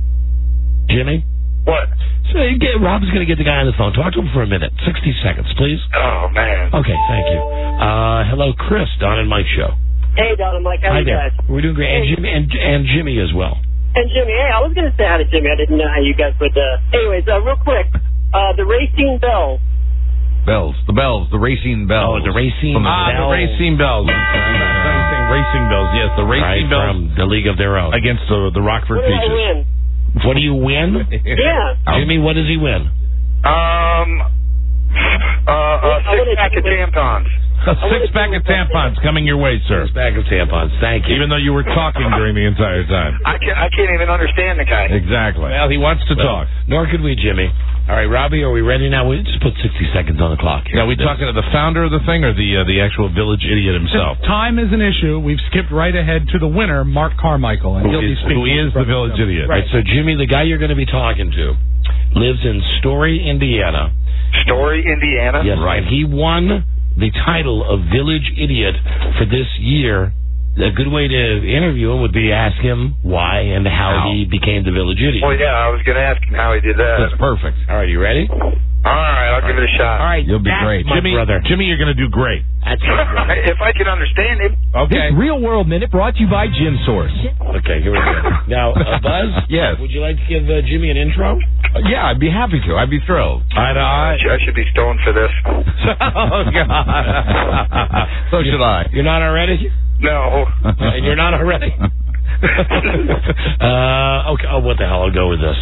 Jimmy. What? So you get Rob's going to get the guy on the phone. Talk to him for a minute. Sixty seconds, please. Oh man. Okay. Thank you. Uh, hello, Chris. Don and Mike show. Hey, Don and Mike. How Hi you there. guys? We're doing great. And Jimmy and, and Jimmy as well. And Jimmy. Hey, I was going to say hi to Jimmy. I didn't know how you guys would. Uh... Anyways, uh, real quick, uh, the Racing Bells. Bells, the bells, the racing bells. Oh, the racing From the Ah, bells. the racing bells. Racing bells, yes, the racing Right, bells from the League of Their Own against the, the Rockford What did I Peaches. win? What do you win? Yeah. Jimmy, what does he win? Um. Uh, a six pack of tampons. A six pack of tampons coming your way, sir. Six pack of tampons. Thank you. Even though you were talking during the entire time. I can't. I can't even understand the guy. Exactly. Well, he wants to Well, talk. Nor could we, Jimmy. All right, Robbie, are we ready now? We just put sixty seconds on the clock here. Are we talking to the founder of the thing or the uh, the actual village idiot himself? Since time is an issue, we've skipped right ahead to the winner, Mark Carmichael, and Who he'll be is- speaking. who is the village idiot. Right, so Jimmy, the guy you're going to be talking to, lives in Story, Indiana. Story, Indiana. Yes, Right. and he won the title of Village Idiot for this year. A good way to interview him would be ask him why and how, how? he became the Village Idiot. Well, yeah, I was going to ask him how he did that. That's perfect. All right, you ready? All right, I'll give it a shot. All right, You'll be that's great. my Jimmy, brother. Jimmy, you're going to do great. That's my brother. If I can understand him. Okay. This Real World Minute brought to you by Jim Source. Okay, here we go. Now, uh, Buzz? Yes. Would you like to give uh, Jimmy an intro? Uh, yeah, I'd be happy to. I'd be thrilled. I know. I should, I should be stoned for this. Oh, God. So should I. You're not already? No. And you're not already? uh, okay. Oh, what the hell? I'll go with this.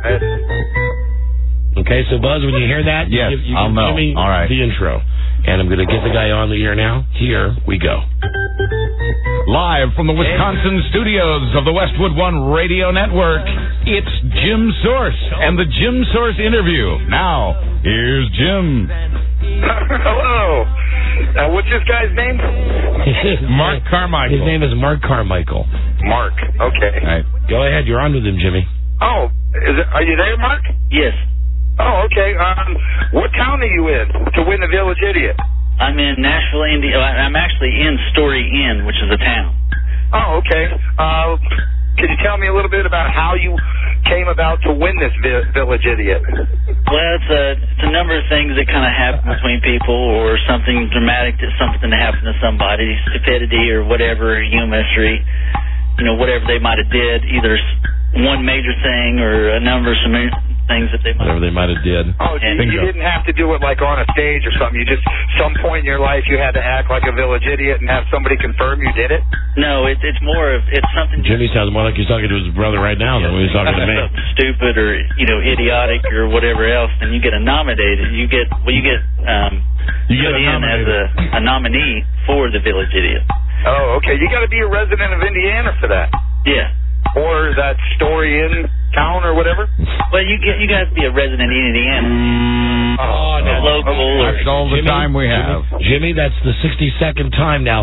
Okay, so Buzz, when you hear that, Yes, you give, you I'll give know. Jimmy All right. the intro. And I'm going to get the guy on the air now. Here we go. Live from the Wisconsin studios of the Westwood One Radio Network, it's Jim Source and the Jim Source interview. Now, here's Jim. Hello. Uh, what's this guy's name? Mark Carmichael. His name is Mark Carmichael. Mark. Okay. All right. Go ahead. You're on with him, Jimmy. Oh, is it, are you there, Mark? Yes. Oh, okay. Um, what town are you in to win the Village Idiot? I'm in Nashville, Indiana. I'm actually in Story Inn, which is a town. Oh, okay. Uh, can you tell me a little bit about how you came about to win this vi- Village Idiot? Well, it's a, it's a number of things that kind of happen between people, or something dramatic, that something that happened to somebody, stupidity or whatever, human history, you know, whatever they might have did, either one major thing or a number of some things that they might Whatever they might have did. Oh, you, you didn't have to do it like on a stage or something. You just, some point in your life, you had to act like a village idiot and have somebody confirm you did it? No, it, it's more of, it's something Jimmy sounds more like he's talking to his brother right now than when he's talking to me. something stupid or, you know, idiotic or whatever else, then you get a nominated. You get, well, you get, um, You get put a in as a, a nominee for the Village Idiot. Oh, okay. You got to be a resident of Indiana for that. Yeah. Or that Story in town or whatever? Well, you get, you guys be a resident in Indiana. Oh, no. Local. That's all the Jimmy, time we have. Jimmy, Jimmy, that's the sixty-second time now.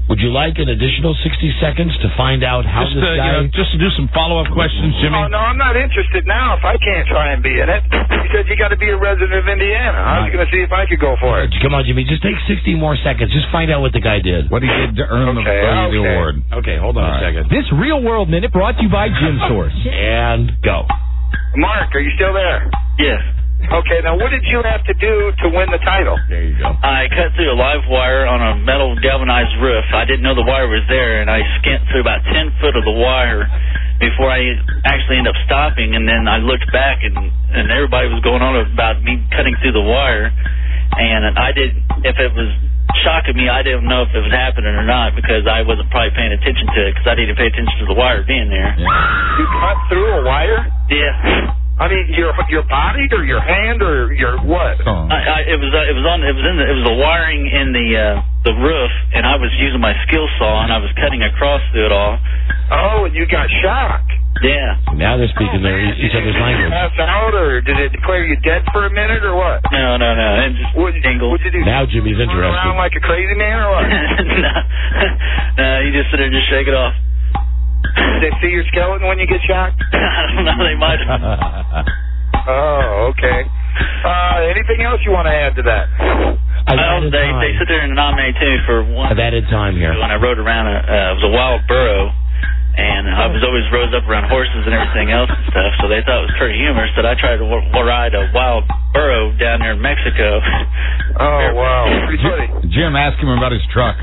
Would you like an additional sixty seconds to find out how Just, this uh, guy... you know, just to do some follow-up questions, Jimmy. Oh, no, I'm not interested now if I can't try and be in it. He said you got to be a resident of Indiana. I was going to see if I could go for it. Come on, Jimmy. Just take sixty more seconds. Just find out what the guy did. What he did to earn the, Okay, the okay. award. Okay, hold on All a right. second. This Real World Minute brought to you by Gym Source. And go. Mark, are you still there? Yes. Okay, now what did you have to do to win the title? There you go. I cut through a live wire on a metal galvanized roof. I didn't know the wire was there, and I skint through about ten foot of the wire before I actually ended up stopping. And then I looked back, and and everybody was going on about me cutting through the wire. And I did. If it was shocking me, I didn't know if it was happening or not because I wasn't probably paying attention to it because I didn't pay attention to the wire being there. You cut through a wire? Yeah. I mean, your your body or your hand or your what? Oh. I, I, it was uh, it was on it was in the it was the wiring in the uh, the roof, and I was using my skill saw and I was cutting across through it all. Oh, and you got shocked. Yeah. Now they're speaking their each other's language. Pass out, or did it declare you dead for a minute, or what? No, no, no. It just What tingled. What'd you do? Now Jimmy's Run interested. around like a crazy man, or what? no, no, you just sit there and just shake it off. Did they see your skeleton when you get shocked? I don't know. They might have. Oh, okay. Uh, anything else you want to add to that? I've Well, added they time. they sit there and nominate too for one. I've added time here. When I rode around, a, uh, it was a wild burro, and I was always rose up around horses and everything else and stuff. So they thought it was pretty humorous that I tried to w- ride a wild burro down there in Mexico. Oh, wow. Pretty funny. Jim, ask him about his truck.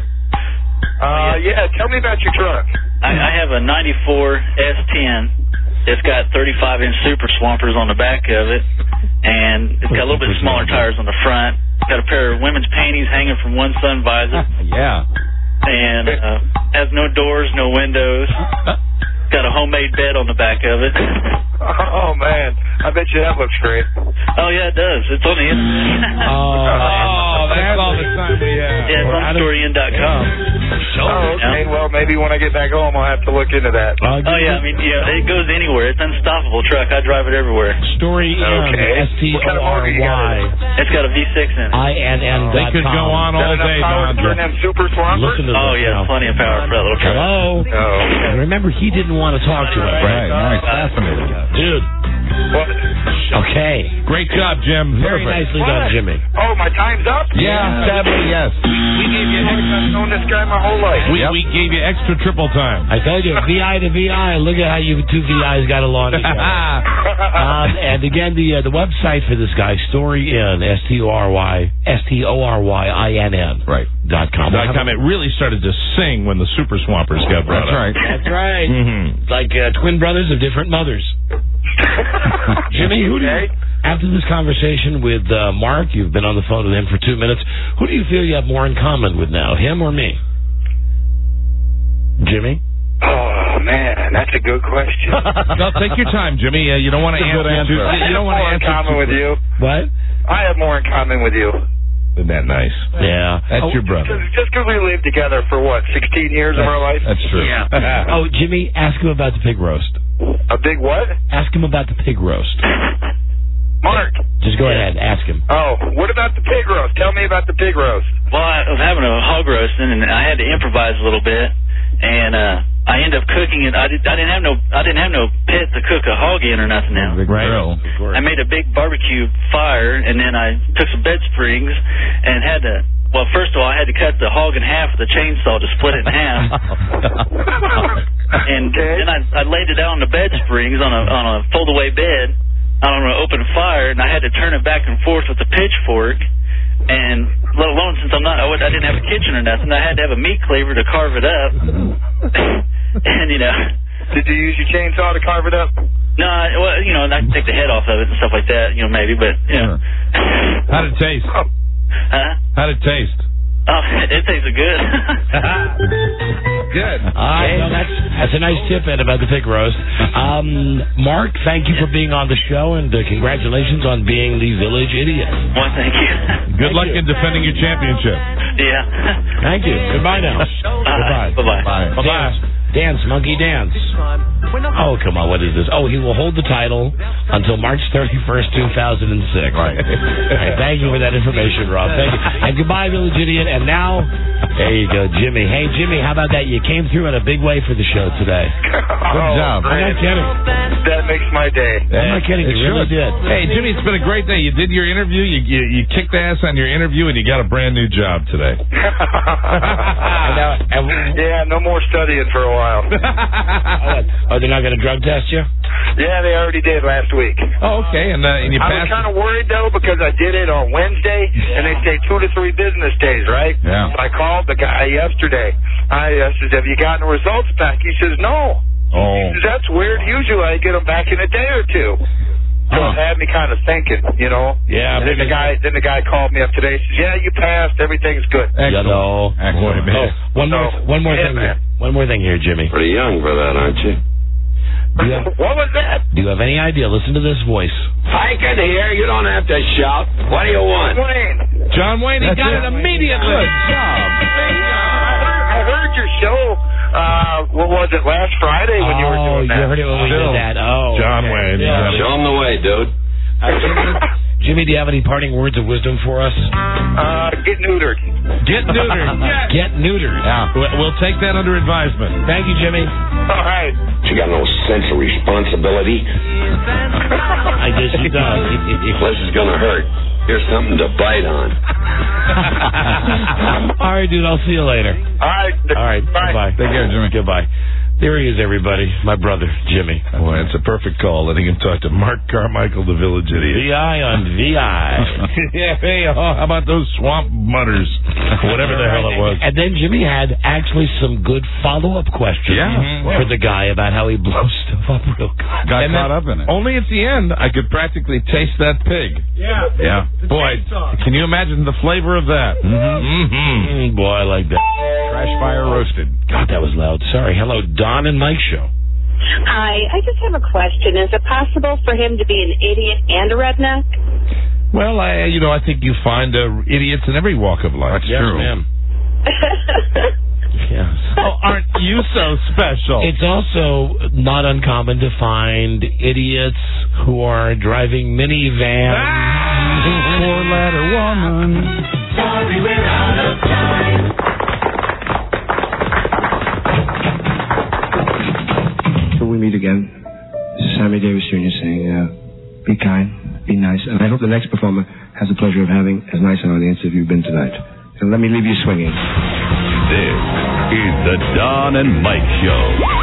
Uh, yeah, tell me about your truck. I, I have a ninety-four S ten. It's got thirty-five inch Super Swampers on the back of it, and it's got a little bit smaller tires on the front. Got a pair of women's panties hanging from one sun visor, Yeah. and uh, has no doors, no windows. Got a homemade bed on the back of it. Oh, man. I bet you that looks great. Oh, yeah, it does. It's on the internet. Oh, that's all the time we have. Yeah, it's on story in dot com. Oh, okay. Well, maybe when I get back home, I'll have to look into that. Oh, yeah, I mean, yeah, it goes anywhere. It's an unstoppable truck. I drive it everywhere. Story in Okay. S T What kind O of R motor you got in Y It's got a V six in it. I N N They dot could go com. on Is that all enough day, power Don. to turn them super swampers? Listen to Oh, this yeah, now. plenty of power for that little truck. Hello. Oh. And remember, he didn't want to talk to us. Right, nice. Fascinating. Dude. What? Okay. Great job, Jim. Very Perfect. nicely done, What? Jimmy. Oh, my time's up? Yeah, sadly, yes. We gave you a heck of I've known this guy my whole life. We, we gave you extra triple time. I told you, V I to V I. Look at how you two V Is got along together. um, and again, the uh, the website for this guy, Story In, S T O R Y, S T O R Y I N N. Right. Dot com. Dot com. It really started to sing when the Super Swampers got brought That's up. right. That's right. Mm-hmm. Like uh, twin brothers of different mothers. Jimmy, who do you, after this conversation with uh, Mark, you've been on the phone with him for two minutes, who do you feel you have more in common with now, him or me? Jimmy? Oh, man, that's a good question. No, take your time, Jimmy. Uh, you don't want to That's a good answer. answer. Too, you don't want to more in answer. common too- with you. What? I have more in common with you. Isn't that nice? Yeah. That's your brother. Just because we lived together for, what, sixteen years of our life? That's true. Yeah. Oh, Jimmy, ask him about the pig roast. A big what? Ask him about the pig roast. Mark. Just go ahead, ask him. Oh, what about the pig roast? Tell me about the pig roast. Well, I was having a hog roasting, and I had to improvise a little bit, and uh, I ended up cooking it. I, did, I didn't have no, I didn't have no pit to cook a hog in or nothing. Now Big grill. I made a big barbecue fire, and then I took some bed springs and had to. Well, first of all, I had to cut the hog in half with a chainsaw to split it in half, and then I, I laid it out on the bed springs on a on a fold away bed on an open fire, and I had to turn it back and forth with a pitchfork. And let alone since I'm not, I, would, I didn't have a kitchen or nothing, I had to have a meat cleaver to carve it up. And you know, did you use your chainsaw to carve it up? No, I, well, you know, I can take the head off of it and stuff like that, you know, maybe, but you know. How did it taste? Huh? How did it taste? Oh, it tasted good. Good. All right, well, that's, that's a nice tip, Ed, about the pig roast. Um, Mark, thank you for being on the show, and uh, congratulations on being the village idiot. Well, thank you. Good luck in defending your championship. Yeah. Thank you. Goodbye now. Uh, Goodbye. Bye-bye. Bye. Bye-bye. Dance, monkey, dance. Oh, come on, what is this? Oh, he will hold the title until March thirty-first, two thousand six. Right. All right. Thank you for that information, Rob. Thank you. And goodbye, Village Idiot. And now, there you go, Jimmy. Hey, Jimmy, how about that? You came through in a big way for the show today. Good Oh, job. great. I'm not kidding. That makes my day. I'm not kidding. It You really should. did. Hey, Jimmy, it's been a great day. You did your interview. You, you you kicked ass on your interview, and you got a brand new job today. And now, and, Yeah, no more studying for a while. oh, they're not going to drug test you? Yeah, they already did last week. Oh, okay. And uh, and you I was passed. kind of worried, though, because I did it on Wednesday, and they say two to three business days, right? Yeah. So I called the guy yesterday. I uh, said, have you gotten the results back? He says, no. Oh. He says, that's weird. Usually I get them back in a day or two. So Huh. it had me kind of thinking, you know. Yeah. And then the guy, then the guy called me up today. Says, yeah, you passed. Everything's good. You know. Excellent. Oh, one more, So, one more yeah, thing. man. Here. One more thing here, Jimmy. Pretty young for that, aren't you? Do you, have, What was that? do you have any idea? Listen to this voice. I can hear. You don't have to shout. What do you want? Wayne. John Wayne, he That's got it. it immediately. Good job. I heard your show. Uh, what was it, last Friday when you were Oh, doing you that? heard it when we Still. did that. Oh. John okay. Wayne. Yeah. Yeah. Show him the way, dude. Uh, Jimmy, Jimmy, do you have any parting words of wisdom for us? Uh, get neutered. Get neutered. Get neutered. Yeah. We'll- We'll take that under advisement. Thank you, Jimmy. All right. She got no sense of responsibility. I guess he does. This is gonna hurt. Here's something to bite on. All right, dude. I'll see you later. All right. All right. Bye. Bye. Take care, Jimmy. Goodbye. There he is, everybody. My brother, Jimmy. Boy, it's a perfect call letting him talk to Mark Carmichael, the village idiot. V I on V I. Yeah, hey, oh, how about those swamp mutters? Whatever the hell it was. And then Jimmy had actually some good follow-up questions Yeah. for the guy about how he blows stuff up real good. Got And caught then up in it. Only at the end, I could practically taste that pig. Yeah. Yeah. Boy, can you imagine the flavor of that? Mm-hmm. Mm, boy, I like that. Trash fire roasted. God, that was loud. Sorry. Hello, Don and Mike show. Hi, I just have a question. Is it possible for him to be an idiot and a redneck? Well, I, you know, I think you find uh, idiots in every walk of life. That's Yes, true. ma'am. Yes. Oh, aren't you so special? It's also not uncommon to find idiots who are driving minivans. Four-letter woman. Sorry, we're out of time. Till we meet again, this is Sammy Davis Junior saying, uh, be kind, be nice, and I hope the next performer has the pleasure of having as nice an audience as you've been tonight. And let me leave you swinging. This is the Don and Mike Show.